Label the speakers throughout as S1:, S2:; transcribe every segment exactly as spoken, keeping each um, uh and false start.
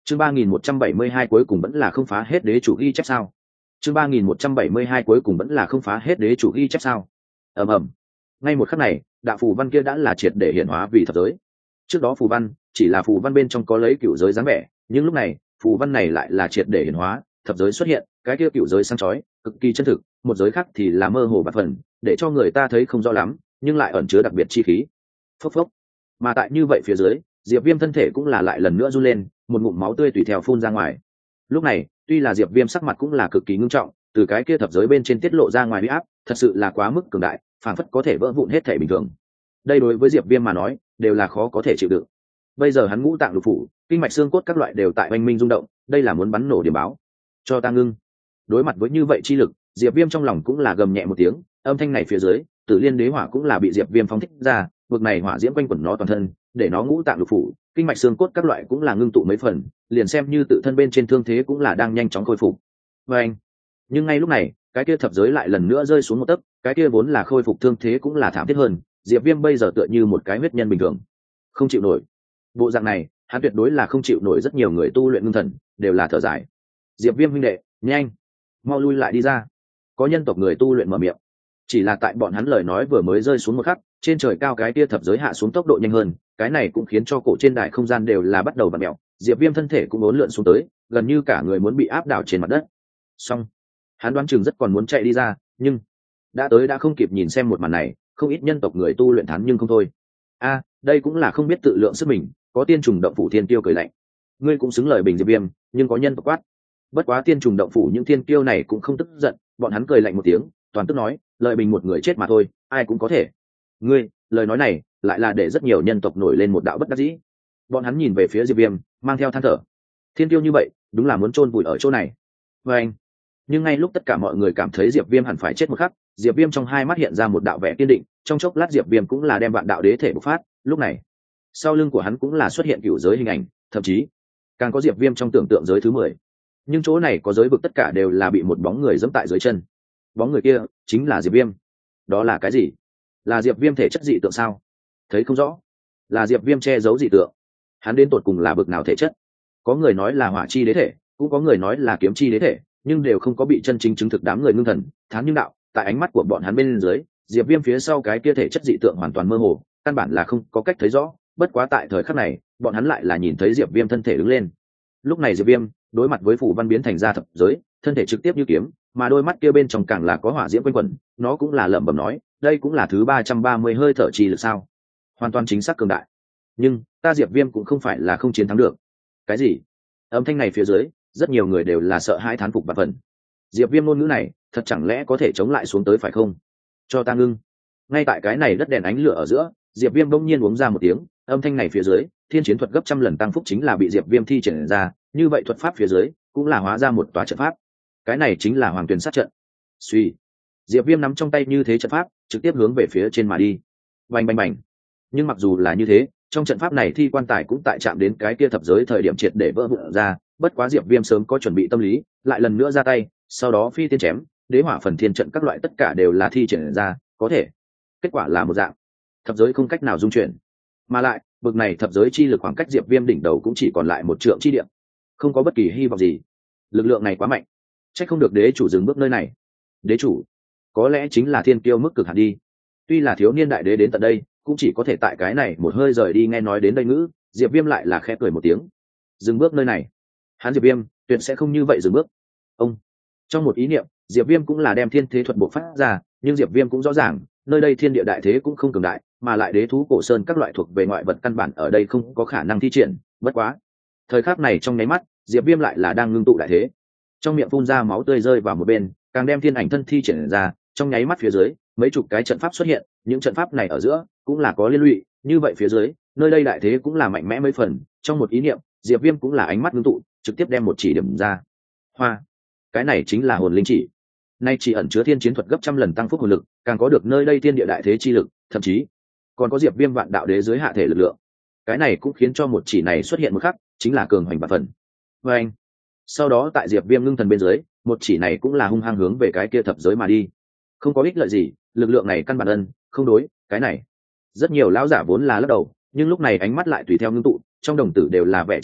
S1: chương ba nghìn một trăm bảy mươi hai cuối cùng vẫn là không phá hết đế chủ ghi chép sao chương ba nghìn một trăm bảy mươi hai cuối cùng vẫn là không phá hết đế chủ ghi chép sao ầm ầm. Ngay một khắc này, đạo phù văn kia đã là triệt để hiển hóa vì thập giới. Trước đó phù văn chỉ là phù văn bên trong có lấy cựu giới dáng vẻ, nhưng lúc này phù văn này lại là triệt để hiển hóa, thập giới xuất hiện, cái kia cựu giới sáng chói cực kỳ chân thực, một giới khác thì là mơ hồ bạt phần, để cho người ta thấy không rõ lắm, nhưng lại ẩn chứa đặc biệt chi khí. Phốc phốc. Mà tại như vậy phía dưới, Diệp Viêm thân thể cũng là lại lần nữa run lên, một ngụm máu tươi tùy theo phun ra ngoài. Lúc này, tuy là Diệp Viêm sắc mặt cũng là cực kỳ ngưng trọng, từ cái kia thập giới bên trên tiết lộ ra ngoài uy áp, thật sự là quá mức cường đại, phảng phất có thể vỡ vụn hết thể bình thường. Đây đối với Diệp Viêm mà nói, đều là khó có thể chịu đựng. Bây giờ hắn ngũ tạng lục phủ, kinh mạch xương cốt các loại đều tại oanh minh rung động, đây là muốn bắn nổ điểm báo. Cho ta ngưng. Đối mặt với như vậy chi lực, Diệp Viêm trong lòng cũng là gầm nhẹ một tiếng, âm thanh này phía dưới, Tử Liên Đế Hỏa cũng là bị Diệp Viêm phóng thích ra, vực này hỏa diễm quanh quẩn nó toàn thân, để nó ngũ tạng lục phủ, kinh mạch xương cốt các loại cũng là ngưng tụ mấy phần, liền xem như tự thân bên trên thương thế cũng là đang nhanh chóng khôi phục. Và anh, nhưng ngay lúc này, cái kia thập giới lại lần nữa rơi xuống một tấc, cái kia vốn là khôi phục thương thế cũng là thảm thiết hơn, Diệp Viêm bây giờ tựa như một cái huyết nhân bình thường, không chịu nổi. Bộ dạng này, hắn tuyệt đối là không chịu nổi, rất nhiều người tu luyện ngưng thần đều là thở dài. Diệp Viêm huynh đệ, nhanh, mau lui lại đi ra. Có nhân tộc người tu luyện mở miệng. Chỉ là tại bọn hắn lời nói vừa mới rơi xuống một khắc, trên trời cao cái kia thập giới hạ xuống tốc độ nhanh hơn, cái này cũng khiến cho cổ trên đại không gian đều là bắt đầu vặn mèo, Diệp Viêm thân thể cũng uốn lượn xuống tới, gần như cả người muốn bị áp đảo trên mặt đất. Xong, hắn đoán chừng rất còn muốn chạy đi ra, nhưng đã tới đã không kịp nhìn xem một màn này, không ít nhân tộc người tu luyện thán nhưng không thôi. A, đây cũng là không biết tự lượng sức mình, có tiên trùng động phủ thiên tiêu cười lạnh. Ngươi cũng xứng lời bình Diệp Viêm, nhưng có nhân tộc quát. Bất quá tiên trùng động phủ những thiên tiêu này cũng không tức giận, bọn hắn cười lạnh một tiếng, toàn tức nói, lợi bình một người chết mà thôi, ai cũng có thể. Ngươi, lời nói này lại là để rất nhiều nhân tộc nổi lên một đạo bất đắc dĩ. Bọn hắn nhìn về phía Diệp Viêm, mang theo than thở. Thiên tiêu như vậy, đúng là muốn chôn vùi ở chỗ này. Và anh, nhưng ngay lúc tất cả mọi người cảm thấy Diệp Viêm hẳn phải chết một khắc, Diệp Viêm trong hai mắt hiện ra một đạo vẻ kiên định, trong chốc lát Diệp Viêm cũng là đem vạn đạo đế thể bộc phát, lúc này, sau lưng của hắn cũng là xuất hiện cửu giới hình ảnh, thậm chí càng có Diệp Viêm trong tưởng tượng giới thứ mười. Nhưng chỗ này có giới vực tất cả đều là bị một bóng người giẫm tại dưới chân. Bóng người kia chính là Diệp Viêm. Đó là cái gì? Là Diệp Viêm thể chất dị tượng sao? Thấy không rõ. Là Diệp Viêm che giấu dị tượng. Hắn đến tột cùng là bực nào thể chất? Có người nói là hỏa chi đế thể, cũng có người nói là kiếm chi đế thể, nhưng đều không có bị chân chính chứng thực. Đám người ngưng thần thán nhưng đạo, tại ánh mắt của bọn hắn bên dưới, Diệp Viêm phía sau cái kia thể chất dị tượng hoàn toàn mơ hồ, căn bản là không có cách thấy rõ. Bất quá tại thời khắc này, bọn hắn lại là nhìn thấy Diệp Viêm thân thể đứng lên. Lúc này Diệp Viêm đối mặt với phù văn biến thành ra thập giới, thân thể trực tiếp như kiếm, mà đôi mắt kia bên trong càng là có hỏa diễm quanh quẩn, nó cũng là lẩm bẩm nói, đây cũng là thứ ba trăm ba mươi hơi thở chi lực sao? Hoàn toàn chính xác cường đại. Nhưng ta Diệp Viêm cũng không phải là không chiến thắng được. Cái gì? Âm thanh này phía dưới, rất nhiều người đều là sợ hãi thán phục bạt phần. Diệp Viêm ngôn ngữ này, thật chẳng lẽ có thể chống lại xuống tới phải không? Cho ta ngưng. Ngay tại cái này đất đèn ánh lửa ở giữa, Diệp Viêm bỗng nhiên uống ra một tiếng, âm thanh này phía dưới, thiên chiến thuật gấp trăm lần tăng phúc chính là bị Diệp Viêm thi triển ra, như vậy thuật pháp phía dưới cũng là hóa ra một tòa trận pháp. Cái này chính là Hoàng Tuyền sát trận. Suy, Diệp Viêm nắm trong tay như thế trận pháp, trực tiếp hướng về phía trên mà đi. Bành bành bành. Nhưng mặc dù là như thế, trong trận pháp này thi quan tài cũng tại chạm đến cái kia thập giới thời điểm triệt để vỡ vụn ra, bất quá Diệp Viêm sớm có chuẩn bị tâm lý, lại lần nữa ra tay, sau đó phi tiên chém, đế hỏa phần thiên trận các loại tất cả đều là thi triển ra, có thể. Kết quả là một dạng, thập giới không cách nào dung chuyển. Mà lại, bực này thập giới chi lực khoảng cách Diệp Viêm đỉnh đầu cũng chỉ còn lại một trượng chi địa, không có bất kỳ hy vọng gì. Lực lượng này quá mạnh, chắc không được đế chủ dừng bước nơi này. Đế chủ, có lẽ chính là thiên kiêu mức cực hạn đi. Tuy là thiếu niên đại đế đến tận đây, cũng chỉ có thể tại cái này một hơi rời đi. Nghe nói đến đây ngữ, Diệp Viêm lại là khẽ cười một tiếng. Dừng bước nơi này, hắn Diệp Viêm tuyệt sẽ không như vậy dừng bước. Ông, trong một ý niệm, Diệp Viêm cũng là đem thiên thế thuật bộ phát ra, nhưng Diệp Viêm cũng rõ ràng, nơi đây thiên địa đại thế cũng không cường đại, mà lại đế thú cổ sơn các loại thuộc về ngoại vật căn bản ở đây không có khả năng thi triển. Bất quá, thời khắc này trong nháy mắt, Diệp Viêm lại là đang ngưng tụ đại thế, trong miệng phun ra máu tươi rơi vào một bên, càng đem thiên ảnh thân thi triển ra. Trong nháy mắt phía dưới, mấy chục cái trận pháp xuất hiện, những trận pháp này ở giữa cũng là có liên lụy, như vậy phía dưới, nơi đây đại thế cũng là mạnh mẽ mấy phần. Trong một ý niệm, Diệp Viêm cũng là ánh mắt ngưng tụ, trực tiếp đem một chỉ điểm ra. Hoa, cái này chính là hồn linh chỉ. Nay chỉ ẩn chứa thiên chiến thuật gấp trăm lần tăng phúc hồn lực, càng có được nơi đây thiên địa đại thế chi lực, thậm chí còn có Diệp Viêm vạn đạo đế dưới hạ thể lực lượng. Cái này cũng khiến cho một chỉ này xuất hiện một khắc, chính là cường hoành bạt phần. Và anh, sau đó tại Diệp Viêm ngưng thần bên dưới, một chỉ này cũng là hung hăng hướng về cái kia thập giới mà đi. Không có ích lợi gì, lực lượng này căn bản ân không đối. Cái này, rất nhiều lão giả vốn là lắc đầu, nhưng lúc này ánh mắt lại tùy theo ngưng tụ, trong đồng tử đều là vẻ chấn động.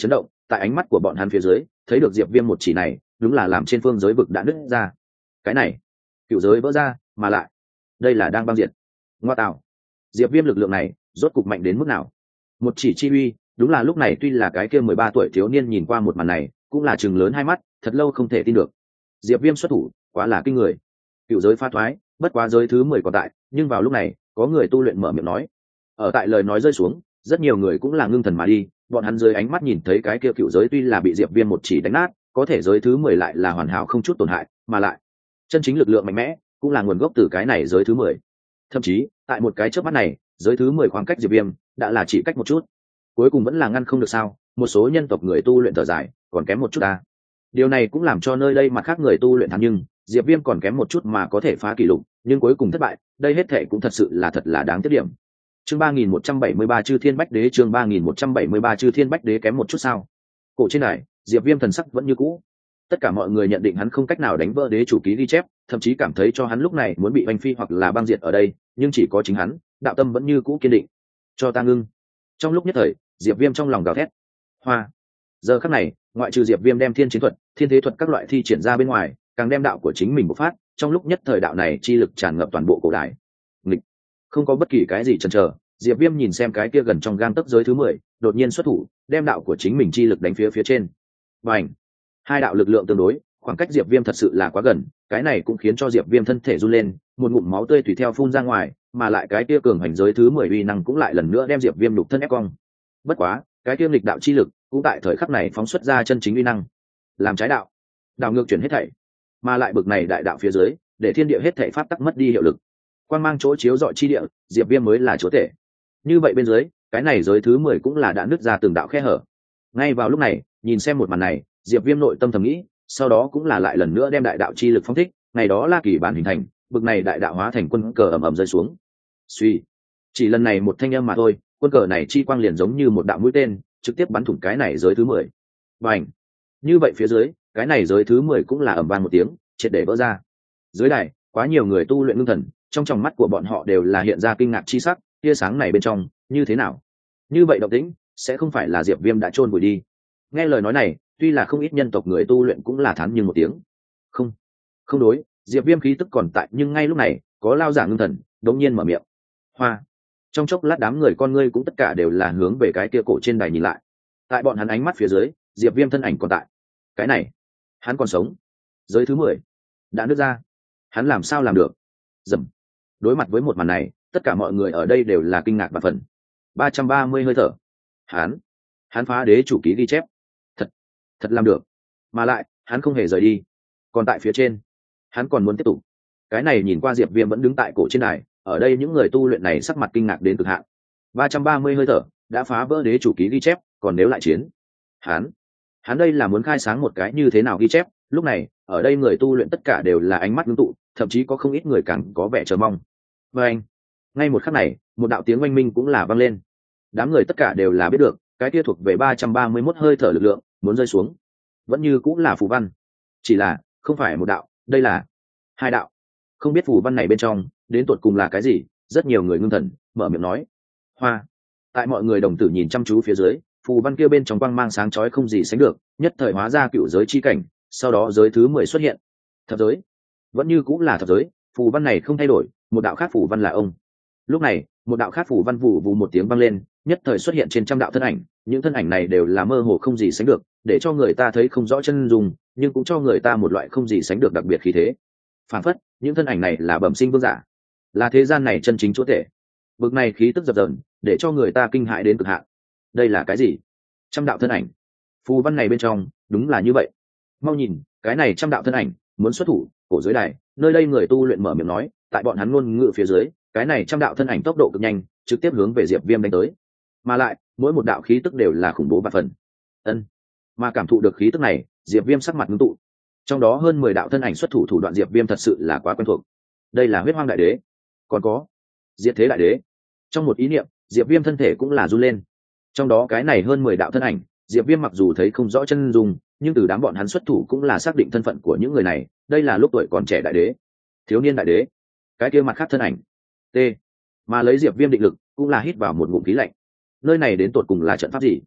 S1: tại ánh mắt của bọn hắn phía dưới thấy được diệp viêm một chỉ này đúng là làm trên phương giới vực đã nứt ra. Cái này cựu giới vỡ ra, mà lại đây là đang băng diệt. Ngoa tạo, diệp viêm lực lượng này rốt cục mạnh đến mức nào? Một chỉ chi uy, đúng là lúc này tuy là cái kia mười ba tuổi thiếu niên nhìn qua một màn này cũng là chừng lớn hai mắt, thật lâu không thể tin được. Diệp viêm xuất thủ quá là kinh người. Cựu giới pha thoái, bất quá giới thứ mười còn tại, nhưng vào lúc này có người tu luyện mở miệng nói. Ở tại lời nói rơi xuống, rất nhiều người cũng là ngưng thần mà đi, bọn hắn dưới ánh mắt nhìn thấy cái kia cựu giới tuy là bị diệp viêm một chỉ đánh nát, có thể giới thứ mười lại là hoàn hảo không chút tổn hại, mà lại chân chính lực lượng mạnh mẽ cũng là nguồn gốc từ cái này giới thứ mười. Thậm chí tại một cái chớp mắt này, giới thứ mười khoảng cách diệp viêm đã là chỉ cách một chút, cuối cùng vẫn là ngăn không được sao? Một số nhân tộc người tu luyện thở dài, còn kém một chút ta. Điều này cũng làm cho nơi đây mặt khác người tu luyện thắng, nhưng diệp viêm còn kém một chút mà có thể phá kỷ lục, nhưng cuối cùng thất bại, đây hết thể cũng thật sự là thật là đáng tiếc điểm. Chương ba nghìn một trăm bảy mươi ba Chư Thiên Bách Đế, chương ba nghìn một trăm bảy mươi ba Chư Thiên Bách Đế kém một chút sao? Cổ trên này, diệp viêm thần sắc vẫn như cũ. Tất cả mọi người nhận định hắn không cách nào đánh vỡ đế chủ ký ghi chép, thậm chí cảm thấy cho hắn lúc này muốn bị oanh phi hoặc là băng diệt ở đây, nhưng chỉ có chính hắn, đạo tâm vẫn như cũ kiên định. Cho ta ngưng. Trong lúc nhất thời, diệp viêm trong lòng gào thét. Hoa. Giờ khắc này, ngoại trừ diệp viêm đem thiên chiến thuật, thiên thế thuật các loại thi triển ra bên ngoài, càng đem đạo của chính mình bộc phát, trong lúc nhất thời đạo này chi lực tràn ngập toàn bộ cổ đài. Nghịch. Không có bất kỳ cái gì chần chờ, diệp viêm nhìn xem cái kia gần trong gang tấc giới thứ mười, đột nhiên xuất thủ, đem đạo của chính mình chi lực đánh phía phía trên. Bành. Hai đạo lực lượng tương đối, khoảng cách diệp viêm thật sự là quá gần, cái này cũng khiến cho diệp viêm thân thể run lên, một ngụm máu tươi tùy theo phun ra ngoài, mà lại cái kia cường hành giới thứ mười uy năng cũng lại lần nữa đem diệp viêm đục thân ép cong. Bất quá cái kia nghịch đạo chi lực cũng tại thời khắc này phóng xuất ra chân chính uy năng, làm trái đạo, đảo ngược chuyển hết thảy, mà lại bực này đại đạo phía dưới, để thiên địa hết thảy pháp tắc mất đi hiệu lực, quang mang chỗ chiếu dọi chi địa, diệp viêm mới là chúa tể. Như vậy bên dưới, cái này giới thứ mười cũng là đã nứt ra từng đạo khe hở. Ngay vào lúc này, nhìn xem một màn này, diệp viêm nội tâm thầm nghĩ, sau đó cũng là lại lần nữa đem đại đạo chi lực phóng thích, ngày đó La Kỳ bản hình thành, bực này đại đạo hóa thành quân cờ ầm ầm rơi xuống. Suy, chỉ lần này một thanh âm mà thôi, quân cờ này chi quang liền giống như một đạo mũi tên, trực tiếp bắn thủng cái này giới thứ mười. Bành! Như vậy phía dưới, cái này giới thứ mười cũng là ầm vang một tiếng, triệt để vỡ ra. Dưới đài, quá nhiều người tu luyện ngưng thần, trong tròng mắt của bọn họ đều là hiện ra kinh ngạc chi sắc, tia sáng này bên trong, như thế nào? Như vậy động tĩnh, sẽ không phải là Diệp Viêm đã chôn vùi đi. Nghe lời nói này, tuy là không ít nhân tộc người tu luyện cũng là thán nhưng một tiếng. Không, không đối, Diệp Viêm khí tức còn tại, nhưng ngay lúc này, có lao giả ngưng thần, đột nhiên mở miệng. Hoa. Trong chốc lát đám người con ngươi cũng tất cả đều là hướng về cái kia cổ trên đài nhìn lại. Tại bọn hắn ánh mắt phía dưới, Diệp Viêm thân ảnh còn tại. Cái này, hắn còn sống. Giới thứ mười đã nứt ra. Hắn làm sao làm được? Dầm. Đối mặt với một màn này, tất cả mọi người ở đây đều là kinh ngạc và phần. ba trăm ba mươi hơi thở. Hắn, hắn phá đế chủ ký ghi chép. Thật, thật làm được. Mà lại, hắn không hề rời đi. Còn tại phía trên, hắn còn muốn tiếp tục. Cái này nhìn qua Diệp Viêm vẫn đứng tại cổ trên đài, ở đây những người tu luyện này sắc mặt kinh ngạc đến cực hạn. ba trăm ba mươi hơi thở đã phá vỡ đế chủ ký ghi chép, còn nếu lại chiến, hắn hắn đây là muốn khai sáng một cái như thế nào ghi chép? Lúc này ở đây người tu luyện tất cả đều là ánh mắt ngưng tụ, thậm chí có không ít người càng có vẻ chờ mong. Và anh, ngay một khắc này, một đạo tiếng oanh minh cũng là vang lên. Đám người tất cả đều là biết được, cái kia thuộc về ba trăm ba mươi mốt hơi thở lực lượng muốn rơi xuống, vẫn như cũng là phù văn, chỉ là không phải một đạo, đây là hai đạo. Không biết phù văn này bên trong đến tột cùng là cái gì, rất nhiều người ngưng thần mở miệng nói. Hoa. Tại mọi người đồng tử nhìn chăm chú phía dưới, phù văn kia bên trong quang mang sáng chói không gì sánh được, nhất thời hóa ra cựu giới chi cảnh, sau đó giới thứ mười xuất hiện. Thập giới vẫn như cũng là thập giới, phù văn này không thay đổi, một đạo khác phù văn là ông. Lúc này một đạo khác phù văn vụ vụ một tiếng vang lên, nhất thời xuất hiện trên trăm đạo thân ảnh, những thân ảnh này đều là mơ hồ không gì sánh được, để cho người ta thấy không rõ chân dung, nhưng cũng cho người ta một loại không gì sánh được đặc biệt khí thế. Phản phất những thân ảnh này là bẩm sinh vương giả, là thế gian này chân chính chúa tể. Bực này khí tức dập dờn, để cho người ta kinh hãi đến cực hạn. Đây là cái gì? Trăm đạo thân ảnh. Phù văn này bên trong đúng là như vậy. Mau nhìn, cái này trăm đạo thân ảnh muốn xuất thủ. Cổ dưới đài, nơi đây người tu luyện mở miệng nói, tại bọn hắn ngôn ngữ phía dưới, cái này trăm đạo thân ảnh tốc độ cực nhanh, trực tiếp hướng về Diệp Viêm đánh tới. Mà lại mỗi một đạo khí tức đều là khủng bố và phần. Ân. Mà cảm thụ được khí tức này, Diệp Viêm sắc mặt ngưng tụ. Trong đó hơn mười đạo thân ảnh xuất thủ, thủ đoạn Diệp Viêm thật sự là quá quen thuộc. Đây là Huyết Hoang Đại Đế, còn có Diệt Thế Đại Đế. Trong một ý niệm, Diệp Viêm thân thể cũng là run lên. Trong đó cái này hơn mười đạo thân ảnh, Diệp Viêm mặc dù thấy không rõ chân dung, nhưng từ đám bọn hắn xuất thủ cũng là xác định thân phận của những người này, đây là lúc tuổi còn trẻ đại đế, thiếu niên đại đế. Cái kia mặt khác thân ảnh, T. Mà lấy Diệp Viêm định lực, cũng là hít vào một ngụm khí lạnh. Nơi này đến tột cùng là trận pháp gì?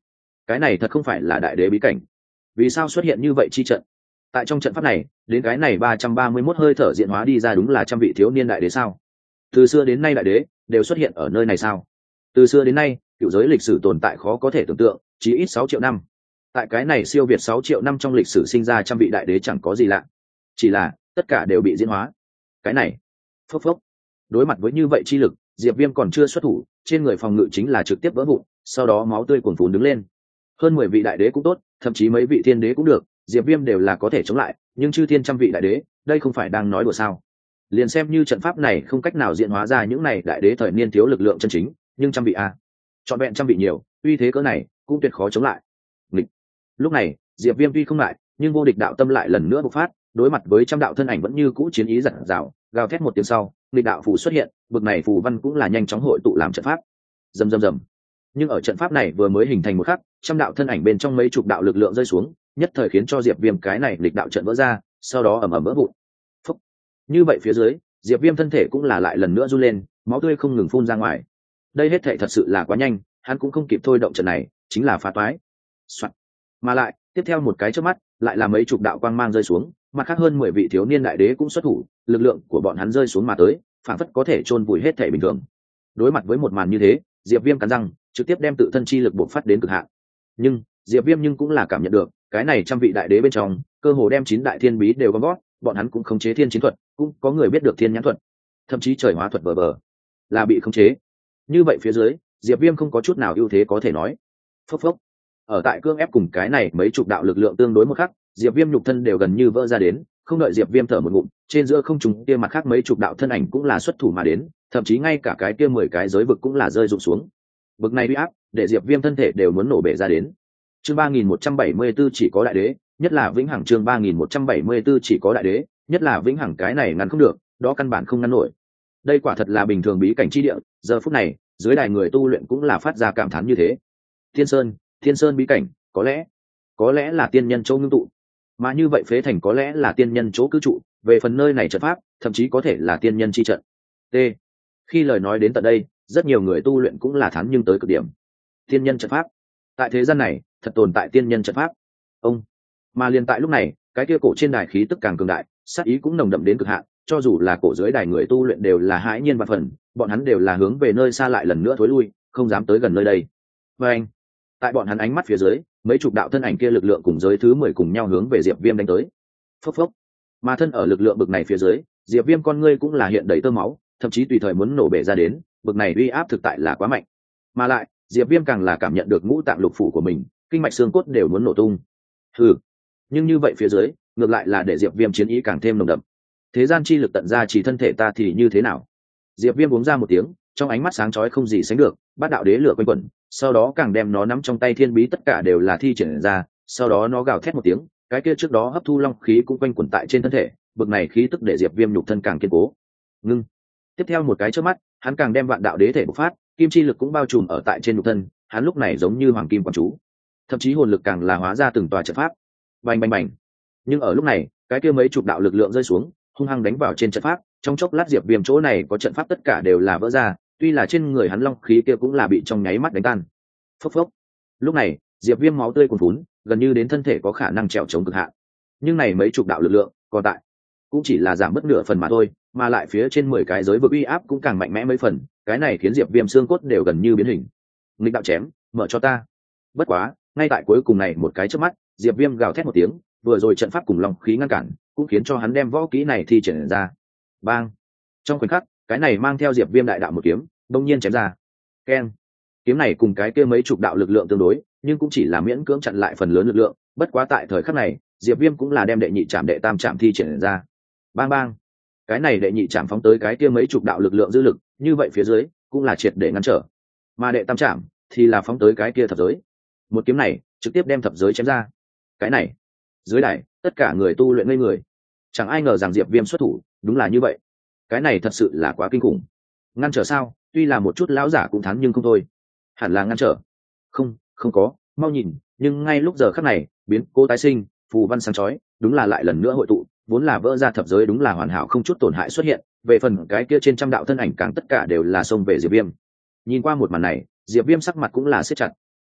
S1: cái này thật không phải là đại đế bí cảnh, vì sao xuất hiện như vậy chi trận? Tại trong trận pháp này, đến cái này ba trăm ba mươi mốt hơi thở diện hóa đi ra đúng là trăm vị thiếu niên đại đế sao? Từ xưa đến nay đại đế đều xuất hiện ở nơi này sao? Từ xưa đến nay, cựu giới lịch sử tồn tại khó có thể tưởng tượng, chỉ ít sáu triệu năm. Tại cái này siêu việt sáu triệu năm trong lịch sử sinh ra trăm vị đại đế chẳng có gì lạ, chỉ là tất cả đều bị diễn hóa. Cái này, phốc phốc. Đối mặt với như vậy chi lực, Diệp Viêm còn chưa xuất thủ, trên người phòng ngự chính là trực tiếp vỡ vụn, sau đó máu tươi cuồn phún đứng lên. Hơn mười vị đại đế cũng tốt, thậm chí mấy vị thiên đế cũng được, Diệp Viêm đều là có thể chống lại, nhưng chư thiên trăm vị đại đế, đây không phải đang nói đùa sao? Liền xem như trận pháp này không cách nào diễn hóa ra những này đại đế thời niên thiếu lực lượng chân chính, nhưng trăm vị a, trọn vẹn trăm vị nhiều, uy thế cỡ này cũng tuyệt khó chống lại. Nghịch. Lúc này, Diệp Viêm tuy không lại, nhưng vô địch đạo tâm lại lần nữa bộc phát, đối mặt với trăm đạo thân ảnh vẫn như cũ chiến ý dặn dào, gào thét một tiếng sau, nghịch đạo phù xuất hiện, bực này phù văn cũng là nhanh chóng hội tụ làm trận pháp. Rầm rầm rầm. Nhưng ở trận pháp này vừa mới hình thành một khắc, trăm đạo thân ảnh bên trong mấy chục đạo lực lượng rơi xuống, nhất thời khiến cho Diệp Viêm cái này nghịch đạo trận vỡ ra, sau đó ầm ầm vỡ vụn. Phúc. Như vậy phía dưới, Diệp Viêm thân thể cũng là lại lần nữa run lên, máu tươi không ngừng phun ra ngoài. Đây hết thảy thật sự là quá nhanh, hắn cũng không kịp thôi động trận này, chính là phá toái. Soạn. Mà lại, tiếp theo một cái chớp mắt, lại là mấy chục đạo quang mang rơi xuống, mặt khác hơn mười vị thiếu niên đại đế cũng xuất thủ, lực lượng của bọn hắn rơi xuống mà tới, phản phất có thể chôn vùi hết thảy bình thường. Đối mặt với một màn như thế, Diệp Viêm cắn răng, trực tiếp đem tự thân chi lực bộc phát đến cực hạn. Nhưng, Diệp Viêm nhưng cũng là cảm nhận được, cái này trăm vị đại đế bên trong, cơ hồ đem chín đại thiên bí đều gom gót, bọn hắn cũng khống chế thiên chiến thuật, cũng có người biết được thiên nhãn thuật, thậm chí trời hóa thuật bờ bờ, là bị khống chế. Như vậy phía dưới, Diệp Viêm không có chút nào ưu thế có thể nói. Phốc phốc. Ở tại cương ép cùng cái này mấy chục đạo lực lượng tương đối một khắc, Diệp Viêm nhục thân đều gần như vỡ ra đến, không đợi Diệp Viêm thở một ngụm, trên giữa không trung kia mặt khác mấy chục đạo thân ảnh cũng là xuất thủ mà đến, thậm chí ngay cả cái kia mười cái giới vực cũng là rơi rụng xuống. Bực này uy áp, để Diệp Viêm thân thể đều muốn nổ bể ra đến. Chương ba nghìn một trăm bảy mươi bốn chỉ có đại đế, nhất là vĩnh hằng chương ba nghìn một trăm bảy mươi bốn chỉ có đại đế, nhất là vĩnh hằng cái này ngăn không được, đó căn bản không ngăn nổi. Đây quả thật là bình thường bí cảnh chi địa, giờ phút này, dưới đài người tu luyện cũng là phát ra cảm thán như thế. Thiên Sơn, Thiên Sơn bí cảnh, có lẽ, có lẽ là tiên nhân chỗ ngưng tụ, mà như vậy phế thành có lẽ là tiên nhân chỗ cư trụ, về phần nơi này trận pháp, thậm chí có thể là tiên nhân chi trận. T. Khi lời nói đến tận đây, rất nhiều người tu luyện cũng là thán nhưng tới cực điểm. Tiên nhân trận pháp, tại thế gian này, thật tồn tại tiên nhân trận pháp. Ông, mà liền tại lúc này, cái kia cổ trên đài khí tức càng cường đại, sát ý cũng nồng đậm đến cực hạn, cho dù là cổ dưới đài người tu luyện đều là hãi nhiên vạn phần, bọn hắn đều là hướng về nơi xa lại lần nữa thối lui, không dám tới gần nơi đây. Và anh, tại bọn hắn ánh mắt phía dưới, mấy chục đạo thân ảnh kia lực lượng cùng giới thứ mười cùng nhau hướng về Diệp Viêm đánh tới. Phốc phốc. Mà thân ở lực lượng bực này phía dưới, Diệp Viêm con ngươi cũng là hiện đầy tơ máu, thậm chí tùy thời muốn nổ bể ra đến, bực này uy áp thực tại là quá mạnh. Mà lại, Diệp Viêm càng là cảm nhận được ngũ tạng lục phủ của mình, kinh mạch xương cốt đều muốn nổ tung. Hừ. Nhưng như vậy phía dưới, ngược lại là để Diệp Viêm chiến ý càng thêm nồng đậm. Thế gian chi lực tận ra chỉ thân thể ta thì như thế nào? Diệp Viêm uống ra một tiếng, trong ánh mắt sáng chói không gì sánh được, bát đạo đế lửa quanh quẩn, sau đó càng đem nó nắm trong tay thiên bí tất cả đều là thi triển ra, sau đó nó gào thét một tiếng, cái kia trước đó hấp thu long khí cũng quanh quẩn tại trên thân thể, bực này khí tức để Diệp Viêm nhục thân càng kiên cố. Ngưng. Tiếp theo một cái chớp mắt, hắn càng đem vạn đạo đế thể bộc phát, kim chi lực cũng bao trùm ở tại trên nhục thân, hắn lúc này giống như hoàng kim quán chú, thậm chí hồn lực càng là hóa ra từng tòa trận pháp. Bành bành bành. Nhưng ở lúc này, cái kia mấy chục đạo lực lượng rơi xuống, hung hăng đánh vào trên trận pháp, trong chốc lát Diệp Viêm chỗ này có trận pháp tất cả đều là vỡ ra, tuy là trên người hắn long khí kia cũng là bị trong nháy mắt đánh tan. Phốc phốc. Lúc này, Diệp Viêm máu tươi cuồn phún, gần như đến thân thể có khả năng trèo chống cực hạn. Nhưng này mấy chục đạo lực lượng, còn tại, cũng chỉ là giảm mất nửa phần mà thôi, mà lại phía trên mười cái giới vực uy áp cũng càng mạnh mẽ mấy phần, cái này khiến Diệp Viêm xương cốt đều gần như biến hình. Nghịch đạo chém, mở cho ta. Bất quá, ngay tại cuối cùng này một cái chớp mắt, Diệp Viêm gào thét một tiếng, vừa rồi trận pháp cùng long khí ngăn cản, cũng khiến cho hắn đem võ kỹ này thi triển ra. Bang! Trong khoảnh khắc, cái này mang theo Diệp Viêm đại đạo một kiếm, đột nhiên chém ra. Keng! Kiếm này cùng cái kia mấy chục đạo lực lượng tương đối, nhưng cũng chỉ là miễn cưỡng chặn lại phần lớn lực lượng, bất quá tại thời khắc này, Diệp Viêm cũng là đem đệ nhị trảm đệ tam trảm thi triển ra. Bang bang! Cái này đệ nhị trảm phóng tới cái kia mấy chục đạo lực lượng dư lực, như vậy phía dưới cũng là triệt để ngăn trở. Mà đệ tam trảm thì là phóng tới cái kia thập giới. Một kiếm này trực tiếp đem thập giới chém ra. Cái này, dưới đài, tất cả người tu luyện ngây người. Chẳng ai ngờ rằng Diệp Viêm xuất thủ, đúng là như vậy. Cái này thật sự là quá kinh khủng. Ngăn trở sao? Tuy là một chút lão giả cũng thán nhưng không thôi. Hẳn là ngăn trở. Không, không có, mau nhìn, nhưng ngay lúc giờ khắc này, biến cố tái sinh, phù văn sáng chói, đúng là lại lần nữa hội tụ, vốn là vỡ ra thập giới đúng là hoàn hảo không chút tổn hại xuất hiện, về phần cái kia trên trăm đạo thân ảnh càng tất cả đều là xông về Diệp Viêm. Nhìn qua một màn này, Diệp Viêm sắc mặt cũng là siết chặt.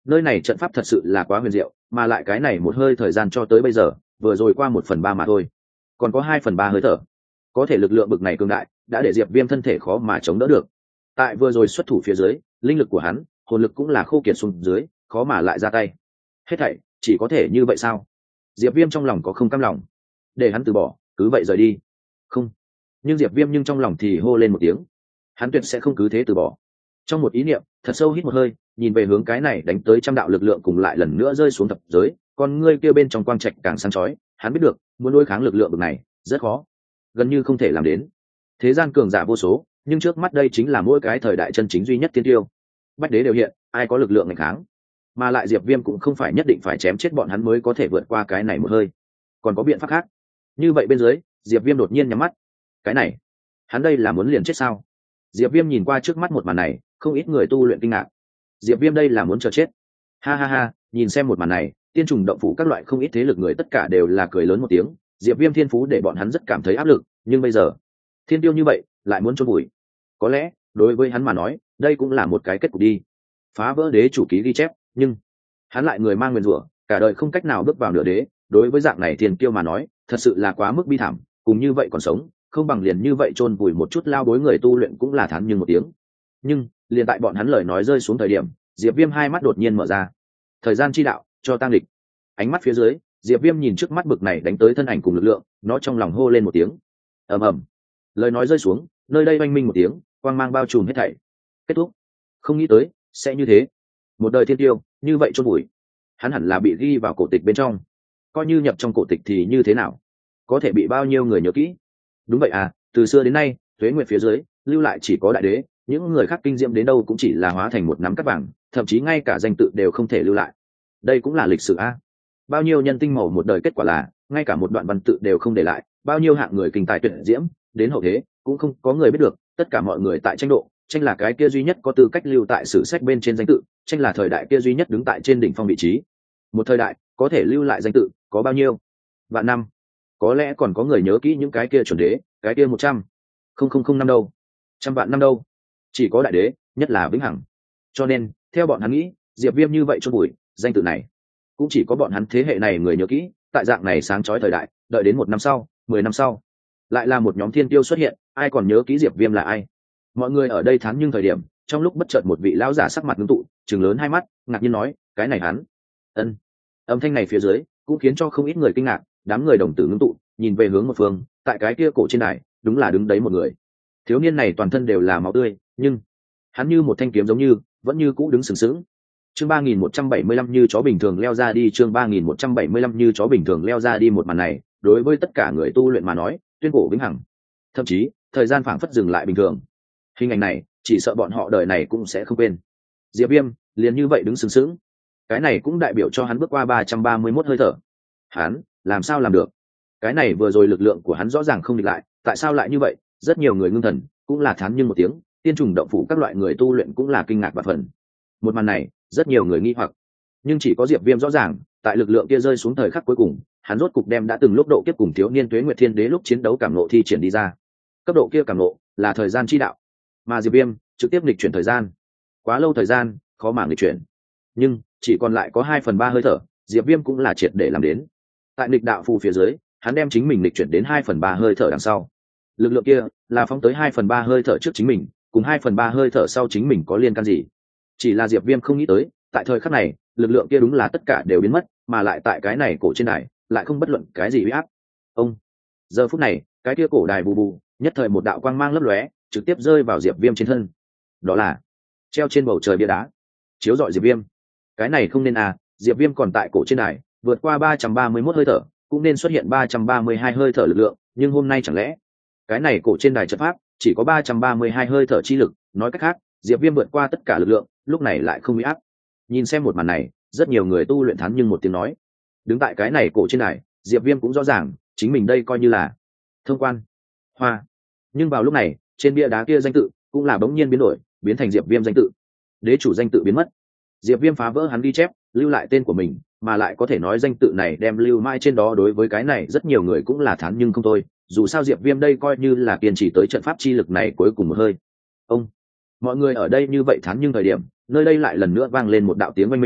S1: nơi này trận pháp thật sự là quá huyền diệu, mà lại cái này một hơi thời gian cho tới bây giờ vừa rồi qua một phần ba mà thôi, còn có hai phần ba hơi thở, có thể lực lượng bực này cường đại đã để Diệp Viêm thân thể khó mà chống đỡ được. Tại vừa rồi xuất thủ phía dưới, linh lực của hắn, hồn lực cũng là khô kiệt xuống dưới, khó mà lại ra tay. Hết thảy chỉ có thể như vậy sao? Diệp Viêm trong lòng có không cam lòng, để hắn từ bỏ, cứ vậy rời đi. Không, nhưng Diệp Viêm nhưng trong lòng thì hô lên một tiếng, hắn tuyệt sẽ không cứ thế từ bỏ. Trong một ý niệm thật sâu hít một hơi, nhìn về hướng cái này đánh tới trăm đạo lực lượng cùng lại lần nữa rơi xuống thập giới, con ngươi kia bên trong quang trạch càng sáng chói, hắn biết được muốn đối kháng lực lượng bực này rất khó, gần như không thể làm đến. Thế gian cường giả vô số, nhưng trước mắt đây chính là mỗi cái thời đại chân chính duy nhất tiên tiêu, bách đế đều hiện, ai có lực lượng ngày kháng. Mà lại Diệp Viêm cũng không phải nhất định phải chém chết bọn hắn mới có thể vượt qua cái này một hơi, còn có biện pháp khác. Như vậy bên dưới, Diệp Viêm đột nhiên nhắm mắt. Cái này, hắn đây là muốn liền chết sao? Diệp Viêm nhìn qua trước mắt một màn này, không ít người tu luyện kinh ngạc. Diệp Viêm đây là muốn chờ chết. Ha ha ha, nhìn xem một màn này, tiên trùng động phủ các loại không ít thế lực người tất cả đều là cười lớn một tiếng. Diệp Viêm thiên phú để bọn hắn rất cảm thấy áp lực, nhưng bây giờ, thiên tiêu như vậy, lại muốn chôn vùi. Có lẽ, đối với hắn mà nói, đây cũng là một cái kết cục đi. Phá vỡ đế chủ ký ghi chép, nhưng hắn lại người mang nguyên rủa, cả đời không cách nào bước vào nửa đế, đối với dạng này thiên kiêu mà nói, thật sự là quá mức bi thảm, cùng như vậy còn sống, không bằng liền như vậy chôn vùi một chút lao đối người tu luyện cũng là thán nhưng một tiếng. Nhưng, liền tại bọn hắn lời nói rơi xuống thời điểm, Diệp Viêm hai mắt đột nhiên mở ra. Thời gian chi đạo, cho tang địch. Ánh mắt phía dưới, Diệp Viêm nhìn trước mắt bực này đánh tới thân ảnh cùng lực lượng, nó trong lòng hô lên một tiếng. Ầm ầm. Lời nói rơi xuống, nơi đây oanh minh một tiếng, quang mang bao trùm hết thảy. Kết thúc. Không nghĩ tới sẽ như thế. Một đời thiên tiêu, như vậy chôn vùi. Hắn hẳn là bị ghi vào cổ tịch bên trong. Coi như nhập trong cổ tịch thì như thế nào? Có thể bị bao nhiêu người nhớ kỹ? Đúng vậy à, từ xưa đến nay, tuế nguyệt phía dưới, lưu lại chỉ có đại đế, những người khác kinh diệm đến đâu cũng chỉ là hóa thành một nắm cát vàng, thậm chí ngay cả danh tự đều không thể lưu lại. Đây cũng là lịch sử a. Bao nhiêu nhân tinh màu một đời kết quả là, ngay cả một đoạn văn tự đều không để lại, bao nhiêu hạng người kinh tài tuyệt diễm, đến hậu thế, cũng không có người biết được, tất cả mọi người tại tranh độ, tranh là cái kia duy nhất có tư cách lưu tại sử sách bên trên danh tự, tranh là thời đại kia duy nhất đứng tại trên đỉnh phong vị trí. Một thời đại có thể lưu lại danh tự có bao nhiêu? Vạn năm. Có lẽ còn có người nhớ kỹ những cái kia chuẩn đế, cái kia một trăm, không không không năm đâu, trăm vạn năm đâu. Chỉ có đại đế, nhất là vĩnh hằng. Cho nên, theo bọn hắn nghĩ, Diệp Viêm như vậy chôn vùi, danh tự này cũng chỉ có bọn hắn thế hệ này người nhớ kỹ. Tại dạng này sáng chói thời đại, đợi đến một năm sau, mười năm sau, lại là một nhóm thiên tiêu xuất hiện, ai còn nhớ kỹ Diệp Viêm là ai? Mọi người ở đây thán nhưng thời điểm, trong lúc bất chợt một vị lão giả sắc mặt ngưng tụ, trừng lớn hai mắt, ngạc nhiên nói, cái này hắn. Ân. Âm thanh này phía dưới cũng khiến cho không ít người kinh ngạc, đám người đồng tử ngưng tụ, nhìn về hướng một phương, tại cái kia cổ trên đài, đúng là đứng đấy một người. Thiếu niên này toàn thân đều là máu tươi, nhưng hắn như một thanh kiếm giống như, vẫn như cũ đứng sừng sững. Chương ba nghìn một trăm bảy mươi lăm như chó bình thường leo ra đi, chương ba nghìn một trăm bảy mươi lăm như chó bình thường leo ra đi. Một màn này, đối với tất cả người tu luyện mà nói, tuyên cổ vĩnh hằng. Thậm chí, thời gian phảng phất dừng lại bình thường. Hình ảnh này, chỉ sợ bọn họ đời này cũng sẽ không quên. Diệp Viêm liền như vậy đứng sừng sững. Cái này cũng đại biểu cho hắn bước qua ba trăm ba mươi mốt hơi thở. Hắn làm sao làm được? Cái này vừa rồi lực lượng của hắn rõ ràng không địch lại, tại sao lại như vậy? Rất nhiều người ngưng thần, cũng là thán nhưng một tiếng, tiên trùng động phủ các loại người tu luyện cũng là kinh ngạc và phần. Một màn này, rất nhiều người nghi hoặc, nhưng chỉ có Diệp Viêm rõ ràng, tại lực lượng kia rơi xuống thời khắc cuối cùng, hắn rốt cục đem đã từng lúc độ kiếp cùng thiếu niên Tuế Nguyệt Thiên Đế lúc chiến đấu cảm ngộ thi triển đi ra. Cấp độ kia cảm ngộ là thời gian chi đạo, mà Diệp Viêm trực tiếp nghịch chuyển thời gian. Quá lâu thời gian, khó mà nghịch chuyển. Nhưng chỉ còn lại có hai phần ba hơi thở, Diệp Viêm cũng là triệt để làm đến. Tại nghịch đạo phù phía dưới, hắn đem chính mình nghịch chuyển đến hai phần ba hơi thở đằng sau. Lực lượng kia là phóng tới hai phần ba hơi thở trước chính mình, cùng hai phần ba hơi thở sau chính mình có liên can gì? Chỉ là Diệp Viêm không nghĩ tới, tại thời khắc này, lực lượng kia đúng là tất cả đều biến mất, mà lại tại cái này cổ trên đài, lại không bất luận cái gì uy áp. Ông. Giờ phút này, cái kia cổ đài bù bù, nhất thời một đạo quang mang lấp lóe, trực tiếp rơi vào Diệp Viêm trên thân. Đó là treo trên bầu trời bia đá, chiếu rọi Diệp Viêm. Cái này không nên à, Diệp Viêm còn tại cổ trên đài, vượt qua ba trăm ba mươi mốt hơi thở, cũng nên xuất hiện ba trăm ba mươi hai hơi thở lực lượng, nhưng hôm nay chẳng lẽ cái này cổ trên đài trận pháp chỉ có ba trăm ba mươi hai hơi thở chi lực, nói cách khác, Diệp Viêm vượt qua tất cả lực lượng, lúc này lại không uy áp. Nhìn xem một màn này, rất nhiều người tu luyện thán nhưng một tiếng nói. Đứng tại cái này cổ trên đài, Diệp Viêm cũng rõ ràng, chính mình đây coi như là thông quan hoa. Nhưng vào lúc này, trên bia đá kia danh tự cũng là bỗng nhiên biến đổi, biến thành Diệp Viêm danh tự. Đế chủ danh tự biến mất. Diệp Viêm phá vỡ hắn ghi chép, lưu lại tên của mình, mà lại có thể nói danh tự này đem lưu mãi trên đó. Đối với cái này rất nhiều người cũng là thán nhưng không thôi, dù sao Diệp Viêm đây coi như là kiên trì tới trận pháp chi lực này cuối cùng một hơi. Ông. Mọi người ở đây như vậy thán nhưng thời điểm, nơi đây lại lần nữa vang lên một đạo tiếng oanh minh,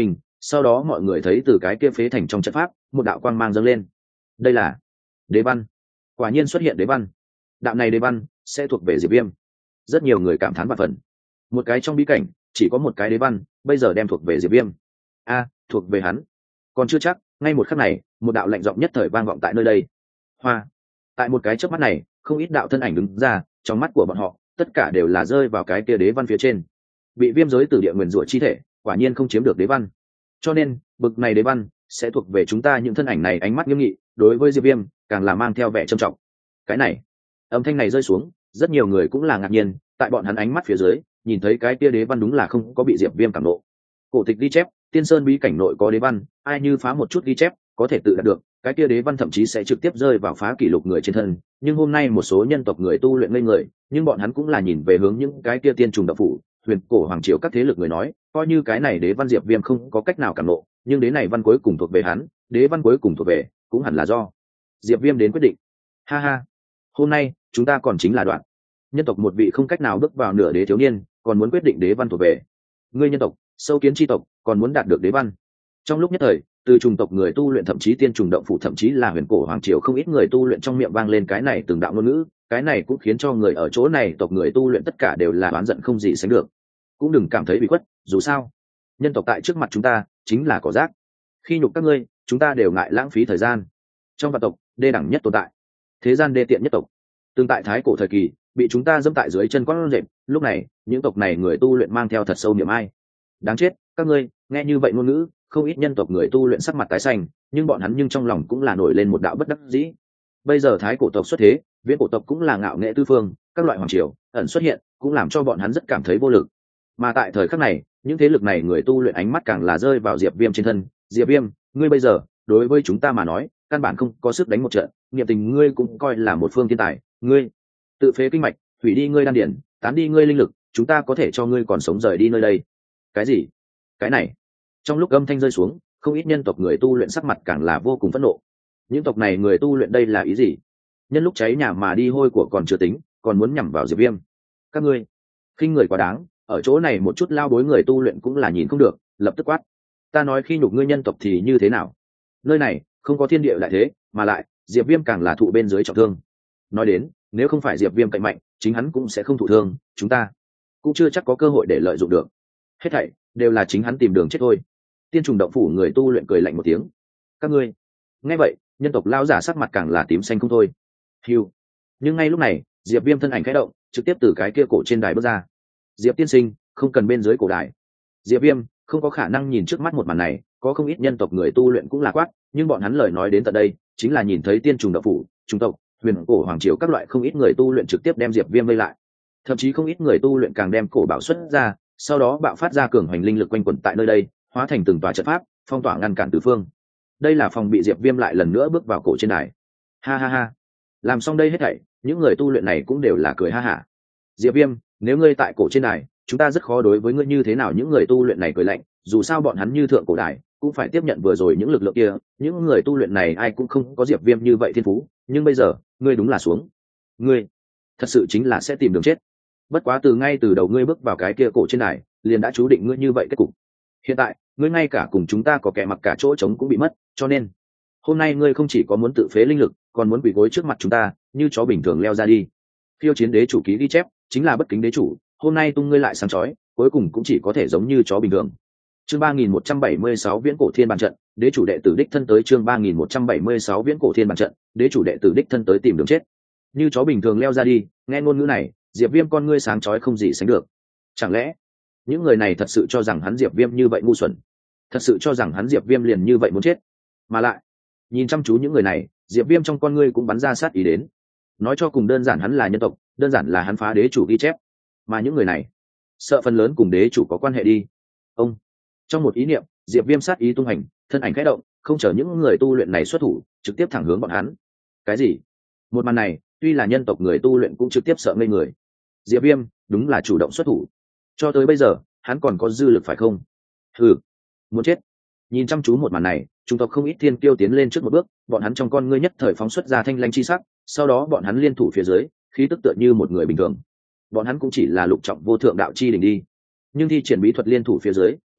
S1: sau đó mọi người thấy từ cái kia phế thành trong trận pháp một đạo quang mang dâng lên. Đây là đế văn. Quả nhiên xuất hiện đế văn. Đạo này đế văn sẽ thuộc về Diệp Viêm. Rất nhiều người cảm thán vạn phần. Một cái trong bí cảnh chỉ có một cái đế văn, bây giờ đem thuộc về Diệp Viêm. A, thuộc về hắn. Còn chưa chắc, ngay một khắc này, một đạo lạnh giọng nhất thời vang vọng tại nơi đây. Hoa. Tại một cái chớp mắt này, không ít đạo thân ảnh đứng ra, trong mắt của bọn họ, tất cả đều là rơi vào cái kia đế văn phía trên. Bị viêm giới tử địa nguyền rủa chi thể, quả nhiên không chiếm được đế văn. Cho nên, bực này đế văn sẽ thuộc về chúng ta. Những thân ảnh này ánh mắt nghiêm nghị, đối với Diệp Viêm càng là mang theo vẻ trầm trọng. Cái này, âm thanh này rơi xuống, rất nhiều người cũng là ngạc nhiên, tại bọn hắn ánh mắt phía dưới, nhìn thấy cái kia đế văn đúng là không có bị Diệp Viêm cảm nộ. Cổ tịch ghi chép, Tiên Sơn bí cảnh nội có đế văn, ai như phá một chút ghi chép, có thể tự đạt được, cái kia đế văn thậm chí sẽ trực tiếp rơi vào phá kỷ lục người trên thân. Nhưng hôm nay một số nhân tộc người tu luyện ngây người, nhưng bọn hắn cũng là nhìn về hướng những cái kia tiên trùng đạo phủ, huyền cổ hoàng triều các thế lực người nói, coi như cái này đế văn Diệp Viêm không có cách nào cảm nộ, nhưng đế này văn cuối cùng thuộc về hắn, đế văn cuối cùng thuộc về, cũng hẳn là do Diệp Viêm đến quyết định. Ha ha, hôm nay chúng ta còn chính là đoạn nhân tộc một vị không cách nào bước vào nửa đế thiếu niên, còn muốn quyết định đế văn thuộc về ngươi nhân tộc, sâu kiến chi tộc, còn muốn đạt được đế văn. Trong lúc nhất thời, từ trùng tộc người tu luyện thậm chí tiên trùng động phủ thậm chí là huyền cổ hoàng triều không ít người tu luyện trong miệng vang lên cái này từng đạo ngôn ngữ, cái này cũng khiến cho người ở chỗ này tộc người tu luyện tất cả đều là oán giận không gì sánh được. Cũng đừng cảm thấy bị khuất, dù sao nhân tộc tại trước mặt chúng ta chính là cỏ rác, khi nhục các ngươi chúng ta đều ngại lãng phí thời gian. Trong vạn tộc đê đẳng nhất tồn tại, thế gian đê tiện nhất tộc, tương tại thái cổ thời kỳ bị chúng ta dẫm tại dưới chân con rệp, lúc này những tộc này người tu luyện mang theo thật sâu niềm ai. Đáng chết các ngươi. Nghe như vậy ngôn ngữ, không ít nhân tộc người tu luyện sắc mặt tái xanh, nhưng bọn hắn nhưng trong lòng cũng là nổi lên một đạo bất đắc dĩ. Bây giờ thái cổ tộc xuất thế, viễn cổ tộc cũng là ngạo nghệ tư phương, các loại hoàng triều ẩn xuất hiện, cũng làm cho bọn hắn rất cảm thấy vô lực. Mà tại thời khắc này, những thế lực này người tu luyện ánh mắt càng là rơi vào Diệp Viêm trên thân. Diệp Viêm, ngươi bây giờ đối với chúng ta mà nói căn bản không có sức đánh một trận, niệm tình ngươi cũng coi là một phương thiên tài, ngươi tự phế kinh mạch, hủy đi ngươi đan điển, tán đi ngươi linh lực, chúng ta có thể cho ngươi còn sống rời đi nơi đây. Cái gì? Cái này? Trong lúc âm thanh rơi xuống, không ít nhân tộc người tu luyện sắc mặt càng là vô cùng phẫn nộ. Những tộc này người tu luyện đây là ý gì? Nhân lúc cháy nhà mà đi hôi của còn chưa tính, còn muốn nhằm vào Diệp Viêm. Các ngươi khinh người quá đáng, ở chỗ này một chút lao bối người tu luyện cũng là nhìn không được, lập tức quát. Ta nói khi nhục ngươi nhân tộc thì như thế nào? Nơi này không có thiên địa lại thế, mà lại Diệp Viêm càng là thụ bên dưới trọng thương. Nói đến, nếu không phải Diệp Viêm cạnh mạnh, chính hắn cũng sẽ không thụ thương, chúng ta cũng chưa chắc có cơ hội để lợi dụng được. Hết thảy đều là chính hắn tìm đường chết thôi. Tiên trùng động phủ người tu luyện cười lạnh một tiếng. Các ngươi nghe vậy, nhân tộc lao giả sắc mặt càng là tím xanh không thôi. Hiu. Nhưng ngay lúc này, Diệp Viêm thân ảnh khẽ động, trực tiếp từ cái kia cổ trên đài bước ra. Diệp tiên sinh, không cần bên dưới cổ đài. Diệp Viêm không có khả năng nhìn trước mắt một màn này, có không ít nhân tộc người tu luyện cũng là quát, nhưng bọn hắn lời nói đến tận đây, chính là nhìn thấy tiên trùng động phủ, trung tộc, huyền cổ hoàng triều các loại không ít người tu luyện trực tiếp đem Diệp Viêm vây lại. Thậm chí không ít người tu luyện càng đem cổ bảo xuất ra, sau đó bạo phát ra cường hoành linh lực quanh quẩn tại nơi đây, hóa thành từng tòa trận pháp, phong tỏa ngăn cản tứ phương. Đây là phòng bị Diệp Viêm lại lần nữa bước vào cổ trên đài. Ha ha ha. Làm xong đây hết thảy, những người tu luyện này cũng đều là cười ha hả. Diệp Viêm, nếu ngươi tại cổ trên đài, chúng ta rất khó đối với ngươi như thế nào. Những người tu luyện này cười lạnh, dù sao bọn hắn như thượng cổ đài, cũng phải tiếp nhận vừa rồi những lực lượng kia, những người tu luyện này ai cũng không có Diệp Viêm như vậy thiên phú, nhưng bây giờ, ngươi đúng là xuống. Ngươi, thật sự chính là sẽ tìm đường chết. Bất quá từ ngay từ đầu ngươi bước vào cái kia cổ trên đài, liền đã chú định ngươi như vậy kết cục. Hiện tại, ngươi ngay cả cùng chúng ta có kẻ mặc cả chỗ trống cũng bị mất, cho nên hôm nay ngươi không chỉ có muốn tự phế linh lực, còn muốn quỳ gối trước mặt chúng ta, như chó bình thường leo ra đi. Phiêu chiến đế chủ ký ghi chép, chính là bất kính đế chủ, hôm nay tung ngươi lại sáng chói, cuối cùng cũng chỉ có thể giống như chó bình thường. Chương ba nghìn một trăm bảy mươi sáu viễn cổ thiên bàn trận, đế chủ đệ tử đích thân tới. Chương ba nghìn một trăm bảy mươi sáu viễn cổ thiên bàn trận, đế chủ đệ tử đích thân tới tìm đường chết. Như chó bình thường leo ra đi, nghe ngôn ngữ này, Diệp Viêm con ngươi sáng chói không gì sánh được. Chẳng lẽ những người này thật sự cho rằng hắn Diệp Viêm như vậy ngu xuẩn, thật sự cho rằng hắn Diệp Viêm liền như vậy muốn chết? Mà lại, nhìn chăm chú những người này, Diệp Viêm trong con ngươi cũng bắn ra sát ý đến. Nói cho cùng đơn giản hắn là nhân tộc, đơn giản là hắn phá đế chủ ghi chép, mà những người này sợ phần lớn cùng đế chủ có quan hệ đi. Ông trong một ý niệm, Diệp Viêm sát ý tung hành, thân ảnh khẽ động, không chờ những người tu luyện này xuất thủ, trực tiếp thẳng hướng bọn hắn. Cái gì? Một màn này, tuy là nhân tộc người tu luyện cũng trực tiếp sợ ngây người. Diệp Viêm đúng là chủ động xuất thủ. Cho tới bây giờ, hắn còn có dư lực phải không? Hừ, muốn chết. Nhìn chăm chú một màn này, chúng tộc không ít thiên kiêu tiến lên trước một bước, bọn hắn trong con ngươi nhất thời phóng xuất ra thanh lãnh chi sắc, sau đó bọn hắn liên thủ phía dưới, khí tức tựa như một người bình thường. Bọn hắn cũng chỉ là lục trọng vô thượng đạo chi đỉnh đi, nhưng thi triển bí thuật liên thủ phía dưới,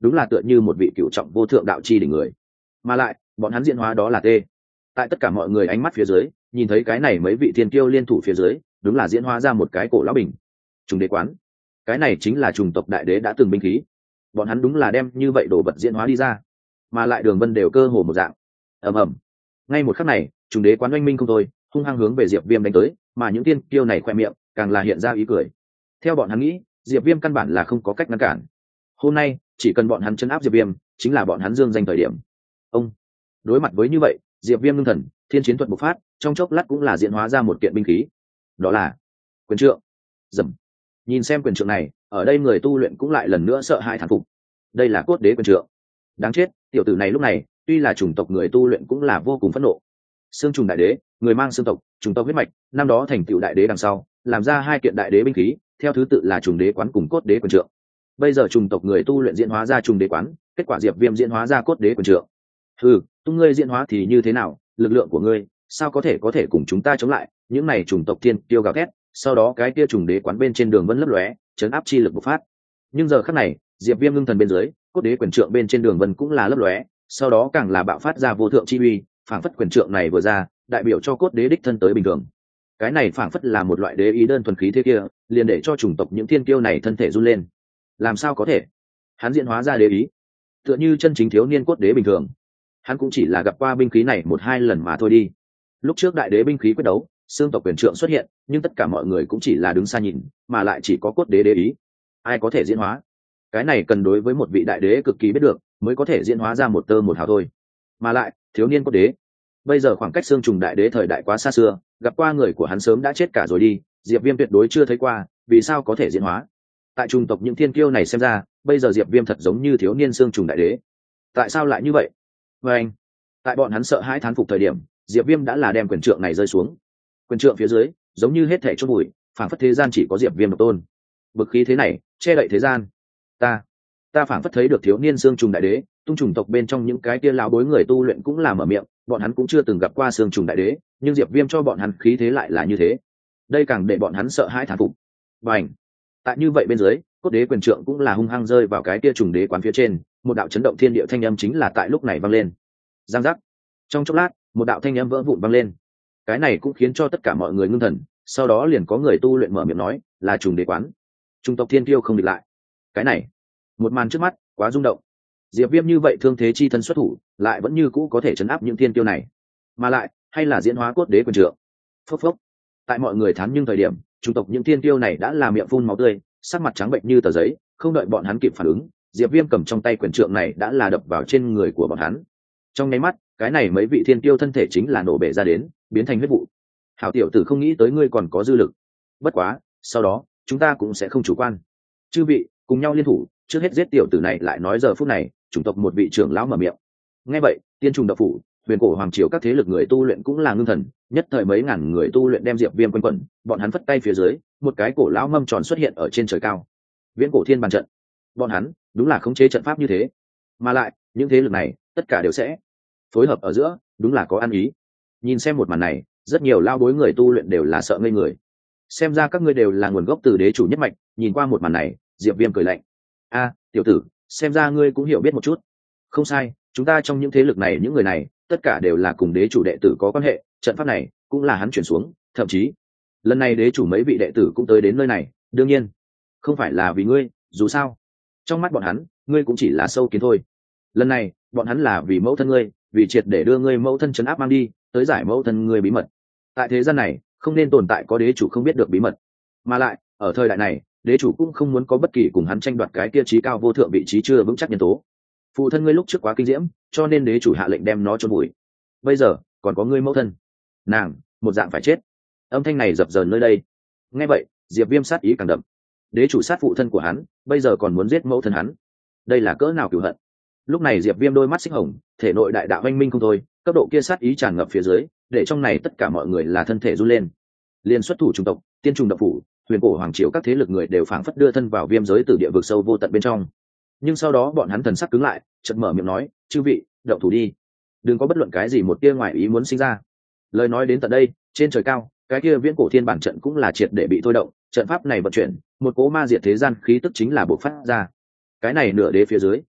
S1: đúng là tựa như một vị cựu trọng vô thượng đạo chi đỉnh người. Mà lại bọn hắn diễn hóa đó là tê. Tại tất cả mọi người ánh mắt phía dưới, nhìn thấy cái này mấy vị thiên kiêu liên thủ phía dưới, đúng là diễn hóa ra một cái cổ lão bình trùng đế quán. Cái này chính là trùng tộc đại đế đã từng binh khí. Bọn hắn đúng là đem như vậy đồ vật diễn hóa đi ra, mà lại đường vân đều cơ hồ một dạng. Ầm ầm. Ngay một khắc này, trùng đế quán oanh minh không thôi, hung hăng hướng về Diệp Viêm đánh tới, mà những tiên kiêu này khoe miệng càng là hiện ra ý cười. Theo bọn hắn nghĩ, Diệp Viêm căn bản là không có cách ngăn cản. Hôm nay, chỉ cần bọn hắn chấn áp Diệp Viêm, chính là bọn hắn dương danh thời điểm. Ông đối mặt với như vậy, Diệp Viêm ngưng thần, thiên chiến thuật bộc phát, trong chốc lát cũng là diễn hóa ra một kiện binh khí. Đó là quyền trượng. Dầm. Nhìn xem quyền trượng này, ở đây người tu luyện cũng lại lần nữa sợ hãi thán phục. Đây là cốt đế quyền trượng. Đáng chết, tiểu tử này lúc này, tuy là chủng tộc người tu luyện cũng là vô cùng phẫn nộ. Xương trùng đại đế, người mang xương tộc, chủng tộc huyết mạch, năm đó thành tựu đại đế đằng sau, làm ra hai kiện đại đế binh khí, theo thứ tự là trùng đế quán cùng cốt đế quyền trượng. Bây giờ chủng tộc người tu luyện diễn hóa ra trùng đế quán, kết quả Diệp Viêm diễn hóa ra cốt đế quyền trượng. Hừ, tung ngươi diễn hóa thì như thế nào, lực lượng của ngươi sao có thể có thể cùng chúng ta chống lại? Những này chủng tộc thiên tiêu gào thét, sau đó cái kia trùng đế quán bên trên đường vân lấp lóe, chấn áp chi lực bộc phát. Nhưng giờ khắc này, Diệp Viêm ngưng thần bên dưới, cốt đế quyền trượng bên trên đường vân cũng là lấp lóe, sau đó càng là bạo phát ra vô thượng chi uy, phảng phất quyền trượng này vừa ra, đại biểu cho cốt đế đích thân tới bình thường. Cái này phảng phất là một loại đế ý đơn thuần khí thế kia, liền để cho chủng tộc những thiên kiêu này thân thể run lên. Làm sao có thể? Hắn diễn hóa ra đế ý, tựa như chân chính thiếu niên cốt đế bình thường. Hắn cũng chỉ là gặp qua binh khí này một hai lần mà thôi đi. Lúc trước đại đế binh khí quyết đấu, xương tộc quyền trượng xuất hiện, nhưng tất cả mọi người cũng chỉ là đứng xa nhìn, mà lại chỉ có cốt đế đế ý. Ai có thể diễn hóa? Cái này cần đối với một vị đại đế cực kỳ biết được, mới có thể diễn hóa ra một tơ một hào thôi. Mà lại, thiếu niên cốt đế. Bây giờ khoảng cách xương trùng đại đế thời đại quá xa xưa, gặp qua người của hắn sớm đã chết cả rồi đi, Diệp Viêm tuyệt đối chưa thấy qua, vì sao có thể diễn hóa? Tại trùng tộc những thiên kiêu này xem ra, bây giờ Diệp Viêm thật giống như thiếu niên xương trùng đại đế. Tại sao lại như vậy? Và anh, tại bọn hắn sợ hãi thán phục thời điểm, Diệp Viêm đã là đem quyền trượng này rơi xuống. Quyền trượng phía dưới, giống như hết thảy chôn bụi, phảng phất thế gian chỉ có Diệp Viêm độc tôn. Bực khí thế này, che đậy thế gian. Ta, ta phảng phất thấy được thiếu niên xương trùng đại đế, tung trùng tộc bên trong những cái kia lão bối người tu luyện cũng là mở miệng, bọn hắn cũng chưa từng gặp qua xương trùng đại đế, nhưng Diệp Viêm cho bọn hắn khí thế lại là như thế. Đây càng để bọn hắn sợ hãi thán phục. Bành! Tại như vậy bên dưới, cốt đế quyền trượng cũng là hung hăng rơi vào cái kia trùng đế quán phía trên, một đạo chấn động thiên địa thanh âm chính là tại lúc này vang lên. Giang giác. Trong chốc lát, một đạo thanh âm vỡ vụn vang lên. Cái này cũng khiến cho tất cả mọi người ngưng thần, sau đó liền có người tu luyện mở miệng nói, là trùng đế quán. Trung tộc thiên tiêu không địch lại. Cái này, một màn trước mắt, quá rung động. Diệp Viêm như vậy thương thế chi thân xuất thủ, lại vẫn như cũ có thể chấn áp những thiên tiêu này. Mà lại, hay là diễn hóa cốt đế quyền trượng. Phốc phốc. Tại mọi người thán nhưng thời điểm, trung tộc những thiên tiêu này đã là miệng phun máu tươi, sắc mặt trắng bệnh như tờ giấy, không đợi bọn hắn kịp phản ứng, Diệp Viêm cầm trong tay quyền trượng này đã là đập vào trên người của bọn hắn. Trong nháy mắt, cái này mấy vị thiên tiêu thân thể chính là nổ bể ra đến, biến thành huyết vụ. Hảo tiểu tử không nghĩ tới ngươi còn có dư lực. Bất quá, sau đó, chúng ta cũng sẽ không chủ quan. Chư vị, cùng nhau liên thủ, trước hết giết tiểu tử này lại nói giờ phút này, chủng tộc một vị trưởng lão mở miệng. Nghe vậy, tiên trùng độc phủ, huyền cổ hoàng triều các thế lực người tu luyện cũng là ngưng thần, nhất thời mấy ngàn người tu luyện đem Diệp Viêm quanh quẩn, bọn hắn phất tay phía dưới, một cái cổ lão mâm tròn xuất hiện ở trên trời cao. Viễn cổ thiên bàn trận. Bọn hắn, đúng là khống chế trận pháp như thế. Mà lại, những thế lực này, tất cả đều sẽ phối hợp ở giữa, đúng là có ăn ý. Nhìn xem một màn này, rất nhiều lao bối người tu luyện đều là sợ ngây người. Xem ra các ngươi đều là nguồn gốc từ đế chủ nhất mạch, nhìn qua một màn này, Diệp Viêm cười lạnh. A, tiểu tử, xem ra ngươi cũng hiểu biết một chút. Không sai, chúng ta trong những thế lực này những người này, tất cả đều là cùng đế chủ đệ tử có quan hệ, trận pháp này cũng là hắn chuyển xuống, thậm chí lần này đế chủ mấy vị đệ tử cũng tới đến nơi này, đương nhiên không phải là vì ngươi, dù sao trong mắt bọn hắn ngươi cũng chỉ là sâu kiến thôi. Lần này bọn hắn là vì mẫu thân ngươi, vì triệt để đưa ngươi mẫu thân trấn áp mang đi, tới giải mẫu thân ngươi bí mật. Tại thế gian này không nên tồn tại có đế chủ không biết được bí mật, mà lại ở thời đại này đế chủ cũng không muốn có bất kỳ cùng hắn tranh đoạt cái kia trí cao vô thượng vị trí chưa vững chắc nhân tố. Phụ thân ngươi lúc trước quá kinh diễm, cho nên đế chủ hạ lệnh đem nó chôn bụi. Bây giờ còn có ngươi mẫu thân, nàng một dạng phải chết. Âm thanh này dập dờn nơi đây. Nghe vậy, Diệp Viêm sát ý càng đậm. Đế chủ sát phụ thân của hắn, bây giờ còn muốn giết mẫu thân hắn, đây là cỡ nào cừu hận. Lúc này Diệp Viêm đôi mắt xích hồng, thể nội đại đạo oanh minh không thôi, cấp độ kia sát ý tràn ngập phía dưới, để trong này tất cả mọi người là thân thể run lên. Liên xuất thủ trung tộc, tiên trùng độc phủ, huyền cổ hoàng triều các thế lực người đều phảng phất đưa thân vào viêm giới từ địa vực sâu vô tận bên trong. Nhưng sau đó bọn hắn thần sắc cứng lại, chợt mở miệng nói, chư vị, động thủ đi, đừng có bất luận cái gì một tia ngoài ý muốn sinh ra. Lời nói đến tận đây, trên trời cao, cái kia viễn cổ thiên bản trận cũng là triệt để bị thôi động, trận pháp này vận chuyển, một cỗ ma diệt thế gian khí tức chính là bộc phát ra. Cái này nửa đế phía dưới,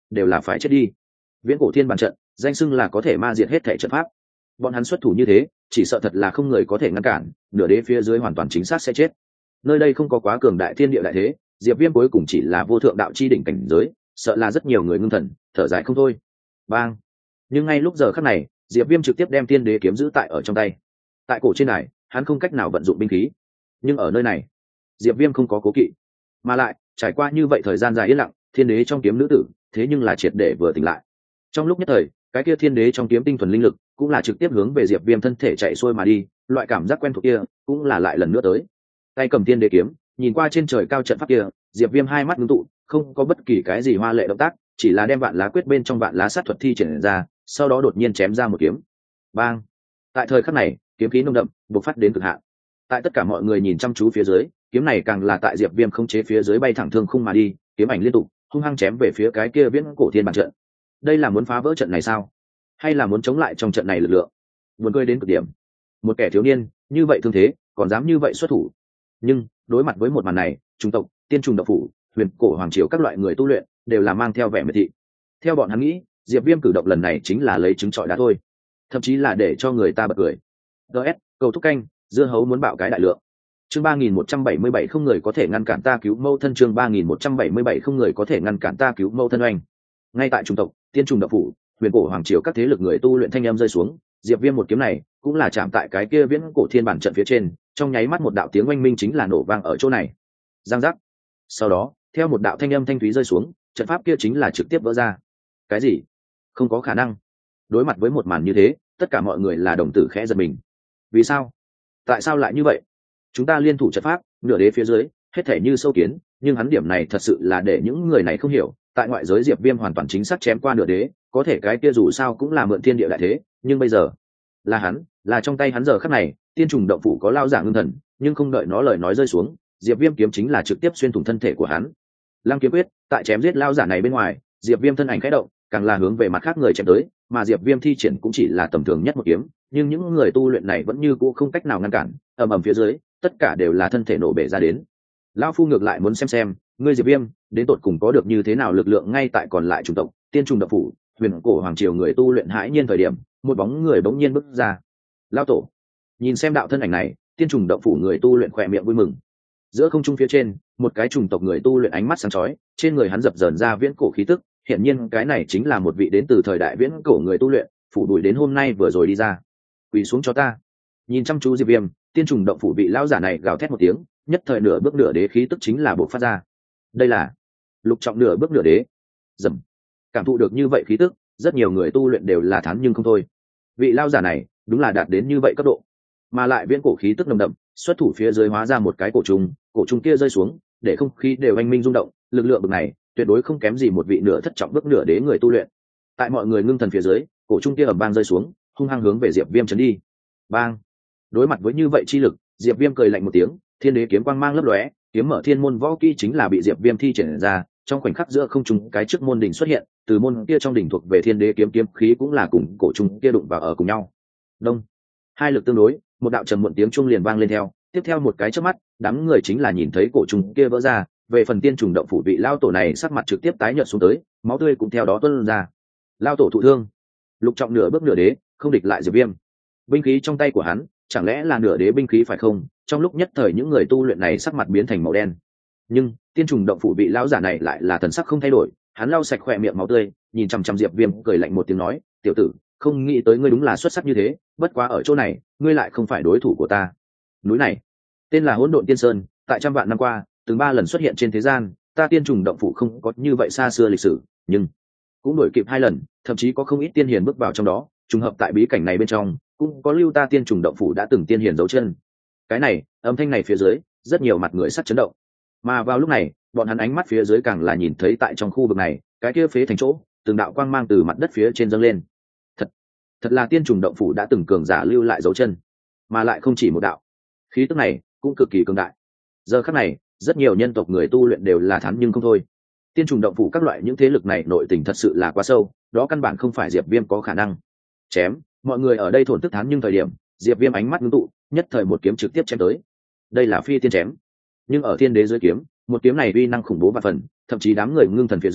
S1: đều là phải chết đi. Viễn cổ thiên bản trận danh xưng là có thể ma diệt hết thể trận pháp, bọn hắn xuất thủ như thế chỉ sợ thật là không người có thể ngăn cản, nửa đế phía dưới hoàn toàn chính xác sẽ chết. Nơi đây không có quá cường đại thiên địa đại thế, diệp viêm cuối cùng chỉ là vô thượng đạo chi đỉnh cảnh giới, sợ là rất nhiều người ngưng thần thở dài không thôi. Bang! Nhưng ngay lúc giờ khắc này, diệp viêm trực tiếp đem thiên đế kiếm giữ tại ở trong tay. Tại cổ trên này hắn không cách nào vận dụng binh khí, nhưng ở nơi này diệp viêm không có cố kỵ, mà lại trải qua như vậy thời gian dài yên lặng, thiên đế trong kiếm nữ tử thế nhưng là triệt để vừa tỉnh lại. Trong lúc nhất thời, cái kia thiên đế trong kiếm tinh thuần linh lực cũng là trực tiếp hướng về diệp viêm thân thể chạy xuôi mà đi, loại cảm giác quen thuộc kia cũng là lại lần nữa tới. Tay cầm thiên đế kiếm nhìn qua trên trời cao trận pháp kia, diệp viêm hai mắt ngưng tụ, không có bất kỳ cái gì hoa lệ động tác, chỉ là đem vạn lá quyết bên trong vạn lá sát thuật thi triển ra, sau đó đột nhiên chém ra một kiếm. Bang! Tại thời khắc này, kiếm khí nồng đậm bộc phát đến cực hạn. Tại tất cả mọi người nhìn chăm chú phía dưới, kiếm này càng là tại diệp viêm không chế phía dưới bay thẳng thương khung mà đi, kiếm ảnh liên tục hung hăng chém về phía cái kia viễn cổ thiên bản trận. Đây là muốn phá vỡ trận này sao, hay là muốn chống lại trong trận này lực lượng? Buồn cười đến cực điểm, một kẻ thiếu niên như vậy thương thế còn dám như vậy xuất thủ. Nhưng đối mặt với một màn này, chủng tộc tiên trùng độc phủ, huyền cổ hoàng triều các loại người tu luyện đều là mang theo vẻ miệt thị. Theo bọn hắn nghĩ, diệp viêm cử động lần này chính là lấy trứng trọi đá thôi, thậm chí là để cho người ta bật cười. gs cầu thúc canh dưa hấu muốn bạo cái đại lượng. Chương ba nghìn một trăm bảy mươi bảy không người có thể ngăn cản ta cứu mâu thân. Chương ba nghìn một trăm bảy mươi bảy không người có thể ngăn cản ta cứu mâu thân oanh. Ngay tại chủng tộc tiên trùng độc phủ, huyền cổ hoàng triều các thế lực người tu luyện thanh âm rơi xuống, diệp viêm một kiếm này cũng là chạm tại cái kia viễn cổ thiên bản trận phía trên, trong nháy mắt một đạo tiếng oanh minh chính là nổ vang ở chỗ này. Giang giác. Sau đó theo một đạo thanh âm thanh thúy rơi xuống, trận pháp kia chính là trực tiếp vỡ ra. Cái gì? Không có khả năng. Đối mặt với một màn như thế, tất cả mọi người là đồng tử khẽ giật mình. Vì sao? Tại sao lại như vậy? Chúng ta liên thủ trận pháp, nửa đế phía dưới hết thể như sâu kiến, nhưng hắn điểm này thật sự là để những người này không hiểu. Tại ngoại giới diệp viêm hoàn toàn chính xác chém qua nửa đế, có thể cái kia dù sao cũng là mượn thiên địa đại thế, nhưng bây giờ là hắn, là trong tay hắn giờ khắc này, tiên trùng động phủ có lao giả ngưng thần, nhưng không đợi nó lời nói rơi xuống, diệp viêm kiếm chính là trực tiếp xuyên thủng thân thể của hắn. Lăng kiếm quyết, tại chém giết lao giả này bên ngoài, diệp viêm thân ảnh khẽ động, càng là hướng về mặt khác người chém tới, mà diệp viêm thi triển cũng chỉ là tầm thường nhất một kiếm, nhưng những người tu luyện này vẫn như cũ không cách nào ngăn cản, ầm ầm phía dưới tất cả đều là thân thể nổ bể ra đến. Lão phu ngược lại muốn xem xem ngươi diệp viêm đến tột cùng có được như thế nào lực lượng. Ngay tại còn lại chủng tộc tiên trùng độc phủ, huyền cổ hoàng triều người tu luyện hãi nhiên thời điểm, một bóng người bỗng nhiên bước ra. Lão tổ! Nhìn xem đạo thân ảnh này, tiên trùng độc phủ người tu luyện khỏe miệng vui mừng. Giữa không trung phía trên, một cái chủng tộc người tu luyện ánh mắt sáng chói, trên người hắn dập dờn ra viễn cổ khí tức, hiển nhiên cái này chính là một vị đến từ thời đại viễn cổ người tu luyện, phủ đuổi đến hôm nay vừa rồi đi ra. Quỳ xuống cho ta! Nhìn chăm chú diệp viêm, tiên trùng động phủ vị lão giả này gào thét một tiếng, nhất thời nửa bước nửa đế khí tức chính là bộc phát ra. Đây là lục trọng nửa bước nửa đế. Dầm. Cảm thụ được như vậy khí tức, rất nhiều người tu luyện đều là thán nhưng không thôi. Vị lão giả này đúng là đạt đến như vậy cấp độ, mà lại viễn cổ khí tức nồng đậm, xuất thủ phía dưới hóa ra một cái cổ trùng, cổ trùng kia rơi xuống, để không khí đều anh minh rung động, lực lượng bậc này tuyệt đối không kém gì một vị nửa thất trọng bước nửa đế người tu luyện. Tại mọi người ngưng thần phía dưới, cổ trùng kia ầm bang rơi xuống, hung hăng hướng về diệp viêm chấn đi. Bang! Đối mặt với như vậy chi lực, diệp viêm cười lạnh một tiếng, thiên đế kiếm quang mang lấp lóe, kiếm mở thiên môn võ kỹ chính là bị diệp viêm thi triển ra. Trong khoảnh khắc giữa không trung cái trước môn đỉnh xuất hiện, từ môn kia trong đỉnh thuộc về thiên đế kiếm kiếm khí cũng là cùng cổ trùng kia đụng vào ở cùng nhau. Đông! Hai lực tương đối, một đạo trầm muộn tiếng chuông liền vang lên theo, tiếp theo một cái chớp mắt, đám người chính là nhìn thấy cổ trùng kia vỡ ra. Về phần tiên trùng động phủ vị lao tổ này sắc mặt trực tiếp tái nhợt xuống tới, máu tươi cũng theo đó tuôn ra. Lao tổ thụ thương, lục trọng nửa bước nửa đế, không địch lại diệp viêm. Binh khí trong tay của hắn chẳng lẽ là nửa đế binh khí phải không? Trong lúc nhất thời những người tu luyện này sắc mặt biến thành màu đen, nhưng tiên trùng động phủ vị lão giả này lại là thần sắc không thay đổi. Hắn lau sạch khỏe miệng máu tươi, nhìn chằm chằm diệp viêm cười lạnh một tiếng nói, tiểu tử, không nghĩ tới ngươi đúng là xuất sắc như thế, bất quá ở chỗ này ngươi lại không phải đối thủ của ta. Núi này tên là Hỗn Độn Tiên Sơn, tại trăm vạn năm qua từng ba lần xuất hiện trên thế gian, ta tiên trùng động phủ không có như vậy xa xưa lịch sử, nhưng cũng đổi kịp hai lần, thậm chí có không ít tiên hiền bước vào trong đó, trùng hợp tại bí cảnh này bên trong cũng có lưu ta tiên trùng động phủ đã từng tiên hiền dấu chân. Cái này âm thanh này phía dưới rất nhiều mặt người sắc chấn động, mà vào lúc này bọn hắn ánh mắt phía dưới càng là nhìn thấy tại trong khu vực này cái kia phế thành chỗ từng đạo quang mang từ mặt đất phía trên dâng lên. Thật, thật là tiên trùng động phủ đã từng cường giả lưu lại dấu chân, mà lại không chỉ một đạo, khí tức này cũng cực kỳ cường đại. Giờ khắc này rất nhiều nhân tộc người tu luyện đều là thán nhưng không thôi. Tiên trùng động phủ các loại những thế lực này nội tình thật sự là quá sâu, đó căn bản không phải diệp viêm có khả năng chém. Mọi người ở đây thổn thức thán nhưng thời điểm, diệp viêm ánh mắt ngưng tụ, nhất thời một kiếm trực tiếp chém tới. Đây là phi tiên chém, nhưng ở thiên đế dưới kiếm, một kiếm này uy năng khủng bố và phần, thậm chí đám người ngưng thần phía dưới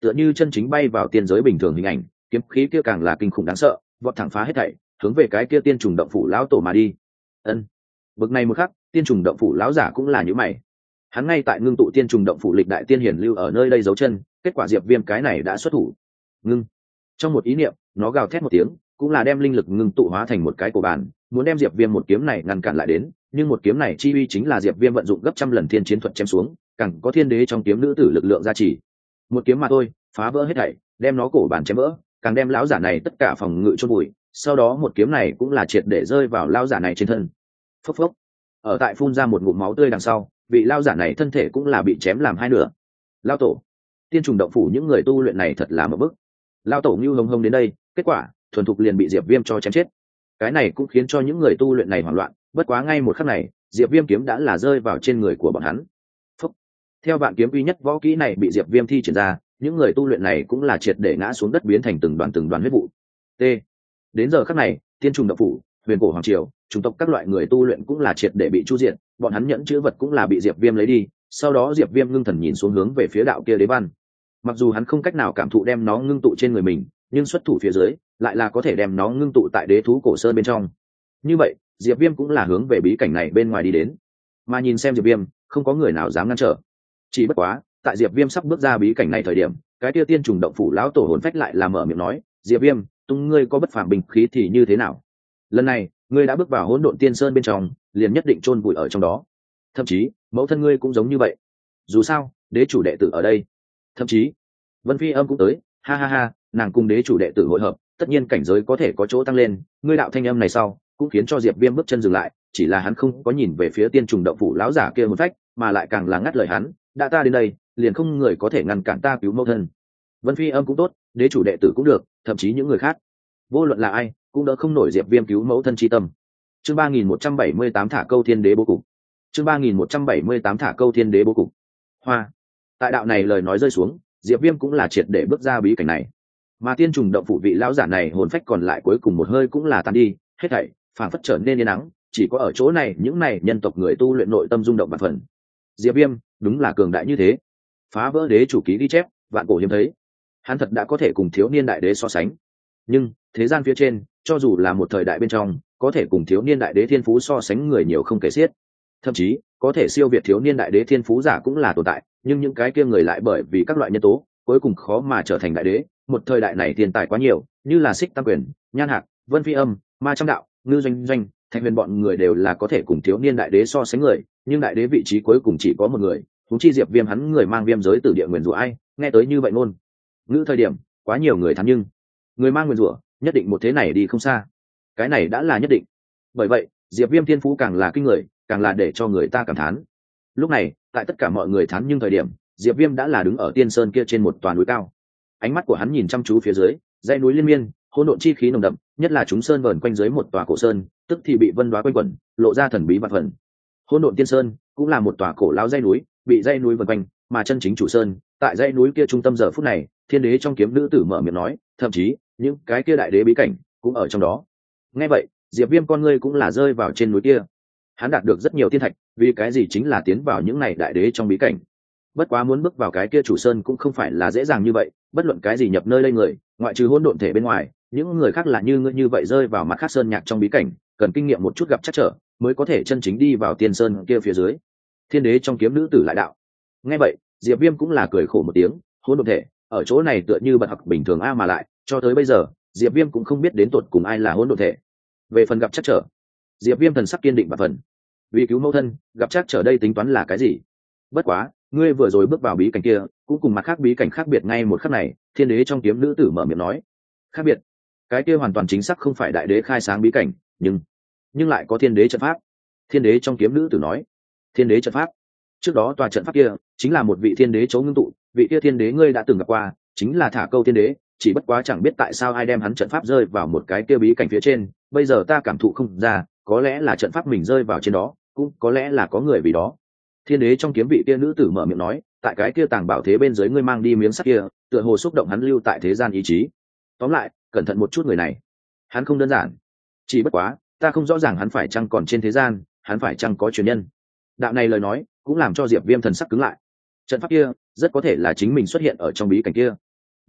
S1: tựa như chân chính bay vào tiên giới bình thường hình ảnh, kiếm khí kia càng là kinh khủng đáng sợ, vọt thẳng phá hết thảy, hướng về cái kia tiên trùng động phủ lão tổ mà đi. Ân. Bực này một khắc, tiên trùng động phủ lão giả cũng là như mày. Hắn ngay tại ngưng tụ tiên trùng động phủ lịch đại tiên hiển lưu ở nơi đây giấu chân, kết quả Diệp Viêm cái này đã xuất thủ. Ngưng. Trong một ý niệm, nó gào thét một tiếng, cũng là đem linh lực ngưng tụ hóa thành một cái cổ bàn, muốn đem Diệp Viêm một kiếm này ngăn cản lại đến, nhưng một kiếm này chi uy chính là Diệp Viêm vận dụng gấp trăm lần thiên chiến thuật chém xuống, càng có thiên đế trong kiếm nữ tử lực lượng gia trì. Một kiếm mà thôi, phá vỡ hết thảy, đem nó cổ bàn chém vỡ, càng đem lão giả này tất cả phòng ngự chôn bụi, sau đó một kiếm này cũng là triệt để rơi vào lão giả này trên thân. Phốc phốc. Ở tại phun ra một ngụm máu tươi đằng sau, vị lão giả này thân thể cũng là bị chém làm hai nửa. Lão tổ, tiên trùng động phủ những người tu luyện này thật là một bức. Lão tổ Nưu Hồng Hồng đến đây, kết quả thuần thục liền bị Diệp Viêm cho chém chết. Cái này cũng khiến cho những người tu luyện này hoảng loạn, bất quá ngay một khắc này, Diệp Viêm kiếm đã là rơi vào trên người của bọn hắn. Phúc. Theo vạn kiếm uy nhất võ kỹ này bị Diệp Viêm thi triển ra, những người tu luyện này cũng là triệt để ngã xuống đất biến thành từng đoàn từng đoàn huyết vụ. T. Đến giờ khắc này, tiên trùng động phủ, huyền cổ hoàng triều, chủng tộc các loại người tu luyện cũng là triệt để bị chu diệt, bọn hắn nhẫn chữ vật cũng là bị Diệp Viêm lấy đi, sau đó Diệp Viêm ngưng thần nhìn xuống hướng về phía đạo kia đế văn. Mặc dù hắn không cách nào cảm thụ đem nó ngưng tụ trên người mình, nhưng xuất thủ phía dưới lại là có thể đem nó ngưng tụ tại đế thú cổ sơn bên trong. Như vậy, Diệp Viêm cũng là hướng về bí cảnh này bên ngoài đi đến. Mà nhìn xem Diệp Viêm, không có người nào dám ngăn trở. Chỉ bất quá, tại Diệp Viêm sắp bước ra bí cảnh này thời điểm, cái kia tiên trùng động phủ lão tổ hồn phách lại là mở miệng nói, "Diệp Viêm, tung ngươi có bất phàm bình khí thì như thế nào? Lần này, ngươi đã bước vào Hỗn Độn Tiên Sơn bên trong, liền nhất định chôn vùi ở trong đó. Thậm chí, mẫu thân ngươi cũng giống như vậy. Dù sao, đế chủ đệ tử ở đây. Thậm chí, Vân Phi Âm cũng tới, ha ha ha, nàng cùng đế chủ đệ tử hội hợp, tất nhiên cảnh giới có thể có chỗ tăng lên, ngươi đạo thanh âm này sau, cũng khiến cho Diệp Viêm bước chân dừng lại, chỉ là hắn không có nhìn về phía tiên trùng động phủ lão giả kia hồn phách, mà lại càng là ngắt lời hắn, đã ta đến đây, liền không người có thể ngăn cản ta cứu mẫu thân. Vân Phi Âm cũng tốt, đế chủ đệ tử cũng được, thậm chí những người khác, vô luận là ai, cũng đỡ không nổi Diệp Viêm cứu mẫu thân chi tâm. Chương ba nghìn một trăm bảy mươi tám thả câu thiên đế bố cục. Chương ba nghìn một trăm bảy mươi tám thả câu thiên đế bố cục. Hoa. Tại đạo này lời nói rơi xuống, Diệp Viêm cũng là triệt để bước ra bí cảnh này. Mà tiên trùng động phủ vị lão giả này hồn phách còn lại cuối cùng một hơi cũng là tan đi, hết thảy phảng phất trở nên yên nắng, chỉ có ở chỗ này những này nhân tộc người tu luyện nội tâm rung động bạc phần. Diệp Viêm, đúng là cường đại như thế. Phá vỡ đế chủ ký ghi chép, vạn cổ hiếm thấy. Hắn thật đã có thể cùng thiếu niên đại đế so sánh. Nhưng, thế gian phía trên, cho dù là một thời đại bên trong, có thể cùng thiếu niên đại đế thiên phú so sánh người nhiều không kể xiết. Thậm chí, có thể siêu việt thiếu niên đại đế thiên phú giả cũng là tồn tại, nhưng những cái kia người lại bởi vì các loại nhân tố, cuối cùng khó mà trở thành đại đế. Một thời đại này tiền tài quá nhiều, như là Xích Tam Quyền, Nhan Hạc, Vân Phi Âm, Ma Trăm Đạo, Ngư Doanh Doanh, Thanh Huyền bọn người đều là có thể cùng thiếu niên đại đế so sánh người, nhưng đại đế vị trí cuối cùng chỉ có một người, huống chi Diệp Viêm hắn người mang viêm giới tử địa nguyền rủa ai, nghe tới như vậy luôn. Ngữ thời điểm, quá nhiều người thắng nhưng người mang nguyền rủa, nhất định một thế này đi không xa. Cái này đã là nhất định. Bởi vậy, Diệp Viêm thiên phú càng là kinh người, càng là để cho người ta cảm thán. Lúc này, tại tất cả mọi người thán nhưng thời điểm, Diệp Viêm đã là đứng ở tiên sơn kia trên một tòa núi cao. Ánh mắt của hắn nhìn chăm chú phía dưới, dãy núi liên miên, hỗn độn chi khí nồng đậm, nhất là chúng sơn vờn quanh dưới một tòa cổ sơn, tức thì bị vân đoá quanh quẩn, lộ ra thần bí vạn phần. Hỗn độn tiên sơn cũng là một tòa cổ lão dãy núi, bị dãy núi vần quanh, mà chân chính chủ sơn, tại dãy núi kia trung tâm giờ phút này, thiên đế trong kiếm nữ tử mở miệng nói, thậm chí, những cái kia đại đế bí cảnh cũng ở trong đó. Nghe vậy, Diệp Viêm con ngươi cũng là rơi vào trên núi kia. Hắn đạt được rất nhiều thiên thạch, vì cái gì chính là tiến vào những này đại đế trong bí cảnh. Bất quá muốn bước vào cái kia chủ sơn cũng không phải là dễ dàng như vậy, bất luận cái gì nhập nơi đây người, ngoại trừ hỗn độn thể bên ngoài, những người khác là như ngươi như vậy rơi vào mặt khác sơn nhạc trong bí cảnh, cần kinh nghiệm một chút gặp chắc trở, mới có thể chân chính đi vào tiên sơn kia phía dưới. Thiên đế trong kiếm nữ tử lại đạo. Nghe vậy, Diệp Viêm cũng là cười khổ một tiếng, hỗn độn thể, ở chỗ này tựa như bật học bình thường a mà lại, cho tới bây giờ, Diệp Viêm cũng không biết đến tột cùng ai là hỗn độn thể. Về phần gặp chắc trở, Diệp Viêm thần sắc kiên định và phần. Vì cứu mẫu thân, gặp chắc trở đây tính toán là cái gì? Bất quá, ngươi vừa rồi bước vào bí cảnh kia, cũng cùng mặt khác bí cảnh khác biệt ngay một khắc này, thiên đế trong kiếm nữ tử mở miệng nói. Khác biệt? Cái kia hoàn toàn chính xác không phải đại đế khai sáng bí cảnh, nhưng nhưng lại có thiên đế trận pháp. Thiên đế trong kiếm nữ tử nói. Thiên đế trận pháp? Trước đó tòa trận pháp kia chính là một vị thiên đế chỗ ngưng tụ, vị kia thiên đế ngươi đã từng gặp qua, chính là Thả Câu thiên đế, chỉ bất quá chẳng biết tại sao ai đem hắn trận pháp rơi vào một cái kia bí cảnh phía trên, bây giờ ta cảm thụ không ra, có lẽ là trận pháp mình rơi vào trên đó, cũng có lẽ là có người vì đó. Thiên đế trong kiếm vị kia nữ tử mở miệng nói, tại cái kia tàng bảo thế bên dưới ngươi mang đi miếng sắt kia, tựa hồ xúc động hắn lưu tại thế gian ý chí. Tóm lại, cẩn thận một chút người này, hắn không đơn giản. Chỉ bất quá, ta không rõ ràng hắn phải chăng còn trên thế gian, hắn phải chăng có truyền nhân. Đạo này lời nói cũng làm cho Diệp Viêm thần sắc cứng lại. Trận pháp kia rất có thể là chính mình xuất hiện ở trong bí cảnh kia.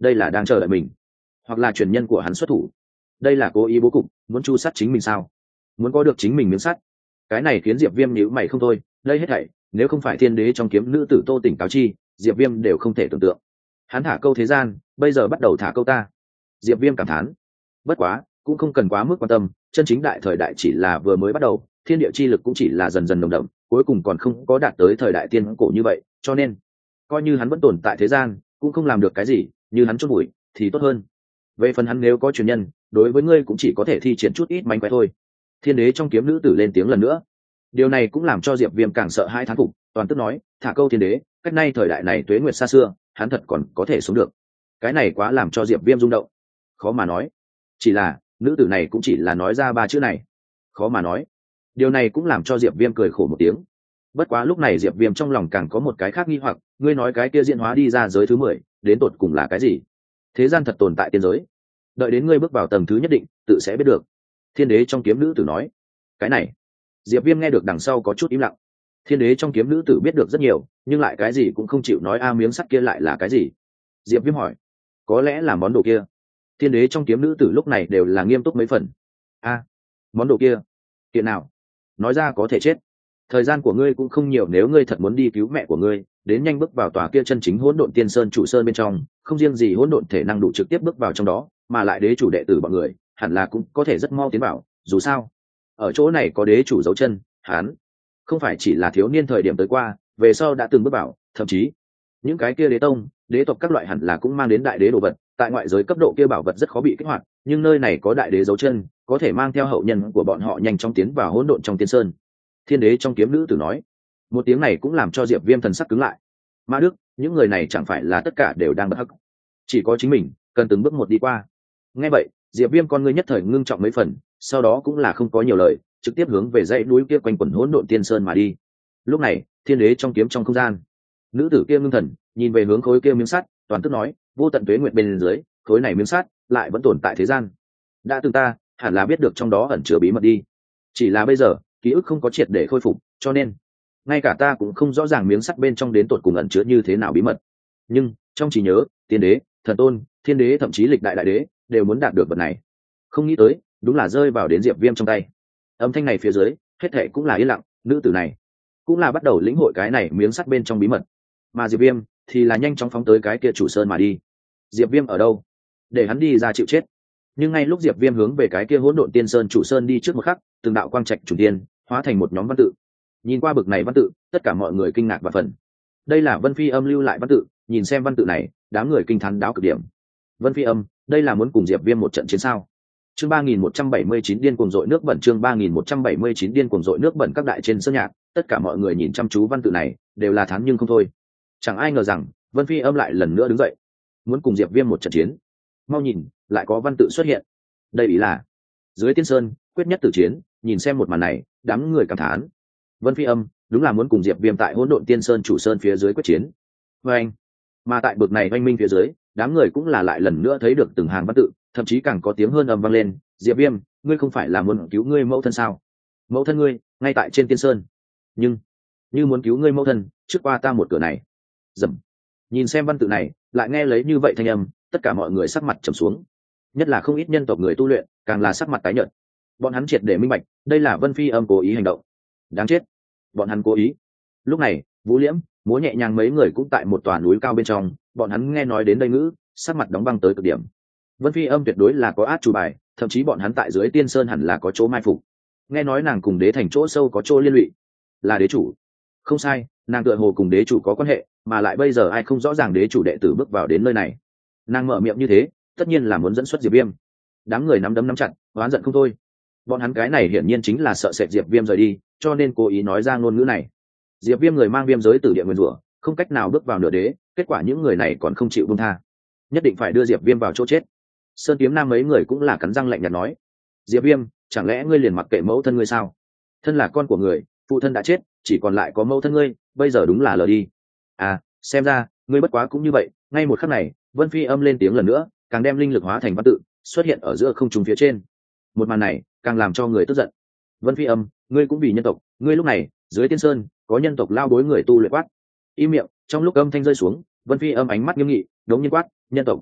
S1: đây là đang chờ đợi mình, hoặc là truyền nhân của hắn xuất thủ, đây là cố ý bố cục muốn chu sát chính mình sao, muốn có được chính mình miếng sắt. Cái này khiến Diệp Viêm nhíu mày không thôi, đây hết thảy nếu không phải thiên đế trong kiếm nữ tử Tô Tỉnh cáo chi, Diệp Viêm đều không thể tưởng tượng. Hắn thả câu thế gian, bây giờ bắt đầu thả câu ta. Diệp Viêm cảm thán. Bất quá cũng không cần quá mức quan tâm, chân chính đại thời đại chỉ là vừa mới bắt đầu, thiên địa chi lực cũng chỉ là dần dần nồng đậm, cuối cùng còn không có đạt tới thời đại tiên cổ như vậy, cho nên coi như hắn vẫn tồn tại thế gian cũng không làm được cái gì, như hắn chốt bụi thì tốt hơn. Về phần hắn nếu có truyền nhân, đối với ngươi cũng chỉ có thể thi triển chút ít mánh khóe thôi. Thiên đế trong kiếm nữ tử lên tiếng lần nữa. Điều này cũng làm cho Diệp Viêm càng sợ hai thán phục, toàn tức nói, thả câu thiên đế, cách nay thời đại này tuế nguyệt xa xưa, hắn thật còn có thể sống được. Cái này quá làm cho Diệp Viêm rung động. Khó mà nói. Chỉ là, nữ tử này cũng chỉ là nói ra ba chữ này. Khó mà nói. Điều này cũng làm cho Diệp Viêm cười khổ một tiếng. Bất quá lúc này Diệp Viêm trong lòng càng có một cái khác nghi hoặc, ngươi nói cái kia diễn hóa đi ra giới thứ mười, đến tột cùng là cái gì? Thế gian thật tồn tại tiên giới? Đợi đến ngươi bước vào tầng thứ nhất định, tự sẽ biết được. Thiên đế trong kiếm nữ tử nói. Cái này, Diệp Viêm nghe được đằng sau có chút im lặng. Thiên đế trong kiếm nữ tử biết được rất nhiều, nhưng lại cái gì cũng không chịu nói a miếng sắt kia lại là cái gì? Diệp Viêm hỏi. Có lẽ là món đồ kia. Thiên đế trong kiếm nữ tử lúc này đều là nghiêm túc mấy phần. A, món đồ kia? Kiện nào? Nói ra có thể chết. Thời gian của ngươi cũng không nhiều, nếu ngươi thật muốn đi cứu mẹ của ngươi, đến nhanh bước vào tòa kia chân chính hỗn độn tiên sơn chủ sơn bên trong, không riêng gì hỗn độn thể năng đủ trực tiếp bước vào trong đó, mà lại đế chủ đệ tử bọn người, hẳn là cũng có thể rất mau tiến vào, dù sao, ở chỗ này có đế chủ dấu chân, hắn không phải chỉ là thiếu niên thời điểm tới qua, về sau đã từng bước vào, thậm chí những cái kia đế tông, đế tộc các loại hẳn là cũng mang đến đại đế đồ vật, tại ngoại giới cấp độ kia bảo vật rất khó bị kích hoạt, nhưng nơi này có đại đế dấu chân, có thể mang theo hậu nhân của bọn họ nhanh chóng tiến vào hỗn độn trong tiên sơn. Thiên đế trong kiếm nữ tử nói. Một tiếng này cũng làm cho Diệp Viêm thần sắc cứng lại. Ma Đức, những người này chẳng phải là tất cả đều đang bất hắc, chỉ có chính mình cần từng bước một đi qua. Nghe vậy, Diệp Viêm con ngươi nhất thời ngưng trọng mấy phần, sau đó cũng là không có nhiều lời, trực tiếp hướng về dãy núi kia quanh quẩn hỗn độn tiên sơn mà đi. Lúc này, thiên đế trong kiếm trong không gian, nữ tử kia ngưng thần, nhìn về hướng khối kia miếng sắt, toàn tức nói, vô tận tuế nguyệt bên dưới, khối này miếng sắt lại vẫn tồn tại thế gian. Đã từng ta, hẳn là biết được trong đó ẩn chứa bí mật đi. Chỉ là bây giờ, ký ức không có triệt để khôi phục, cho nên ngay cả ta cũng không rõ ràng miếng sắt bên trong đến tột cùng ẩn chứa như thế nào bí mật. Nhưng trong trí nhớ, tiên đế, thần tôn, thiên đế thậm chí lịch đại đại đế đều muốn đạt được vật này. Không nghĩ tới, đúng là rơi vào đến Diệp Viêm trong tay. Âm thanh này phía dưới, hết thảy cũng là yên lặng, nữ tử này cũng là bắt đầu lĩnh hội cái này miếng sắt bên trong bí mật. Mà Diệp Viêm thì là nhanh chóng phóng tới cái kia chủ sơn mà đi. Diệp Viêm ở đâu? Để hắn đi ra chịu chết. Nhưng ngay lúc Diệp Viêm hướng về cái kia hỗn độn tiên sơn chủ sơn đi trước một khắc, từng đạo quang trạch trùng tiên hóa thành một nhóm văn tự. Nhìn qua bực này văn tự, tất cả mọi người kinh ngạc và phần. Đây là Vân Phi Âm lưu lại văn tự, nhìn xem văn tự này, đám người kinh thán đáo cực điểm. Vân Phi Âm, đây là muốn cùng Diệp Viêm một trận chiến sao? Chương ba nghìn một trăm bảy mươi chín điên cuồng dội nước bẩn, chương ba nghìn một trăm bảy mươi chín điên cuồng dội nước bẩn các đại trên sơn nhạc, tất cả mọi người nhìn chăm chú văn tự này, đều là thán nhưng không thôi. Chẳng ai ngờ rằng, Vân Phi Âm lại lần nữa đứng dậy, muốn cùng Diệp Viêm một trận chiến. Mau nhìn, lại có văn tự xuất hiện. Đây ý là dưới tiên sơn, quyết nhất tử chiến, nhìn xem một màn này, đám người cảm thán. Vân Phi Âm, đúng là muốn cùng Diệp Viêm tại hỗn độn tiên sơn chủ sơn phía dưới quyết chiến. Và anh, mà tại bực này oanh minh phía dưới, đám người cũng là lại lần nữa thấy được từng hàng văn tự, thậm chí càng có tiếng hơn ầm vang lên, Diệp Viêm, ngươi không phải là muốn cứu ngươi mẫu thân sao? Mẫu thân ngươi ngay tại trên tiên sơn, nhưng như muốn cứu ngươi mẫu thân, trước qua ta một cửa này. Dầm. Nhìn xem văn tự này, lại nghe lấy như vậy thanh âm, tất cả mọi người sắc mặt trầm xuống, nhất là không ít nhân tộc người tu luyện, càng là sắc mặt tái nhợt. Bọn hắn triệt để minh bạch, đây là Vân Phi Âm cố ý hành động. Đáng chết, bọn hắn cố ý. Lúc này, Vũ Liễm, Múa Nhẹ Nhàng mấy người cũng tại một tòa núi cao bên trong, bọn hắn nghe nói đến đây ngữ, sắc mặt đóng băng tới cực điểm. Vân Phi Âm tuyệt đối là có át chủ bài, thậm chí bọn hắn tại dưới tiên sơn hẳn là có chỗ mai phục. Nghe nói nàng cùng đế thành chỗ sâu có chỗ liên lụy, là đế chủ. Không sai, nàng tựa hồ cùng đế chủ có quan hệ, mà lại bây giờ ai không rõ ràng đế chủ đệ tử bước vào đến nơi này. Nàng mở miệng như thế, tất nhiên là muốn dẫn xuất Diệp Viêm. Đám người nắm đấm nắm chặt, oán giận không thôi. Bọn hắn cái này hiển nhiên chính là sợ sệt Diệp Viêm rời đi, cho nên cố ý nói ra ngôn ngữ này. Diệp Viêm người mang viêm giới tử địa nguyên rủa, không cách nào bước vào nửa đế, kết quả những người này còn không chịu buông tha, nhất định phải đưa Diệp Viêm vào chỗ chết. Sơn Kiếm Nam mấy người cũng là cắn răng lạnh nhạt nói, Diệp Viêm, chẳng lẽ ngươi liền mặc kệ mẫu thân ngươi sao? Thân là con của người, phụ thân đã chết, chỉ còn lại có mẫu thân ngươi, bây giờ đúng là lờ đi. À, xem ra ngươi bất quá cũng như vậy. Ngay một khắc này, Vân Phi Âm lên tiếng lần nữa, càng đem linh lực hóa thành văn tự, xuất hiện ở giữa không trung phía trên. Một màn này càng làm cho người tức giận. Vân Phi Âm, ngươi cũng vì nhân tộc, ngươi lúc này dưới tiên sơn có nhân tộc lao đối người tu luyện quát. Im miệng. Trong lúc âm thanh rơi xuống, Vân Phi Âm ánh mắt nghiêm nghị, đống nhiên quát, nhân tộc.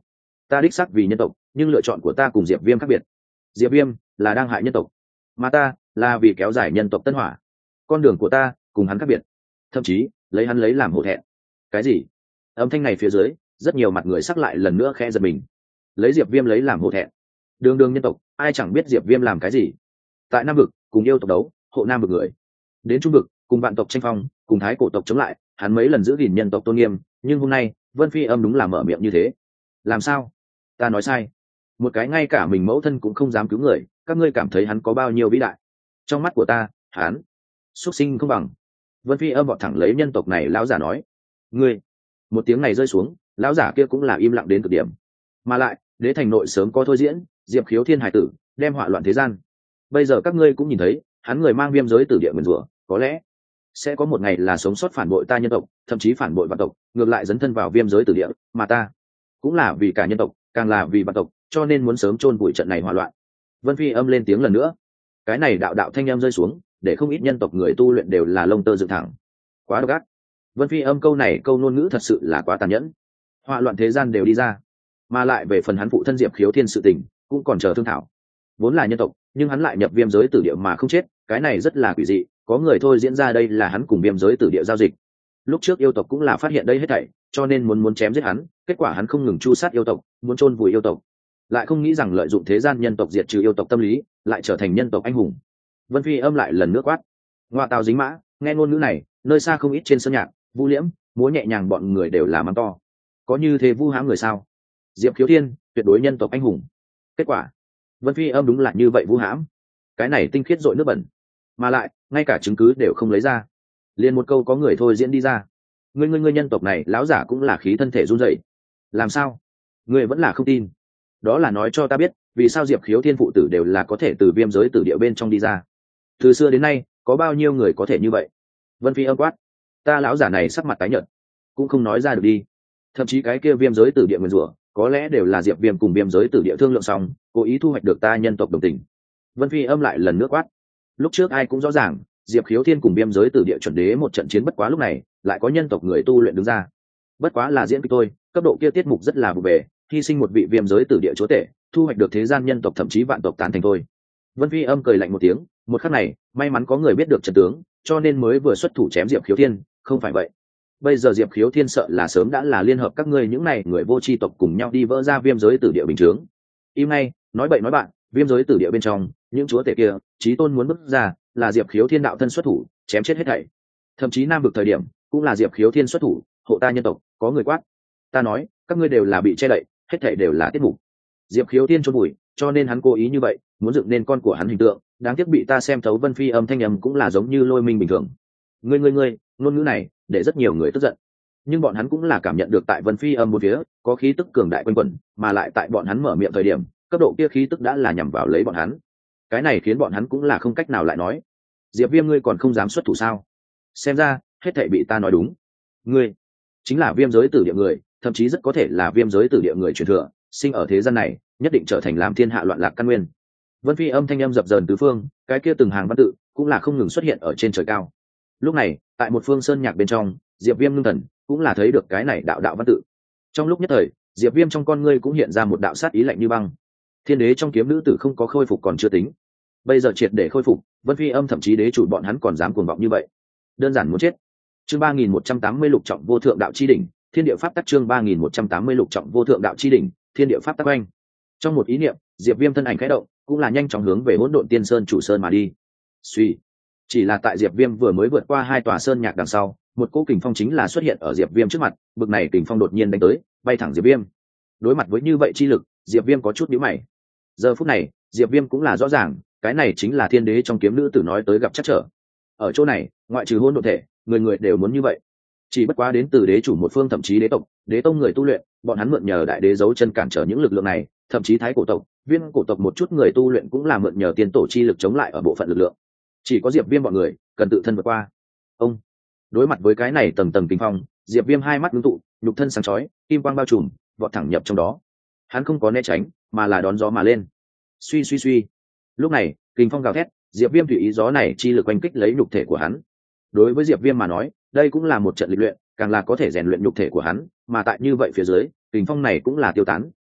S1: ta đích xác vì nhân tộc, nhưng lựa chọn của ta cùng diệp viêm khác biệt. Diệp viêm là đang hại nhân tộc, mà ta là vì kéo dài nhân tộc tân hỏa. Con đường của ta cùng hắn khác biệt, thậm chí lấy hắn lấy làm hổ thẹn. Cái gì? Âm thanh này phía dưới rất nhiều mặt người sắc lại lần nữa khẽ giật mình. Lấy diệp viêm lấy làm hổ thẹn? Đường đường nhân tộc, ai chẳng biết diệp viêm làm cái gì. Tại nam vực cùng yêu tộc đấu, hộ nam vực người. Đến trung vực cùng vạn tộc tranh phong, cùng thái cổ tộc chống lại, hắn mấy lần giữ gìn nhân tộc tôn nghiêm. Nhưng hôm nay Vân Phi Âm đúng là mở miệng như thế. Làm sao? Ta nói sai? Một cái ngay cả mình mẫu thân cũng không dám cứu người, các ngươi cảm thấy hắn có bao nhiêu vĩ đại? Trong mắt của ta, hắn xuất sinh không bằng. Vân Phi Âm vọt thẳng lấy nhân tộc này lão giả nói. Ngươi! Một tiếng này rơi xuống, lão giả kia cũng là im lặng đến cực điểm. Mà lại đế thành nội sớm có thôi diễn, diệp khiếu thiên hải tử đem họa loạn thế gian. Bây giờ các ngươi cũng nhìn thấy hắn người mang viêm giới tử địa nguyền rủa, có lẽ sẽ có một ngày là sống sót phản bội ta nhân tộc, thậm chí phản bội vạn tộc, ngược lại dấn thân vào viêm giới tử địa, mà ta cũng là vì cả nhân tộc, càng là vì vạn tộc, cho nên muốn sớm chôn vùi trận này hỏa loạn. Vân Phi Âm lên tiếng lần nữa. Cái này đạo đạo thanh âm rơi xuống, để không ít nhân tộc người tu luyện đều là lông tơ dựng thẳng. Quá độc ác. Vân Phi Âm câu này câu ngôn ngữ thật sự là quá tàn nhẫn. Hỏa loạn thế gian đều đi ra, mà lại về phần hắn phụ thân diệp khiếu thiên sự tình cũng còn chờ thương thảo. Vốn là nhân tộc, nhưng hắn lại nhập viêm giới tử địa mà không chết, cái này rất là quỷ dị. Có người thôi diễn ra đây là hắn cùng viêm giới tử địa giao dịch. Lúc trước yêu tộc cũng là phát hiện đây hết thảy, cho nên muốn muốn chém giết hắn, kết quả hắn không ngừng chu sát yêu tộc, muốn chôn vùi yêu tộc, lại không nghĩ rằng lợi dụng thế gian nhân tộc diệt trừ yêu tộc tâm lý, lại trở thành nhân tộc anh hùng. Vân Phi Âm lại lần nữa quát. Ngoa tào dính mã, nghe ngôn ngữ này, nơi xa không ít trên sân nhạc, Vu Liễm, múa nhẹ nhàng bọn người đều là mắng to. Có như thế vu hãm người sao? Diệp Khiếu Thiên, tuyệt đối nhân tộc anh hùng. Kết quả, Vân Phi Âm đúng là như vậy vu hãm. Cái này tinh khiết dội nước bẩn, mà lại ngay cả chứng cứ đều không lấy ra, liền một câu có người thôi diễn đi ra. Ngươi ngươi ngươi nhân tộc này lão giả cũng là khí thân thể run rẩy. Làm sao? Ngươi vẫn là không tin? Đó là nói cho ta biết, vì sao Diệp Khiếu Thiên phụ tử đều là có thể từ viêm giới tử địa bên trong đi ra. Từ xưa đến nay, có bao nhiêu người có thể như vậy? Vân Phi Âm quát. Ta lão giả này sắc mặt tái nhợt, cũng không nói ra được đi. Thậm chí cái kia viêm giới tử địa nguyên rủa, có lẽ đều là Diệp Viêm cùng viêm giới tử địa thương lượng xong, cố ý thu hoạch được ta nhân tộc đồng tình. Vân Phi Âm lại lần nữa quát. Lúc trước ai cũng rõ ràng, Diệp Khiếu Thiên cùng viêm giới tử địa chuẩn đế một trận chiến, bất quá lúc này lại có nhân tộc người tu luyện đứng ra. Bất quá là diễn kịch thôi, cấp độ kia tiết mục rất là vụ bề, hy sinh một vị viêm giới tử địa chúa tể, thu hoạch được thế gian nhân tộc thậm chí vạn tộc tán thành thôi. Vân Phi Âm cười lạnh một tiếng, một khắc này, may mắn có người biết được trận tướng, cho nên mới vừa xuất thủ chém Diệp Khiếu Thiên, không phải vậy. Bây giờ Diệp Khiếu Thiên sợ là sớm đã là liên hợp các ngươi những này người vô tri tộc cùng nhau đi vỡ ra viêm giới tử địa bình chướng. Im ngay, nói bậy nói bạn, viêm giới tử địa bên trong, những chúa tể kia, chí tôn muốn bước ra, là Diệp Khiếu Thiên đạo thân xuất thủ, chém chết hết thảy. Thậm chí nam vực thời điểm, cũng là Diệp Khiếu Thiên xuất thủ, hộ ta nhân tộc, có người quát. Ta nói, các ngươi đều là bị che đậy, hết thảy đều là tiết mục. Diệp Khiếu Thiên chôn bụi, cho nên hắn cố ý như vậy, muốn dựng nên con của hắn hình tượng, đáng tiếc bị ta xem thấu. Vân Phi Âm thanh âm cũng là giống như lôi minh bình thường. Ngươi ngươi ngươi, ngôn ngữ này, để rất nhiều người tức giận. Nhưng bọn hắn cũng là cảm nhận được tại Vân Phi Âm một phía, có khí tức cường đại quanh quẩn, mà lại tại bọn hắn mở miệng thời điểm, cấp độ kia khí tức đã là nhằm vào lấy bọn hắn. Cái này khiến bọn hắn cũng là không cách nào lại nói. Diệp Viêm, ngươi còn không dám xuất thủ sao? Xem ra, hết thảy bị ta nói đúng. Ngươi chính là viêm giới tử địa người, thậm chí rất có thể là viêm giới tử địa người truyền thừa, sinh ở thế gian này, nhất định trở thành làm thiên hạ loạn lạc căn nguyên. Vân Phi Âm thanh âm dập dờn tứ phương, cái kia từng hàng văn tự cũng là không ngừng xuất hiện ở trên trời cao. Lúc này, tại một phương sơn nhạc bên trong, Diệp Viêm ngưng thần, cũng là thấy được cái này đạo đạo văn tự. Trong lúc nhất thời, Diệp Viêm trong con ngươi cũng hiện ra một đạo sát ý lạnh như băng. Thiên đế trong kiếm nữ tử không có khôi phục còn chưa tính, bây giờ triệt để khôi phục, Vân Phi Âm thậm chí đế chủ bọn hắn còn dám cuồng vọng như vậy, đơn giản muốn chết. Chương ba nghìn một trăm tám mươi lục trọng vô thượng đạo chi đỉnh, thiên địa pháp tắc. Chương ba nghìn một trăm tám mươi lục trọng vô thượng đạo chi đỉnh, thiên địa pháp tắc oanh. Trong một ý niệm, Diệp Viêm thân ảnh khẽ động, cũng là nhanh chóng hướng về Hỗn Độn Tiên Sơn chủ sơn mà đi. Suy, chỉ là tại Diệp Viêm vừa mới vượt qua hai tòa sơn nhạc đằng sau, một cỗ kình phong chính là xuất hiện ở Diệp Viêm trước mặt, bực này kình phong đột nhiên đánh tới, bay thẳng Diệp Viêm. Đối mặt với như vậy chi lực, Diệp Viêm có chút nhíu mày. Giờ phút này, Diệp Viêm cũng là rõ ràng, cái này chính là thiên đế trong kiếm nữ tử nói tới gặp chắc trở. Ở chỗ này, ngoại trừ hôn độn thể, người người đều muốn như vậy. Chỉ bất quá đến từ đế chủ một phương, thậm chí đế tộc, đế tông người tu luyện, bọn hắn mượn nhờ đại đế giấu chân cản trở những lực lượng này, thậm chí thái cổ tộc, viên cổ tộc một chút người tu luyện cũng là mượn nhờ tiên tổ chi lực chống lại ở bộ phận lực lượng. Chỉ có Diệp Viêm bọn người cần tự thân vượt qua. Ông đối mặt với cái này tầng tầng kinh phong, Diệp Viêm hai mắt ngưng tụ, nhục thân sáng chói, kim quang bao trùm, vọt thẳng nhập trong đó. Hắn không có né tránh, mà là đón gió mà lên. Suy suy suy. Lúc này, kình phong gào thét, Diệp Viêm tùy ý gió này chi lực oanh kích lấy nhục thể của hắn. Đối với Diệp Viêm mà nói, đây cũng là một trận lịch luyện, càng là có thể rèn luyện nhục thể của hắn, mà tại như vậy phía dưới, kình phong này cũng là tiêu tán,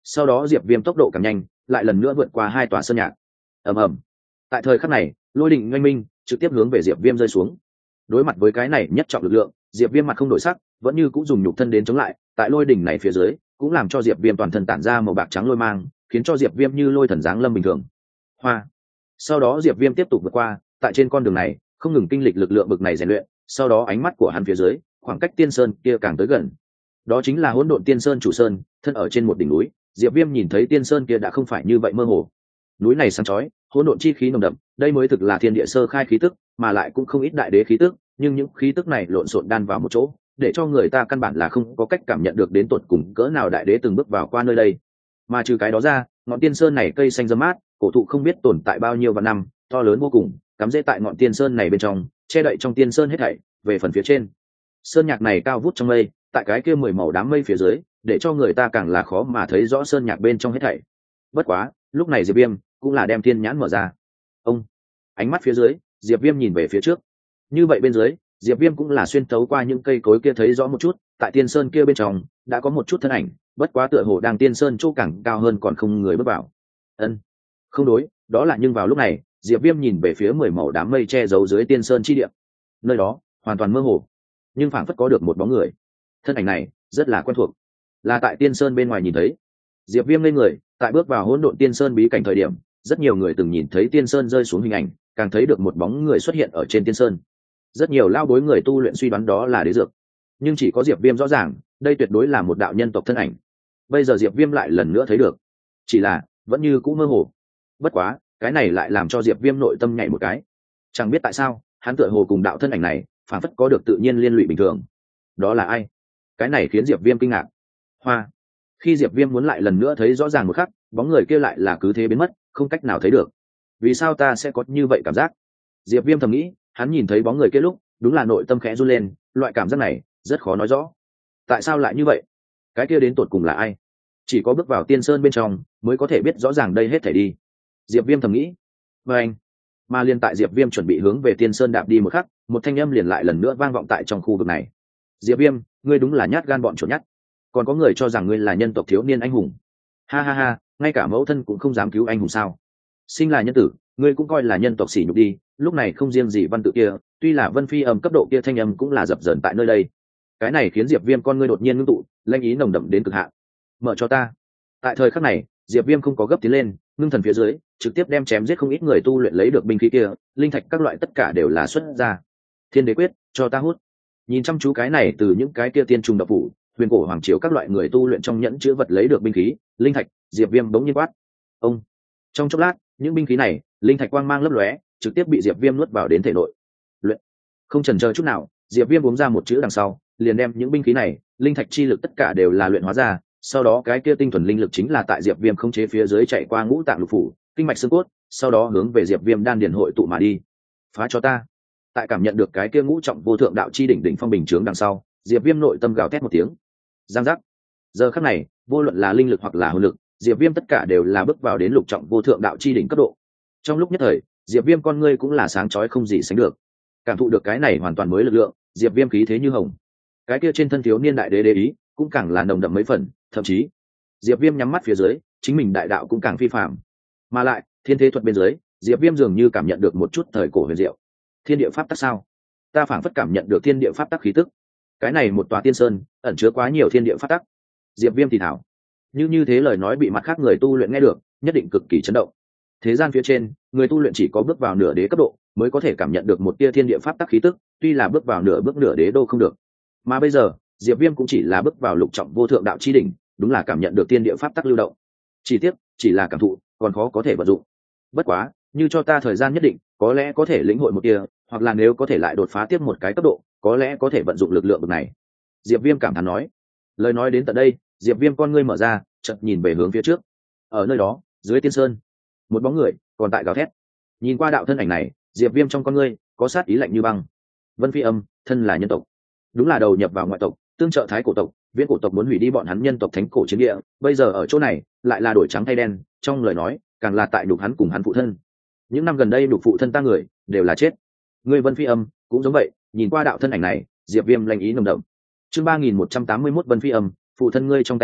S1: sau đó diệp viêm tốc độ càng nhanh, lại lần nữa vượt qua hai tòa sơn nhạc. ầm ầm. Tại thời khắc này, lôi đình oanh minh trực tiếp hướng về diệp viêm rơi xuống. Đối mặt với cái này nhất trọng lực lượng, diệp viêm mặt không đổi sắc, vẫn như cũng dùng nhục thân đến chống lại. Tại lôi đỉnh này phía dưới cũng làm cho diệp viêm toàn thân tản ra màu bạc trắng lôi mang, khiến cho diệp viêm như lôi thần giáng lâm bình thường. Hoa. Sau đó diệp viêm tiếp tục vượt qua, tại trên con đường này không ngừng kinh lịch lực lượng bực này rèn luyện. Sau đó ánh mắt của hắn phía dưới, khoảng cách tiên sơn kia càng tới gần. Đó chính là hỗn độn tiên sơn chủ sơn, thân ở trên một đỉnh núi. Diệp viêm nhìn thấy tiên sơn kia đã không phải như vậy mơ hồ. Núi này sáng chói, hỗn độn chi khí nồng đậm, đây mới thực là thiên địa sơ khai khí tức, mà lại cũng không ít đại đế khí tức, nhưng những khí tức này lộn xộn đan vào một chỗ, để cho người ta căn bản là không có cách cảm nhận được đến tột cùng cỡ nào đại đế từng bước vào qua nơi đây. Mà trừ cái đó ra, ngọn tiên sơn này cây xanh râm mát, cổ thụ không biết tồn tại bao nhiêu vạn năm, to lớn vô cùng, cắm rễ tại ngọn tiên sơn này bên trong, che đậy trong tiên sơn hết thảy. Về phần phía trên, sơn nhạc này cao vút trong mây, tại cái kia mười màu đám mây phía dưới, để cho người ta càng là khó mà thấy rõ sơn nhạc bên trong hết thảy. Bất quá, lúc này Diệp Viêm cũng là đem thiên nhãn mở ra. Ông, ánh mắt phía dưới, Diệp Viêm nhìn về phía trước. Như vậy bên dưới, Diệp Viêm cũng là xuyên tấu qua những cây cối kia thấy rõ một chút, tại tiên sơn kia bên trong đã có một chút thân ảnh, bất quá tựa hồ đang tiên sơn chỗ càng cao hơn còn không người bước vào. Ân, không đối, đó là nhưng vào lúc này, Diệp Viêm nhìn về phía mười màu đám mây che giấu dưới tiên sơn chi địa. Nơi đó hoàn toàn mơ hồ, nhưng phảng phất có được một bóng người. Thân ảnh này rất là quen thuộc, là tại tiên sơn bên ngoài nhìn thấy. Diệp Viêm lên người, tại bước vào hỗn độn tiên sơn bí cảnh thời điểm, rất nhiều người từng nhìn thấy tiên sơn rơi xuống hình ảnh, càng thấy được một bóng người xuất hiện ở trên tiên sơn. Rất nhiều lao bối người tu luyện suy đoán đó là đế dược, nhưng chỉ có Diệp Viêm rõ ràng, đây tuyệt đối là một đạo nhân tộc thân ảnh. Bây giờ Diệp Viêm lại lần nữa thấy được, chỉ là vẫn như cũ mơ hồ. Bất quá, cái này lại làm cho Diệp Viêm nội tâm nhảy một cái. Chẳng biết tại sao, hắn tựa hồ cùng đạo thân ảnh này, phản phất có được tự nhiên liên lụy bình thường. Đó là ai? Cái này khiến Diệp Viêm kinh ngạc. Hoa. Khi Diệp Viêm muốn lại lần nữa thấy rõ ràng một khắc, bóng người kia lại là cứ thế biến mất, không cách nào thấy được. Vì sao ta sẽ có như vậy cảm giác? Diệp Viêm thầm nghĩ, hắn nhìn thấy bóng người kia lúc, đúng là nội tâm khẽ run lên, loại cảm giác này rất khó nói rõ. Tại sao lại như vậy? Cái kia đến tột cùng là ai? Chỉ có bước vào tiên sơn bên trong mới có thể biết rõ ràng đây hết thảy đi. Diệp Viêm thầm nghĩ. Và anh, mà liền tại Diệp Viêm chuẩn bị hướng về tiên sơn đạp đi một khắc, một thanh âm liền lại lần nữa vang vọng tại trong khu vực này. Diệp Viêm, ngươi đúng là nhát gan bọn chuột nhắt. Còn có người cho rằng ngươi là nhân tộc thiếu niên anh hùng. Ha ha ha, ngay cả mẫu thân cũng không dám cứu anh hùng sao? Sinh là nhân tử, ngươi cũng coi là nhân tộc sỉ nhục đi. Lúc này không riêng gì văn tự kia, tuy là Vân Phi âm cấp độ kia thanh âm cũng là dập dờn tại nơi đây. Cái này khiến Diệp Viêm con ngươi đột nhiên ngưng tụ, lanh ý nồng đậm đến cực hạn. Mở cho ta. Tại thời khắc này, Diệp Viêm không có gấp tiến lên, ngưng thần phía dưới, trực tiếp đem chém giết không ít người tu luyện lấy được binh khí kia, linh thạch các loại tất cả đều là xuất ra. Thiên Đế quyết, cho ta hút. Nhìn chăm chú cái này từ những cái kia tiên trùng độc phủ, huyền cổ hoàng triều các loại người tu luyện trong nhẫn chứa vật lấy được binh khí, linh thạch, Diệp Viêm bỗng nhiên quát. Ông. Trong chốc lát, những binh khí này, linh thạch quang mang lấp lóe, trực tiếp bị Diệp Viêm nuốt vào đến thể nội. Luyện. Không chần chờ chút nào, Diệp Viêm uống ra một chữ đằng sau, liền đem những binh khí này, linh thạch chi lực tất cả đều là luyện hóa ra, sau đó cái kia tinh thuần linh lực chính là tại Diệp Viêm khống chế phía dưới chạy qua ngũ tạng lục phủ, kinh mạch xương cốt, sau đó hướng về Diệp Viêm đan điền hội tụ mà đi. Phá cho ta. Tại cảm nhận được cái kia ngũ trọng vô thượng đạo chi đỉnh đỉnh phong bình chướng đằng sau, Diệp Viêm nội tâm gào thét một tiếng. Giang giác. Giờ khắc này, vô luận là linh lực hoặc là hồn lực, Diệp Viêm tất cả đều là bước vào đến lục trọng vô thượng đạo chi đỉnh cấp độ. Trong lúc nhất thời, Diệp Viêm con ngươi cũng là sáng chói không gì sánh được. Cảm thụ được cái này hoàn toàn mới lực lượng, Diệp Viêm khí thế như hồng. Cái kia trên thân thiếu niên đại đế đế ý, cũng càng là nồng đậm mấy phần, thậm chí, Diệp Viêm nhắm mắt phía dưới, chính mình đại đạo cũng càng phi phàm. Mà lại, thiên thế thuật bên dưới, Diệp Viêm dường như cảm nhận được một chút thời cổ huyền diệu. Thiên địa pháp tắc sao? Ta phảng phất cảm nhận được thiên địa pháp tắc khí tức. Cái này một tòa tiên sơn, ẩn chứa quá nhiều thiên địa pháp tắc. Diệp Viêm thì thảo. Như như thế lời nói bị mặt khác người tu luyện nghe được, nhất định cực kỳ chấn động. Thế gian phía trên, người tu luyện chỉ có bước vào nửa đế cấp độ, mới có thể cảm nhận được một tia thiên địa pháp tắc khí tức, tuy là bước vào nửa bước nửa đế đô không được. Mà bây giờ, Diệp Viêm cũng chỉ là bước vào lục trọng vô thượng đạo chi đỉnh, đúng là cảm nhận được thiên địa pháp tắc lưu động. Chỉ tiếc, chỉ là cảm thụ, còn khó có thể vận dụng. Bất quá, như cho ta thời gian nhất định, có lẽ có thể lĩnh hội một tia, hoặc là nếu có thể lại đột phá tiếp một cái cấp độ, có lẽ có thể vận dụng lực lượng bậc này. Diệp Viêm cảm thán nói. Lời nói đến tận đây, Diệp Viêm con ngươi mở ra, chợt nhìn về hướng phía trước. Ở nơi đó, dưới tiên sơn, một bóng người còn tại gào thét. Nhìn qua đạo thân ảnh này, Diệp Viêm trong con ngươi có sát ý lạnh như băng. Vân Phi Âm, thân là nhân tộc, đúng là đầu nhập vào ngoại tộc, tương trợ thái cổ tộc, viễn cổ tộc muốn hủy đi bọn hắn nhân tộc thánh cổ chiến địa, bây giờ ở chỗ này lại là đổi trắng thay đen, trong lời nói càng là tại nhục hắn cùng hắn phụ thân. Những năm gần đây nhục phụ thân ta người đều là chết. Ngươi Vân Phi Âm cũng giống vậy. Nhìn qua đạo thân ảnh này, Diệp Viêm lanh ý nồng đậm. Chương ba nghìn một trăm tám mươi mốt Vân Phi Âm, phụ thân ngươi trong tay ta,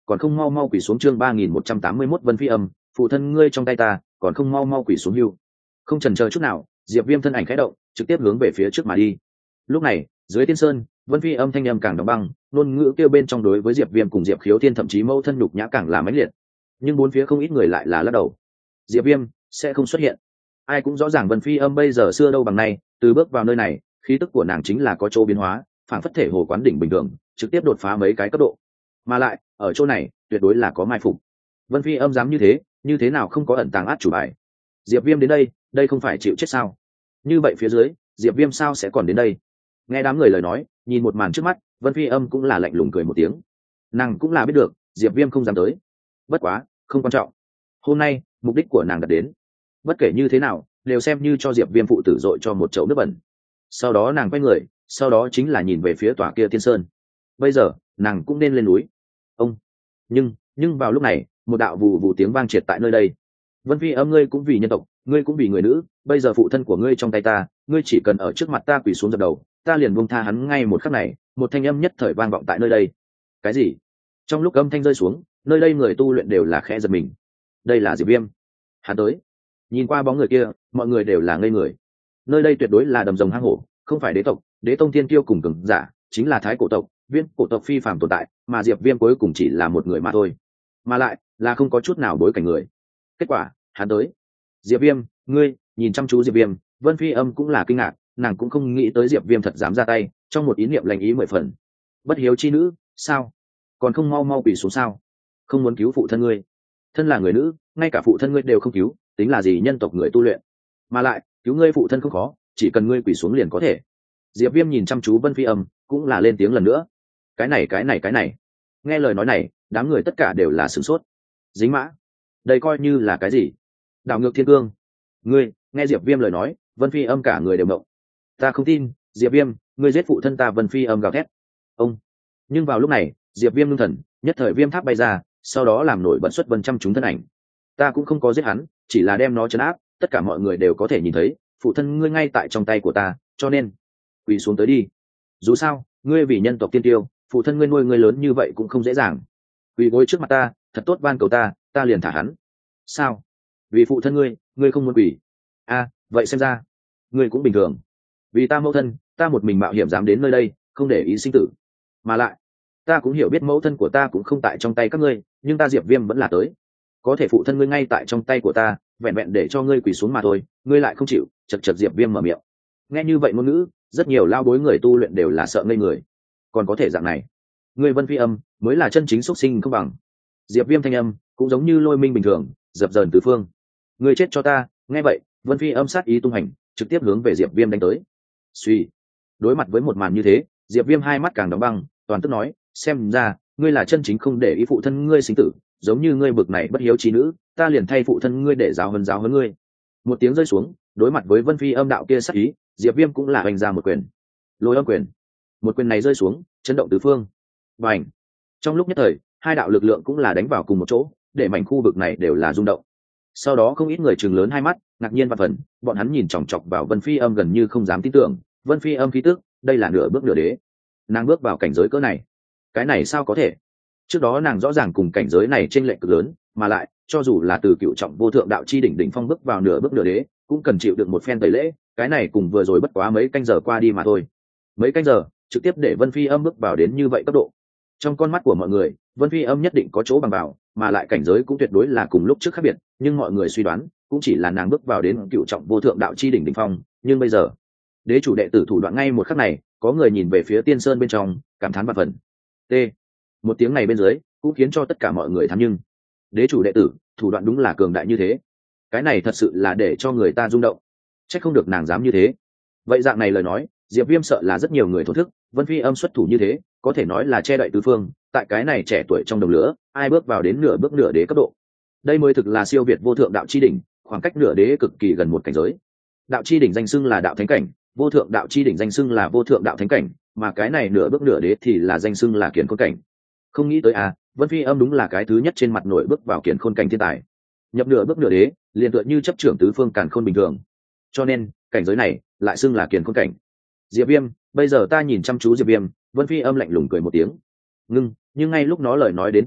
S1: còn không mau mau quỳ xuống. Chương ba nghìn một trăm tám mươi mốt Vân Phi Âm, phụ thân ngươi trong tay ta, còn không mau mau quỳ xuống. Hưu. Không chần chờ chút nào, Diệp Viêm thân ảnh khẽ động, trực tiếp hướng về phía trước mà đi. Lúc này, dưới Tiên Sơn, Vân Phi Âm thanh âm càng đóng băng, ngôn ngữ kêu bên trong đối với Diệp Viêm cùng Diệp Khiếu Thiên thậm chí mâu thân nhục nhã càng là mãnh liệt. Nhưng bốn phía không ít người lại là lắc đầu. Diệp Viêm sẽ không xuất hiện. Ai cũng rõ ràng Vân Phi Âm bây giờ xưa đâu bằng nay, từ bước vào nơi này, khí tức của nàng chính là có chỗ biến hóa, phản phất thể hồ quán đỉnh bình thường, trực tiếp đột phá mấy cái cấp độ. Mà lại, ở chỗ này, tuyệt đối là có mai phục. Vân Phi Âm dám như thế, như thế nào không có ẩn tàng át chủ bài. Diệp Viêm đến đây, đây không phải chịu chết sao? Như vậy phía dưới, Diệp Viêm sao sẽ còn đến đây? Nghe đám người lời nói, nhìn một màn trước mắt, Vân Phi Âm cũng là lạnh lùng cười một tiếng. Nàng cũng là biết được, Diệp Viêm không dám tới. Bất quá, không quan trọng. Hôm nay, mục đích của nàng đạt đến. Bất kể như thế nào, đều xem như cho Diệp Viêm phụ tử dội cho một chậu nước bẩn. Sau đó nàng quay người, sau đó chính là nhìn về phía tòa kia Tiên Sơn. Bây giờ, nàng cũng nên lên núi. Ông. Nhưng, nhưng vào lúc này, một đạo vù vù tiếng vang triệt tại nơi đây. Vân Phi Âm, ngươi cũng vì nhân tộc, ngươi cũng vì người nữ, bây giờ phụ thân của ngươi trong tay ta, ngươi chỉ cần ở trước mặt ta quỳ xuống dập đầu, ta liền buông tha hắn ngay một khắc này. Một thanh âm nhất thời vang vọng tại nơi đây. Cái gì? Trong lúc âm thanh rơi xuống, nơi đây người tu luyện đều là khẽ giật mình. Đây là Diệp Viêm. Hắn tới. Nhìn qua bóng người kia, mọi người đều là ngây người. Nơi đây tuyệt đối là đầm rồng hang hổ, không phải đế tộc, đế tông thiên kiêu cùng cường giả, chính là thái cổ tộc, viên cổ tộc phi phàm tồn tại, mà Diệp Viêm cuối cùng chỉ là một người mà thôi, mà lại là không có chút nào bối cảnh người. Kết quả, hắn tới. Diệp Viêm, ngươi, nhìn chăm chú Diệp Viêm, Vân Phi Âm cũng là kinh ngạc, nàng cũng không nghĩ tới Diệp Viêm thật dám ra tay, trong một ý niệm lành ý mười phần. Bất hiếu chi nữ, sao? Còn không mau mau quỳ xuống sao? Không muốn cứu phụ thân ngươi. Thân là người nữ, ngay cả phụ thân ngươi đều không cứu, tính là gì nhân tộc người tu luyện? Mà lại, cứu ngươi phụ thân không khó, chỉ cần ngươi quỳ xuống liền có thể. Diệp Viêm nhìn chăm chú Vân Phi Âm, cũng là lên tiếng lần nữa. Cái này cái này cái này. Nghe lời nói này, đám người tất cả đều là sửng sốt. Dính mã, đây coi như là cái gì? Đảo ngược thiên cương. Ngươi, nghe Diệp Viêm lời nói, Vân Phi Âm cả người đều động. Ta không tin, Diệp Viêm, ngươi giết phụ thân ta. Vân Phi Âm gào thét. Ông. Nhưng vào lúc này, Diệp Viêm ngưng thần, nhất thời viêm tháp bay ra, sau đó làm nổi bật xuất vân trăm chúng thân ảnh. Ta cũng không có giết hắn, chỉ là đem nó trấn áp, tất cả mọi người đều có thể nhìn thấy, phụ thân ngươi ngay tại trong tay của ta, cho nên quỳ xuống tới đi. Dù sao, ngươi vì nhân tộc tiên tiêu, phụ thân ngươi nuôi ngươi lớn như vậy cũng không dễ dàng. Quỳ gối trước mặt ta, thật tốt van cầu ta, ta liền thả hắn. Sao? Vì phụ thân ngươi, ngươi không muốn quỳ? A, à, vậy xem ra, ngươi cũng bình thường. Vì ta mẫu thân, ta một mình mạo hiểm dám đến nơi đây, không để ý sinh tử. Mà lại, ta cũng hiểu biết mẫu thân của ta cũng không tại trong tay các ngươi, nhưng ta Diệp Viêm vẫn là tới. Có thể phụ thân ngươi ngay tại trong tay của ta, vẹn vẹn để cho ngươi quỳ xuống mà thôi, ngươi lại không chịu. Chật chật Diệp Viêm mở miệng. Nghe như vậy ngôn ngữ, rất nhiều lao bối người tu luyện đều là sợ ngây người. Còn có thể dạng này, ngươi Vân Phi Âm mới là chân chính xuất sinh không bằng. Diệp Viêm thanh âm cũng giống như lôi minh bình thường, dập dờn tứ phương. Ngươi chết cho ta. Nghe vậy, Vân Phi Âm sát ý tung hành, trực tiếp hướng về Diệp Viêm đánh tới. Suy. Đối mặt với một màn như thế, Diệp Viêm hai mắt càng đóng băng, toàn tức nói, xem ra ngươi là chân chính không để ý phụ thân ngươi sinh tử, giống như ngươi bực này bất hiếu trí nữ, ta liền thay phụ thân ngươi để giáo huấn giáo huấn ngươi. Một tiếng rơi xuống, đối mặt với Vân Phi Âm đạo kia sát ý, Diệp Viêm cũng là hoành ra một quyền. Lôi Âm quyền. Một quyền này rơi xuống, chấn động tứ phương. Bành. Trong lúc nhất thời, hai đạo lực lượng cũng là đánh vào cùng một chỗ, để mảnh khu vực này đều là rung động. Sau đó không ít người trừng lớn hai mắt, ngạc nhiên và phần, bọn hắn nhìn chòng chọc vào Vân Phi Âm gần như không dám tin tưởng, Vân Phi Âm khí tức, đây là nửa bước nửa đế. Nàng bước vào cảnh giới cỡ này, cái này sao có thể? Trước đó nàng rõ ràng cùng cảnh giới này chênh lệch cực lớn, mà lại, cho dù là từ cựu trọng vô thượng đạo chi đỉnh đỉnh phong bước vào nửa bước nửa đế, cũng cần chịu được một phen tẩy lễ, cái này cùng vừa rồi bất quá mấy canh giờ qua đi mà thôi. Mấy canh giờ, trực tiếp để Vân Phi Âm bước vào đến như vậy cấp độ. Trong con mắt của mọi người, Vân Phi Âm nhất định có chỗ bằng vào, mà lại cảnh giới cũng tuyệt đối là cùng lúc trước khác biệt, nhưng mọi người suy đoán, cũng chỉ là nàng bước vào đến cựu trọng vô thượng đạo chi đỉnh đỉnh phong, nhưng bây giờ, đế chủ đệ tử thủ đoạn ngay một khắc này, có người nhìn về phía Tiên Sơn bên trong, cảm thán vạn phần. T. Một tiếng này bên dưới, cũng khiến cho tất cả mọi người thán nhưng. Đế chủ đệ tử, thủ đoạn đúng là cường đại như thế. Cái này thật sự là để cho người ta rung động. Chắc không được nàng dám như thế. Vậy dạng này lời nói, Diệp Viêm sợ là rất nhiều người thổ thức, Vân Phi Âm xuất thủ như thế, có thể nói là che đậy tứ phương, tại cái này trẻ tuổi trong đồng lửa, ai bước vào đến nửa bước nửa đế cấp độ. Đây mới thực là siêu việt vô thượng đạo chi đỉnh, khoảng cách nửa đế cực kỳ gần một cảnh giới. Đạo chi đỉnh danh xưng là đạo thánh cảnh, vô thượng đạo chi đỉnh danh xưng là vô thượng đạo thánh cảnh, mà cái này nửa bước nửa đế thì là danh xưng là kiền khôn cảnh. Không nghĩ tới à, Vân Phi Âm đúng là cái thứ nhất trên mặt nổi bước vào kiền khôn cảnh thiên tài. Nhập nửa bước nửa đế, liền tựa như chấp trưởng tứ phương càn khôn bình thường. Cho nên, cảnh giới này lại xưng là kiền khôn cảnh. Diệp Viêm, bây giờ ta nhìn chăm chú Diệp Viêm, Vân Phi Âm lạnh lùng cười một tiếng. Ngưng, nhưng ngay lúc nó lời nói đến tận đây,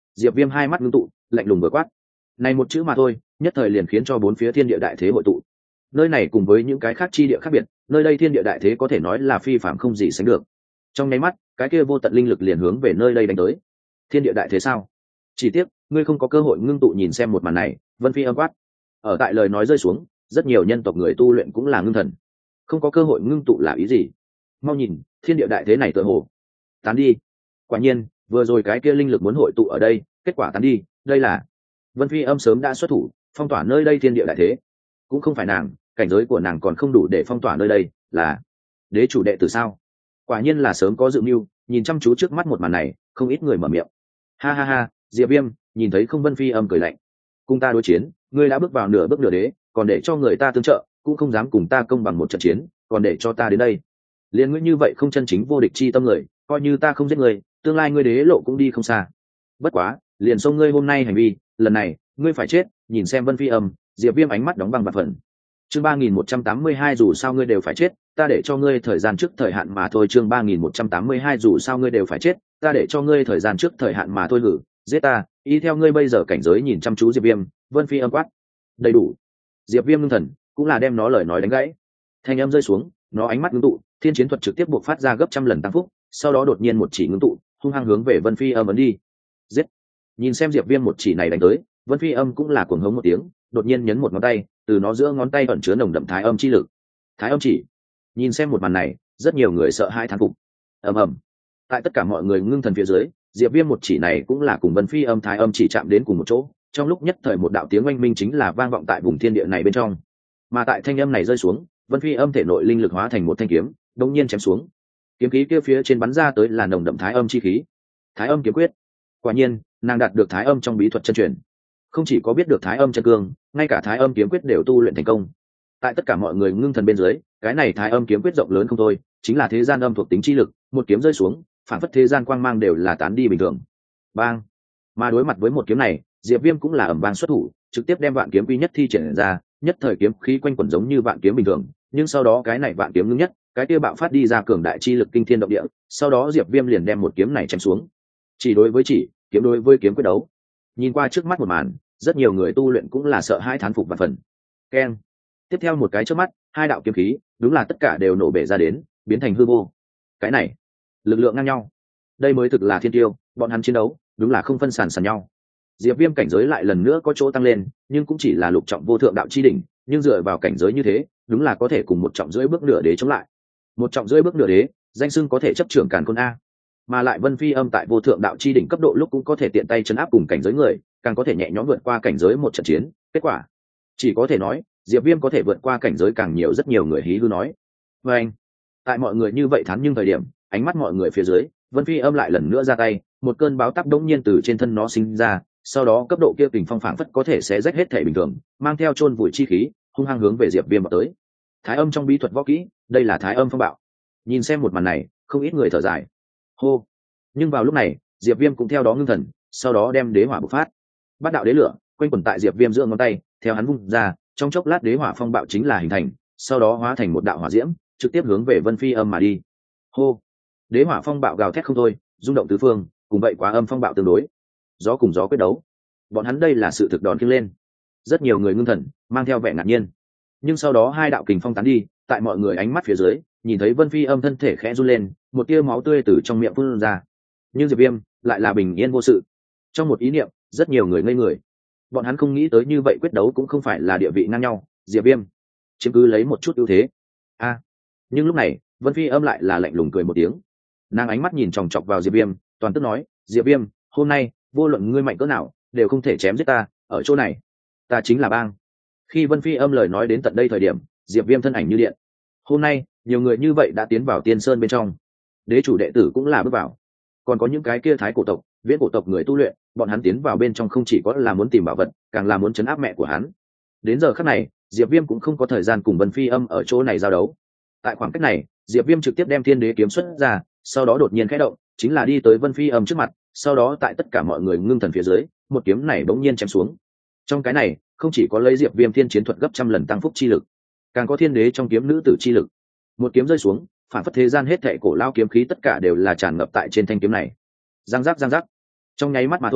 S1: Diệp Viêm hai mắt ngưng tụ, lạnh lùng vừa quát. Này một chữ mà thôi, nhất thời liền khiến cho bốn phía thiên địa đại thế hội tụ. Nơi này cùng với những cái khác chi địa khác biệt, nơi đây thiên địa đại thế có thể nói là phi phàm không gì sánh được. Trong nháy mắt, cái kia vô tận linh lực liền hướng về nơi đây đánh tới. Thiên địa đại thế sao? Chỉ tiếc, ngươi không có cơ hội ngưng tụ nhìn xem một màn này, Vân Phi âm quát. Ở tại lời nói rơi xuống, rất nhiều nhân tộc người tu luyện cũng là ngưng thần. Không có cơ hội ngưng tụ là ý gì? Mau nhìn, thiên địa đại thế này tựa hồ tán đi. Quả nhiên, vừa rồi cái kia linh lực muốn hội tụ ở đây, kết quả tán đi, đây là Vân Phi âm sớm đã xuất thủ, phong tỏa nơi đây thiên địa đại thế. Cũng không phải nàng, cảnh giới của nàng còn không đủ để phong tỏa nơi đây, là đế chủ đệ tử sao? Quả nhiên là sớm có dự mưu, nhìn chăm chú trước mắt một màn này, không ít người mở miệng. Ha ha ha, Diệp Viêm, nhìn thấy không? Vân Phi âm cười lạnh. Cùng ta đối chiến, ngươi đã bước vào nửa bước nửa đế, còn để cho người ta tương trợ, cũng không dám cùng ta công bằng một trận chiến, còn để cho ta đến đây. Liên ngươi như vậy không chân chính vô địch chi tâm người, coi như ta không giết ngươi, tương lai ngươi đế lộ cũng đi không xa. Bất quá, liền xông ngươi hôm nay hành vi, lần này, ngươi phải chết. Nhìn xem Vân Phi âm, Diệp Viêm ánh mắt đóng băng bạc phần. Chương ba nghìn một trăm tám mươi hai dù sao ngươi đều phải chết, ta để cho ngươi thời gian trước thời hạn mà thôi. Chương ba nghìn một trăm tám mươi hai dù sao ngươi đều phải chết, ta để cho ngươi thời gian trước thời hạn mà thôi. Hử, giết ta, ý theo ngươi bây giờ cảnh giới. Nhìn chăm chú Diệp Viêm, Vân Phi âm quát. Đầy đủ. Diệp Viêm ngưng thần, cũng là đem nó lời nói đánh gãy. Thanh âm rơi xuống, nó ánh mắt ngưng tụ, thiên chiến thuật trực tiếp buộc phát ra gấp trăm lần tăng phúc, sau đó đột nhiên một chỉ ngưng tụ, hung hăng hướng về Vân Phi âm ấn đi. Giết. Nhìn xem Diệp Viêm một chỉ này đánh tới, Vân Phi âm cũng là cuồng hống một tiếng, đột nhiên nhấn một ngón tay, từ nó giữa ngón tay ẩn chứa nồng đậm thái âm chi lực. Thái âm chỉ. Nhìn xem một màn này, rất nhiều người sợ hãi thán phục. Ầm ầm. Tại tất cả mọi người ngưng thần phía dưới, Diệp Viêm một chỉ này cũng là cùng Vân Phi âm thái âm chỉ chạm đến cùng một chỗ, trong lúc nhất thời một đạo tiếng oanh minh chính là vang vọng tại vùng thiên địa này bên trong. Mà tại thanh âm này rơi xuống, Vân Phi âm thể nội linh lực hóa thành một thanh kiếm, đột nhiên chém xuống. Kiếm khí kia phía trên bắn ra tới là nồng đậm thái âm chi khí. Thái âm kiếm quyết. Quả nhiên, nàng đạt được thái âm trong bí thuật chân truyền. Không chỉ có biết được thái âm chân cương, ngay cả thái âm kiếm quyết đều tu luyện thành công. Tại tất cả mọi người ngưng thần bên dưới, cái này thái âm kiếm quyết rộng lớn không thôi, chính là thế gian âm thuộc tính chi lực, một kiếm rơi xuống, phản phất thế gian quang mang đều là tán đi bình thường. Bang! Mà đối mặt với một kiếm này, Diệp Viêm cũng là ầm vang xuất thủ, trực tiếp đem vạn kiếm quy nhất thi triển ra, nhất thời kiếm khí quanh quẩn giống như vạn kiếm bình thường, nhưng sau đó cái này vạn kiếm ngưng nhất, cái kia bạo phát đi ra cường đại chi lực kinh thiên động địa, sau đó Diệp Viêm liền đem một kiếm này chém xuống. Chỉ đối với chỉ, kiếm đối với kiếm quyết đấu. Nhìn qua trước mắt một màn, rất nhiều người tu luyện cũng là sợ hãi thán phục và phần. Keng. Tiếp theo một cái chớp mắt, hai đạo kiếm khí, đúng là tất cả đều nổ bể ra đến, biến thành hư vô. Cái này, lực lượng ngang nhau. Đây mới thực là thiên tiêu, bọn hắn chiến đấu, đúng là không phân sàn sàn nhau. Diệp Viêm cảnh giới lại lần nữa có chỗ tăng lên, nhưng cũng chỉ là lục trọng vô thượng đạo chi đỉnh, nhưng dựa vào cảnh giới như thế, đúng là có thể cùng một trọng rưỡi bước nửa đế chống lại. Một trọng rưỡi bước nửa đế, danh xưng có thể chấp trưởng càn khôn a. Mà lại Vân Phi âm tại vô thượng đạo chi đỉnh cấp độ lúc cũng có thể tiện tay trấn áp cùng cảnh giới người, càng có thể nhẹ nhõm vượt qua cảnh giới một trận chiến. Kết quả, chỉ có thể nói, Diệp Viêm có thể vượt qua cảnh giới càng nhiều, rất nhiều người hí hư nói. Và anh, tại mọi người như vậy thán nhưng thời điểm, ánh mắt mọi người phía dưới, Vân Phi âm lại lần nữa ra tay, một cơn báo táp đống nhiên từ trên thân nó sinh ra, sau đó cấp độ kia kình phong phảng phất có thể sẽ rách hết thể bình thường, mang theo chôn vùi chi khí, hung hăng hướng về Diệp Viêm vào tới. Thái âm trong bí thuật võ kỹ, đây là Thái âm phong bạo. Nhìn xem một màn này, không ít người thở dài. Hô. Nhưng vào lúc này, Diệp Viêm cũng theo đó ngưng thần, sau đó đem đế hỏa bộc phát. Bát đạo đế lửa quanh quẩn tại Diệp Viêm giữa ngón tay, theo hắn vung ra, trong chốc lát đế hỏa phong bạo chính là hình thành, sau đó hóa thành một đạo hỏa diễm, trực tiếp hướng về Vân Phi âm mà đi. Hô. Đế hỏa phong bạo gào thét không thôi, rung động tứ phương, cùng vậy quá âm phong bạo tương đối. Gió cùng gió quyết đấu. Bọn hắn đây là sự thực đòn khiêng lên. Rất nhiều người ngưng thần, mang theo vẻ ngạc nhiên. Nhưng sau đó hai đạo kình phong tán đi, tại mọi người ánh mắt phía dưới, nhìn thấy Vân Phi âm thân thể khẽ run lên, một tia máu tươi từ trong miệng phun ra. Nhưng Diệp Viêm lại là bình yên vô sự. Trong một ý niệm, rất nhiều người ngây người. Bọn hắn không nghĩ tới như vậy quyết đấu cũng không phải là địa vị ngang nhau, Diệp Viêm chiếm cứ lấy một chút ưu thế. A. À, nhưng lúc này, Vân Phi âm lại là lạnh lùng cười một tiếng. Nàng ánh mắt nhìn chòng chọc vào Diệp Viêm, toàn tức nói, Diệp Viêm, hôm nay, vô luận ngươi mạnh cỡ nào, đều không thể chém giết ta, ở chỗ này, ta chính là bang. Khi Vân Phi âm lời nói đến tận đây thời điểm, Diệp Viêm thân ảnh như điện. Hôm nay, nhiều người như vậy đã tiến vào Tiên Sơn bên trong. Đế chủ đệ tử cũng là bước vào. Còn có những cái kia thái cổ tộc, viễn cổ tộc người tu luyện, bọn hắn tiến vào bên trong không chỉ có là muốn tìm bảo vật, càng là muốn trấn áp mẹ của hắn. Đến giờ khắc này, Diệp Viêm cũng không có thời gian cùng Vân Phi âm ở chỗ này giao đấu. Tại khoảng cách này, Diệp Viêm trực tiếp đem Thiên Đế kiếm xuất ra, sau đó đột nhiên khẽ động, chính là đi tới Vân Phi âm trước mặt, sau đó tại tất cả mọi người ngưng thần phía dưới, một kiếm này bỗng nhiên chém xuống. Trong cái này, không chỉ có lấy Diệp Viêm thiên chiến thuật gấp trăm lần tăng phúc chi lực, càng có Thiên Đế trong kiếm nữ tử chi lực. Một kiếm rơi xuống, phản phất thế gian hết thảy cổ lao kiếm khí tất cả đều là tràn ngập tại trên thanh kiếm này. Giang giác giang giác. Trong nháy mắt mà thôi,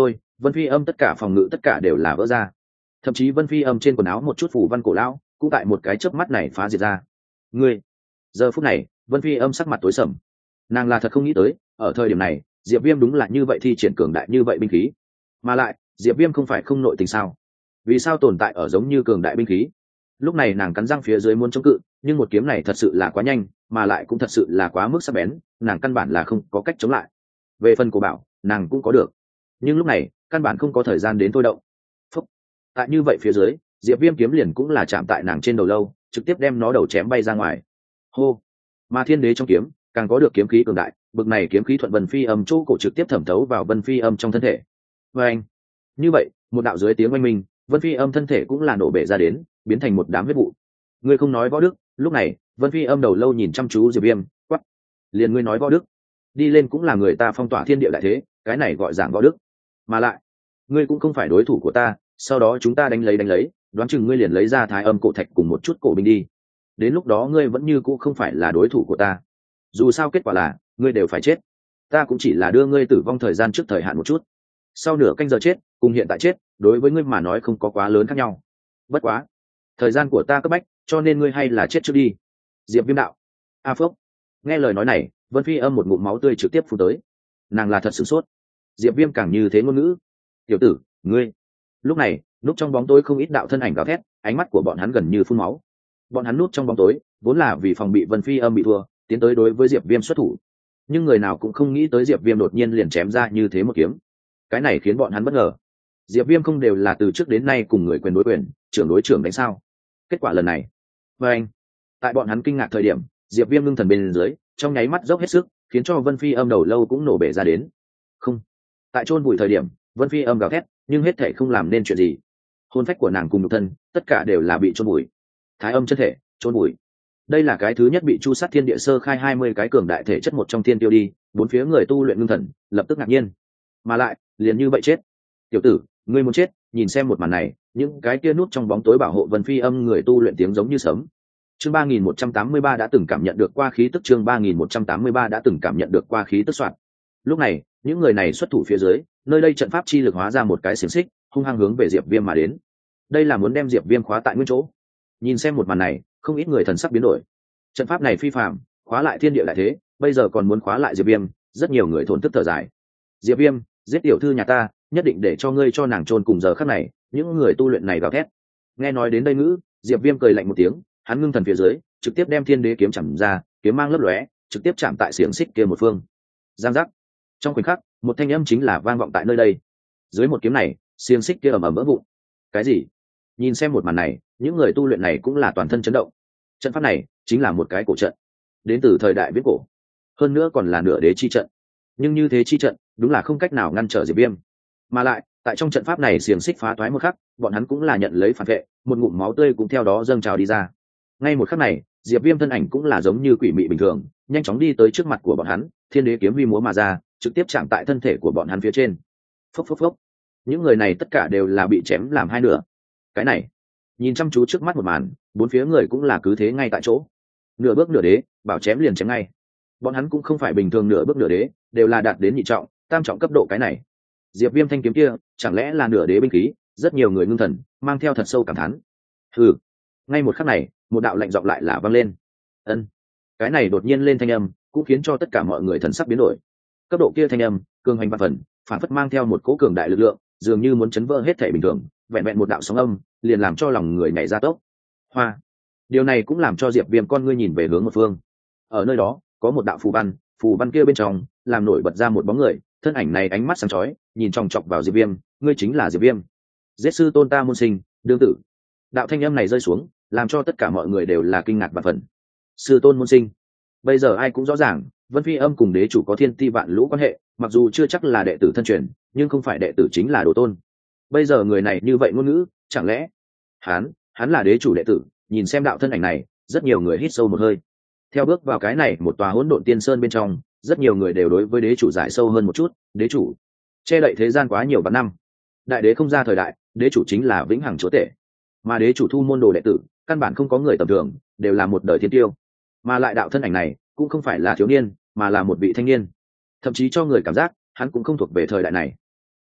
S1: Vân Phi Âm tất cả phòng ngự tất cả đều là vỡ ra, thậm chí Vân Phi Âm trên quần áo một chút phù văn cổ lão cũng tại một cái chớp mắt này phá diệt ra. Ngươi, giờ phút này Vân Phi Âm sắc mặt tối sầm, nàng là thật không nghĩ tới ở thời điểm này Diệp Viêm đúng là như vậy thi triển cường đại như vậy binh khí, mà lại Diệp Viêm không phải không nội tình sao, vì sao tồn tại ở giống như cường đại binh khí. Lúc này nàng cắn răng phía dưới muốn chống cự, nhưng một kiếm này thật sự là quá nhanh, mà lại cũng thật sự là quá mức sắc bén, nàng căn bản là không có cách chống lại. Về phần cổ bảo nàng cũng có được, nhưng lúc này căn bản không có thời gian đến thôi động. Phúc. Tại như vậy phía dưới Diệp Viêm kiếm liền cũng là chạm tại nàng trên đầu lâu, trực tiếp đem nó đầu chém bay ra ngoài. Hô. Mà thiên đế trong kiếm càng có được kiếm khí cường đại, bực này kiếm khí thuận Vân Phi Âm chỗ cổ trực tiếp thẩm thấu vào Vân Phi Âm trong thân thể. Và anh, như vậy một đạo dưới tiếng oanh minh, Vân Phi Âm thân thể cũng là nổ bể ra đến, biến thành một đám huyết vụ. Ngươi không nói võ đức. Lúc này Vân Phi Âm đầu lâu nhìn chăm chú Diệp Viêm, quắc, liền ngươi nói võ đức, đi lên cũng là người ta phong tỏa thiên địa đại thế, cái này gọi giảng võ đức. Mà lại ngươi cũng không phải đối thủ của ta, sau đó chúng ta đánh lấy đánh lấy, đoán chừng ngươi liền lấy ra Thái Âm cổ thạch cùng một chút cổ binh đi, đến lúc đó ngươi vẫn như cũ không phải là đối thủ của ta. Dù sao kết quả là ngươi đều phải chết, ta cũng chỉ là đưa ngươi tử vong thời gian trước thời hạn một chút, sau nửa canh giờ chết cùng hiện tại chết đối với ngươi mà nói không có quá lớn khác nhau, bất quá thời gian của ta cấp bách, cho nên ngươi hay là chết trước đi. Diệp Viêm đạo. A Phốc. Nghe lời nói này Vân Phi Âm một ngụm máu tươi trực tiếp phun tới, nàng là thật sửng sốt. Diệp Viêm càng như thế ngôn ngữ. Tiểu tử ngươi. Lúc này núp trong bóng tối không ít đạo thân ảnh gào thét, ánh mắt của bọn hắn gần như phun máu. Bọn hắn núp trong bóng tối vốn là vì phòng bị Vân Phi Âm bị thua, tiến tới đối với Diệp Viêm xuất thủ, nhưng người nào cũng không nghĩ tới Diệp Viêm đột nhiên liền chém ra như thế một kiếm. Cái này khiến bọn hắn bất ngờ. Diệp Viêm không đều là từ trước đến nay cùng người quyền đối quyền, trưởng đối trưởng đánh sao? Kết quả lần này, và anh, tại bọn hắn kinh ngạc thời điểm, Diệp Viêm ngưng thần bên dưới, trong nháy mắt dốc hết sức, khiến cho Vân Phi Âm đầu lâu cũng nổ bể ra đến. Không, tại chôn vùi thời điểm, Vân Phi Âm gào thét, nhưng hết thể không làm nên chuyện gì. Hồn phách của nàng cùng nhục thân, tất cả đều là bị chôn vùi. Thái Âm chân thể, chôn vùi. Đây là cái thứ nhất bị Chu Sát Thiên Địa sơ khai hai mươi cái cường đại thể chất một trong thiên tiêu đi, bốn phía người tu luyện ngưng thần, lập tức ngạc nhiên. Mà lại, liền như vậy chết. Tiểu tử, ngươi muốn chết, nhìn xem một màn này, những cái kia nút trong bóng tối bảo hộ Vân Phi Âm người tu luyện tiếng giống như sấm. Chương ba nghìn một trăm tám mươi ba đã từng cảm nhận được qua khí tức, chương ba nghìn một trăm tám mươi ba đã từng cảm nhận được qua khí tức soạn. Lúc này, những người này xuất thủ phía dưới, nơi đây trận pháp chi lực hóa ra một cái xiềng xích, hung hăng hướng về Diệp Viêm mà đến. Đây là muốn đem Diệp Viêm khóa tại nguyên chỗ. Nhìn xem một màn này, không ít người thần sắc biến đổi. Trận pháp này phi phàm, khóa lại thiên địa đại thế, bây giờ còn muốn khóa lại Diệp Viêm, rất nhiều người thổn thức thở dài. Diệp Viêm, giết tiểu thư nhà ta, nhất định để cho ngươi cho nàng chôn cùng giờ khắc này. Những người tu luyện này gào thét. Nghe nói đến đây ngữ, Diệp Viêm cười lạnh một tiếng, hắn ngưng thần phía dưới, trực tiếp đem thiên đế kiếm chạm ra, kiếm mang lấp lóe, trực tiếp chạm tại xiềng xích kia một phương. Giang giác. Trong khoảnh khắc, một thanh âm chính là vang vọng tại nơi đây. Dưới một kiếm này, xiềng xích kia ầm ầm vỡ vụn. Cái gì? Nhìn xem một màn này, những người tu luyện này cũng là toàn thân chấn động. Trận pháp này chính là một cái cổ trận, đến từ thời đại viễn cổ, hơn nữa còn là nửa đế chi trận. Nhưng như thế chi trận, đúng là không cách nào ngăn trở Diệp Viêm. Mà lại, tại trong trận pháp này xiềng xích phá toái một khắc, bọn hắn cũng là nhận lấy phản vệ, một ngụm máu tươi cũng theo đó dâng trào đi ra. Ngay một khắc này, Diệp Viêm thân ảnh cũng là giống như quỷ mị bình thường, nhanh chóng đi tới trước mặt của bọn hắn, thiên đế kiếm vi múa mà ra, trực tiếp chạm tại thân thể của bọn hắn phía trên. Phốc phốc phốc. Những người này tất cả đều là bị chém làm hai nửa. Cái này, nhìn chăm chú trước mắt một màn, bốn phía người cũng là cứ thế ngay tại chỗ. Nửa bước nửa đế, bảo chém liền chém ngay. Bọn hắn cũng không phải bình thường nửa bước nửa đế, đều là đạt đến nhị trọng, tam trọng cấp độ cái này. Diệp Viêm thanh kiếm kia, chẳng lẽ là nửa đế binh khí? Rất nhiều người ngưng thần, mang theo thật sâu cảm thán. Hừ. Ngay một khắc này, một đạo lạnh giọng lại là vang lên. Ân. Cái này đột nhiên lên thanh âm, cũng khiến cho tất cả mọi người thần sắc biến đổi. Cấp độ kia thanh âm, cường hành vạn phần, phản phất mang theo một cỗ cường đại lực lượng, dường như muốn chấn vỡ hết thảy bình thường, vẹn vẹn một đạo sóng âm, liền làm cho lòng người nhảy ra tốc. Hoa. Điều này cũng làm cho Diệp Viêm con ngươi nhìn về hướng một phương. Ở nơi đó, có một đạo phù văn, phù văn kia bên trong, làm nổi bật ra một bóng người, thân ảnh này ánh mắt sáng chói, nhìn chòng chọc vào Diệp Viêm, ngươi chính là Diệp Viêm. Giết sư tôn ta môn sinh, đương tử. Đạo thanh âm này rơi xuống, làm cho tất cả mọi người đều là kinh ngạc và phần. Sư tôn môn sinh. Bây giờ ai cũng rõ ràng, Vân Phi Âm cùng đế chủ có thiên ti vạn lũ quan hệ, mặc dù chưa chắc là đệ tử thân truyền, nhưng không phải đệ tử chính là đồ tôn. Bây giờ người này như vậy ngôn ngữ, chẳng lẽ hắn, hắn là đế chủ đệ tử? Nhìn xem đạo thân ảnh này, rất nhiều người hít sâu một hơi. Theo bước vào cái này một tòa hỗn độn tiên sơn bên trong, rất nhiều người đều đối với đế chủ giải sâu hơn một chút. Đế chủ che đậy thế gian quá nhiều vạn năm, đại đế không ra thời đại, đế chủ chính là vĩnh hằng chúa tể. Mà đế chủ thu môn đồ đệ tử, căn bản không có người tầm thường, đều là một đời thiên tiêu. Mà lại đạo thân ảnh này cũng không phải là thiếu niên, mà là một vị thanh niên, thậm chí cho người cảm giác hắn cũng không thuộc về thời đại này.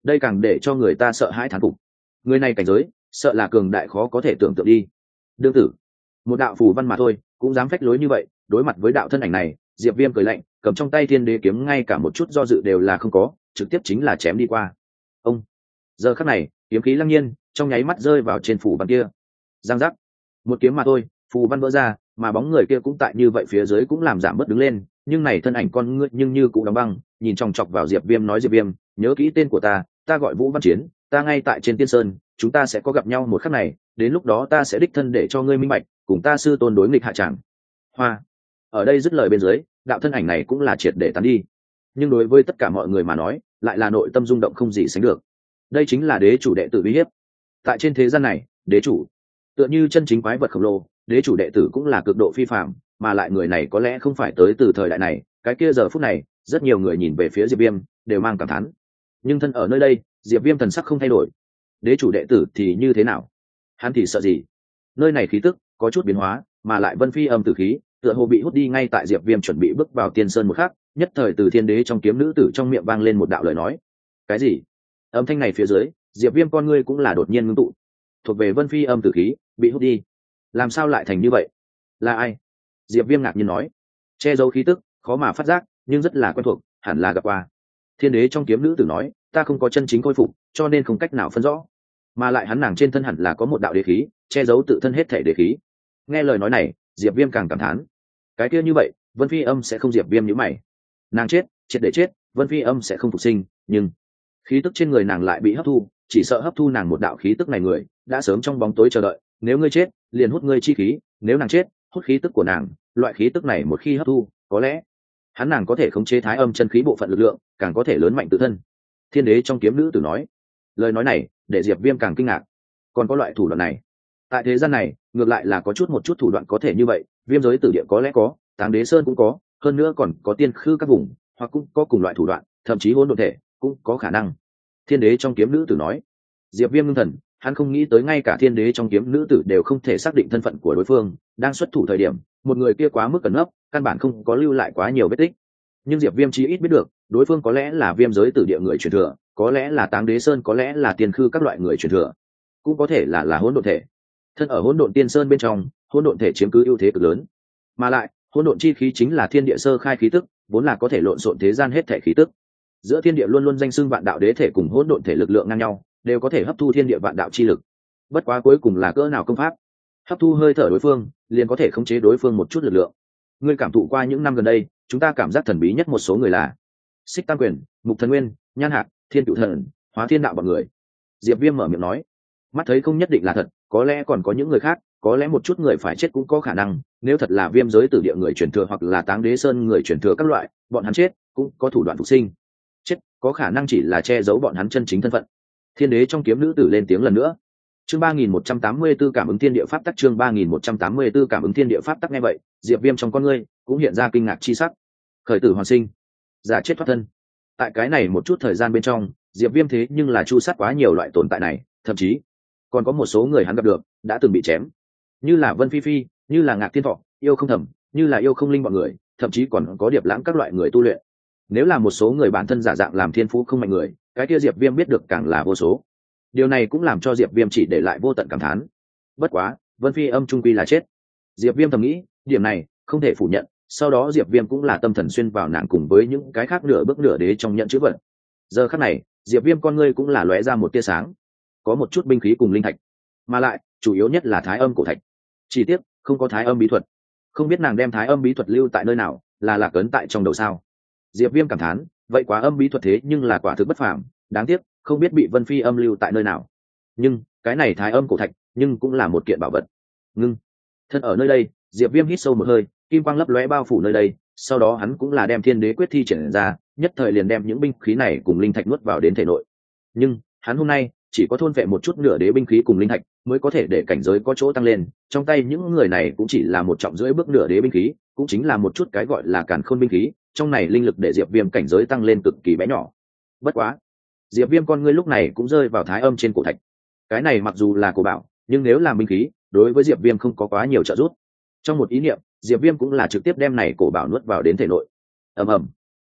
S1: đây càng để cho người ta sợ hãi thán phục. Người này cảnh giới sợ là cường đại khó có thể tưởng tượng đi. Đương tử, một đạo phù văn mà thôi cũng dám phách lối như vậy. Đối mặt với đạo thân ảnh này, Diệp Viêm cười lạnh, cầm trong tay thiên đế kiếm ngay cả một chút do dự đều là không có, trực tiếp chính là chém đi qua. Ông, giờ khắc này kiếm khí lăng nhiên trong nháy mắt rơi vào trên phù văn kia. Giang giác, một kiếm mà thôi, phù văn vỡ ra, mà bóng người kia cũng tại như vậy phía dưới cũng làm giảm bớt đứng lên, nhưng này thân ảnh con ngươi nhưng như cũng đóng băng, nhìn chòng chọc vào Diệp Viêm nói: Diệp Viêm, nhớ kỹ tên của ta, ta gọi Vũ Văn Chiến, ta ngay tại trên Tiên Sơn, chúng ta sẽ có gặp nhau một khắc này, đến lúc đó ta sẽ đích thân để cho ngươi minh bạch, cùng ta sư tôn đối nghịch hạ tràng. Hoa. Ở đây dứt lời bên dưới, đạo thân ảnh này cũng là triệt để tán đi. Nhưng đối với tất cả mọi người mà nói, lại là nội tâm rung động không gì sánh được. Đây chính là đế chủ đệ tử uy hiếp. Tại trên thế gian này, đế chủ tựa như chân chính quái vật khổng lồ, đế chủ đệ tử cũng là cực độ phi phàm, mà lại người này có lẽ không phải tới từ thời đại này, cái kia giờ phút này, rất nhiều người nhìn về phía Diệp Viêm, đều mang cảm thán. Nhưng thân ở nơi đây, Diệp Viêm thần sắc không thay đổi. Đế chủ đệ tử thì như thế nào? Hắn thì sợ gì? Nơi này khí tức có chút biến hóa, mà lại Vân Phi âm tử khí, tựa hồ bị hút đi ngay tại Diệp Viêm chuẩn bị bước vào Tiên Sơn một khắc, nhất thời từ thiên đế trong kiếm nữ tử trong miệng vang lên một đạo lời nói. Cái gì? Âm thanh này phía dưới, Diệp Viêm con ngươi cũng là đột nhiên ngưng tụ. Thuộc về Vân Phi âm tử khí, bị hút đi. Làm sao lại thành như vậy? Là ai? Diệp Viêm ngạc nhiên nói. Che giấu khí tức, khó mà phát giác, nhưng rất là quen thuộc, hẳn là gặp qua. Thiên đế trong kiếm nữ tử nói, ta không có chân chính khôi phục, cho nên không cách nào phân rõ. Mà lại hắn nàng trên thân hẳn là có một đạo đế khí, che giấu tự thân hết thể đế khí. Nghe lời nói này, Diệp Viêm càng cảm thán. Cái kia như vậy, Vân Phi âm sẽ không Diệp Viêm nhíu mày. Nàng chết, triệt để chết, Vân Phi âm sẽ không phục sinh, nhưng khí tức trên người nàng lại bị hấp thu, chỉ sợ hấp thu nàng một đạo khí tức này người, đã sớm trong bóng tối chờ đợi, nếu ngươi chết, liền hút ngươi chi khí, nếu nàng chết, hút khí tức của nàng, loại khí tức này một khi hấp thu, có lẽ hắn nàng có thể khống chế thái âm chân khí bộ phận lực lượng, càng có thể lớn mạnh tự thân. Thiên đế trong kiếm nữ tử nói. Lời nói này, để Diệp Viêm càng kinh ngạc. Còn có loại thủ đoạn này? Tại thế gian này, ngược lại là có chút một chút thủ đoạn có thể như vậy, Viêm giới tử địa có lẽ có, Táng Đế Sơn cũng có, hơn nữa còn có tiên khư các vùng, hoặc cũng có cùng loại thủ đoạn, thậm chí hỗn độn thể cũng có khả năng. Thiên đế trong kiếm nữ tử nói. Diệp Viêm ngưng thần, hắn không nghĩ tới ngay cả thiên đế trong kiếm nữ tử đều không thể xác định thân phận của đối phương, đang xuất thủ thời điểm, một người kia quá mức cẩn nấp, căn bản không có lưu lại quá nhiều vết tích. Nhưng Diệp Viêm chí ít biết được, đối phương có lẽ là Viêm giới tử địa người truyền thừa, có lẽ là Táng Đế Sơn, có lẽ là tiên khư các loại người truyền thừa, cũng có thể là là hỗn độn thể. Thân ở hỗn độn tiên sơn bên trong, hỗn độn thể chiếm cứ ưu thế cực lớn. Mà lại, hỗn độn chi khí chính là thiên địa sơ khai khí tức, vốn là có thể lộn xộn thế gian hết thể khí tức. Giữa thiên địa luôn luôn danh xưng vạn đạo đế thể cùng hỗn độn thể lực lượng ngang nhau, đều có thể hấp thu thiên địa vạn đạo chi lực. Bất quá cuối cùng là cỡ nào công pháp, hấp thu hơi thở đối phương, liền có thể khống chế đối phương một chút lực lượng. Ngươi cảm thụ qua những năm gần đây, chúng ta cảm giác thần bí nhất một số người là Xích Tam Quyền, Mục Thần Nguyên, Nhan Hạc, Thiên Cửu Thần, Hóa Thiên Đạo bọn người. Diệp Viêm mở miệng nói. Mắt thấy không nhất định là thật, có lẽ còn có những người khác, có lẽ một chút người phải chết cũng có khả năng, nếu thật là Viêm giới tử địa người truyền thừa hoặc là Táng Đế Sơn người truyền thừa các loại, bọn hắn chết cũng có thủ đoạn phục sinh. Chết có khả năng chỉ là che giấu bọn hắn chân chính thân phận. Thiên đế trong kiếm nữ tử lên tiếng lần nữa. Chương ba nghìn một trăm tám mươi cảm ứng thiên địa pháp tắc, chương ba nghìn một trăm tám mươi cảm ứng thiên địa pháp tắc. Nghe vậy, Diệp Viêm trong con ngươi cũng hiện ra kinh ngạc chi sắc. Khởi tử hoàn sinh, giả chết thoát thân. Tại cái này một chút thời gian bên trong, Diệp Viêm thế nhưng là chu sát quá nhiều loại tồn tại này, thậm chí còn có một số người hắn gặp được đã từng bị chém, như là Vân Phi Phi, như là Ngạc Thiên Thọ, Yêu Không Thầm, như là Yêu Không Linh bọn người, thậm chí còn có Điệp Lãng các loại người tu luyện. Nếu là một số người bản thân giả dạng làm thiên phú không mạnh người, cái kia Diệp Viêm biết được càng là vô số. Điều này cũng làm cho Diệp Viêm chỉ để lại vô tận cảm thán. Bất quá, Vân Phi âm trung quy là chết. Diệp Viêm thầm nghĩ, điểm này không thể phủ nhận. Sau đó Diệp Viêm cũng là tâm thần xuyên vào nàng cùng với những cái khác nửa bước nửa đế trong nhận chữ vật. Giờ khắc này, Diệp Viêm con ngươi cũng là lóe ra một tia sáng. Có một chút binh khí cùng linh thạch, mà lại chủ yếu nhất là thái âm cổ thạch. Chỉ tiếc không có thái âm bí thuật. Không biết nàng đem thái âm bí thuật lưu tại nơi nào, là lạc ấn tại trong đầu sao? Diệp Viêm cảm thán, vậy quá âm bí thuật thế nhưng là quả thực bất phàm, đáng tiếc không biết bị Vân Phi âm lưu tại nơi nào. Nhưng cái này thái âm cổ thạch nhưng cũng là một kiện bảo vật. Ngưng thân ở nơi đây, Diệp Viêm hít sâu một hơi, kim quang lấp lóe bao phủ nơi đây, sau đó hắn cũng là đem thiên đế quyết thi triển ra, nhất thời liền đem những binh khí này cùng linh thạch nuốt vào đến thể nội. Nhưng hắn hôm nay chỉ có thôn vệ một chút nửa đế binh khí cùng linh thạch mới có thể để cảnh giới có chỗ tăng lên, trong tay những người này cũng chỉ là một trọng rưỡi bước nửa đế binh khí, cũng chính là một chút cái gọi là càn khôn binh khí, trong này linh lực để Diệp Viêm cảnh giới tăng lên cực kỳ bé nhỏ. Bất quá, Diệp Viêm con ngươi lúc này cũng rơi vào thái âm trên cổ thạch. Cái này mặc dù là cổ bảo, nhưng nếu làm binh khí, đối với Diệp Viêm không có quá nhiều trợ giúp. Trong một ý niệm, Diệp Viêm cũng là trực tiếp đem này cổ bảo nuốt vào đến thể nội. Ầm ầm.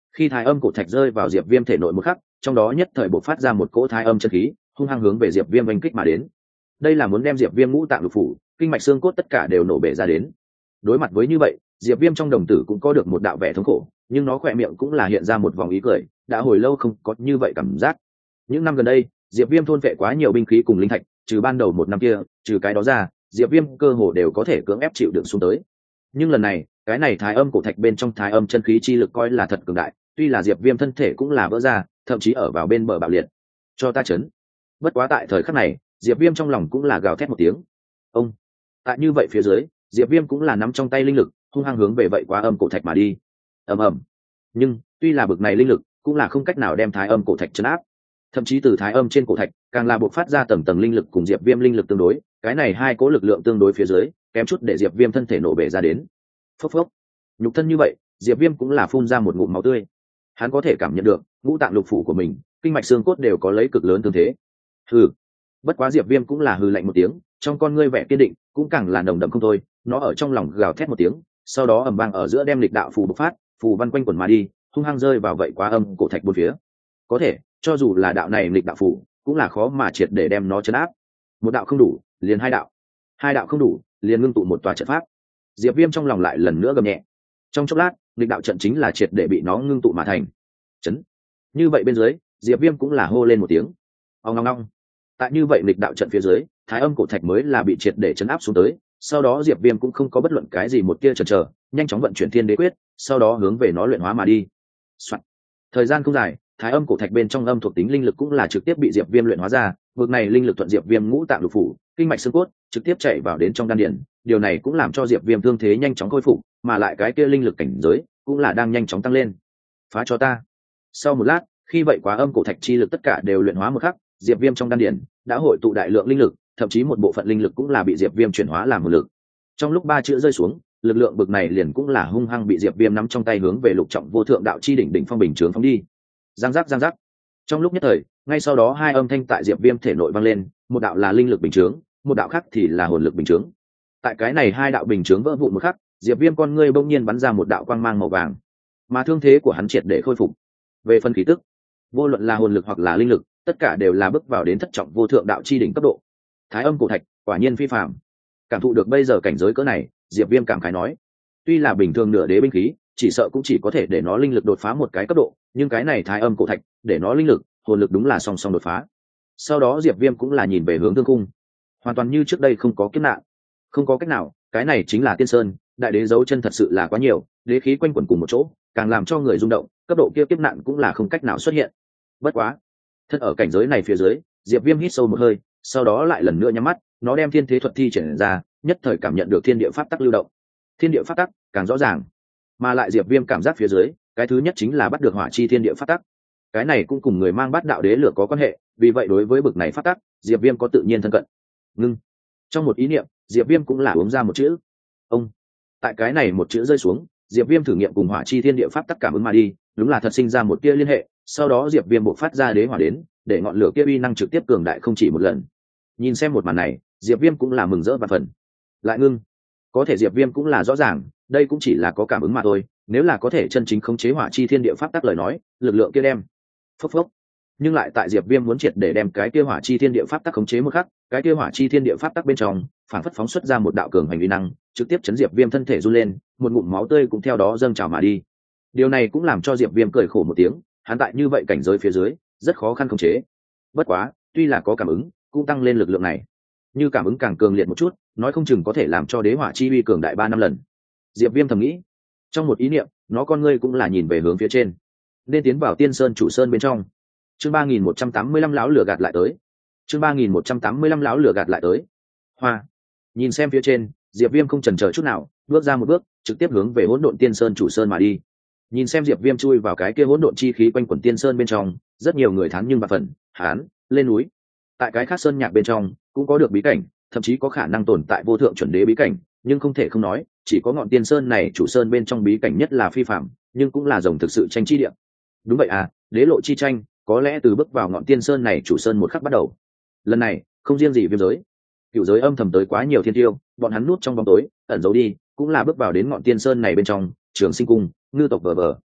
S1: Khi thái âm cổ thạch rơi vào diệp viêm thể nội một khắc, trong đó nhất thời bộc phát ra một cỗ thái âm chân khí hung hăng hướng về diệp viêm oanh kích mà đến. Đây là muốn đem diệp viêm ngũ tạng lục phủ, kinh mạch xương cốt tất cả đều nổ bể ra đến. Đối mặt với như vậy, diệp viêm trong đồng tử cũng có được một đạo vẻ thống khổ, nhưng nó khỏe miệng cũng là hiện ra một vòng ý cười, đã hồi lâu không có như vậy cảm giác. Những năm gần đây, diệp viêm thôn vệ quá nhiều binh khí cùng linh thạch, trừ ban đầu một năm kia, trừ cái đó ra, diệp viêm cơ hồ đều có thể cưỡng ép chịu đựng xuống tới. Nhưng lần này, cái này thái âm cổ thạch bên trong thái âm chân khí chi lực coi là thật cường đại, tuy là diệp viêm thân thể cũng là vỡ ra, thậm chí ở vào bên bờ bạo liệt. Cho ta chấn. Bất quá tại thời khắc này, diệp viêm trong lòng cũng là gào thét một tiếng. Ông. Tại như vậy phía dưới, diệp viêm cũng là nắm trong tay linh lực hung hăng hướng về vậy quá âm cổ thạch mà đi. Ầm ầm. Nhưng tuy là bực này linh lực cũng là không cách nào đem thái âm cổ thạch chấn áp, thậm chí từ thái âm trên cổ thạch càng là buộc phát ra tầng tầng linh lực cùng diệp viêm linh lực tương đối, cái này hai cố lực lượng tương đối phía dưới kém chút để diệp viêm thân thể nổ bể ra đến. Phốc phốc. Nhục thân như vậy, diệp viêm cũng là phun ra một ngụm máu tươi. Hắn có thể cảm nhận được ngũ tạng lục phủ của mình, kinh mạch xương cốt đều có lấy cực lớn thương thế. Hừ. Bất quá diệp viêm cũng là hừ lạnh một tiếng, trong con ngươi vẻ kiên định cũng càng là nồng đậm không thôi, nó ở trong lòng gào thét một tiếng, sau đó ầm vang ở giữa đem lịch đạo phù bộc phát, phù văn quanh quẩn mà đi, hung hăng rơi vào vậy quá âm cổ thạch bốn phía. Có thể, cho dù là đạo này lịch đạo phù, cũng là khó mà triệt để đem nó chấn áp. Một đạo không đủ, liền hai đạo. Hai đạo không đủ, liền ngưng tụ một tòa trận pháp. Diệp Viêm trong lòng lại lần nữa gầm nhẹ. Trong chốc lát, lịch đạo trận chính là triệt để bị nó ngưng tụ mà thành. Chấn. Như vậy bên dưới, Diệp Viêm cũng là hô lên một tiếng. Ong ong ong. Tại như vậy lịch đạo trận phía dưới, thái âm cổ thạch mới là bị triệt để chấn áp xuống tới. Sau đó Diệp Viêm cũng không có bất luận cái gì một tia chần chờ, nhanh chóng vận chuyển thiên đế quyết, sau đó hướng về nó luyện hóa mà đi. Soạn. Thời gian không dài, thái âm cổ thạch bên trong âm thuộc tính linh lực cũng là trực tiếp bị Diệp Viêm luyện hóa ra, vực này linh lực thuận Diệp Viêm ngũ tạng lục phủ, kinh mạch xương cốt, trực tiếp chạy vào đến trong đan điền, điều này cũng làm cho Diệp Viêm thương thế nhanh chóng khôi phục, mà lại cái kia linh lực cảnh giới cũng là đang nhanh chóng tăng lên. Phá cho ta. Sau một lát, khi vậy quá âm cổ thạch chi lực tất cả đều luyện hóa một khắc, Diệp Viêm trong đan điền đã hội tụ đại lượng linh lực, thậm chí một bộ phận linh lực cũng là bị Diệp Viêm chuyển hóa làm một lực. Trong lúc ba chữ rơi xuống, lực lượng bực này liền cũng là hung hăng bị Diệp Viêm nắm trong tay hướng về lục trọng vô thượng đạo chi đỉnh đỉnh phong bình chướng phóng đi. Giang giác giang giác. Trong lúc nhất thời, ngay sau đó hai âm thanh tại Diệp Viêm thể nội vang lên, một đạo là linh lực bình chướng, một đạo khác thì là hồn lực bình chướng. Tại cái này hai đạo bình chướng vỡ vụn một khắc, Diệp Viêm con ngươi bỗng nhiên bắn ra một đạo quang mang màu vàng, mà thương thế của hắn triệt để khôi phục. Về phân khí tức, vô luận là hồn lực hoặc là linh lực, tất cả đều là bước vào đến thất trọng vô thượng đạo chi đỉnh cấp độ. Thái âm cổ thạch, quả nhiên phi phàm. Cảm thụ được bây giờ cảnh giới cỡ này, Diệp Viêm cảm khái nói, tuy là bình thường nửa đế binh khí, chỉ sợ cũng chỉ có thể để nó linh lực đột phá một cái cấp độ, nhưng cái này thái âm cổ thạch, để nó linh lực, hồn lực đúng là song song đột phá. Sau đó Diệp Viêm cũng là nhìn về hướng thương khung, hoàn toàn như trước đây không có kiếp nạn. Không có cách nào, cái này chính là Tiên Sơn, đại đế dấu chân thật sự là quá nhiều, đế khí quanh quẩn cùng một chỗ, càng làm cho người rung động, cấp độ kia kiếp nạn cũng là không cách nào xuất hiện. Bất quá, thân ở cảnh giới này phía dưới, Diệp Viêm hít sâu một hơi, sau đó lại lần nữa nhắm mắt, nó đem thiên thế thuật thi triển ra, nhất thời cảm nhận được thiên địa pháp tắc lưu động. Thiên địa pháp tắc càng rõ ràng, mà lại Diệp Viêm cảm giác phía dưới, cái thứ nhất chính là bắt được hỏa chi thiên địa pháp tắc. Cái này cũng cùng người mang bát đạo đế lửa có quan hệ, vì vậy đối với bực này pháp tắc, Diệp Viêm có tự nhiên thân cận. Ngưng. Trong một ý niệm, Diệp Viêm cũng là uống ra một chữ. Ông. Tại cái này một chữ rơi xuống, Diệp Viêm thử nghiệm cùng hỏa chi thiên địa pháp tắc cảm ứng mà đi, đúng là thật sinh ra một tia liên hệ, sau đó Diệp Viêm bộc phát ra đế hỏa đến, để ngọn lửa kia uy năng trực tiếp cường đại không chỉ một lần. Nhìn xem một màn này, Diệp Viêm cũng là mừng rỡ và phần. Lại ngưng. Có thể Diệp Viêm cũng là rõ ràng, đây cũng chỉ là có cảm ứng mà thôi, nếu là có thể chân chính khống chế hỏa chi thiên địa pháp tắc lời nói, lực lượng kia đem. Phốc phốc. Nhưng lại tại Diệp Viêm muốn triệt để đem cái kia hỏa chi thiên địa pháp tắc khống chế một khắc, cái kia hỏa chi thiên địa pháp tắc bên trong, phản phất phóng xuất ra một đạo cường hành uy năng, trực tiếp chấn Diệp Viêm thân thể run lên, một ngụm máu tươi cũng theo đó dâng trào mà đi. Điều này cũng làm cho Diệp Viêm cười khổ một tiếng, hắn tại như vậy cảnh giới phía dưới, rất khó khăn khống chế. Bất quá, tuy là có cảm ứng, cũng tăng lên lực lượng này. Như cảm ứng càng cường liệt một chút, nói không chừng có thể làm cho đế hỏa chi uy cường đại ba năm lần. Diệp Viêm thầm nghĩ. Trong một ý niệm, nó con ngươi cũng là nhìn về hướng phía trên, nên tiến vào Tiên Sơn chủ sơn bên trong. Chương ba nghìn một trăm tám mươi lăm lão lửa gạt lại tới. Chương ba nghìn một trăm tám mươi lăm lão lửa gạt lại tới. Hoa. Nhìn xem phía trên, Diệp Viêm không chần chờ chút nào, bước ra một bước, trực tiếp hướng về Hỗn Độn Tiên Sơn chủ sơn mà đi. Nhìn xem Diệp Viêm chui vào cái kia hỗn độn chi khí quanh quẩn Tiên Sơn bên trong, rất nhiều người thán nhưng mà phần, hán, lên núi. Tại cái khác sơn nhạc bên trong, cũng có được bí cảnh, thậm chí có khả năng tồn tại vô thượng chuẩn đế bí cảnh, nhưng không thể không nói, chỉ có ngọn Tiên Sơn này chủ sơn bên trong bí cảnh nhất là phi phạm, nhưng cũng là rồng thực sự tranh chi địa. Đúng vậy à, đế lộ chi tranh, có lẽ từ bước vào ngọn Tiên Sơn này chủ sơn một khắc bắt đầu. Lần này, không riêng gì Viêm giới, cựu giới âm thầm tới quá nhiều thiên tiêu, bọn hắn núp trong bóng tối, ẩn giấu đi, cũng là bước vào đến ngọn Tiên Sơn này bên trong, Trường Sinh cung, ngư tộc vờ vờ.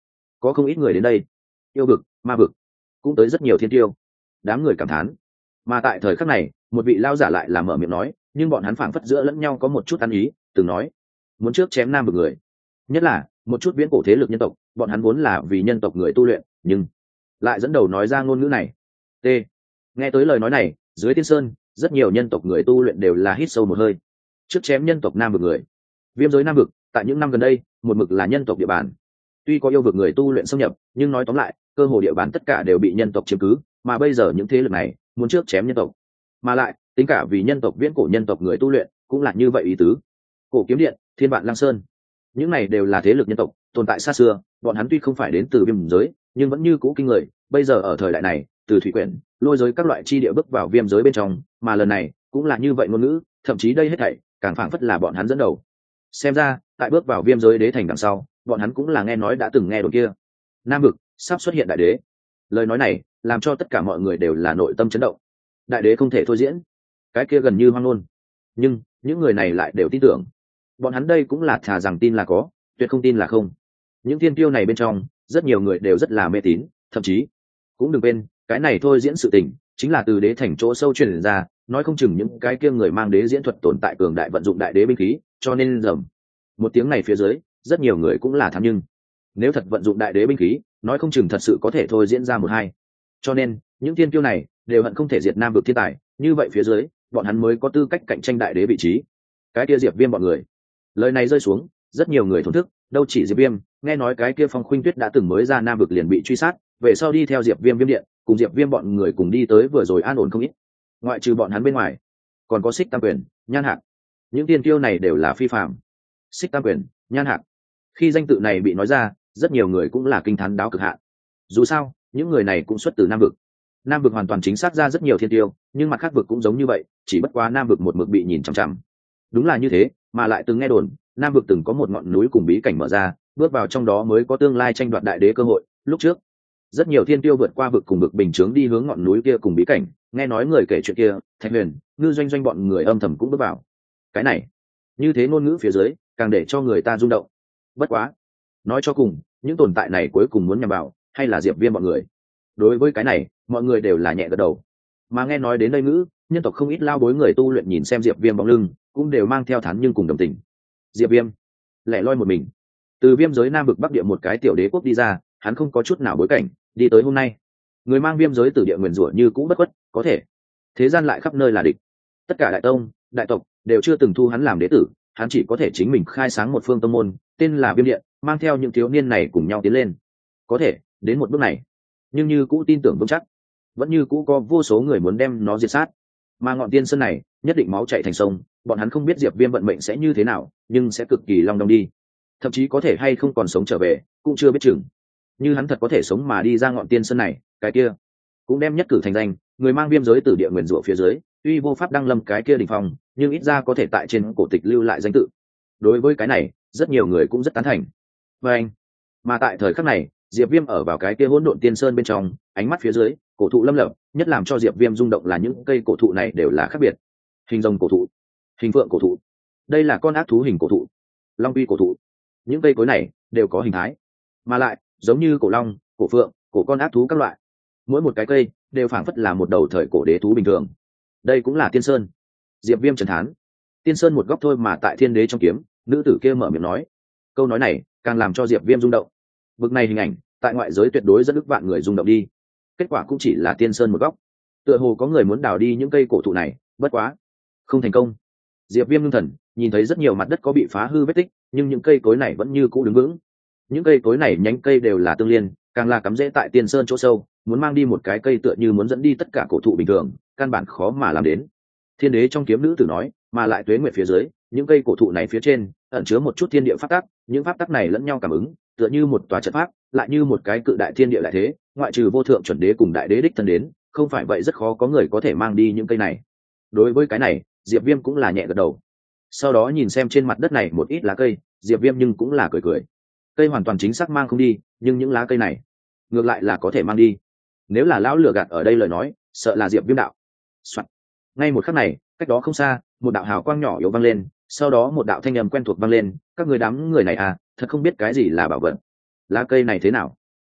S1: có không ít người đến đây. Yêu vực, ma vực cũng tới rất nhiều thiên tiêu. Đám người cảm thán. Mà tại thời khắc này, một vị lao giả lại là mở miệng nói, nhưng bọn hắn phảng phất giữa lẫn nhau có một chút ăn ý, từng nói muốn trước chém nam vực người, nhất là một chút viễn cổ thế lực nhân tộc, bọn hắn vốn là vì nhân tộc người tu luyện, nhưng lại dẫn đầu nói ra ngôn ngữ này. T. Nghe tới lời nói này, dưới Tiên Sơn, rất nhiều nhân tộc người tu luyện đều là hít sâu một hơi. Trước chém nhân tộc nam vực người. Viêm giới nam vực, tại những năm gần đây, một mực là nhân tộc địa bàn. Tuy có yêu vực người tu luyện xâm nhập, nhưng nói tóm lại, cơ hồ địa bàn tất cả đều bị nhân tộc chiếm cứ, mà bây giờ những thế lực này muốn trước chém nhân tộc, mà lại tính cả vì nhân tộc viễn cổ nhân tộc người tu luyện cũng là như vậy ý tứ. Cổ kiếm điện, thiên vạn lăng sơn, những này đều là thế lực nhân tộc tồn tại xa xưa, bọn hắn tuy không phải đến từ viêm giới, nhưng vẫn như cũ kinh người. Bây giờ ở thời đại này, từ thủy quyển, lôi giới các loại chi địa bước vào viêm giới bên trong, mà lần này cũng là như vậy ngôn ngữ, thậm chí đây hết thảy càng phảng phất là bọn hắn dẫn đầu. Xem ra, tại bước vào viêm giới đế thành đằng sau, bọn hắn cũng là nghe nói đã từng nghe đồn kia, nam vực sắp xuất hiện đại đế. Lời nói này làm cho tất cả mọi người đều là nội tâm chấn động. Đại đế không thể thôi diễn, cái kia gần như hoang ngôn, nhưng những người này lại đều tin tưởng. Bọn hắn đây cũng là thà rằng tin là có, tuyệt không tin là không. Những thiên tiêu này bên trong, rất nhiều người đều rất là mê tín, thậm chí cũng đừng quên, cái này thôi diễn sự tình chính là từ đế thành chỗ sâu truyền ra, nói không chừng những cái kia người mang đế diễn thuật tồn tại cường đại vận dụng đại đế binh khí, cho nên rầm một tiếng này phía dưới, rất nhiều người cũng là tham, nhưng nếu thật vận dụng đại đế binh khí, nói không chừng thật sự có thể thôi diễn ra một hai. Cho nên những thiên tiêu này đều hận không thể diệt nam vực thiên tài, như vậy phía dưới bọn hắn mới có tư cách cạnh tranh đại đế vị trí. Cái kia Diệp Viêm bọn người, lời này rơi xuống, rất nhiều người thổn thức. Đâu chỉ Diệp Viêm, nghe nói cái kia Phong Khuynh Tuyết đã từng mới ra nam vực liền bị truy sát, về sau đi theo Diệp Viêm Viêm điện, cùng Diệp Viêm bọn người cùng đi tới vừa rồi an ổn không ít. Ngoại trừ bọn hắn bên ngoài, còn có Xích Tam Quyền, Nhan Hạc. Những tiên tiêu này đều là phi phàm. Xích Tam Quyền, Nhan Hạc, khi danh tự này bị nói ra, rất nhiều người cũng là kinh thán đáo cực hạn. Dù sao, những người này cũng xuất từ nam vực. Nam vực hoàn toàn chính xác ra rất nhiều thiên tiêu, nhưng mặt khác vực cũng giống như vậy, chỉ bất quá nam vực một mực bị nhìn chằm chằm. Đúng là như thế, mà lại từng nghe đồn, nam vực từng có một ngọn núi cùng bí cảnh mở ra, bước vào trong đó mới có tương lai tranh đoạt đại đế cơ hội. Lúc trước, rất nhiều thiên tiêu vượt qua vực cùng vực bình chướng đi hướng ngọn núi kia cùng bí cảnh, nghe nói người kể chuyện kia, Thạch Huyền, Ngư Doanh Doanh bọn người âm thầm cũng bước vào. Cái này, như thế ngôn ngữ phía dưới, càng để cho người ta rung động. Bất quá, nói cho cùng, những tồn tại này cuối cùng muốn nhằm vào, hay là Diệp Viêm bọn người. Đối với cái này, mọi người đều là nhẹ gật đầu. Mà nghe nói đến đây ngữ, nhân tộc không ít lao bối người tu luyện nhìn xem Diệp Viêm bóng lưng, cũng đều mang theo thán nhưng cùng đồng tình. Diệp Viêm lẻ loi một mình, từ viêm giới nam vực bắc địa một cái tiểu đế quốc đi ra, hắn không có chút nào bối cảnh, đi tới hôm nay, người mang viêm giới từ địa nguyền rủa như cũ bất khuất, có thể thế gian lại khắp nơi là địch. Tất cả đại tông, đại tộc đều chưa từng thu hắn làm đế tử, hắn chỉ có thể chính mình khai sáng một phương tông môn, tên là Viêm Điện, mang theo những thiếu niên này cùng nhau tiến lên. Có thể đến một bước này, nhưng như cũ tin tưởng vững chắc, vẫn như cũ có vô số người muốn đem nó diệt sát. Mà ngọn tiên sơn này nhất định máu chảy thành sông, bọn hắn không biết Diệp Viêm vận mệnh sẽ như thế nào, nhưng sẽ cực kỳ long đong đi, thậm chí có thể hay không còn sống trở về cũng chưa biết chừng. Như hắn thật có thể sống mà đi ra ngọn tiên sơn này, cái kia cũng đem nhất cử thành danh, người mang viêm giới từ địa nguyền rủa phía dưới, tuy vô pháp đăng lâm cái kia đỉnh phong, nhưng ít ra có thể tại trên cổ tịch lưu lại danh tự. Đối với cái này, rất nhiều người cũng rất tán thành. Và anh, mà tại thời khắc này, Diệp Viêm ở vào cái kia hỗn độn tiên sơn bên trong, ánh mắt phía dưới, cổ thụ lâm lập, nhất làm cho Diệp Viêm rung động là những cây cổ thụ này đều là khác biệt. Hình rồng cổ thụ, hình phượng cổ thụ, đây là con ác thú hình cổ thụ, long uy cổ thụ. Những cây cối này đều có hình thái, mà lại giống như cổ long, cổ phượng, cổ con ác thú các loại. Mỗi một cái cây đều phảng phất là một đầu thời cổ đế thú bình thường. Đây cũng là tiên sơn. Diệp Viêm trấn thán. Tiên sơn một góc thôi mà tại thiên đế trong kiếm, nữ tử kia mở miệng nói. Câu nói này càng làm cho Diệp Viêm rung động. Bực này hình ảnh, tại ngoại giới tuyệt đối rất ức vạn người rung động đi. Kết quả cũng chỉ là tiên sơn một góc. Tựa hồ có người muốn đào đi những cây cổ thụ này, bất quá không thành công. Diệp Viêm ngưng thần, nhìn thấy rất nhiều mặt đất có bị phá hư vết tích, nhưng những cây cối này vẫn như cũ đứng vững. Những cây cối này nhánh cây đều là tương liên, càng là cắm rễ tại tiên sơn chỗ sâu, muốn mang đi một cái cây tựa như muốn dẫn đi tất cả cổ thụ bình thường, căn bản khó mà làm đến. Thiên đế trong kiếm nữ tử nói, mà lại tuế nguyệt phía dưới, những cây cổ thụ này phía trên ẩn chứa một chút thiên địa pháp tắc, những pháp tắc này lẫn nhau cảm ứng, tựa như một tòa trận pháp, lại như một cái cự đại thiên địa đại thế, ngoại trừ vô thượng chuẩn đế cùng đại đế đích thân đến, không phải vậy rất khó có người có thể mang đi những cây này. Đối với cái này, Diệp Viêm cũng là nhẹ gật đầu. Sau đó nhìn xem trên mặt đất này một ít lá cây, Diệp Viêm nhưng cũng là cười cười. Cây hoàn toàn chính xác mang không đi, nhưng những lá cây này ngược lại là có thể mang đi. Nếu là lão lừa gạt ở đây lời nói, sợ là Diệp Viêm đạo. Soạn. Ngay một khắc này, cách đó không xa, một đạo hào quang nhỏ yếu vang lên, sau đó một đạo thanh âm quen thuộc vang lên, các người đám người này à, thật không biết cái gì là bảo vật. Lá cây này thế nào?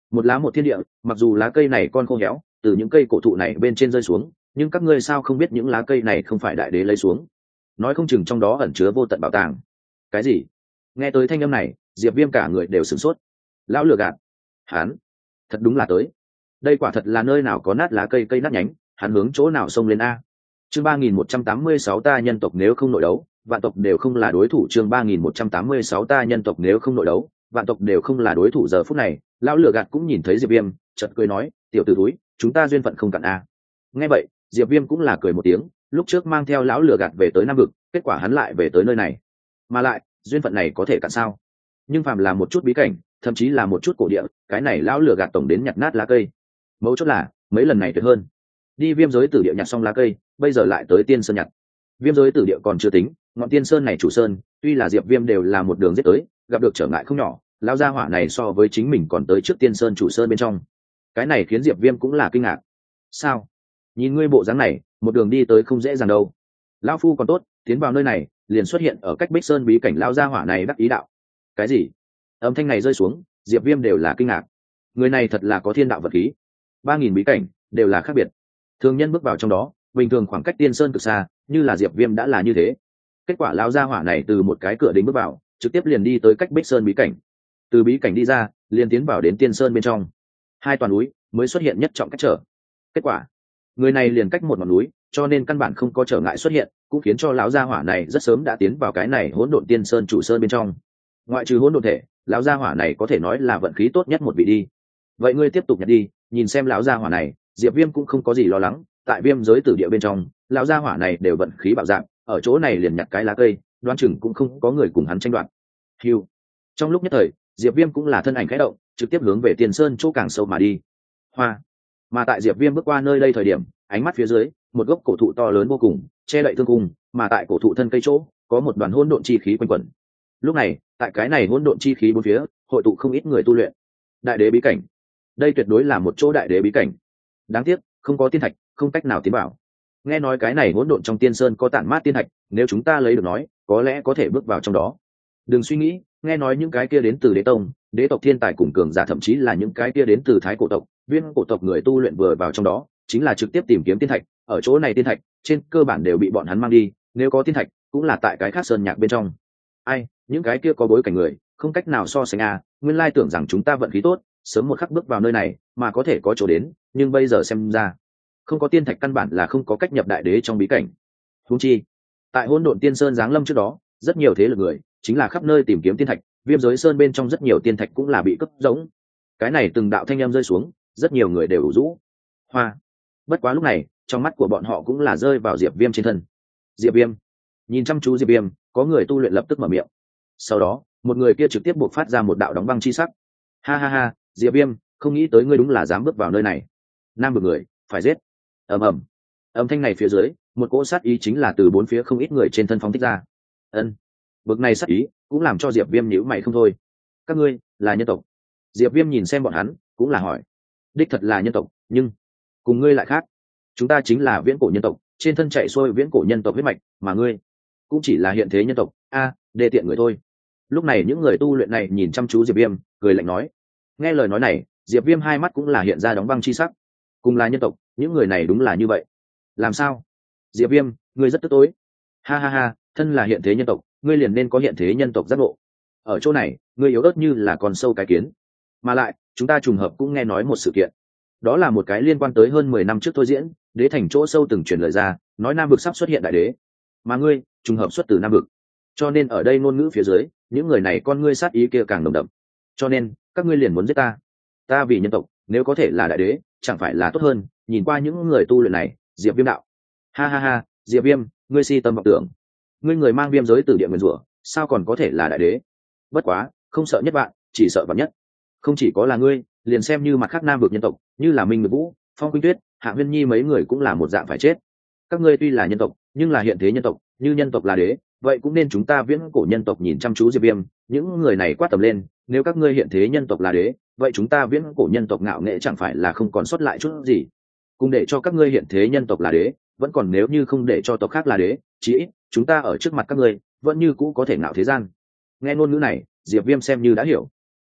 S1: một lá một thiên địa, mặc dù lá cây này con khô héo từ những cây cổ thụ này bên trên rơi xuống, nhưng các ngươi sao không biết những lá cây này không phải đại đế lấy xuống, nói không chừng trong đó ẩn chứa vô tận bảo tàng. Cái gì? Nghe tới thanh âm này, Diệp Viêm cả người đều sửng sốt. Lão lừa gạt. Hắn thật đúng là tới. Đây quả thật là nơi nào có nát lá cây cây nát nhánh, hắn hướng chỗ nào xông lên a. Chương ba nghìn một trăm tám mươi sáu ta nhân tộc nếu không nội đấu, vạn tộc đều không là đối thủ. Chương ba nghìn một trăm tám mươi sáu ta nhân tộc nếu không nội đấu, vạn tộc đều không là đối thủ. Giờ phút này, lão lừa gạt cũng nhìn thấy Diệp Viêm, chợt cười nói, tiểu tử túi, chúng ta duyên phận không cạn a. Nghe vậy, Diệp Viêm cũng là cười một tiếng, lúc trước mang theo lão lừa gạt về tới Nam vực, kết quả hắn lại về tới nơi này. Mà lại, duyên phận này có thể cạn sao? Nhưng phàm là một chút bí cảnh, thậm chí là một chút cổ địa, cái này lão lừa gạt tổng đến nhặt nát lá cây. Mấu chốt là, mấy lần này tuyệt hơn. Đi Viêm giới tử địa nhặt xong lá cây, bây giờ lại tới Tiên Sơn nhặt. Viêm giới tử địa còn chưa tính, ngọn Tiên Sơn này chủ sơn, tuy là Diệp Viêm đều là một đường giết tới, gặp được trở ngại không nhỏ, lão gia hỏa này so với chính mình còn tới trước Tiên Sơn chủ sơn bên trong. Cái này khiến Diệp Viêm cũng là kinh ngạc. Sao? Nhìn ngươi bộ dáng này, một đường đi tới không dễ dàng đâu. Lão phu còn tốt, tiến vào nơi này, liền xuất hiện ở cách Bích Sơn bí cảnh, lão gia hỏa này đắc ý đạo. Cái gì? Âm thanh này rơi xuống, Diệp Viêm đều là kinh ngạc. Người này thật là có thiên đạo vật khí. Ba nghìn bí cảnh đều là khác biệt. Thường nhân bước vào trong đó, bình thường khoảng cách Tiên Sơn cực xa, như là Diệp Viêm đã là như thế. Kết quả lão gia hỏa này từ một cái cửa đỉnh bước vào, trực tiếp liền đi tới cách Bích Sơn bí cảnh. Từ bí cảnh đi ra, liền tiến vào đến Tiên Sơn bên trong. Hai toàn núi mới xuất hiện nhất trọng cách trở. Kết quả, người này liền cách một ngọn núi, cho nên căn bản không có trở ngại xuất hiện, cũng khiến cho lão gia hỏa này rất sớm đã tiến vào cái này hỗn độn Tiên Sơn chủ sơn bên trong. Ngoại trừ hỗn độn thể, lão gia hỏa này có thể nói là vận khí tốt nhất một vị đi. Vậy ngươi tiếp tục nhặt đi, nhìn xem lão gia hỏa này. Diệp Viêm cũng không có gì lo lắng, tại Viêm giới tử địa bên trong, lão gia hỏa này đều vận khí bạo dạng, ở chỗ này liền nhặt cái lá cây, đoán chừng cũng không có người cùng hắn tranh đoạt. Hưu. Trong lúc nhất thời, Diệp Viêm cũng là thân ảnh khẽ động, trực tiếp hướng về Tiên Sơn chỗ càng sâu mà đi. Hoa. Mà tại Diệp Viêm bước qua nơi đây thời điểm, ánh mắt phía dưới, một gốc cổ thụ to lớn vô cùng, che đậy thương cung, mà tại cổ thụ thân cây chỗ, có một đoàn hỗn độn chi khí quanh quẩn. Lúc này, tại cái này hỗn độn chi khí bốn phía, hội tụ không ít người tu luyện. Đại đế bí cảnh. Đây tuyệt đối là một chỗ đại đế bí cảnh. Đáng tiếc, không có tiên thạch, không cách nào tiến vào. Nghe nói cái này hỗn độn trong Tiên Sơn có tản mát tiên thạch, nếu chúng ta lấy được nói, có lẽ có thể bước vào trong đó. Đừng suy nghĩ, nghe nói những cái kia đến từ đế tông, đế tộc thiên tài cùng cường giả, thậm chí là những cái kia đến từ thái cổ tộc, viên cổ tộc người tu luyện vừa vào trong đó, chính là trực tiếp tìm kiếm tiên thạch. Ở chỗ này tiên thạch, trên cơ bản đều bị bọn hắn mang đi, nếu có tiên thạch, cũng là tại cái khác sơn nhạc bên trong. Ai, những cái kia có bối cảnh người, không cách nào so sánh à, nguyên lai tưởng rằng chúng ta vận khí tốt, sớm một khắc bước vào nơi này, mà có thể có chỗ đến, nhưng bây giờ xem ra, không có tiên thạch căn bản là không có cách nhập đại đế trong bí cảnh. Huống chi, tại hỗn độn Tiên Sơn giáng lâm trước đó, rất nhiều thế lực người, chính là khắp nơi tìm kiếm tiên thạch, Viêm giới sơn bên trong rất nhiều tiên thạch cũng là bị cướp giống. Cái này từng đạo thanh âm rơi xuống, rất nhiều người đều ủ rũ. Hoa. Bất quá lúc này, trong mắt của bọn họ cũng là rơi vào Diệp Viêm trên thân. Diệp Viêm. Nhìn chăm chú Diệp Viêm, có người tu luyện lập tức mở miệng. Sau đó, một người kia trực tiếp buộc phát ra một đạo đóng băng chi sắc. Ha ha ha, Diệp Viêm, không nghĩ tới ngươi đúng là dám bước vào nơi này. Nam vực người, phải giết. Ầm ầm. Âm thanh này phía dưới, một cỗ sát ý chính là từ bốn phía không ít người trên thân phóng thích ra. Ân. Bực này sát ý, cũng làm cho Diệp Viêm nhíu mày không thôi. Các ngươi, là nhân tộc? Diệp Viêm nhìn xem bọn hắn, cũng là hỏi. Đích thật là nhân tộc, nhưng cùng ngươi lại khác. Chúng ta chính là viễn cổ nhân tộc, trên thân chạy xuôi viễn cổ nhân tộc huyết mạch, mà ngươi cũng chỉ là hiện thế nhân tộc, a, à, đê tiện người thôi. Lúc này những người tu luyện này nhìn chăm chú Diệp Viêm, cười lạnh nói. Nghe lời nói này, Diệp Viêm hai mắt cũng là hiện ra đóng băng chi sắc. Cùng là nhân tộc, những người này đúng là như vậy. Làm sao? Diệp Viêm, ngươi rất tức tối. Ha ha ha, thân là hiện thế nhân tộc, ngươi liền nên có hiện thế nhân tộc giác ngộ. Ở chỗ này, ngươi yếu ớt như là con sâu cái kiến. Mà lại, chúng ta trùng hợp cũng nghe nói một sự kiện. Đó là một cái liên quan tới hơn mười năm trước thôi diễn, đế thành chỗ sâu từng truyền lời ra, nói Nam vực sắp xuất hiện đại đế. Mà ngươi, trùng hợp xuất từ Nam vực. Cho nên ở đây ngôn ngữ phía dưới, những người này con ngươi sát ý kia càng nồng đậm. Cho nên, các ngươi liền muốn giết ta. Ta vì nhân tộc, nếu có thể là đại đế, chẳng phải là tốt hơn. Nhìn qua những người tu luyện này, Diệp Viêm đạo. Ha ha ha, Diệp Viêm, ngươi si tâm vọng tưởng. Ngươi người mang viêm giới tử địa nguyên rủa, sao còn có thể là đại đế? Bất quá, không sợ nhất bạn, chỉ sợ vạn nhất. Không chỉ có là ngươi, liền xem như mặt khác Nam vực nhân tộc, như là Minh Nguyệt Vũ, Phong Quynh Tuyết, Hạ Huyên Nhi mấy người cũng là một dạng phải chết. Các ngươi tuy là nhân tộc, nhưng là hiện thế nhân tộc, như nhân tộc là đế, vậy cũng nên chúng ta viễn cổ nhân tộc nhìn chăm chú Diệp Viêm, những người này quát tầm lên, nếu các ngươi hiện thế nhân tộc là đế, vậy chúng ta viễn cổ nhân tộc ngạo nghệ chẳng phải là không còn sót lại chút gì. Cùng để cho các ngươi hiện thế nhân tộc là đế, vẫn còn nếu như không để cho tộc khác là đế, chí ít chúng ta ở trước mặt các ngươi vẫn như cũ có thể ngạo thế gian. Nghe ngôn ngữ này, Diệp Viêm xem như đã hiểu.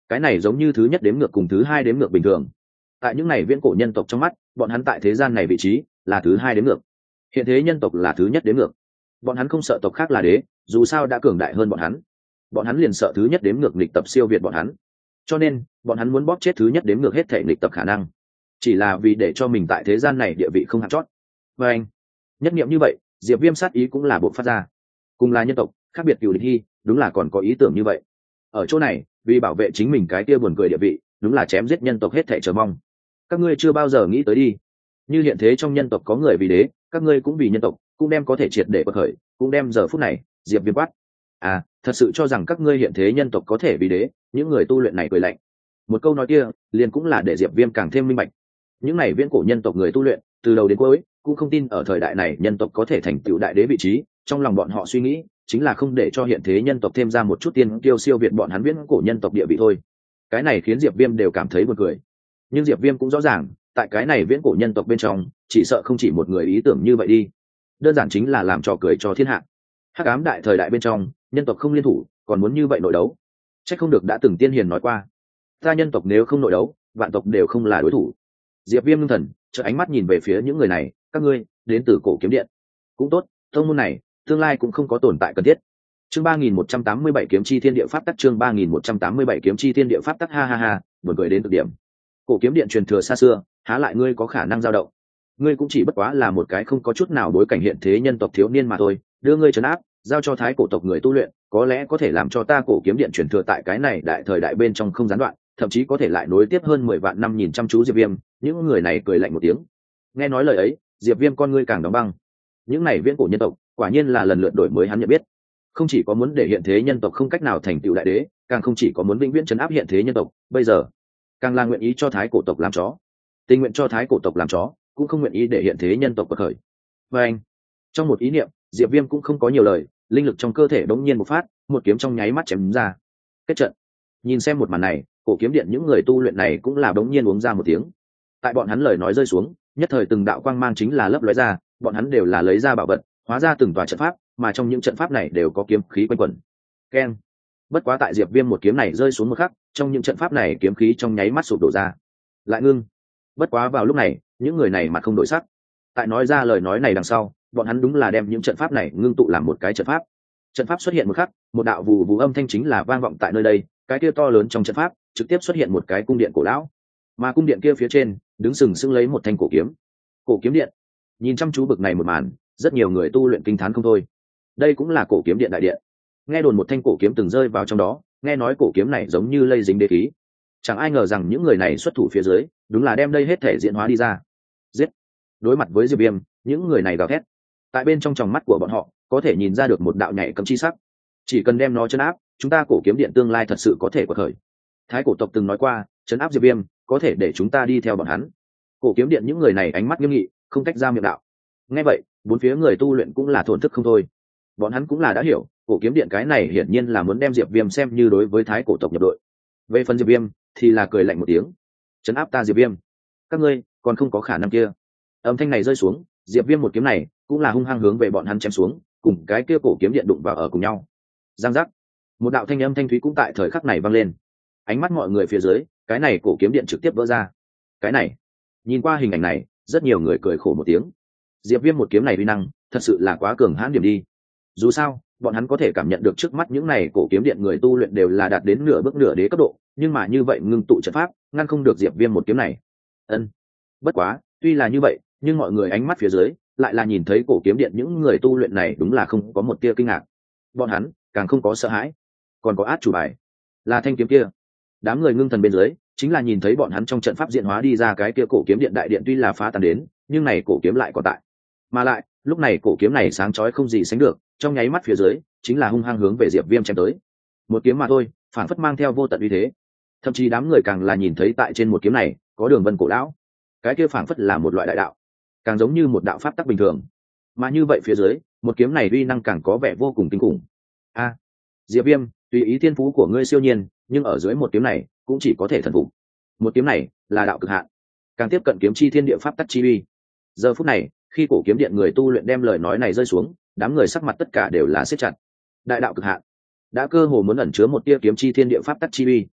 S1: cái này giống như thứ nhất đếm ngược cùng thứ hai đếm ngược bình thường. Tại những này viễn cổ nhân tộc trong mắt, bọn hắn tại thế gian này vị trí là thứ hai đếm ngược, hiện thế nhân tộc là thứ nhất đếm ngược. Bọn hắn không sợ tộc khác là đế, dù sao đã cường đại hơn bọn hắn, bọn hắn liền sợ thứ nhất đếm ngược nghịch tập siêu việt bọn hắn, cho nên bọn hắn muốn bóp chết thứ nhất đếm ngược hết thể nghịch tập khả năng, chỉ là vì để cho mình tại thế gian này địa vị không hạt chót. Và anh nhất niệm như vậy, Diệp Viêm sát ý cũng là bộ phát ra. Cùng là nhân tộc, khác biệt cửu địch hy, đúng là còn có ý tưởng như vậy. Ở chỗ này, vì bảo vệ chính mình cái kia buồn cười địa vị, đúng là chém giết nhân tộc hết thảy chờ mong. Các ngươi chưa bao giờ nghĩ tới đi, như hiện thế trong nhân tộc có người vì đế, các ngươi cũng vì nhân tộc, cũng đem có thể triệt để bật khởi, cũng đem giờ phút này, Diệp Viêm quát. À, thật sự cho rằng các ngươi hiện thế nhân tộc có thể vì đế, những người tu luyện này cười lạnh. Một câu nói kia, liền cũng là để Diệp Viêm càng thêm minh bạch. Những này viễn cổ nhân tộc người tu luyện, từ đầu đến cuối, cũng không tin ở thời đại này nhân tộc có thể thành tựu đại đế vị trí, trong lòng bọn họ suy nghĩ chính là không để cho hiện thế nhân tộc thêm ra một chút tiên kiêu siêu việt bọn hắn viễn cổ nhân tộc địa vị thôi. Cái này khiến Diệp Viêm đều cảm thấy buồn cười. Nhưng Diệp Viêm cũng rõ ràng, tại cái này viễn cổ nhân tộc bên trong, chỉ sợ không chỉ một người ý tưởng như vậy đi. Đơn giản chính là làm trò cười cho thiên hạ. Hắc ám đại thời đại bên trong, nhân tộc không liên thủ, còn muốn như vậy nội đấu. Chắc không được đã từng tiên hiền nói qua, ta nhân tộc nếu không nội đấu, vạn tộc đều không là đối thủ. Diệp Viêm ngưng thần, chợt ánh mắt nhìn về phía những người này, các ngươi đến từ Cổ Kiếm Điện. Cũng tốt, tông môn này tương lai cũng không có tồn tại cần thiết. Chương ba nghìn một trăm tám mươi bảy kiếm chi thiên địa pháp tắc, chương ba nghìn một trăm tám mươi bảy kiếm chi thiên địa pháp tắc, ha ha ha, buồn cười đến cực điểm. Cổ Kiếm Điện truyền thừa xa xưa, há lại ngươi có khả năng dao động. Ngươi cũng chỉ bất quá là một cái không có chút nào bối cảnh hiện thế nhân tộc thiếu niên mà thôi, đưa ngươi trấn áp, giao cho thái cổ tộc người tu luyện, có lẽ có thể làm cho ta Cổ Kiếm Điện truyền thừa tại cái này đại thời đại bên trong không gián đoạn, thậm chí có thể lại nối tiếp hơn mười vạn năm. Nhìn chăm chú Diệp Viêm, những người này cười lạnh một tiếng. Nghe nói lời ấy, Diệp Viêm con ngươi càng đóng băng. Những này viễn cổ nhân tộc, quả nhiên là lần lượt đổi mới hắn nhận biết. Không chỉ có muốn để hiện thế nhân tộc không cách nào thành tựu đại đế, càng không chỉ có muốn vĩnh viễn trấn áp hiện thế nhân tộc, bây giờ càng là nguyện ý cho thái cổ tộc làm chó. Tình nguyện cho thái cổ tộc làm chó, cũng không nguyện ý để hiện thế nhân tộc bật khởi. Và anh, trong một ý niệm, Diệp Viêm cũng không có nhiều lời, linh lực trong cơ thể đống nhiên một phát, một kiếm trong nháy mắt chém ra. Kết trận. Nhìn xem một màn này, Cổ Kiếm Điện những người tu luyện này cũng là đống nhiên uống ra một tiếng. Tại bọn hắn lời nói rơi xuống, nhất thời từng đạo quang mang chính là lấp lóe ra, bọn hắn đều là lấy ra bảo vật, hóa ra từng tòa trận pháp, mà trong những trận pháp này đều có kiếm khí quanh quẩn. Keng. Bất quá tại Diệp Viêm một kiếm này rơi xuống một khắc, trong những trận pháp này kiếm khí trong nháy mắt sụp đổ ra, lại ngưng. Bất quá vào lúc này, những người này mặt không đổi sắc. Tại nói ra lời nói này đằng sau, bọn hắn đúng là đem những trận pháp này ngưng tụ làm một cái trận pháp. Trận pháp xuất hiện một khắc, một đạo vù vù âm thanh chính là vang vọng tại nơi đây, cái kia to lớn trong trận pháp, trực tiếp xuất hiện một cái cung điện cổ lão. Mà cung điện kia phía trên, đứng sừng sững lấy một thanh cổ kiếm. Cổ Kiếm Điện. Nhìn chăm chú bực này một màn, rất nhiều người tu luyện kinh thán không thôi. Đây cũng là Cổ Kiếm Điện đại điện. Nghe đồn một thanh cổ kiếm từng rơi vào trong đó, nghe nói cổ kiếm này giống như lây dính đế khí. Chẳng ai ngờ rằng những người này xuất thủ phía dưới, đúng là đem đây hết thể diễn hóa đi ra. Giết. Đối mặt với Diệp Viêm, những người này gào thét. Tại bên trong tròng mắt của bọn họ, có thể nhìn ra được một đạo nhảy cấm chi sắc. Chỉ cần đem nó trấn áp, chúng ta Cổ Kiếm Điện tương lai thật sự có thể quật khởi. Thái cổ tộc từng nói qua, trấn áp Diệp Viêm, có thể để chúng ta đi theo bọn hắn. Cổ Kiếm Điện những người này ánh mắt nghiêm nghị, không cách ra miệng đạo. Nghe vậy, bốn phía người tu luyện cũng là thổn thức không thôi. Bọn hắn cũng là đã hiểu, Cổ Kiếm Điện cái này hiển nhiên là muốn đem Diệp Viêm xem như đối với thái cổ tộc nhập đội. Về phần Diệp Viêm thì là cười lạnh một tiếng, trấn áp ta Diệp Viêm, các ngươi còn không có khả năng kia. Âm thanh này rơi xuống, Diệp Viêm một kiếm này cũng là hung hăng hướng về bọn hắn chém xuống, cùng cái kia Cổ Kiếm Điện đụng vào ở cùng nhau. Giang giác, một đạo thanh âm thanh thúy cũng tại thời khắc này vang lên. Ánh mắt mọi người phía dưới, cái này Cổ Kiếm Điện trực tiếp vỡ ra. Cái này, nhìn qua hình ảnh này, rất nhiều người cười khổ một tiếng. Diệp Viêm một kiếm này uy năng, thật sự là quá cường hãn điểm đi. Dù sao, bọn hắn có thể cảm nhận được trước mắt những này Cổ Kiếm Điện người tu luyện đều là đạt đến nửa bước nửa đế cấp độ, nhưng mà như vậy ngưng tụ trận pháp, ngăn không được Diệp Viêm một kiếm này. Ân. Bất quá, tuy là như vậy, nhưng mọi người ánh mắt phía dưới lại là nhìn thấy Cổ Kiếm Điện những người tu luyện này đúng là không có một tia kinh ngạc. Bọn hắn càng không có sợ hãi, còn có át chủ bài, là thanh kiếm kia. Đám người ngưng thần bên dưới, chính là nhìn thấy bọn hắn trong trận pháp diễn hóa đi ra cái kia Cổ Kiếm Điện đại điện tuy là phá tan đến, nhưng này cổ kiếm lại còn tại. Mà lại, lúc này cổ kiếm này sáng chói không gì sánh được, trong nháy mắt phía dưới chính là hung hăng hướng về Diệp Viêm chém tới. Một kiếm mà thôi, phản phất mang theo vô tận uy thế. Thậm chí đám người càng là nhìn thấy tại trên một kiếm này có đường vân cổ lão, cái kia phản phất là một loại đại đạo, càng giống như một đạo pháp tắc bình thường. Mà như vậy phía dưới, một kiếm này uy năng càng có vẻ vô cùng kinh khủng. A, Diệp Viêm, tùy ý thiên phú của ngươi siêu nhiên, nhưng ở dưới một kiếm này cũng chỉ có thể thần phục. Một kiếm này là đạo cực hạn, càng tiếp cận kiếm chi thiên địa pháp tắc chi uy. Giờ phút này, khi cổ kiếm điện người tu luyện đem lời nói này rơi xuống, đám người sắc mặt tất cả đều là siết chặt. Đại đạo cực hạn, đã cơ hồ muốn ẩn chứa một tia kiếm chi thiên địa pháp tắc chi uy.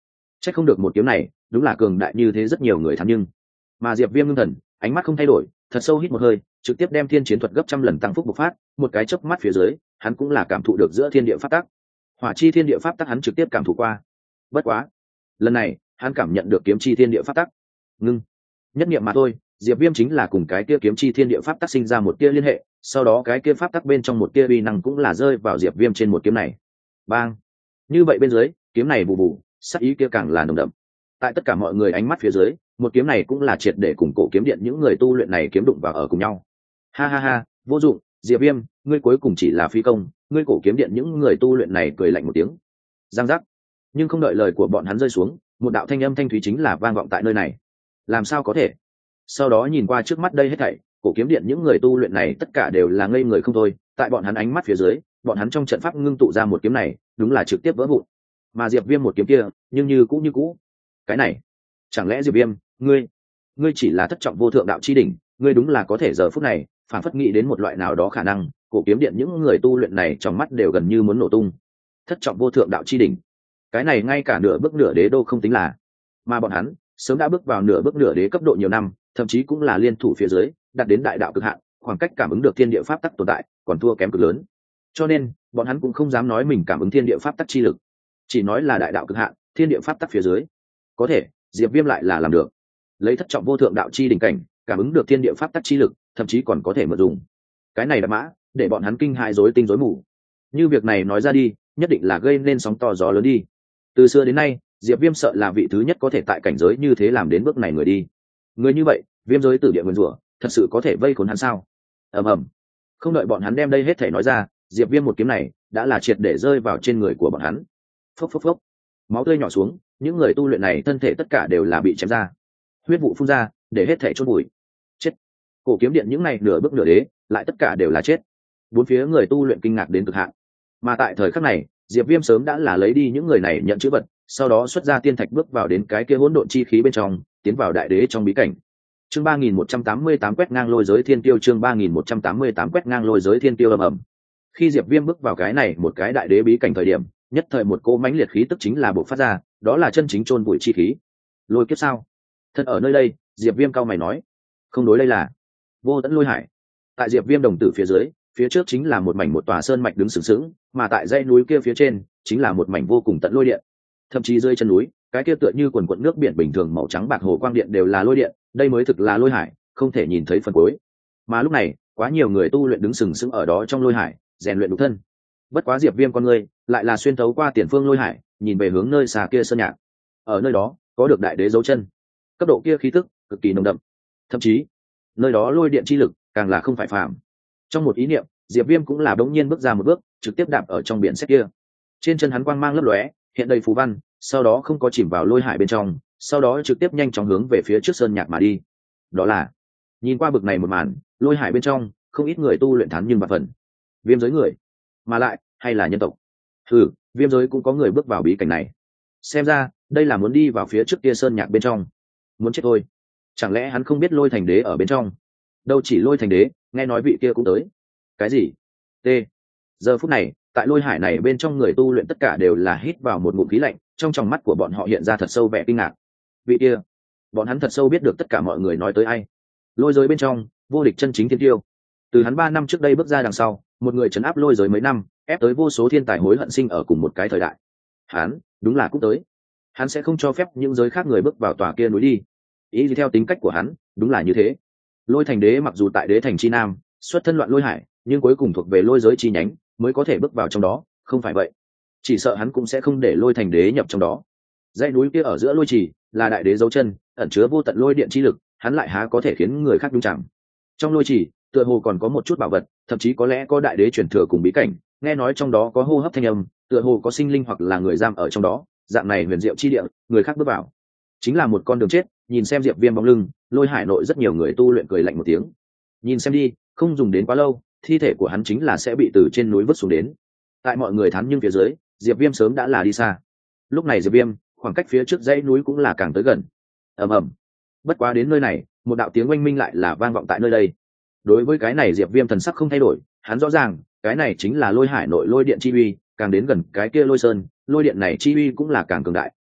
S1: Chắc không được một kiếm này đúng là cường đại như thế, rất nhiều người thắng. Nhưng mà Diệp Viêm ngưng thần, ánh mắt không thay đổi, thật sâu hít một hơi, trực tiếp đem thiên chiến thuật gấp trăm lần tăng phúc bộc phát, một cái chớp mắt phía dưới, hắn cũng là cảm thụ được giữa thiên địa pháp tắc. Hỏa chi thiên địa pháp tắc hắn trực tiếp cảm thụ qua. Bất quá, lần này, hắn cảm nhận được kiếm chi thiên địa pháp tắc. Ngưng, nhất niệm mà thôi, Diệp Viêm chính là cùng cái kia kiếm chi thiên địa pháp tắc sinh ra một tia liên hệ, sau đó cái kia pháp tắc bên trong một tia uy năng cũng là rơi vào Diệp Viêm trên một kiếm này. Bang. Như vậy bên dưới, kiếm này bù bù, sắc ý kia càng là nồng đậm. Tại tất cả mọi người ánh mắt phía dưới, một kiếm này cũng là triệt để cùng cổ kiếm điện những người tu luyện này kiếm đụng vào ở cùng nhau. Ha ha ha, vô dụng, Diệp Viêm, ngươi cuối cùng chỉ là phi công, ngươi cổ kiếm điện những người tu luyện này cười lạnh một tiếng. Giang giác. Nhưng không đợi lời của bọn hắn rơi xuống, một đạo thanh âm thanh thúy chính là vang vọng tại nơi này. Làm sao có thể? Sau đó nhìn qua trước mắt đây hết thảy, cổ kiếm điện những người tu luyện này tất cả đều là ngây người không thôi, tại bọn hắn ánh mắt phía dưới, bọn hắn trong trận pháp ngưng tụ ra một kiếm này, đúng là trực tiếp vỡ vụn. Mà Diệp Viêm một kiếm kia, nhưng như cũ như cũ. Cái này, chẳng lẽ Diệp Viêm, ngươi, ngươi chỉ là thất trọng vô thượng đạo chi đỉnh, ngươi đúng là có thể giờ phút này, phản phất nghĩ đến một loại nào đó khả năng, cổ kiếm điện những người tu luyện này trong mắt đều gần như muốn nổ tung. Thất trọng vô thượng đạo chi đỉnh, cái này ngay cả nửa bước nửa đế đô không tính là, mà bọn hắn sớm đã bước vào nửa bước nửa đế cấp độ nhiều năm, thậm chí cũng là liên thủ phía dưới, đạt đến đại đạo cực hạn, khoảng cách cảm ứng được thiên địa pháp tắc tồn tại, còn thua kém cực lớn. Cho nên, bọn hắn cũng không dám nói mình cảm ứng thiên địa pháp tắc chi lực, chỉ nói là đại đạo cực hạn, thiên địa pháp tắc phía dưới. Có thể, Diệp Viêm lại là làm được. Lấy thất trọng vô thượng đạo chi đỉnh cảnh, cảm ứng được thiên địa pháp tắc chi lực, thậm chí còn có thể mượn dùng. Cái này là mã, để bọn hắn kinh hãi rối tinh rối mù. Như việc này nói ra đi, nhất định là gây nên sóng to gió lớn đi. Từ xưa đến nay, Diệp Viêm sợ là vị thứ nhất có thể tại cảnh giới như thế làm đến bước này người đi. Người như vậy, Viêm giới tử địa nguyên rủa, thật sự có thể vây khốn hắn sao? Ầm ầm. Không đợi bọn hắn đem đây hết thể nói ra, Diệp Viêm một kiếm này đã là triệt để rơi vào trên người của bọn hắn. Phốc phốc phốc. Máu tươi nhỏ xuống, những người tu luyện này thân thể tất cả đều là bị chém ra. Huyết vụ phun ra, để hết thể chôn bụi. Chết. Cổ kiếm điện những này nửa bước nửa đế, lại tất cả đều là chết. Bốn phía người tu luyện kinh ngạc đến cực hạn. Mà tại thời khắc này, Diệp Viêm sớm đã là lấy đi những người này nhận chữ vật, sau đó xuất ra tiên thạch bước vào đến cái kia hỗn độn chi khí bên trong, tiến vào đại đế trong bí cảnh. Chương ba nghìn một trăm tám mươi tám quét ngang lôi giới thiên tiêu, chương ba nghìn một trăm tám mươi tám quét ngang lôi giới thiên tiêu ầm ầm. Khi Diệp Viêm bước vào cái này một cái đại đế bí cảnh thời điểm, nhất thời một cỗ mãnh liệt khí tức chính là bộc phát ra, đó là chân chính chôn bụi chi khí. Lôi kiếp sao? Thân ở nơi đây, Diệp Viêm cao mày nói, không đối, đây là Vô Tận Lôi Hải. Tại Diệp Viêm đồng tử phía dưới, phía trước chính là một mảnh một tòa sơn mạch đứng sừng sững, mà tại dãy núi kia phía trên chính là một mảnh vô cùng tận lôi điện. Thậm chí dưới chân núi, cái kia tựa như quần quần nước biển bình thường màu trắng bạc hồ quang điện đều là lôi điện, đây mới thực là lôi hải, không thể nhìn thấy phần cuối. Mà lúc này, quá nhiều người tu luyện đứng sừng sững ở đó trong lôi hải, rèn luyện nhục thân. Bất quá Diệp Viêm con người lại là xuyên thấu qua tiền phương lôi hải, nhìn về hướng nơi xa kia sơn nhạc. Ở nơi đó, có được đại đế dấu chân. Cấp độ kia khí tức cực kỳ nồng đậm. Thậm chí, nơi đó lôi điện chi lực càng là không phải phàm. Trong một ý niệm, Diệp Viêm cũng là bỗng nhiên bước ra một bước, trực tiếp đạp ở trong biển xét kia. Trên chân hắn quang mang lấp lóe, hiện đầy phù văn, sau đó không có chìm vào lôi hải bên trong, sau đó trực tiếp nhanh chóng hướng về phía trước sơn nhạc mà đi. Đó là, nhìn qua bực này một màn, lôi hải bên trong không ít người tu luyện thán nhưng bạc phần. Viêm giới người, mà lại hay là nhân tộc. Ừ, Viêm giới cũng có người bước vào bí cảnh này. Xem ra, đây là muốn đi vào phía trước kia sơn nhạc bên trong. Muốn chết thôi. Chẳng lẽ hắn không biết Lôi Thành Đế ở bên trong? Đâu chỉ Lôi Thành Đế, nghe nói vị kia cũng tới. Cái gì? T. Giờ phút này, tại lôi hải này bên trong người tu luyện tất cả đều là hít vào một ngụm khí lạnh, trong tròng mắt của bọn họ hiện ra thật sâu vẻ kinh ngạc. Vị kia, bọn hắn thật sâu biết được tất cả mọi người nói tới ai. Lôi giới bên trong, vô địch chân chính thiên tiêu. Từ hắn ba năm trước đây bước ra đằng sau, một người trấn áp lôi giới mấy năm, ép tới vô số thiên tài hối hận sinh ở cùng một cái thời đại. Hắn, đúng là cũng tới. Hắn sẽ không cho phép những giới khác người bước vào tòa kia núi đi. Ý gì theo tính cách của hắn, đúng là như thế. Lôi Thành Đế mặc dù tại đế thành chi nam, xuất thân loạn lôi hải, nhưng cuối cùng thuộc về lôi giới chi nhánh, mới có thể bước vào trong đó, không phải vậy chỉ sợ hắn cũng sẽ không để Lôi Thành Đế nhập trong đó. Dãy núi kia ở giữa lôi trì là đại đế dấu chân, ẩn chứa vô tận lôi điện chi lực, hắn lại há có thể khiến người khác đúng chẳng. Trong lôi trì tựa hồ còn có một chút bảo vật, thậm chí có lẽ có đại đế truyền thừa cùng bí cảnh, nghe nói trong đó có hô hấp thanh âm, tựa hồ có sinh linh hoặc là người giam ở trong đó, dạng này huyền diệu chi địa, người khác bước vào chính là một con đường chết. Nhìn xem Diệp Viêm bóng lưng, lôi hải nội rất nhiều người tu luyện cười lạnh một tiếng. Nhìn xem đi, không dùng đến quá lâu, thi thể của hắn chính là sẽ bị từ trên núi vứt xuống đến. Tại mọi người thán nhưng phía dưới, Diệp Viêm sớm đã là đi xa. Lúc này Diệp Viêm, khoảng cách phía trước dãy núi cũng là càng tới gần. Ầm ầm. Bất quá đến nơi này, một đạo tiếng oanh minh lại là vang vọng tại nơi đây. Đối với cái này Diệp Viêm thần sắc không thay đổi, hắn rõ ràng, cái này chính là lôi hải nội lôi điện chi uy, càng đến gần cái kia lôi sơn, lôi điện này chi uy cũng là càng cường đại,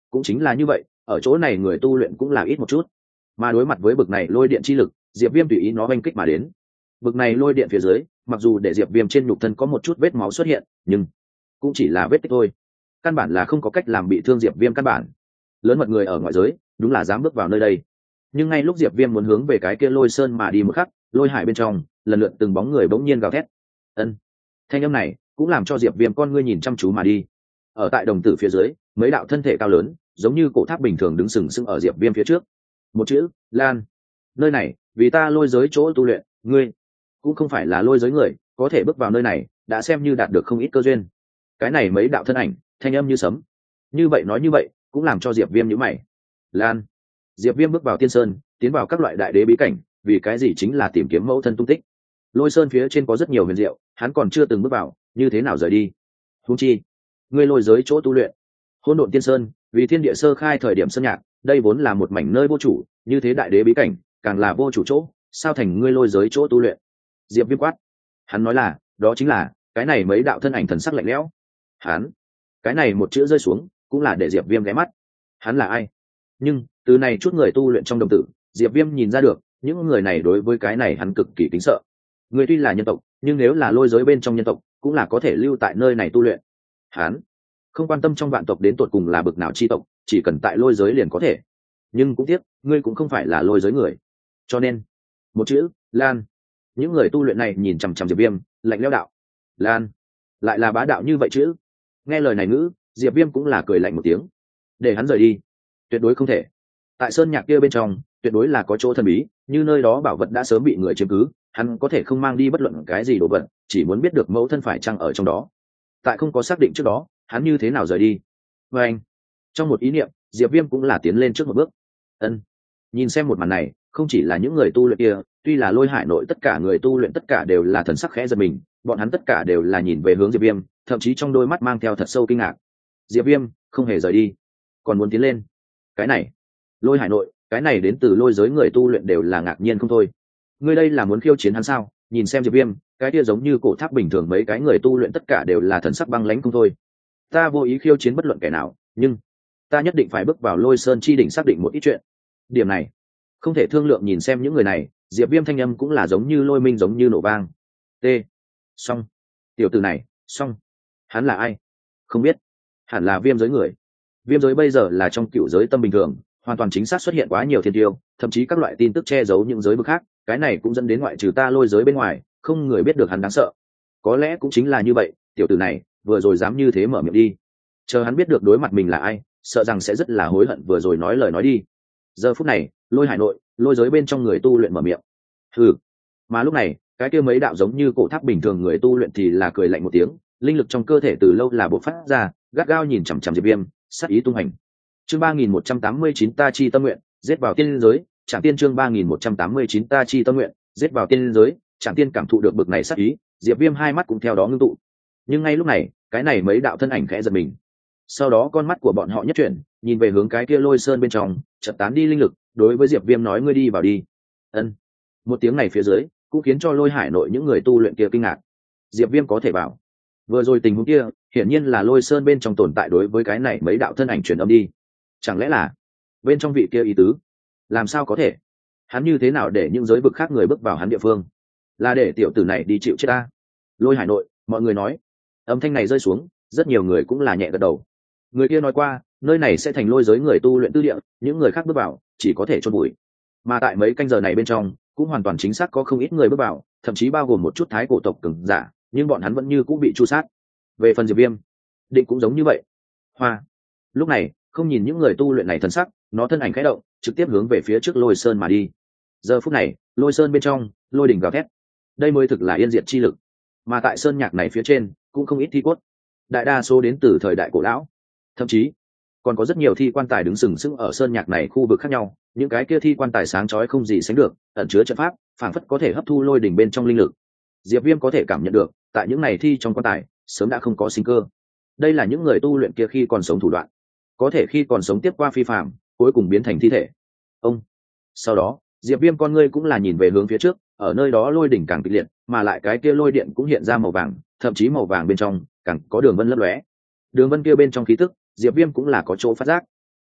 S1: cũng chính là như vậy, ở chỗ này người tu luyện cũng là ít một chút, mà đối mặt với bực này lôi điện chi lực, diệp viêm tùy ý nó oanh kích mà đến. Bực này lôi điện phía dưới, mặc dù để diệp viêm trên nhục thân có một chút vết máu xuất hiện, nhưng cũng chỉ là vết tích thôi, căn bản là không có cách làm bị thương diệp viêm. Căn bản lớn mật người ở ngoại giới đúng là dám bước vào nơi đây. Nhưng ngay lúc diệp viêm muốn hướng về cái kia lôi sơn mà đi một khắc, lôi hải bên trong lần lượt từng bóng người bỗng nhiên gào thét. Ân, thanh âm này cũng làm cho diệp viêm con ngươi nhìn chăm chú mà đi. Ở tại đồng tử phía dưới, mấy đạo thân thể cao lớn giống như cổ tháp bình thường đứng sừng sững ở diệp viêm phía trước. Một chữ Lan. Nơi này vì ta lôi giới chỗ tu luyện, ngươi cũng không phải là lôi giới người, có thể bước vào nơi này đã xem như đạt được không ít cơ duyên. Cái này mấy đạo thân ảnh thanh âm như sấm, như vậy nói như vậy cũng làm cho diệp viêm nhíu mày. Lan. Diệp viêm bước vào tiên sơn, tiến vào các loại đại đế bí cảnh, vì cái gì? Chính là tìm kiếm mẫu thân tung tích. Lôi sơn phía trên có rất nhiều huyền diệu, hắn còn chưa từng bước vào, như thế nào rời đi? Huống chi ngươi lôi giới chỗ tu luyện, hỗn độn tiên sơn, vì thiên địa sơ khai thời điểm sơn nhạc, đây vốn là một mảnh nơi vô chủ, như thế đại đế bí cảnh càng là vô chủ chỗ, sao thành ngươi lôi giới chỗ tu luyện? Diệp viêm quát. Hắn nói là, đó chính là cái này mấy đạo thân ảnh thần sắc lạnh lẽo. Hắn, cái này một chữ rơi xuống cũng là để diệp viêm ghé mắt. Hắn là ai? Nhưng từ này chút người tu luyện trong đồng tử, diệp viêm nhìn ra được những người này đối với cái này hắn cực kỳ kính sợ. Người tuy là nhân tộc, nhưng nếu là lôi giới bên trong nhân tộc cũng là có thể lưu tại nơi này tu luyện. Hắn không quan tâm trong vạn tộc đến tột cùng là bực nào chi tộc, chỉ cần tại lôi giới liền có thể. Nhưng cũng tiếc ngươi cũng không phải là lôi giới người, cho nên một chữ Lan. Những người tu luyện này nhìn chằm chằm diệp viêm, lạnh lẽo đạo. Lan lại là bá đạo như vậy chứ? Nghe lời này ngữ, diệp viêm cũng là cười lạnh một tiếng. Để hắn rời đi tuyệt đối không thể. Tại sơn nhạc kia bên trong tuyệt đối là có chỗ thần bí, như nơi đó bảo vật đã sớm bị người chiếm cứ, hắn có thể không mang đi bất luận cái gì đồ vật, chỉ muốn biết được mẫu thân phải chăng ở trong đó. Tại không có xác định trước đó, hắn như thế nào rời đi? Và anh, trong một ý niệm, diệp viêm cũng là tiến lên trước một bước. Ân, nhìn xem một màn này, không chỉ là những người tu luyện kia, tuy là lôi hải nội tất cả người tu luyện tất cả đều là thần sắc khẽ giật mình, bọn hắn tất cả đều là nhìn về hướng diệp viêm, thậm chí trong đôi mắt mang theo thật sâu kinh ngạc. Diệp viêm không hề rời đi, còn muốn tiến lên. Cái này lôi hải nội, cái này đến từ lôi giới người tu luyện đều là ngạc nhiên không thôi. Ngươi đây là muốn khiêu chiến hắn sao? Nhìn xem diệp viêm, cái kia giống như cổ tháp bình thường, mấy cái người tu luyện tất cả đều là thần sắc băng lãnh không thôi. Ta vô ý khiêu chiến bất luận kẻ nào, nhưng ta nhất định phải bước vào lôi sơn chi đỉnh xác định một ít chuyện. Điểm này không thể thương lượng. Nhìn xem những người này, diệp viêm thanh âm cũng là giống như lôi minh, giống như nổ vang. T. Xong. Tiểu tử này, xong. Hắn là ai? Không biết. Hẳn là viêm giới người. Viêm giới bây giờ là trong cựu giới tâm bình thường, hoàn toàn chính xác xuất hiện quá nhiều thiên tiêu, thậm chí các loại tin tức che giấu những giới vực khác, cái này cũng dẫn đến ngoại trừ ta lôi giới bên ngoài, không người biết được hắn đáng sợ. Có lẽ cũng chính là như vậy, tiểu tử này vừa rồi dám như thế mở miệng đi, chờ hắn biết được đối mặt mình là ai, sợ rằng sẽ rất là hối hận vừa rồi nói lời nói đi. Giờ phút này, lôi hải nội, lôi giới bên trong người tu luyện mở miệng. Hừ. Mà lúc này, cái kia mấy đạo giống như cổ tháp bình thường người tu luyện thì là cười lạnh một tiếng, linh lực trong cơ thể từ lâu là bộc phát ra, gắt gao nhìn chằm chằm diệp viêm, sát ý tung hành. Chương ba nghìn một trăm tám mươi chín ta chi tâm nguyện, giết vào tiên giới. Trảm tiên. Chương ba nghìn một trăm tám mươi chín ta chi tâm nguyện, giết vào tiên giới. Trảm tiên cảm thụ được bực này sát ý, diệp viêm hai mắt cũng theo đó ngưng tụ. Nhưng ngay lúc này, cái này mấy đạo thân ảnh khẽ giật mình, sau đó con mắt của bọn họ nhất chuyển, nhìn về hướng cái kia lôi sơn bên trong, chợt tán đi linh lực, đối với diệp viêm nói: ngươi đi vào đi. Ân. Một tiếng này phía dưới cũng khiến cho lôi hải nội những người tu luyện kia kinh ngạc. Diệp viêm có thể vào? Vừa rồi tình huống kia hiển nhiên là lôi sơn bên trong tồn tại đối với cái này mấy đạo thân ảnh truyền âm đi. Chẳng lẽ là bên trong vị kia ý tứ? Làm sao có thể? Hắn như thế nào để những giới vực khác người bước vào hắn địa phương? Là để tiểu tử này đi chịu chết ta? Lôi hải nội mọi người nói. Âm thanh này rơi xuống, rất nhiều người cũng là nhẹ gật đầu. Người kia nói qua, nơi này sẽ thành lôi giới người tu luyện tư địa, những người khác bước vào chỉ có thể chôn bụi. Mà tại mấy canh giờ này bên trong cũng hoàn toàn chính xác có không ít người bước vào, thậm chí bao gồm một chút thái cổ tộc cường giả, nhưng bọn hắn vẫn như cũng bị tru sát. Về phần diệp viêm, định cũng giống như vậy. Hoa. Lúc này không nhìn những người tu luyện này thân sắc, nó thân ảnh khẽ động, trực tiếp hướng về phía trước lôi sơn mà đi. Giờ phút này, lôi sơn bên trong lôi đỉnh gào thét, đây mới thực là yên diệt chi lực. Mà tại sơn nhạc này phía trên cũng không ít thi cốt, đại đa số đến từ thời đại cổ lão, thậm chí còn có rất nhiều thi quan tài đứng sừng sững ở sơn nhạc này khu vực khác nhau. Những cái kia thi quan tài sáng chói không gì sánh được, ẩn chứa trận pháp, phảng phất có thể hấp thu lôi đỉnh bên trong linh lực. Diệp viêm có thể cảm nhận được, tại những này thi trong quan tài sớm đã không có sinh cơ. Đây là những người tu luyện kia khi còn sống thủ đoạn, có thể khi còn sống tiếp qua phi phạm, cuối cùng biến thành thi thể. Ông. Sau đó diệp viêm con ngươi cũng là nhìn về hướng phía trước, ở nơi đó lôi đỉnh càng kịch liệt, mà lại cái kia lôi điện cũng hiện ra màu vàng, thậm chí màu vàng bên trong càng có đường vân lấp lóe. Đường vân kia bên trong khí tức, diệp viêm cũng là có chỗ phát giác.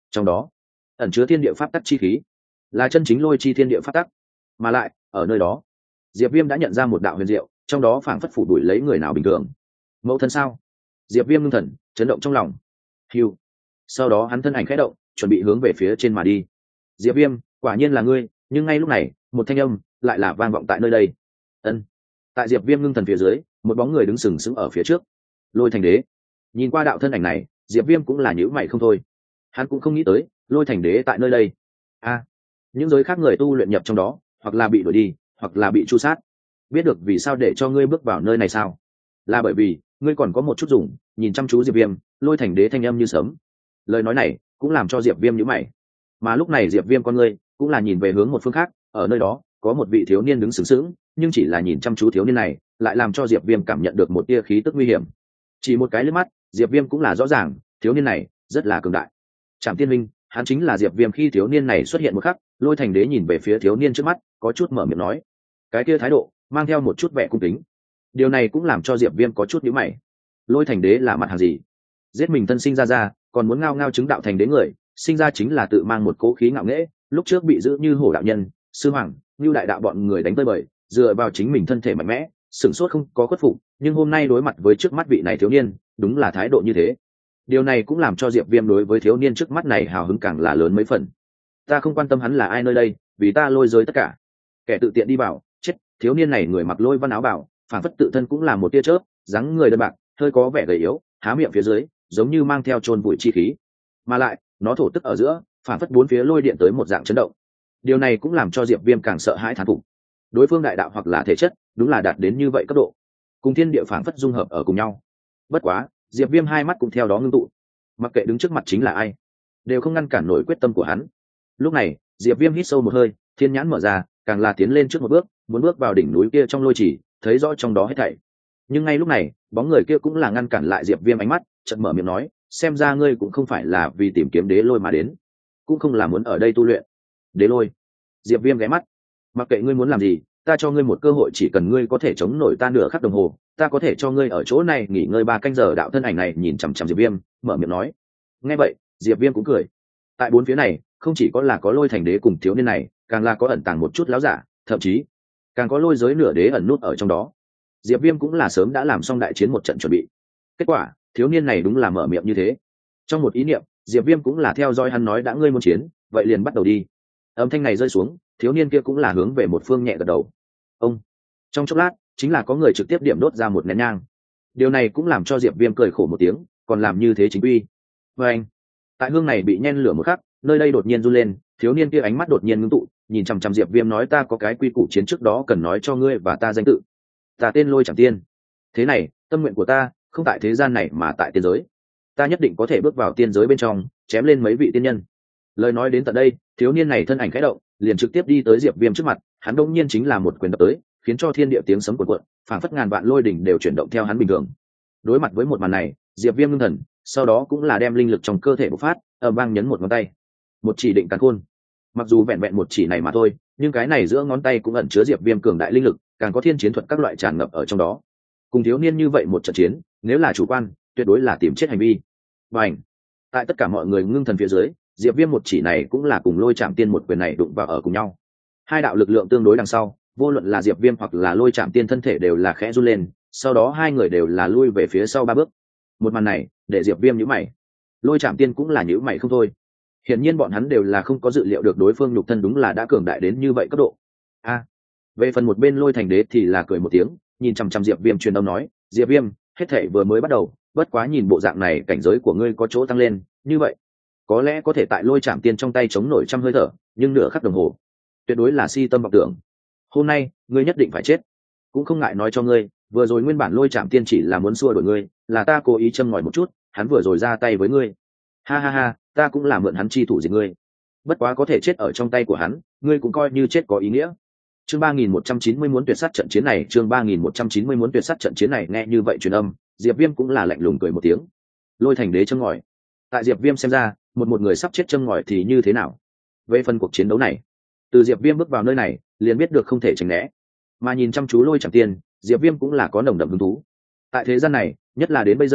S1: trong đó ẩn chứa thiên địa pháp tắc chi khí, là chân chính lôi chi thiên địa pháp tắc. Mà lại ở nơi đó diệp viêm đã nhận ra một đạo huyền diệu, trong đó phảng phất phủ đuổi lấy người nào bình thường. Mẫu thân sao? Diệp viêm ngưng thần chấn động trong lòng. Hiu. Sau đó hắn thân ảnh khẽ động, chuẩn bị hướng về phía trên mà đi. Diệp viêm, quả nhiên là ngươi. Nhưng ngay lúc này một thanh âm lại là vang vọng tại nơi đây. Ân. Tại diệp viêm ngưng thần phía dưới, một bóng người đứng sừng sững ở phía trước. Lôi thành đế. Nhìn qua đạo thân ảnh này, diệp viêm cũng là nhíu mày không thôi. Hắn cũng không nghĩ tới lôi thành đế tại nơi đây. A. Những giới khác người tu luyện nhập trong đó, hoặc là bị đuổi đi, hoặc là bị tru sát. Biết được vì sao để cho ngươi bước vào nơi này sao? Là bởi vì ngươi còn có một chút dùng. Nhìn chăm chú diệp viêm, lôi thành đế thanh âm như sấm. Lời nói này cũng làm cho diệp viêm nhíu mày. Mà lúc này diệp viêm con ngươi cũng là nhìn về hướng một phương khác. Ở nơi đó có một vị thiếu niên đứng sướng sướng, nhưng chỉ là nhìn chăm chú thiếu niên này lại làm cho diệp viêm cảm nhận được một tia khí tức nguy hiểm. Chỉ một cái liếc mắt, diệp viêm cũng là rõ ràng thiếu niên này rất là cường đại. Trảm Tiên Minh, hắn chính là diệp viêm. Khi thiếu niên này xuất hiện một khắc, lôi thành đế nhìn về phía thiếu niên trước mắt, có chút mở miệng nói, cái kia thái độ mang theo một chút vẻ cung kính. Điều này cũng làm cho diệp viêm có chút nhíu mày. Lôi thành đế là mặt hàng gì? Giết mình thân sinh ra ra, còn muốn ngao ngao chứng đạo thành đế người, sinh ra chính là tự mang một cỗ khí ngạo nghễ. Lúc trước bị giữ như hổ đạo nhân, sư hoàng, như đại đạo bọn người đánh tơi bời, dựa vào chính mình thân thể mạnh mẽ, sửng sốt không có khuất phục. Nhưng hôm nay đối mặt với trước mắt vị này thiếu niên, đúng là thái độ như thế. Điều này cũng làm cho diệp viêm đối với thiếu niên trước mắt này hào hứng càng là lớn mấy phần. Ta không quan tâm hắn là ai nơi đây, vì ta lôi giới tất cả. Kẻ tự tiện đi bảo chết. Thiếu niên này người mặc lôi văn áo bảo, phản phất tự thân cũng là một tia chớp, dáng người đơn bạc, hơi có vẻ gầy yếu, há miệng phía dưới giống như mang theo chôn bụi chi khí. Mà lại nó thổ tức ở giữa, phản phất bốn phía lôi điện tới một dạng chấn động. Điều này cũng làm cho diệp viêm càng sợ hãi thán phục. Đối phương đại đạo hoặc là thể chất đúng là đạt đến như vậy cấp độ, cùng thiên địa phản phất dung hợp ở cùng nhau. Bất quá diệp viêm hai mắt cũng theo đó ngưng tụ, mặc kệ đứng trước mặt chính là ai, đều không ngăn cản nổi quyết tâm của hắn. Lúc này diệp viêm hít sâu một hơi, thiên nhãn mở ra, càng là tiến lên trước một bước, muốn bước vào đỉnh núi kia trong lôi chỉ, thấy rõ trong đó hết thảy. Nhưng ngay lúc này bóng người kia cũng là ngăn cản lại diệp viêm ánh mắt, chợt mở miệng nói, xem ra ngươi cũng không phải là vì tìm kiếm đế lôi mà đến, cũng không là muốn ở đây tu luyện. Đế lôi? Diệp viêm ghé mắt. Mặc kệ ngươi muốn làm gì, ta cho ngươi một cơ hội, chỉ cần ngươi có thể chống nổi ta nửa khắc đồng hồ, ta có thể cho ngươi ở chỗ này nghỉ ngơi ba canh giờ. Đạo thân ảnh này nhìn chằm chằm diệp viêm, mở miệng nói. Nghe vậy diệp viêm cũng cười. Tại bốn phía này không chỉ có là có lôi thành đế cùng thiếu niên này, càng là có ẩn tàng một chút láo giả, thậm chí càng có lôi giới nửa đế ẩn nút ở trong đó. Diệp viêm cũng là sớm đã làm xong đại chiến một trận chuẩn bị. Kết quả thiếu niên này đúng là mở miệng như thế. Trong một ý niệm diệp viêm cũng là theo dõi hắn nói, đã ngươi muốn chiến, vậy liền bắt đầu đi. Âm thanh này rơi xuống, thiếu niên kia cũng là hướng về một phương nhẹ gật đầu. Ông. Trong chốc lát chính là có người trực tiếp điểm đốt ra một nén nhang. Điều này cũng làm cho diệp viêm cười khổ một tiếng, còn làm như thế chính quy. Và anh, tại hương này bị nhen lửa một khắc, nơi đây đột nhiên run lên, thiếu niên kia ánh mắt đột nhiên ngưng tụ, nhìn chằm chằm diệp viêm nói, ta có cái quy củ chiến trước đó cần nói cho ngươi và ta danh tự. Ta tên Lôi Trảm Tiên. Thế này, tâm nguyện của ta không tại thế gian này mà tại tiên giới. Ta nhất định có thể bước vào tiên giới bên trong, chém lên mấy vị tiên nhân. Lời nói đến tận đây, thiếu niên này thân ảnh khẽ động, liền trực tiếp đi tới diệp viêm trước mặt. Hắn đông nhiên chính là một quyền đập tới, khiến cho thiên địa tiếng sấm cuộn cuộn, phảng phất ngàn vạn lôi đỉnh đều chuyển động theo hắn bình thường. Đối mặt với một màn này, diệp viêm ngưng thần, sau đó cũng là đem linh lực trong cơ thể bộc phát, ầm vang nhấn một ngón tay, một chỉ định càn khôn. Mặc dù vẹn vẹn một chỉ này mà thôi, nhưng cái này giữa ngón tay cũng ẩn chứa diệp viêm cường đại linh lực, càng có thiên chiến thuật các loại tràn ngập ở trong đó. Cùng thiếu niên như vậy một trận chiến, nếu là chủ quan, tuyệt đối là tìm chết hành vi. Và ảnh, tại tất cả mọi người ngưng thần phía dưới, diệp viêm một chỉ này cũng là cùng Lôi Trảm Tiên một quyền này đụng vào ở cùng nhau. Hai đạo lực lượng tương đối đằng sau, vô luận là diệp viêm hoặc là Lôi Trảm Tiên thân thể đều là khẽ run lên, sau đó hai người đều là lui về phía sau ba bước. Một màn này để diệp viêm nhíu mày, Lôi Trảm Tiên cũng là nhíu mày không thôi. Hiển nhiên bọn hắn đều là không có dự liệu được đối phương nhục thân đúng là đã cường đại đến như vậy cấp độ. A. Về phần một bên Lôi Thành Đế thì là cười một tiếng, nhìn chằm chằm diệp viêm truyền âm nói, diệp viêm, hết thảy vừa mới bắt đầu, bất quá nhìn bộ dạng này cảnh giới của ngươi có chỗ tăng lên, như vậy có lẽ có thể tại Lôi Trảm Tiên trong tay chống nổi trăm hơi thở, nhưng nửa khắc đồng hồ tuyệt đối là si tâm vọng tưởng. Hôm nay ngươi nhất định phải chết. Cũng không ngại nói cho ngươi, vừa rồi nguyên bản Lôi Trảm Tiên chỉ là muốn xua đuổi ngươi, là ta cố ý châm ngòi một chút, hắn vừa rồi ra tay với ngươi. Ha ha ha, ta cũng là mượn hắn chi thủ diệt ngươi. Bất quá có thể chết ở trong tay của hắn, ngươi cũng coi như chết có ý nghĩa. Chương ba nghìn một trăm chín mươi muốn tuyệt sát trận chiến này, chương ba nghìn một trăm chín mươi muốn tuyệt sát trận chiến này. Nghe như vậy truyền âm, diệp viêm cũng là lạnh lùng cười một tiếng. Lôi Thành Đế châm ngòi. Tại diệp viêm xem ra, một một người sắp chết châm ngòi thì như thế nào? Về phần cuộc chiến đấu này, từ diệp viêm bước vào nơi này liền biết được không thể tránh né. Mà nhìn chăm chú Lôi Trảm Tiên, diệp viêm cũng là có nồng đậm hứng thú. Tại thế gian này, nhất là đến bây giờ,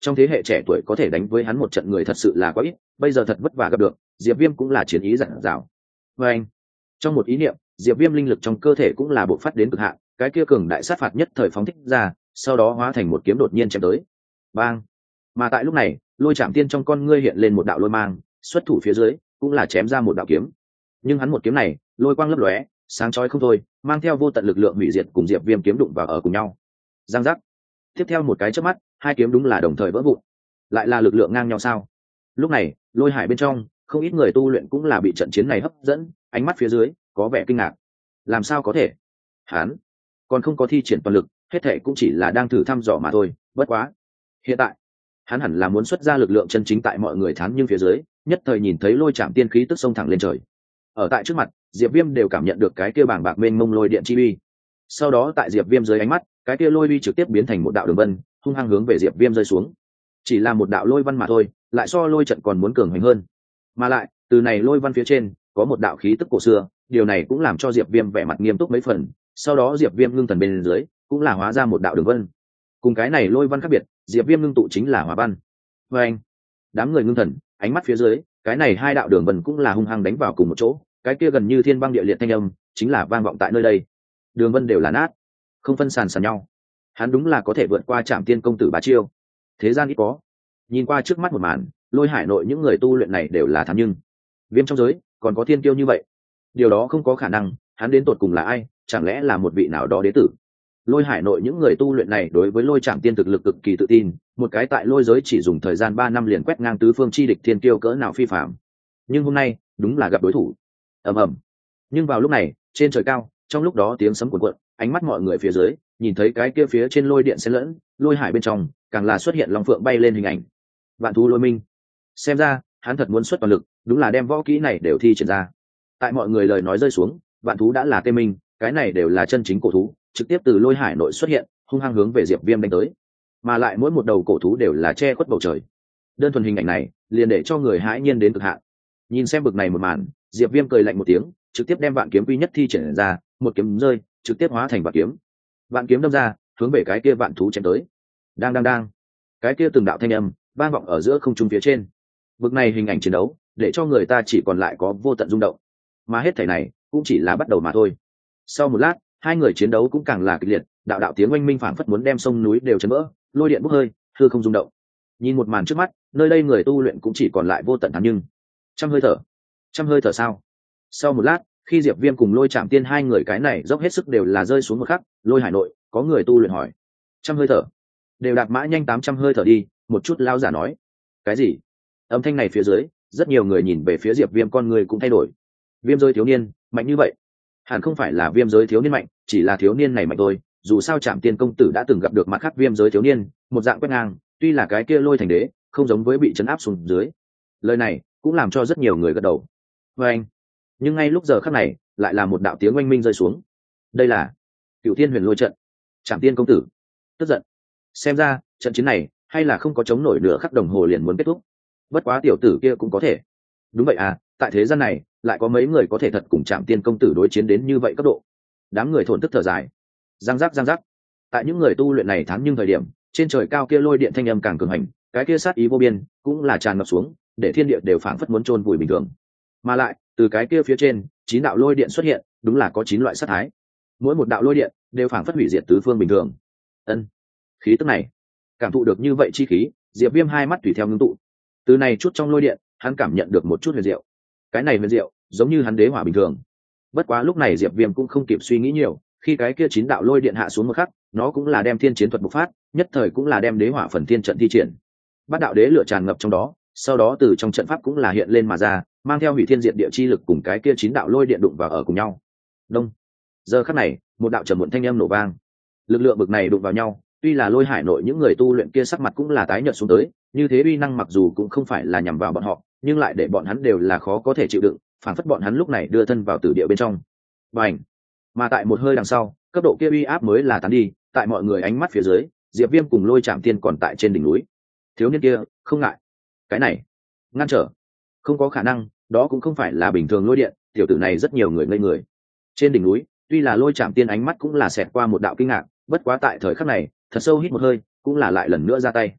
S1: trong thế hệ trẻ tuổi có thể đánh với hắn một trận người thật sự là quá ít, bây giờ thật vất vả gặp được, Diệp Viêm cũng là chiến ý dặn dào. Và anh, trong một ý niệm, Diệp Viêm linh lực trong cơ thể cũng là bộc phát đến cực hạn, cái kia cường đại sát phạt nhất thời phóng thích ra, sau đó hóa thành một kiếm đột nhiên chém tới. Bang! Mà tại lúc này, Lôi Trảm Tiên trong con ngươi hiện lên một đạo lôi mang, xuất thủ phía dưới cũng là chém ra một đạo kiếm. Nhưng hắn một kiếm này, lôi quang lấp lóe, sáng chói không thôi, mang theo vô tận lực lượng hủy diệt cùng Diệp Viêm kiếm đụng vào ở cùng nhau. Giang giác. Tiếp theo một cái chớp mắt, hai kiếm đúng là đồng thời vỡ vụn. Lại là lực lượng ngang nhau sao? Lúc này, Lôi Hải bên trong, không ít người tu luyện cũng là bị trận chiến này hấp dẫn, ánh mắt phía dưới có vẻ kinh ngạc. Làm sao có thể? Hắn còn không có thi triển toàn lực, hết thảy cũng chỉ là đang thử thăm dò mà thôi, bất quá. Hiện tại, hắn hẳn là muốn xuất ra lực lượng chân chính tại mọi người thán nhưng phía dưới, nhất thời nhìn thấy Lôi Trảm Tiên khí tức xông thẳng lên trời. Ở tại trước mặt, Diệp Viêm đều cảm nhận được cái kia bàng bạc mênh mông lôi điện chi uy. Sau đó tại Diệp Viêm dưới ánh mắt, cái kia lôi uy trực tiếp biến thành một đạo đường vân, hung hăng hướng về Diệp Viêm rơi xuống. Chỉ là một đạo lôi văn mà thôi, lại so lôi trận còn muốn cường hoành hơn. Mà lại, từ này lôi văn phía trên, có một đạo khí tức cổ xưa, điều này cũng làm cho Diệp Viêm vẻ mặt nghiêm túc mấy phần. Sau đó Diệp Viêm ngưng thần bên dưới, cũng là hóa ra một đạo đường vân. Cùng cái này lôi văn khác biệt, Diệp Viêm ngưng tụ chính là hỏa văn. Và anh, đám người ngưng thần, ánh mắt phía dưới, cái này hai đạo đường vân cũng là hung hăng đánh vào cùng một chỗ, cái kia gần như thiên băng địa liệt thanh âm, chính là vang vọng tại nơi đây. Đường vân đều là nát, không phân sàn sàn nhau. Hắn đúng là có thể vượt qua Trảm Tiên công tử bá chiêu. Thế gian ít có. Nhìn qua trước mắt một màn, Lôi Hải nội những người tu luyện này đều là thám nhưng Viêm trong giới còn có thiên kiêu như vậy, điều đó không có khả năng. Hắn đến tột cùng là ai? Chẳng lẽ là một vị nào đó đế tử? Lôi Hải nội những người tu luyện này đối với Lôi Trảm Tiên thực lực cực kỳ tự tin, một cái tại lôi giới chỉ dùng thời gian ba năm liền quét ngang tứ phương chi địch thiên kiêu cỡ nào phi phàm. Nhưng hôm nay, đúng là gặp đối thủ. Ầm ầm. Nhưng vào lúc này, trên trời cao, trong lúc đó tiếng sấm cuồn cuộn, ánh mắt mọi người phía dưới, nhìn thấy cái kia phía trên lôi điện xen lẫn, lôi hải bên trong, càng là xuất hiện long phượng bay lên hình ảnh. Vạn thú lôi minh. Xem ra, hắn thật muốn xuất toàn lực, đúng là đem võ kỹ này đều thi triển ra. Tại mọi người lời nói rơi xuống, vạn thú đã là tê minh, cái này đều là chân chính cổ thú, trực tiếp từ lôi hải nội xuất hiện, hung hăng hướng về Diệp Viêm đánh tới. Mà lại mỗi một đầu cổ thú đều là che khuất bầu trời. Đơn thuần hình ảnh này, liền để cho người hãi nhiên đến cực hạn. Nhìn xem bực này một màn, Diệp Viêm cười lạnh một tiếng, trực tiếp đem vạn kiếm quy nhất thi triển ra, một kiếm rơi, trực tiếp hóa thành vạn kiếm. Vạn kiếm đâm ra, hướng về cái kia vạn thú chém tới. Đang đang đang. Cái kia từng đạo thanh âm vang vọng ở giữa không trung phía trên. Bực này hình ảnh chiến đấu, để cho người ta chỉ còn lại có vô tận rung động. Mà hết thảy này cũng chỉ là bắt đầu mà thôi. Sau một lát, hai người chiến đấu cũng càng là kịch liệt, đạo đạo tiếng oanh minh phảng phất muốn đem sông núi đều chấn vỡ, lôi điện bốc hơi, hư không rung động. Nhìn một màn trước mắt, nơi đây người tu luyện cũng chỉ còn lại vô tận thắng nhưng trăm hơi thở, trăm hơi thở sao? Sau một lát, khi Diệp Viêm cùng Lôi Trảm Tiên hai người cái này dốc hết sức đều là rơi xuống một khắc, Lôi Hải nội có người tu luyện hỏi: trăm hơi thở? Đều đạt mã nhanh tám trăm hơi thở đi. Một chút lao giả nói: cái gì? Âm thanh này phía dưới, rất nhiều người nhìn về phía Diệp Viêm, con người cũng thay đổi. Viêm giới thiếu niên mạnh như vậy? Hẳn không phải là viêm giới thiếu niên mạnh, chỉ là thiếu niên này mạnh thôi. Dù sao Trảm Tiên công tử đã từng gặp được mặt khác viêm giới thiếu niên, một dạng quét ngang, tuy là cái kia Lôi thành đế, không giống với bị trấn áp xuống dưới. Lời này cũng làm cho rất nhiều người gật đầu. Và anh, nhưng ngay lúc giờ khắc này, lại là một đạo tiếng oanh minh rơi xuống. Đây là Cửu Thiên Huyền Lôi trận. Trảm Tiên công tử tức giận, xem ra trận chiến này hay là không có chống nổi nửa khắc đồng hồ liền muốn kết thúc. Bất quá tiểu tử kia cũng có thể. Đúng vậy à, tại thế gian này lại có mấy người có thể thật cùng Trảm Tiên công tử đối chiến đến như vậy cấp độ. Đám người thổn thức thở dài. Giang giác giang giác. Tại những người tu luyện này thắng nhưng thời điểm, trên trời cao kia lôi điện thanh âm càng cường hành, cái kia sát ý vô biên cũng là tràn ngập xuống, để thiên địa đều phảng phất muốn chôn vùi bình thường. Mà lại, từ cái kia phía trên, chín đạo lôi điện xuất hiện, đúng là có chín loại sát thái. Mỗi một đạo lôi điện đều phảng phất hủy diệt tứ phương bình thường. Ân, khí tức này, cảm thụ được như vậy chi khí, Diệp Viêm hai mắt tùy theo ngưng tụ. Từ này chút trong lôi điện, hắn cảm nhận được một chút huyền diệu. Cái này huyền diệu, giống như hắn đế hỏa bình thường. Bất quá lúc này Diệp Viêm cũng không kịp suy nghĩ nhiều, khi cái kia chín đạo lôi điện hạ xuống một khắc, nó cũng là đem thiên chiến thuật bộc phát, nhất thời cũng là đem đế hỏa phần thiên trận thi triển. Bát đạo đế lửa tràn ngập trong đó, sau đó từ trong trận pháp cũng là hiện lên mà ra, mang theo hủy thiên diệt địa chi lực cùng cái kia chín đạo lôi điện đụng vào ở cùng nhau. Đông. Giờ khắc này, một đạo trầm muộn thanh âm nổ vang. Lực lượng bực này đụng vào nhau, tuy là Lôi Hải nội những người tu luyện kia sắc mặt cũng là tái nhợt xuống tới, như thế uy năng mặc dù cũng không phải là nhằm vào bọn họ, nhưng lại để bọn hắn đều là khó có thể chịu đựng, phản phất bọn hắn lúc này đưa thân vào tử địa bên trong. Bành. Mà tại một hơi đằng sau, cấp độ kia uy áp mới là tán đi, tại mọi người ánh mắt phía dưới, Diệp Viêm cùng Lôi Trảm Tiên còn tại trên đỉnh núi. Thiếu niên kia, không ngại. Cái này, ngăn trở. Không có khả năng, đó cũng không phải là bình thường lôi điện, tiểu tử này rất nhiều người ngây người. Trên đỉnh núi, tuy là Lôi Trảm Tiên ánh mắt cũng là xẹt qua một đạo kinh ngạc, bất quá tại thời khắc này, thật sâu hít một hơi, cũng là lại lần nữa ra tay.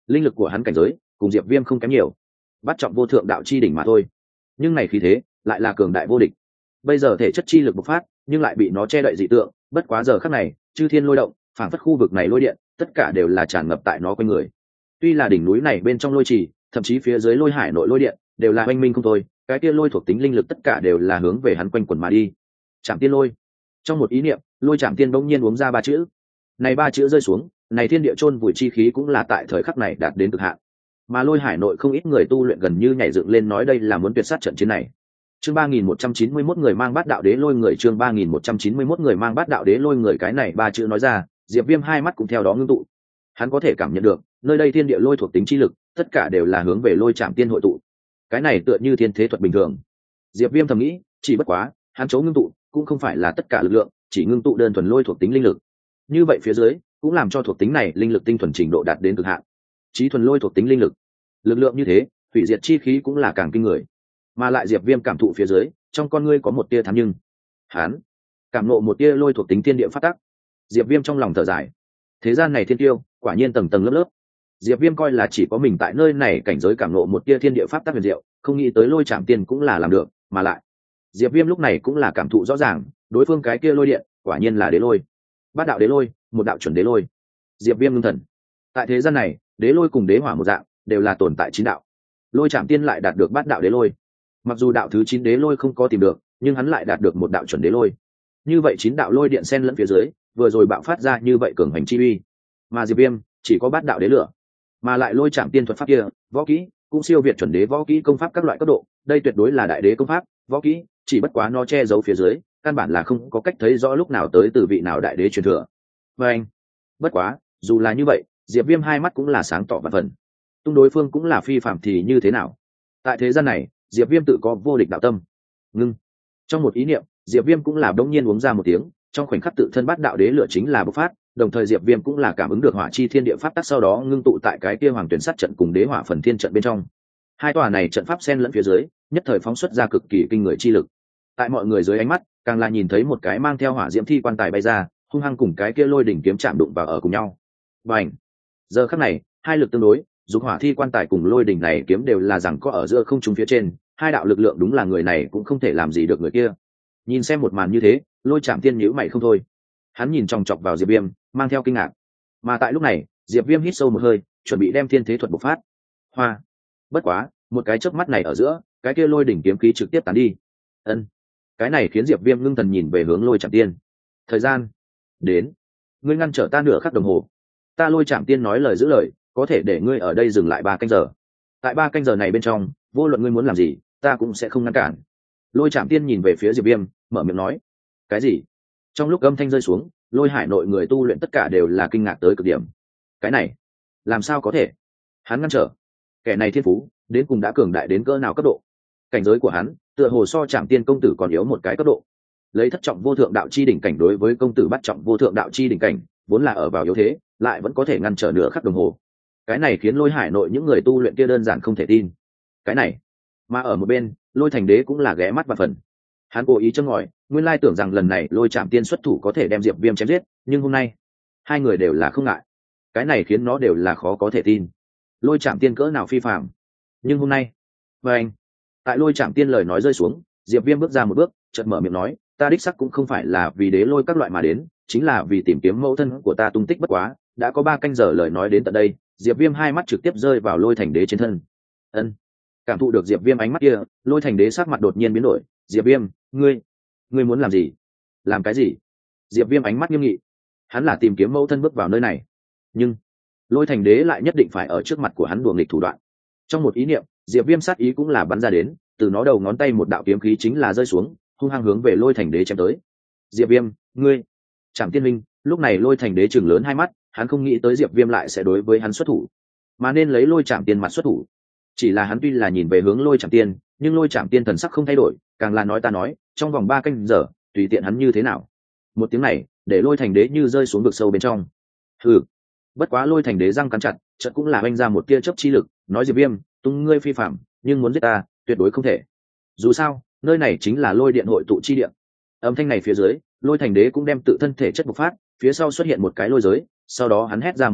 S1: linh lực của hắn cảnh giới cùng diệp viêm không kém nhiều, bắt trọng vô thượng đạo chi đỉnh mà thôi, nhưng này khí thế lại là cường đại vô địch. Bây giờ thể chất chi lực bộc phát nhưng lại bị nó che đậy dị tượng, bất quá giờ khắc này chư thiên lôi động, phảng phất khu vực này lôi điện tất cả đều là tràn ngập tại nó quanh người. Tuy là đỉnh núi này bên trong lôi trì, thậm chí phía dưới lôi hải nội lôi điện đều là oanh minh không thôi, cái kia lôi thuộc tính linh lực tất cả đều là hướng về hắn quanh quẩn mà đi. Trảm tiên lôi. Trong một ý niệm, lôi trảm tiên bỗng nhiên uống ra ba chữ. Này ba chữ rơi xuống, này thiên địa chôn vùi chi khí cũng là tại thời khắc này đạt đến cực hạn. Mà lôi hải nội không ít người tu luyện gần như nhảy dựng lên nói đây là muốn tuyệt sát trận chiến này. Chương ba nghìn một trăm chín mươi mốt người mang bát đạo đế lôi người, chương ba nghìn một trăm chín mươi mốt người mang bát đạo đế lôi người, cái này ba chữ nói ra, Diệp Viêm hai mắt cũng theo đó ngưng tụ. Hắn có thể cảm nhận được, nơi đây thiên địa lôi thuộc tính chi lực, tất cả đều là hướng về lôi trảm tiên hội tụ. Cái này tựa như thiên thế thuật bình thường. Diệp Viêm thầm nghĩ, chỉ bất quá, hắn chỗ ngưng tụ cũng không phải là tất cả lực lượng, chỉ ngưng tụ đơn thuần lôi thuộc tính linh lực. Như vậy phía dưới, cũng làm cho thuộc tính này linh lực tinh thuần trình độ đạt đến cực hạn. Chí thuần lôi thuộc tính linh lực, lực lượng như thế, hủy diệt chi khí cũng là càng kinh người. Mà lại Diệp Viêm cảm thụ phía dưới, trong con ngươi có một tia thắm nhưng, hắn cảm ngộ một tia lôi thuộc tính thiên địa phát tắc. Diệp Viêm trong lòng thở dài, thế gian này thiên tiêu, quả nhiên tầng tầng lớp lớp. Diệp Viêm coi là chỉ có mình tại nơi này cảnh giới cảm ngộ một tia thiên địa pháp tắc huyền diệu, không nghĩ tới lôi trảm tiên cũng là làm được, mà lại Diệp Viêm lúc này cũng là cảm thụ rõ ràng, đối phương cái kia lôi điện, quả nhiên là đế lôi. Bát đạo đế lôi, một đạo chuẩn đế lôi. Diệp Viêm ngưng thần. Tại thế gian này, đế lôi cùng đế hỏa một dạng, đều là tồn tại chín đạo. Lôi trảm tiên lại đạt được bát đạo đế lôi. Mặc dù đạo thứ chín đế lôi không có tìm được, nhưng hắn lại đạt được một đạo chuẩn đế lôi. Như vậy chín đạo lôi điện xen lẫn phía dưới, vừa rồi bạo phát ra như vậy cường hành chi uy. Mà Diệp Viêm chỉ có bát đạo đế lửa, mà lại lôi trảm tiên thuật pháp kia, võ kỹ cũng siêu việt chuẩn đế võ kỹ công pháp các loại cấp độ, đây tuyệt đối là đại đế công pháp, võ kỹ, chỉ bất quá nó che giấu phía dưới, căn bản là không có cách thấy rõ lúc nào tới từ vị nào đại đế truyền thừa. Và anh, bất quá, dù là như vậy, Diệp Viêm hai mắt cũng là sáng tỏ vạn phần. Tung đối phương cũng là phi phàm thì như thế nào? Tại thế gian này, Diệp Viêm tự có vô địch đạo tâm. Ngưng. Trong một ý niệm, Diệp Viêm cũng là đống nhiên uống ra một tiếng, trong khoảnh khắc tự thân bát đạo đế lửa chính là bộc phát, đồng thời Diệp Viêm cũng là cảm ứng được hỏa chi thiên địa pháp tắc, sau đó ngưng tụ tại cái kia hoàng tuyển sát trận cùng đế hỏa phần thiên trận bên trong. Hai tòa này trận pháp xen lẫn phía dưới, nhất thời phóng xuất ra cực kỳ kinh người chi lực. Tại mọi người dưới ánh mắt, càng là nhìn thấy một cái mang theo hỏa diễm thi quan tài bay ra, hung hăng cùng cái kia lôi đỉnh kiếm chạm đụng vào ở cùng nhau. Bành! Giờ khắc này, hai lực tương đối, dục hỏa thi quan tài cùng lôi đỉnh này kiếm đều là rằng có ở giữa không trung phía trên, hai đạo lực lượng đúng là người này cũng không thể làm gì được người kia. Nhìn xem một màn như thế, lôi trảm tiên nhíu mày không thôi. Hắn nhìn chòng chọc vào Diệp Viêm, mang theo kinh ngạc. Mà tại lúc này, Diệp Viêm hít sâu một hơi, chuẩn bị đem thiên thế thuật bộc phát. Hoa! Bất quá, một cái chớp mắt này ở giữa, cái kia lôi đỉnh kiếm khí trực tiếp tán đi. Ân. Cái này khiến Diệp Viêm ngưng thần nhìn về hướng lôi trảm tiên. Thời gian đến. Ngươi ngăn trở ta nửa khắc đồng hồ. Ta lôi trảm tiên nói lời giữ lời, có thể để ngươi ở đây dừng lại ba canh giờ. Tại ba canh giờ này bên trong, vô luận ngươi muốn làm gì, ta cũng sẽ không ngăn cản. Lôi trảm tiên nhìn về phía Diệp Viêm, mở miệng nói. Cái gì? Trong lúc âm thanh rơi xuống, lôi hải nội người tu luyện tất cả đều là kinh ngạc tới cực điểm. Cái này, làm sao có thể? Hắn ngăn trở. Kẻ này thiên phú, đến cùng đã cường đại đến cỡ nào cấp độ? Cảnh giới của hắn, tựa hồ so Trảm Tiên công tử còn yếu một cái cấp độ. Lấy thất trọng vô thượng đạo chi đỉnh cảnh đối với công tử bắt trọng vô thượng đạo chi đỉnh cảnh, vốn là ở vào yếu thế, lại vẫn có thể ngăn trở nửa khắc đồng hồ. Cái này khiến lôi hải nội những người tu luyện kia đơn giản không thể tin. Cái này, mà ở một bên, lôi thành đế cũng là ghé mắt và phần. Hắn cố ý châm ngòi, nguyên lai tưởng rằng lần này lôi Trảm Tiên xuất thủ có thể đem Diệp Viêm chém giết, nhưng hôm nay hai người đều là không ngại. Cái này khiến nó đều là khó có thể tin. Lôi Trảm Tiên cỡ nào phi phàm, nhưng hôm nay, và anh, tại lôi Trảm Tiên lời nói rơi xuống, Diệp Viêm bước ra một bước, chợt mở miệng nói, ta đích sắc cũng không phải là vì đế lôi các loại mà đến, chính là vì tìm kiếm mẫu thân của ta tung tích. Bất quá, đã có ba canh giờ lời nói đến tận đây, Diệp Viêm hai mắt trực tiếp rơi vào lôi thành đế trên thân. Ân. Cảm thụ được Diệp Viêm ánh mắt kia, lôi thành đế sắc mặt đột nhiên biến đổi. Diệp Viêm, ngươi ngươi muốn làm gì? Làm cái gì? Diệp Viêm ánh mắt nghiêm nghị. Hắn là tìm kiếm mẫu thân bước vào nơi này, nhưng lôi thành đế lại nhất định phải ở trước mặt của hắn đùa nghịch thủ đoạn. Trong một ý niệm, Diệp Viêm sát ý cũng là bắn ra đến, từ nó đầu ngón tay một đạo kiếm khí chính là rơi xuống, hung hăng hướng về lôi thành đế chém tới. Diệp Viêm, ngươi! Trảm Tiên Minh. Lúc này lôi thành đế trừng lớn hai mắt, hắn không nghĩ tới Diệp Viêm lại sẽ đối với hắn xuất thủ, mà nên lấy lôi Trảm Tiên mặt xuất thủ. Chỉ là hắn tuy là nhìn về hướng lôi Trảm Tiên, nhưng lôi Trảm Tiên thần sắc không thay đổi, càng là nói ta nói, trong vòng ba canh giờ, tùy tiện hắn như thế nào. Một tiếng này, để lôi thành đế như rơi xuống vực sâu bên trong. Hừ. Bất quá lôi thành đế răng cắn chặt, chợt cũng là oanh ra một tia chớp chi lực, nói Diệp Viêm, tung ngươi phi phạm, nhưng muốn giết ta, tuyệt đối không thể. Dù sao, nơi này chính là lôi điện hội tụ chi điện. Âm thanh này phía dưới, lôi thành đế cũng đem tự thân thể chất bộc phát, phía sau xuất hiện một cái lôi giới, sau đó hắn hét ra một tiếng,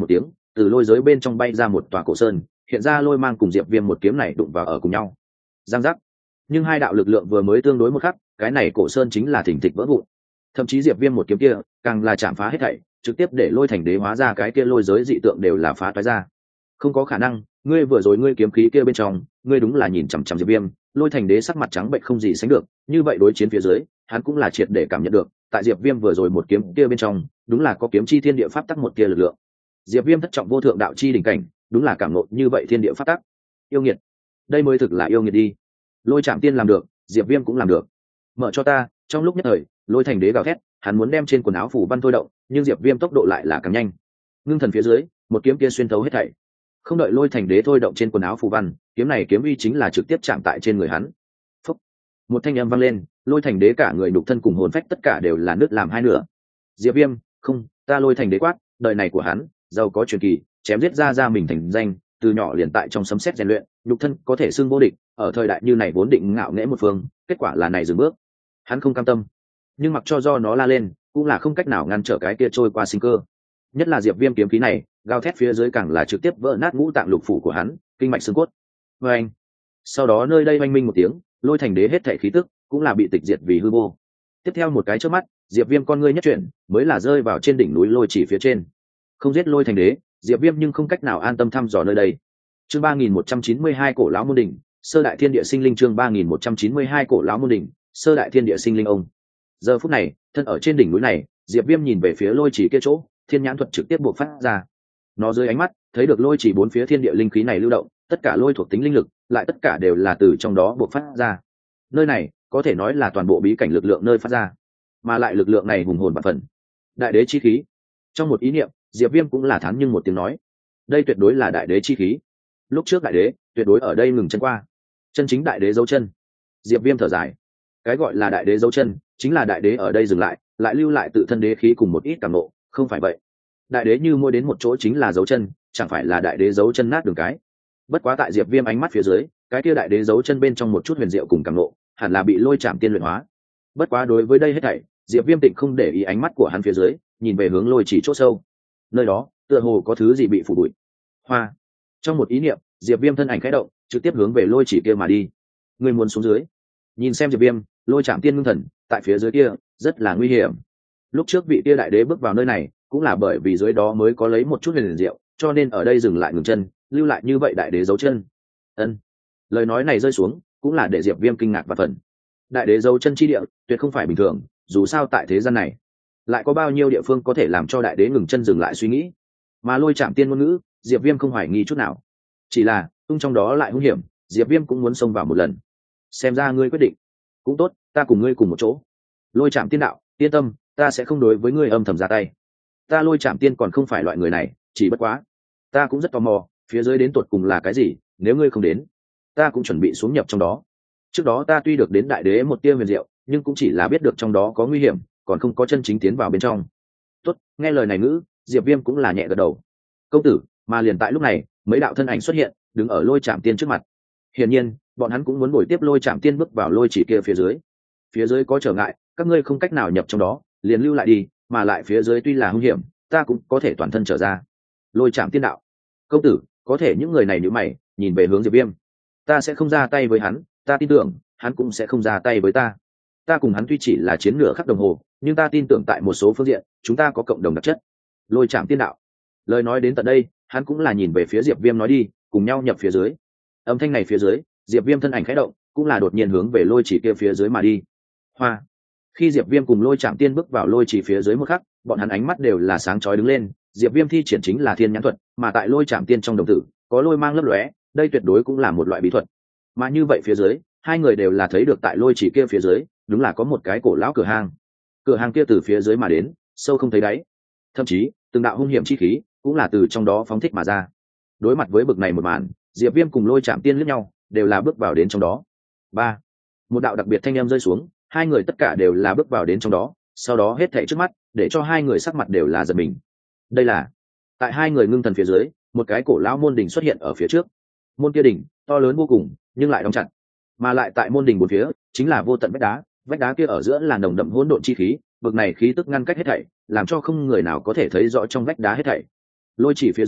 S1: từ lôi giới bên trong bay ra một tòa cổ sơn, hiện ra lôi mang cùng diệp viêm một kiếm này đụng vào ở cùng nhau, giang giác. Nhưng hai đạo lực lượng vừa mới tương đối một khắc, cái này cổ sơn chính là thỉnh thịch vỡ vụn. Thậm chí diệp viêm một kiếm kia càng là chạm phá hết thảy, trực tiếp để lôi thành đế hóa ra cái kia lôi giới dị tượng đều là phá toái ra. Không có khả năng, ngươi vừa rồi ngươi kiếm khí kia bên trong, ngươi đúng là nhìn chằm chằm diệp viêm. Lôi thành đế sắc mặt trắng bệnh không gì sánh được, như vậy đối chiến phía dưới hắn cũng là triệt để cảm nhận được, tại diệp viêm vừa rồi một kiếm kia bên trong đúng là có kiếm chi thiên địa pháp tắc một kia lực lượng. Diệp viêm thất trọng vô thượng đạo chi đỉnh cảnh, đúng là cảm ngộ như vậy thiên địa pháp tắc. Yêu nghiệt, đây mới thực là yêu nghiệt đi. Lôi Trảm Tiên làm được, diệp viêm cũng làm được. Mở cho ta. Trong lúc nhất thời, lôi thành đế gào thét, hắn muốn đem trên quần áo phủ văn thôi động, nhưng diệp viêm tốc độ lại là càng nhanh. Ngưng thần phía dưới, một kiếm kia xuyên thấu hết thảy. Không đợi lôi thành đế thôi động trên quần áo phù văn, kiếm này kiếm uy chính là trực tiếp chạm tại trên người hắn. Phúc. Một thanh âm vang lên, lôi thành đế cả người nhục thân cùng hồn phách tất cả đều là nứt làm hai nửa. Diệp viêm, không, ta lôi thành đế quát, đời này của hắn giàu có truyền kỳ, chém giết ra ra mình thành danh, từ nhỏ liền tại trong sấm sét rèn luyện, nhục thân có thể xưng vô địch, ở thời đại như này vốn định ngạo nghễ một phương, kết quả là này dừng bước. Hắn không cam tâm, nhưng mặc cho do nó la lên, cũng là không cách nào ngăn trở cái kia trôi qua sinh cơ. Nhất là diệp viêm kiếm khí này gào thét phía dưới càng là trực tiếp vỡ nát ngũ tạng lục phủ của hắn, kinh mạch xương cốt. Và anh, sau đó nơi đây oanh minh một tiếng, lôi thành đế hết thể khí tức cũng là bị tịch diệt vì hư vô. Tiếp theo một cái trước mắt, diệp viêm con ngươi nhất chuyển, mới là rơi vào trên đỉnh núi lôi chỉ phía trên. Không giết lôi thành đế, diệp viêm nhưng không cách nào an tâm thăm dò nơi đây. Chương ba nghìn một trăm chín mươi hai cổ lão môn đỉnh, sơ đại thiên địa sinh linh. Chương ba nghìn một trăm chín mươi hai cổ lão môn đỉnh, sơ đại thiên địa sinh linh. Ông giờ phút này thân ở trên đỉnh núi này, diệp viêm nhìn về phía lôi chỉ kia chỗ, thiên nhãn thuật trực tiếp buộc phát ra. Nó dưới ánh mắt thấy được lôi chỉ bốn phía thiên địa linh khí này lưu động, tất cả lôi thuộc tính linh lực lại tất cả đều là từ trong đó buộc phát ra. Nơi này có thể nói là toàn bộ bí cảnh lực lượng nơi phát ra, mà lại lực lượng này hùng hồn vạn phần. Đại đế chi khí. Trong một ý niệm, diệp viêm cũng là thán nhưng một tiếng nói, đây tuyệt đối là đại đế chi khí. Lúc trước đại đế tuyệt đối ở đây ngừng chân qua, chân chính đại đế dấu chân. Diệp viêm thở dài, cái gọi là đại đế dấu chân chính là đại đế ở đây dừng lại, lại lưu lại tự thân đế khí cùng một ít cảm nộ, không phải vậy đại đế như mua đến một chỗ chính là dấu chân, chẳng phải là đại đế dấu chân nát đường cái. Bất quá tại diệp viêm ánh mắt phía dưới, cái kia đại đế dấu chân bên trong một chút huyền diệu cùng cảm nộ, hẳn là bị lôi chạm tiên luyện hóa. Bất quá đối với đây hết thảy, diệp viêm tịnh không để ý ánh mắt của hắn phía dưới, nhìn về hướng lôi chỉ chỗ sâu. Nơi đó tựa hồ có thứ gì bị phủ bụi. Hoa. Trong một ý niệm, diệp viêm thân ảnh khẽ động, trực tiếp hướng về lôi chỉ kia mà đi. Người muốn xuống dưới? Nhìn xem diệp viêm, lôi chạm tiên ngưng thần, tại phía dưới kia rất là nguy hiểm. Lúc trước vị kia đại đế bước vào nơi này cũng là bởi vì dưới đó mới có lấy một chút huyền diệu, cho nên ở đây dừng lại ngừng chân, lưu lại như vậy đại đế dấu chân. Ân. Lời nói này rơi xuống cũng là để diệp viêm kinh ngạc và phần. Đại đế dấu chân chi địa tuyệt không phải bình thường, dù sao tại thế gian này lại có bao nhiêu địa phương có thể làm cho đại đế ngừng chân dừng lại suy nghĩ. Mà lôi chạm tiên ngôn ngữ, diệp viêm không hoài nghi chút nào, chỉ là tung trong đó lại hung hiểm, diệp viêm cũng muốn xông vào một lần. Xem ra ngươi quyết định cũng tốt, ta cùng ngươi cùng một chỗ. Lôi chạm tiên đạo, yên tâm, ta sẽ không đối với ngươi âm thầm ra tay. Ta lôi chạm tiên còn không phải loại người này, chỉ bất quá ta cũng rất tò mò phía dưới đến tột cùng là cái gì, nếu ngươi không đến ta cũng chuẩn bị xuống nhập trong đó. Trước đó ta tuy được đến đại đế một tia huyền diệu, nhưng cũng chỉ là biết được trong đó có nguy hiểm, còn không có chân chính tiến vào bên trong. Tốt, nghe lời này ngữ, diệp viêm cũng là nhẹ gật đầu. Công tử. Mà liền tại lúc này, mấy đạo thân ảnh xuất hiện, đứng ở lôi chạm tiên trước mặt. Hiển nhiên bọn hắn cũng muốn bồi tiếp lôi chạm tiên bước vào lôi chỉ kia phía dưới. Phía dưới có trở ngại, các ngươi không cách nào nhập trong đó, liền lưu lại đi, mà lại phía dưới tuy là hung hiểm, ta cũng có thể toàn thân trở ra. Lôi chạm tiên đạo. Công tử, có thể những người này nhíu mày, nhìn về hướng diệp viêm. Ta sẽ không ra tay với hắn, ta tin tưởng hắn cũng sẽ không ra tay với ta. Ta cùng hắn tuy chỉ là chiến nửa khắc đồng hồ, nhưng ta tin tưởng tại một số phương diện chúng ta có cộng đồng đặc chất. Lôi chạm tiên đạo. Lời nói đến tận đây, hắn cũng là nhìn về phía diệp viêm nói đi, cùng nhau nhập phía dưới. Âm thanh này phía dưới, diệp viêm thân ảnh khẽ động, cũng là đột nhiên hướng về lôi chỉ kia phía dưới mà đi. Hoa. Khi diệp viêm cùng lôi chạm tiên bước vào lôi chỉ phía dưới một khắc, bọn hắn ánh mắt đều là sáng chói đứng lên. Diệp viêm thi triển chính là thiên nhãn thuật, mà tại lôi chạm tiên trong đồng tử có lôi mang lấp lóe, đây tuyệt đối cũng là một loại bí thuật. Mà như vậy phía dưới, hai người đều là thấy được tại lôi chỉ kia phía dưới đúng là có một cái cổ lão cửa hang. Cửa hang kia từ phía dưới mà đến, sâu không thấy đáy, thậm chí từng đạo hung hiểm chi khí cũng là từ trong đó phóng thích mà ra. Đối mặt với bực này một màn, diệp viêm cùng lôi chạm tiên liếc nhau, đều là bước vào đến trong đó. Ba. Một đạo đặc biệt thanh âm rơi xuống, hai người tất cả đều là bước vào đến trong đó, sau đó hết thảy trước mắt để cho hai người sắc mặt đều là giật mình. Đây là tại hai người ngưng thần phía dưới, một cái cổ lão môn đỉnh xuất hiện ở phía trước. Môn kia đỉnh to lớn vô cùng, nhưng lại đóng chặt, mà lại tại môn đỉnh bốn phía chính là vô tận vách đá, vách đá kia ở giữa là nồng đậm hỗn độn chi khí, bực này khí tức ngăn cách hết thảy, làm cho không người nào có thể thấy rõ trong vách đá hết thảy. Lôi chỉ phía dưới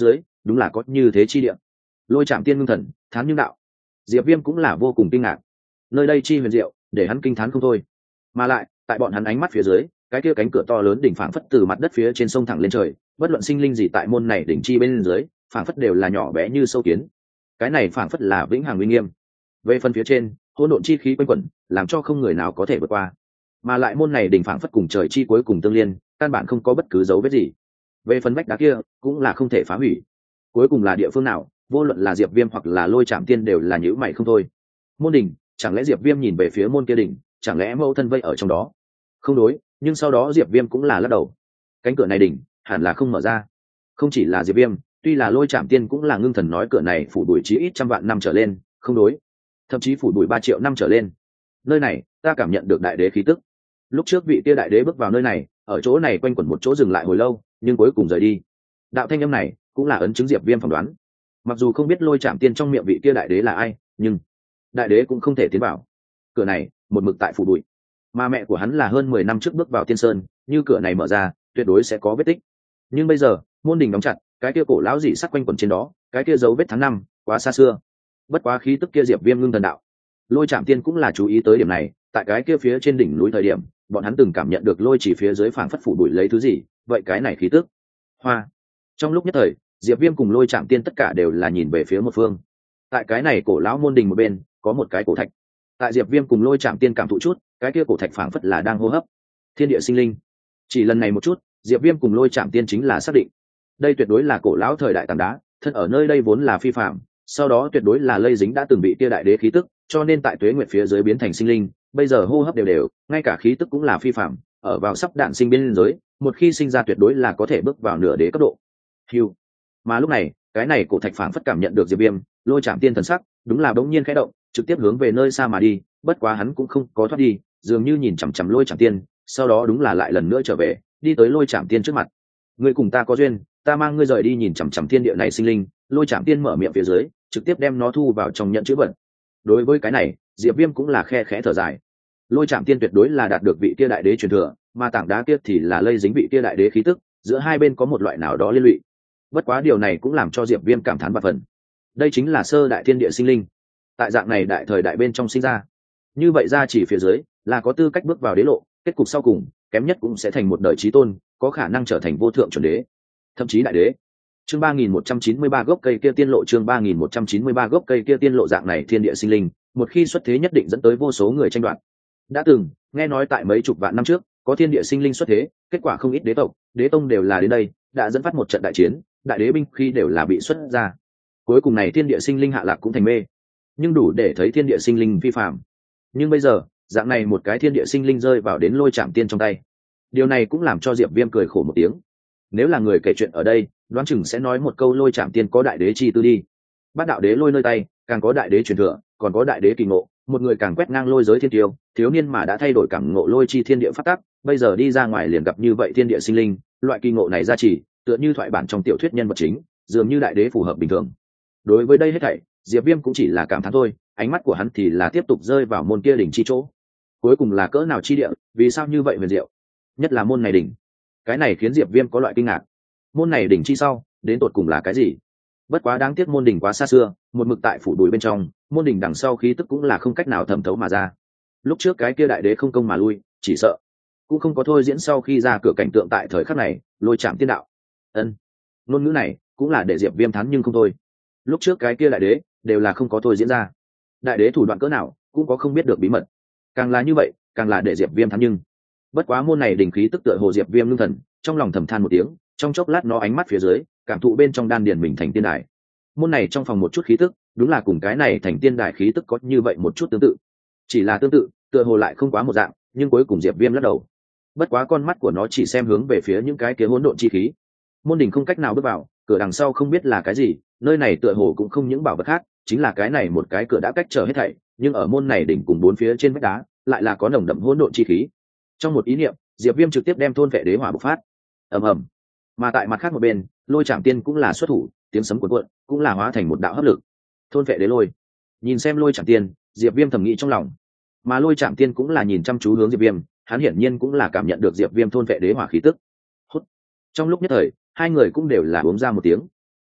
S1: đúng là có như thế chi địa. Lôi Trảm Tiên ngưng thần thán nhưng đạo. Diệp Viêm cũng là vô cùng kinh ngạc, nơi đây chi huyền diệu để hắn kinh thán không thôi. Mà lại tại bọn hắn ánh mắt phía dưới, cái kia cánh cửa to lớn đỉnh phảng phất từ mặt đất phía trên sông thẳng lên trời, bất luận sinh linh gì tại môn này đỉnh chi bên dưới phảng phất đều là nhỏ bé như sâu kiến. Cái này phảng phất là vĩnh hằng uy nghiêm. Về phần phía trên, hỗn độn chi khí quanh quẩn, làm cho không người nào có thể vượt qua. Mà lại môn này đỉnh phảng phất cùng trời chi cuối cùng tương liên, căn bản không có bất cứ dấu vết gì. Về phần vách đá kia, cũng là không thể phá hủy. Cuối cùng là địa phương nào, vô luận là Diệp Viêm hoặc là Lôi Trảm Tiên đều là nhíu mày không thôi. Môn đỉnh, chẳng lẽ Diệp Viêm nhìn về phía môn kia đỉnh, chẳng lẽ mâu thân vây ở trong đó? Không đối, nhưng sau đó Diệp Viêm cũng là lắc đầu. Cánh cửa này đỉnh, hẳn là không mở ra. Không chỉ là Diệp Viêm, tuy là Lôi Trảm Tiên cũng là ngưng thần nói cửa này phủ đuổi chí ít trăm vạn năm trở lên, không đối, thậm chí phủ đuổi ba triệu năm trở lên. Nơi này, ta cảm nhận được đại đế khí tức. Lúc trước vị kia đại đế bước vào nơi này, ở chỗ này quanh quẩn một chỗ dừng lại hồi lâu, nhưng cuối cùng rời đi. Đạo thanh âm này cũng là ấn chứng Diệp Viêm phỏng đoán. Mặc dù không biết Lôi Trảm Tiên trong miệng vị kia đại đế là ai, nhưng đại đế cũng không thể tiến vào. Cửa này, một mực tại phủ đuổi. Mà mẹ của hắn là hơn mười năm trước bước vào Tiên Sơn, như cửa này mở ra, tuyệt đối sẽ có vết tích. Nhưng bây giờ, môn đình đóng chặt, cái kia cổ lão dị sắc quanh quẩn trên đó, cái kia dấu vết tháng năm, quá xa xưa. Bất quá khí tức kia Diệp Viêm ngưng thần đạo. Lôi Trảm Tiên cũng là chú ý tới điểm này, tại cái kia phía trên đỉnh núi thời điểm, bọn hắn từng cảm nhận được lôi chỉ phía dưới phảng phất phủ đuổi lấy thứ gì, vậy cái này khí tức. Hoa. Trong lúc nhất thời, Diệp Viêm cùng Lôi Trảm Tiên tất cả đều là nhìn về phía một phương. Tại cái này cổ lão môn đình một bên, có một cái cổ thạch. Tại Diệp Viêm cùng Lôi Trảm Tiên cảm thụ chút, cái kia cổ thạch phảng phất là đang hô hấp. Thiên địa sinh linh. Chỉ lần này một chút, Diệp Viêm cùng Lôi Trảm Tiên chính là xác định, đây tuyệt đối là cổ lão thời đại tảng đá, thân ở nơi đây vốn là phi phạm, sau đó tuyệt đối là lây dính đã từng bị kia đại đế khí tức, cho nên tại tuế nguyệt phía dưới biến thành sinh linh, bây giờ hô hấp đều đều, ngay cả khí tức cũng là phi phạm, ở vào sắp đạn sinh biên giới, một khi sinh ra tuyệt đối là có thể bước vào nửa đế cấp độ. Hưu. Mà lúc này, cái này cổ thạch phảng phất cảm nhận được Diệp Viêm, Lôi Trảm Tiên thần sắc, đúng là bỗng nhiên khẽ động, trực tiếp hướng về nơi xa mà đi, bất quá hắn cũng không có thoát đi, dường như nhìn chằm chằm Lôi Trảm Tiên, sau đó đúng là lại lần nữa trở về, đi tới Lôi Trảm Tiên trước mặt. Ngươi cùng ta có duyên, ta mang ngươi rời đi nhìn chằm chằm thiên địa này sinh linh. Lôi Trảm Tiên mở miệng phía dưới, trực tiếp đem nó thu vào trong nhận chữ vật. Đối với cái này, Diệp Viêm cũng là khe khẽ thở dài. Lôi Trảm Tiên tuyệt đối là đạt được vị kia đại đế truyền thừa, mà tảng đá kia thì là lây dính vị kia đại đế khí tức, giữa hai bên có một loại nào đó liên lụy. Bất quá điều này cũng làm cho Diệp Viêm cảm thán vạn phần. Đây chính là sơ đại thiên địa sinh linh, tại dạng này đại thời đại bên trong sinh ra, như vậy ra chỉ phía dưới là có tư cách bước vào đế lộ, kết cục sau cùng kém nhất cũng sẽ thành một đời chí tôn, có khả năng trở thành vô thượng chuẩn đế, thậm chí đại đế. Chương ba nghìn một trăm chín mươi ba gốc cây kia tiên lộ, chương ba nghìn một trăm chín mươi ba gốc cây kia tiên lộ, dạng này thiên địa sinh linh, một khi xuất thế nhất định dẫn tới vô số người tranh đoạt. Đã từng nghe nói tại mấy chục vạn năm trước, có thiên địa sinh linh xuất thế, kết quả không ít đế tộc, đế tông đều là đến đây, đã dẫn phát một trận đại chiến, đại đế binh khi đều là bị xuất ra. Cuối cùng này thiên địa sinh linh hạ lạc cũng thành mê, nhưng đủ để thấy thiên địa sinh linh vi phạm. Nhưng bây giờ, dạng này một cái thiên địa sinh linh rơi vào đến Lôi Trảm Tiên trong tay. Điều này cũng làm cho Diệp Viêm cười khổ một tiếng. Nếu là người kể chuyện ở đây, đoán chừng sẽ nói một câu Lôi Trảm Tiên có đại đế chi tư đi. Bát đạo đế lôi nơi tay, càng có đại đế truyền thừa, còn có đại đế kỳ ngộ, một người càng quét ngang lôi giới thiên tiêu, thiếu niên mà đã thay đổi cảm ngộ lôi chi thiên địa pháp tắc, bây giờ đi ra ngoài liền gặp như vậy thiên địa sinh linh, loại kỳ ngộ này ra chỉ, tựa như thoại bản trong tiểu thuyết nhân vật chính, dường như đại đế phù hợp bình thường. Đối với đây hết thảy, Diệp Viêm cũng chỉ là cảm thán thôi, ánh mắt của hắn thì là tiếp tục rơi vào môn kia đỉnh chi chỗ. Cuối cùng là cỡ nào chi địa, vì sao như vậy huyền diệu? Nhất là môn này đỉnh. Cái này khiến Diệp Viêm có loại kinh ngạc. Môn này đỉnh chi sau, đến tột cùng là cái gì? Bất quá đáng tiếc môn đỉnh quá xa xưa, một mực tại phủ đuổi bên trong, môn đỉnh đằng sau khí tức cũng là không cách nào thẩm thấu mà ra. Lúc trước cái kia đại đế không công mà lui, chỉ sợ cũng không có thôi diễn sau khi ra cửa cảnh tượng tại thời khắc này, Lôi Trảm Tiên đạo. Ân. Ngôn ngữ này cũng là để Diệp Viêm thán nhưng không thôi. Lúc trước cái kia đại đế đều là không có thôi diễn ra. Đại đế thủ đoạn cỡ nào, cũng có không biết được bí mật. Càng là như vậy, càng là để Diệp Viêm thán nhưng. Bất quá môn này đỉnh khí tức tựa hồ Diệp Viêm ngưng thần, trong lòng thầm than một tiếng, trong chốc lát nó ánh mắt phía dưới, cảm thụ bên trong đan điền mình thành tiên đài. Môn này trong phòng một chút khí tức, đúng là cùng cái này thành tiên đài khí tức có như vậy một chút tương tự. Chỉ là tương tự, tựa hồ lại không quá một dạng, nhưng cuối cùng Diệp Viêm lắc đầu. Bất quá con mắt của nó chỉ xem hướng về phía những cái kia hỗn độn chi khí. Môn đỉnh không cách nào bước vào, cửa đằng sau không biết là cái gì, nơi này tựa hồ cũng không những bảo vật khác, chính là cái này một cái cửa đã cách trở hết thảy, nhưng ở môn này đỉnh cùng bốn phía trên vách đá, lại là có nồng đậm hỗn độn chi khí. Trong một ý niệm, Diệp Viêm trực tiếp đem thôn vệ đế hỏa bộc phát. Ầm ầm. Mà tại mặt khác một bên, Lôi Trảm Tiên cũng là xuất thủ, tiếng sấm cuộn cuộn, cũng là hóa thành một đạo hấp lực. Thôn vệ đế lôi. Nhìn xem Lôi Trảm Tiên, Diệp Viêm thầm nghĩ trong lòng. Mà Lôi Trảm Tiên cũng là nhìn chăm chú hướng Diệp Viêm, hắn hiển nhiên cũng là cảm nhận được Diệp Viêm thôn vệ đế hỏa khí tức. Hút. Trong lúc nhất thời, hai người cũng đều là uống ra một tiếng.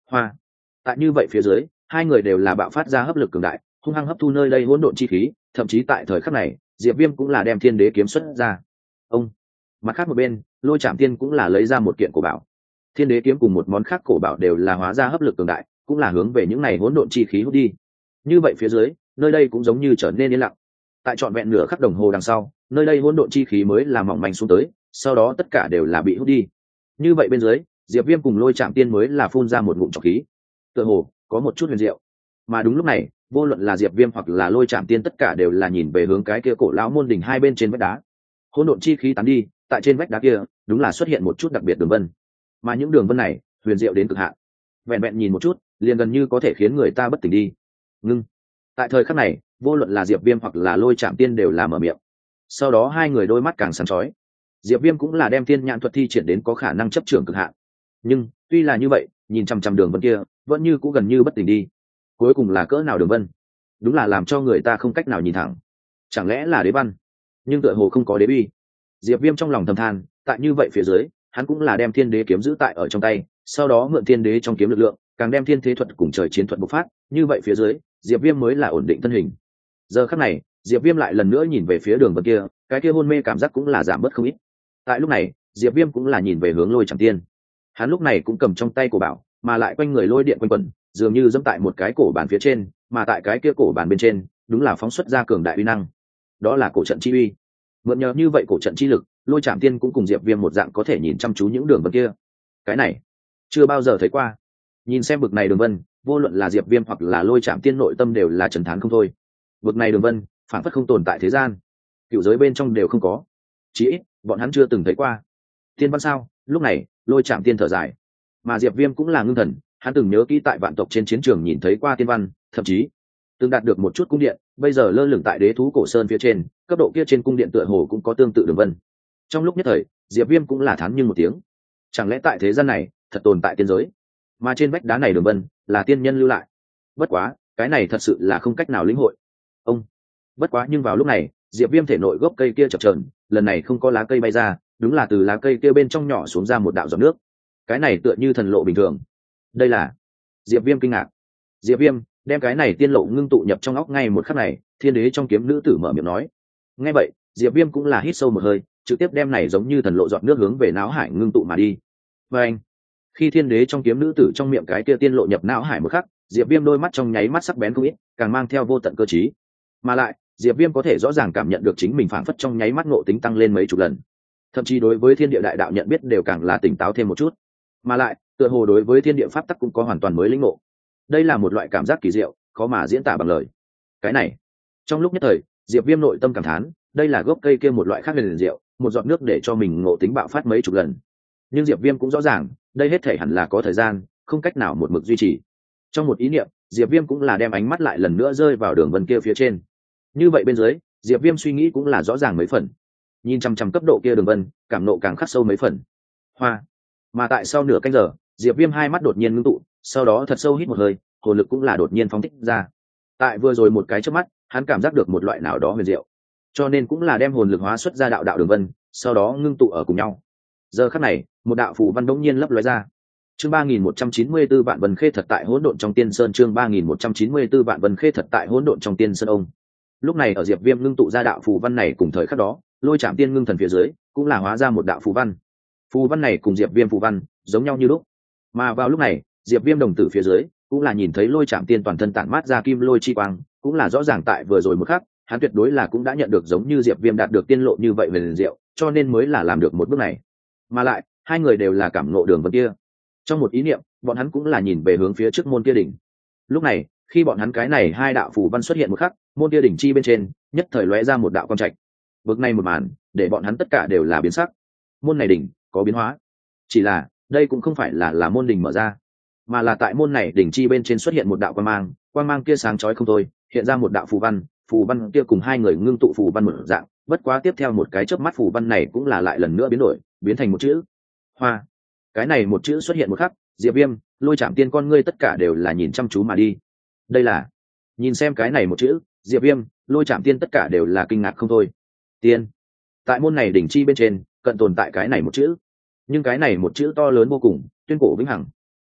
S1: Hoa. Tại như vậy phía dưới, hai người đều là bạo phát ra hấp lực cường đại, hung hăng hấp thu nơi đây hỗn độn chi khí, thậm chí tại thời khắc này, Diệp Viêm cũng là đem Thiên Đế kiếm xuất ra. Ông. Mặt khác một bên, Lôi Trảm Tiên cũng là lấy ra một kiện cổ bảo. Thiên Đế kiếm cùng một món khác cổ bảo đều là hóa ra hấp lực cường đại, cũng là hướng về những này hỗn độn chi khí hút đi. Như vậy phía dưới, nơi đây cũng giống như trở nên yên lặng. Tại trọn vẹn nửa khắc đồng hồ đằng sau, nơi đây hỗn độn chi khí mới là mỏng manh xuống tới, sau đó tất cả đều là bị hút đi. Như vậy bên dưới, Diệp Viêm cùng Lôi Trảm Tiên mới là phun ra một ngụm trọc khí. Tựa hồ có một chút huyền diệu. Mà đúng lúc này, vô luận là Diệp Viêm hoặc là Lôi Trảm Tiên tất cả đều là nhìn về hướng cái kia cổ lão môn đỉnh hai bên trên vách đá. Hỗn độn chi khí tán đi, tại trên vách đá kia, đúng là xuất hiện một chút đặc biệt đường vân. Mà những đường vân này, huyền diệu đến cực hạn. Vẹn vẹn nhìn một chút, liền gần như có thể khiến người ta bất tỉnh đi. Ngưng. Tại thời khắc này, vô luận là Diệp Viêm hoặc là Lôi Trảm Tiên đều là mở miệng. Sau đó hai người đôi mắt càng sáng chói. Diệp Viêm cũng là đem thiên nhãn thuật thi triển đến có khả năng chấp trưởng cực hạn. Nhưng, tuy là như vậy, nhìn chằm chằm đường vân kia, vẫn như cũng gần như bất tỉnh đi. Cuối cùng là cỡ nào đường vân? Đúng là làm cho người ta không cách nào nhìn thẳng. Chẳng lẽ là đế văn? Nhưng tựa hồ không có đế uy. Diệp Viêm trong lòng thầm than, tại như vậy phía dưới, hắn cũng là đem Thiên Đế kiếm giữ tại ở trong tay, sau đó mượn Thiên Đế trong kiếm lực lượng, càng đem Thiên Thế thuật cùng trời chiến thuật bộc phát, như vậy phía dưới, Diệp Viêm mới là ổn định thân hình. Giờ khắc này, Diệp Viêm lại lần nữa nhìn về phía đường vân kia, cái kia hôn mê cảm giác cũng là giảm bớt không ít. Tại lúc này, Diệp Viêm cũng là nhìn về hướng Lôi Trảm Tiên. Hắn lúc này cũng cầm trong tay cổ bảo, mà lại quanh người lôi điện quanh quẩn, dường như dẫm tại một cái cổ bàn phía trên, mà tại cái kia cổ bàn bên trên, đúng là phóng xuất ra cường đại uy năng. Đó là cổ trận chi uy. Mượn nhờ như vậy cổ trận chi lực, Lôi Trảm Tiên cũng cùng Diệp Viêm một dạng có thể nhìn chăm chú những đường vân kia. Cái này, chưa bao giờ thấy qua. Nhìn xem bực này đường vân, vô luận là Diệp Viêm hoặc là Lôi Trảm Tiên nội tâm đều là trấn thán không thôi. Bực này đường vân, phản phất không tồn tại thế gian, cựu giới bên trong đều không có. Chỉ ít, bọn hắn chưa từng thấy qua. Tiên văn sao? Lúc này, Lôi Trảm Tiên thở dài. Mà Diệp Viêm cũng là ngưng thần, hắn từng nhớ kỹ tại vạn tộc trên chiến trường nhìn thấy qua tiên văn, thậm chí từng đạt được một chút cung điện, bây giờ lơ lửng tại đế thú cổ sơn phía trên, cấp độ kia trên cung điện tựa hồ cũng có tương tự đường vân. Trong lúc nhất thời, Diệp Viêm cũng là thán nhưng một tiếng. Chẳng lẽ tại thế gian này thật tồn tại tiên giới? Mà trên vách đá này đường vân là tiên nhân lưu lại. Bất quá, cái này thật sự là không cách nào lĩnh hội. Ông. Bất quá nhưng vào lúc này, Diệp Viêm thể nội gốc cây kia chập chờn, lần này không có lá cây bay ra, đúng là từ lá cây kia bên trong nhỏ xuống ra một đạo giọt nước. Cái này tựa như thần lộ bình thường. Đây là... Diệp Viêm kinh ngạc. Diệp Viêm đem cái này tiên lộ ngưng tụ nhập trong óc ngay một khắc này, Thiên Đế trong kiếm nữ tử mở miệng nói. Nghe vậy, Diệp Viêm cũng là hít sâu một hơi, trực tiếp đem này giống như thần lộ giọt nước hướng về não hải ngưng tụ mà đi. Và anh, khi Thiên Đế trong kiếm nữ tử trong miệng cái kia tiên lộ nhập não hải một khắc, Diệp Viêm đôi mắt trong nháy mắt sắc bén không ít, càng mang theo vô tận cơ trí. Mà lại, Diệp Viêm có thể rõ ràng cảm nhận được chính mình phảng phất trong nháy mắt ngộ tính tăng lên mấy chục lần. Thậm chí đối với thiên địa đại đạo nhận biết đều càng là tỉnh táo thêm một chút. Mà lại, tựa hồ đối với thiên địa pháp tắc cũng có hoàn toàn mới lĩnh ngộ. Đây là một loại cảm giác kỳ diệu, khó mà diễn tả bằng lời. Cái này, trong lúc nhất thời, Diệp Viêm nội tâm cảm thán, đây là gốc cây kia một loại khác huyền diệu, một giọt nước để cho mình ngộ tính bạo phát mấy chục lần. Nhưng Diệp Viêm cũng rõ ràng, đây hết thể hẳn là có thời gian, không cách nào một mực duy trì. Trong một ý niệm, Diệp Viêm cũng là đem ánh mắt lại lần nữa rơi vào đường vân kia phía trên. Như vậy bên dưới, Diệp Viêm suy nghĩ cũng là rõ ràng mấy phần. Nhìn chằm chằm cấp độ kia đường vân, cảm nộ càng khắc sâu mấy phần. Hoa. Mà tại sau nửa canh giờ, Diệp Viêm hai mắt đột nhiên ngưng tụ, sau đó thật sâu hít một hơi, hồn lực cũng là đột nhiên phóng thích ra. Tại vừa rồi một cái chớp mắt, hắn cảm giác được một loại nào đó huyền diệu, cho nên cũng là đem hồn lực hóa xuất ra đạo đạo đường vân, sau đó ngưng tụ ở cùng nhau. Giờ khắc này, một đạo phù văn đống nhiên lấp lóe ra. Chương ba nghìn một trăm chín mươi tư vạn vân khê thật tại hỗn độn trong tiên sơn, chương ba nghìn một trăm chín mươi tư vạn vân khê thật tại hỗn độn trong tiên sơn ông. Lúc này ở Diệp Viêm ngưng tụ ra đạo phù văn này cùng thời khắc đó, Lôi Trảm Tiên ngưng thần phía dưới, cũng là hóa ra một đạo phù văn. Phù văn này cùng Diệp Viêm phù văn giống nhau như lúc. Mà vào lúc này, Diệp Viêm đồng tử phía dưới, cũng là nhìn thấy Lôi Trảm Tiên toàn thân tản mát ra kim lôi chi quang, cũng là rõ ràng tại vừa rồi một khắc, hắn tuyệt đối là cũng đã nhận được giống như Diệp Viêm đạt được tiên lộ như vậy về liền diệu, cho nên mới là làm được một bước này. Mà lại, hai người đều là cảm ngộ đường vân kia. Trong một ý niệm, bọn hắn cũng là nhìn về hướng phía trước môn kia đỉnh. Lúc này, khi bọn hắn cái này hai đạo phù văn xuất hiện một khắc, môn kia đỉnh chi bên trên, nhất thời lóe ra một đạo quang trạch. Bước này một màn, để bọn hắn tất cả đều là biến sắc. Môn này đỉnh có biến hóa, chỉ là đây cũng không phải là là môn đỉnh mở ra, mà là tại môn này đỉnh chi bên trên xuất hiện một đạo quang mang, quang mang kia sáng chói không thôi, hiện ra một đạo phù văn, phù văn kia cùng hai người ngưng tụ phù văn một dạng, bất quá tiếp theo một cái chớp mắt phù văn này cũng là lại lần nữa biến đổi, biến thành một chữ Hoa. Cái này một chữ xuất hiện một khắc, Diệp Viêm, Lôi Trảm Tiên con ngươi tất cả đều là nhìn chăm chú mà đi. Đây là, nhìn xem cái này một chữ, Diệp Viêm, Lôi Trảm Tiên tất cả đều là kinh ngạc không thôi. Tiên. Tại môn này đỉnh chi bên trên, cận tồn tại cái này một chữ. Nhưng cái này một chữ to lớn vô cùng, tuyên cổ vĩnh hằng.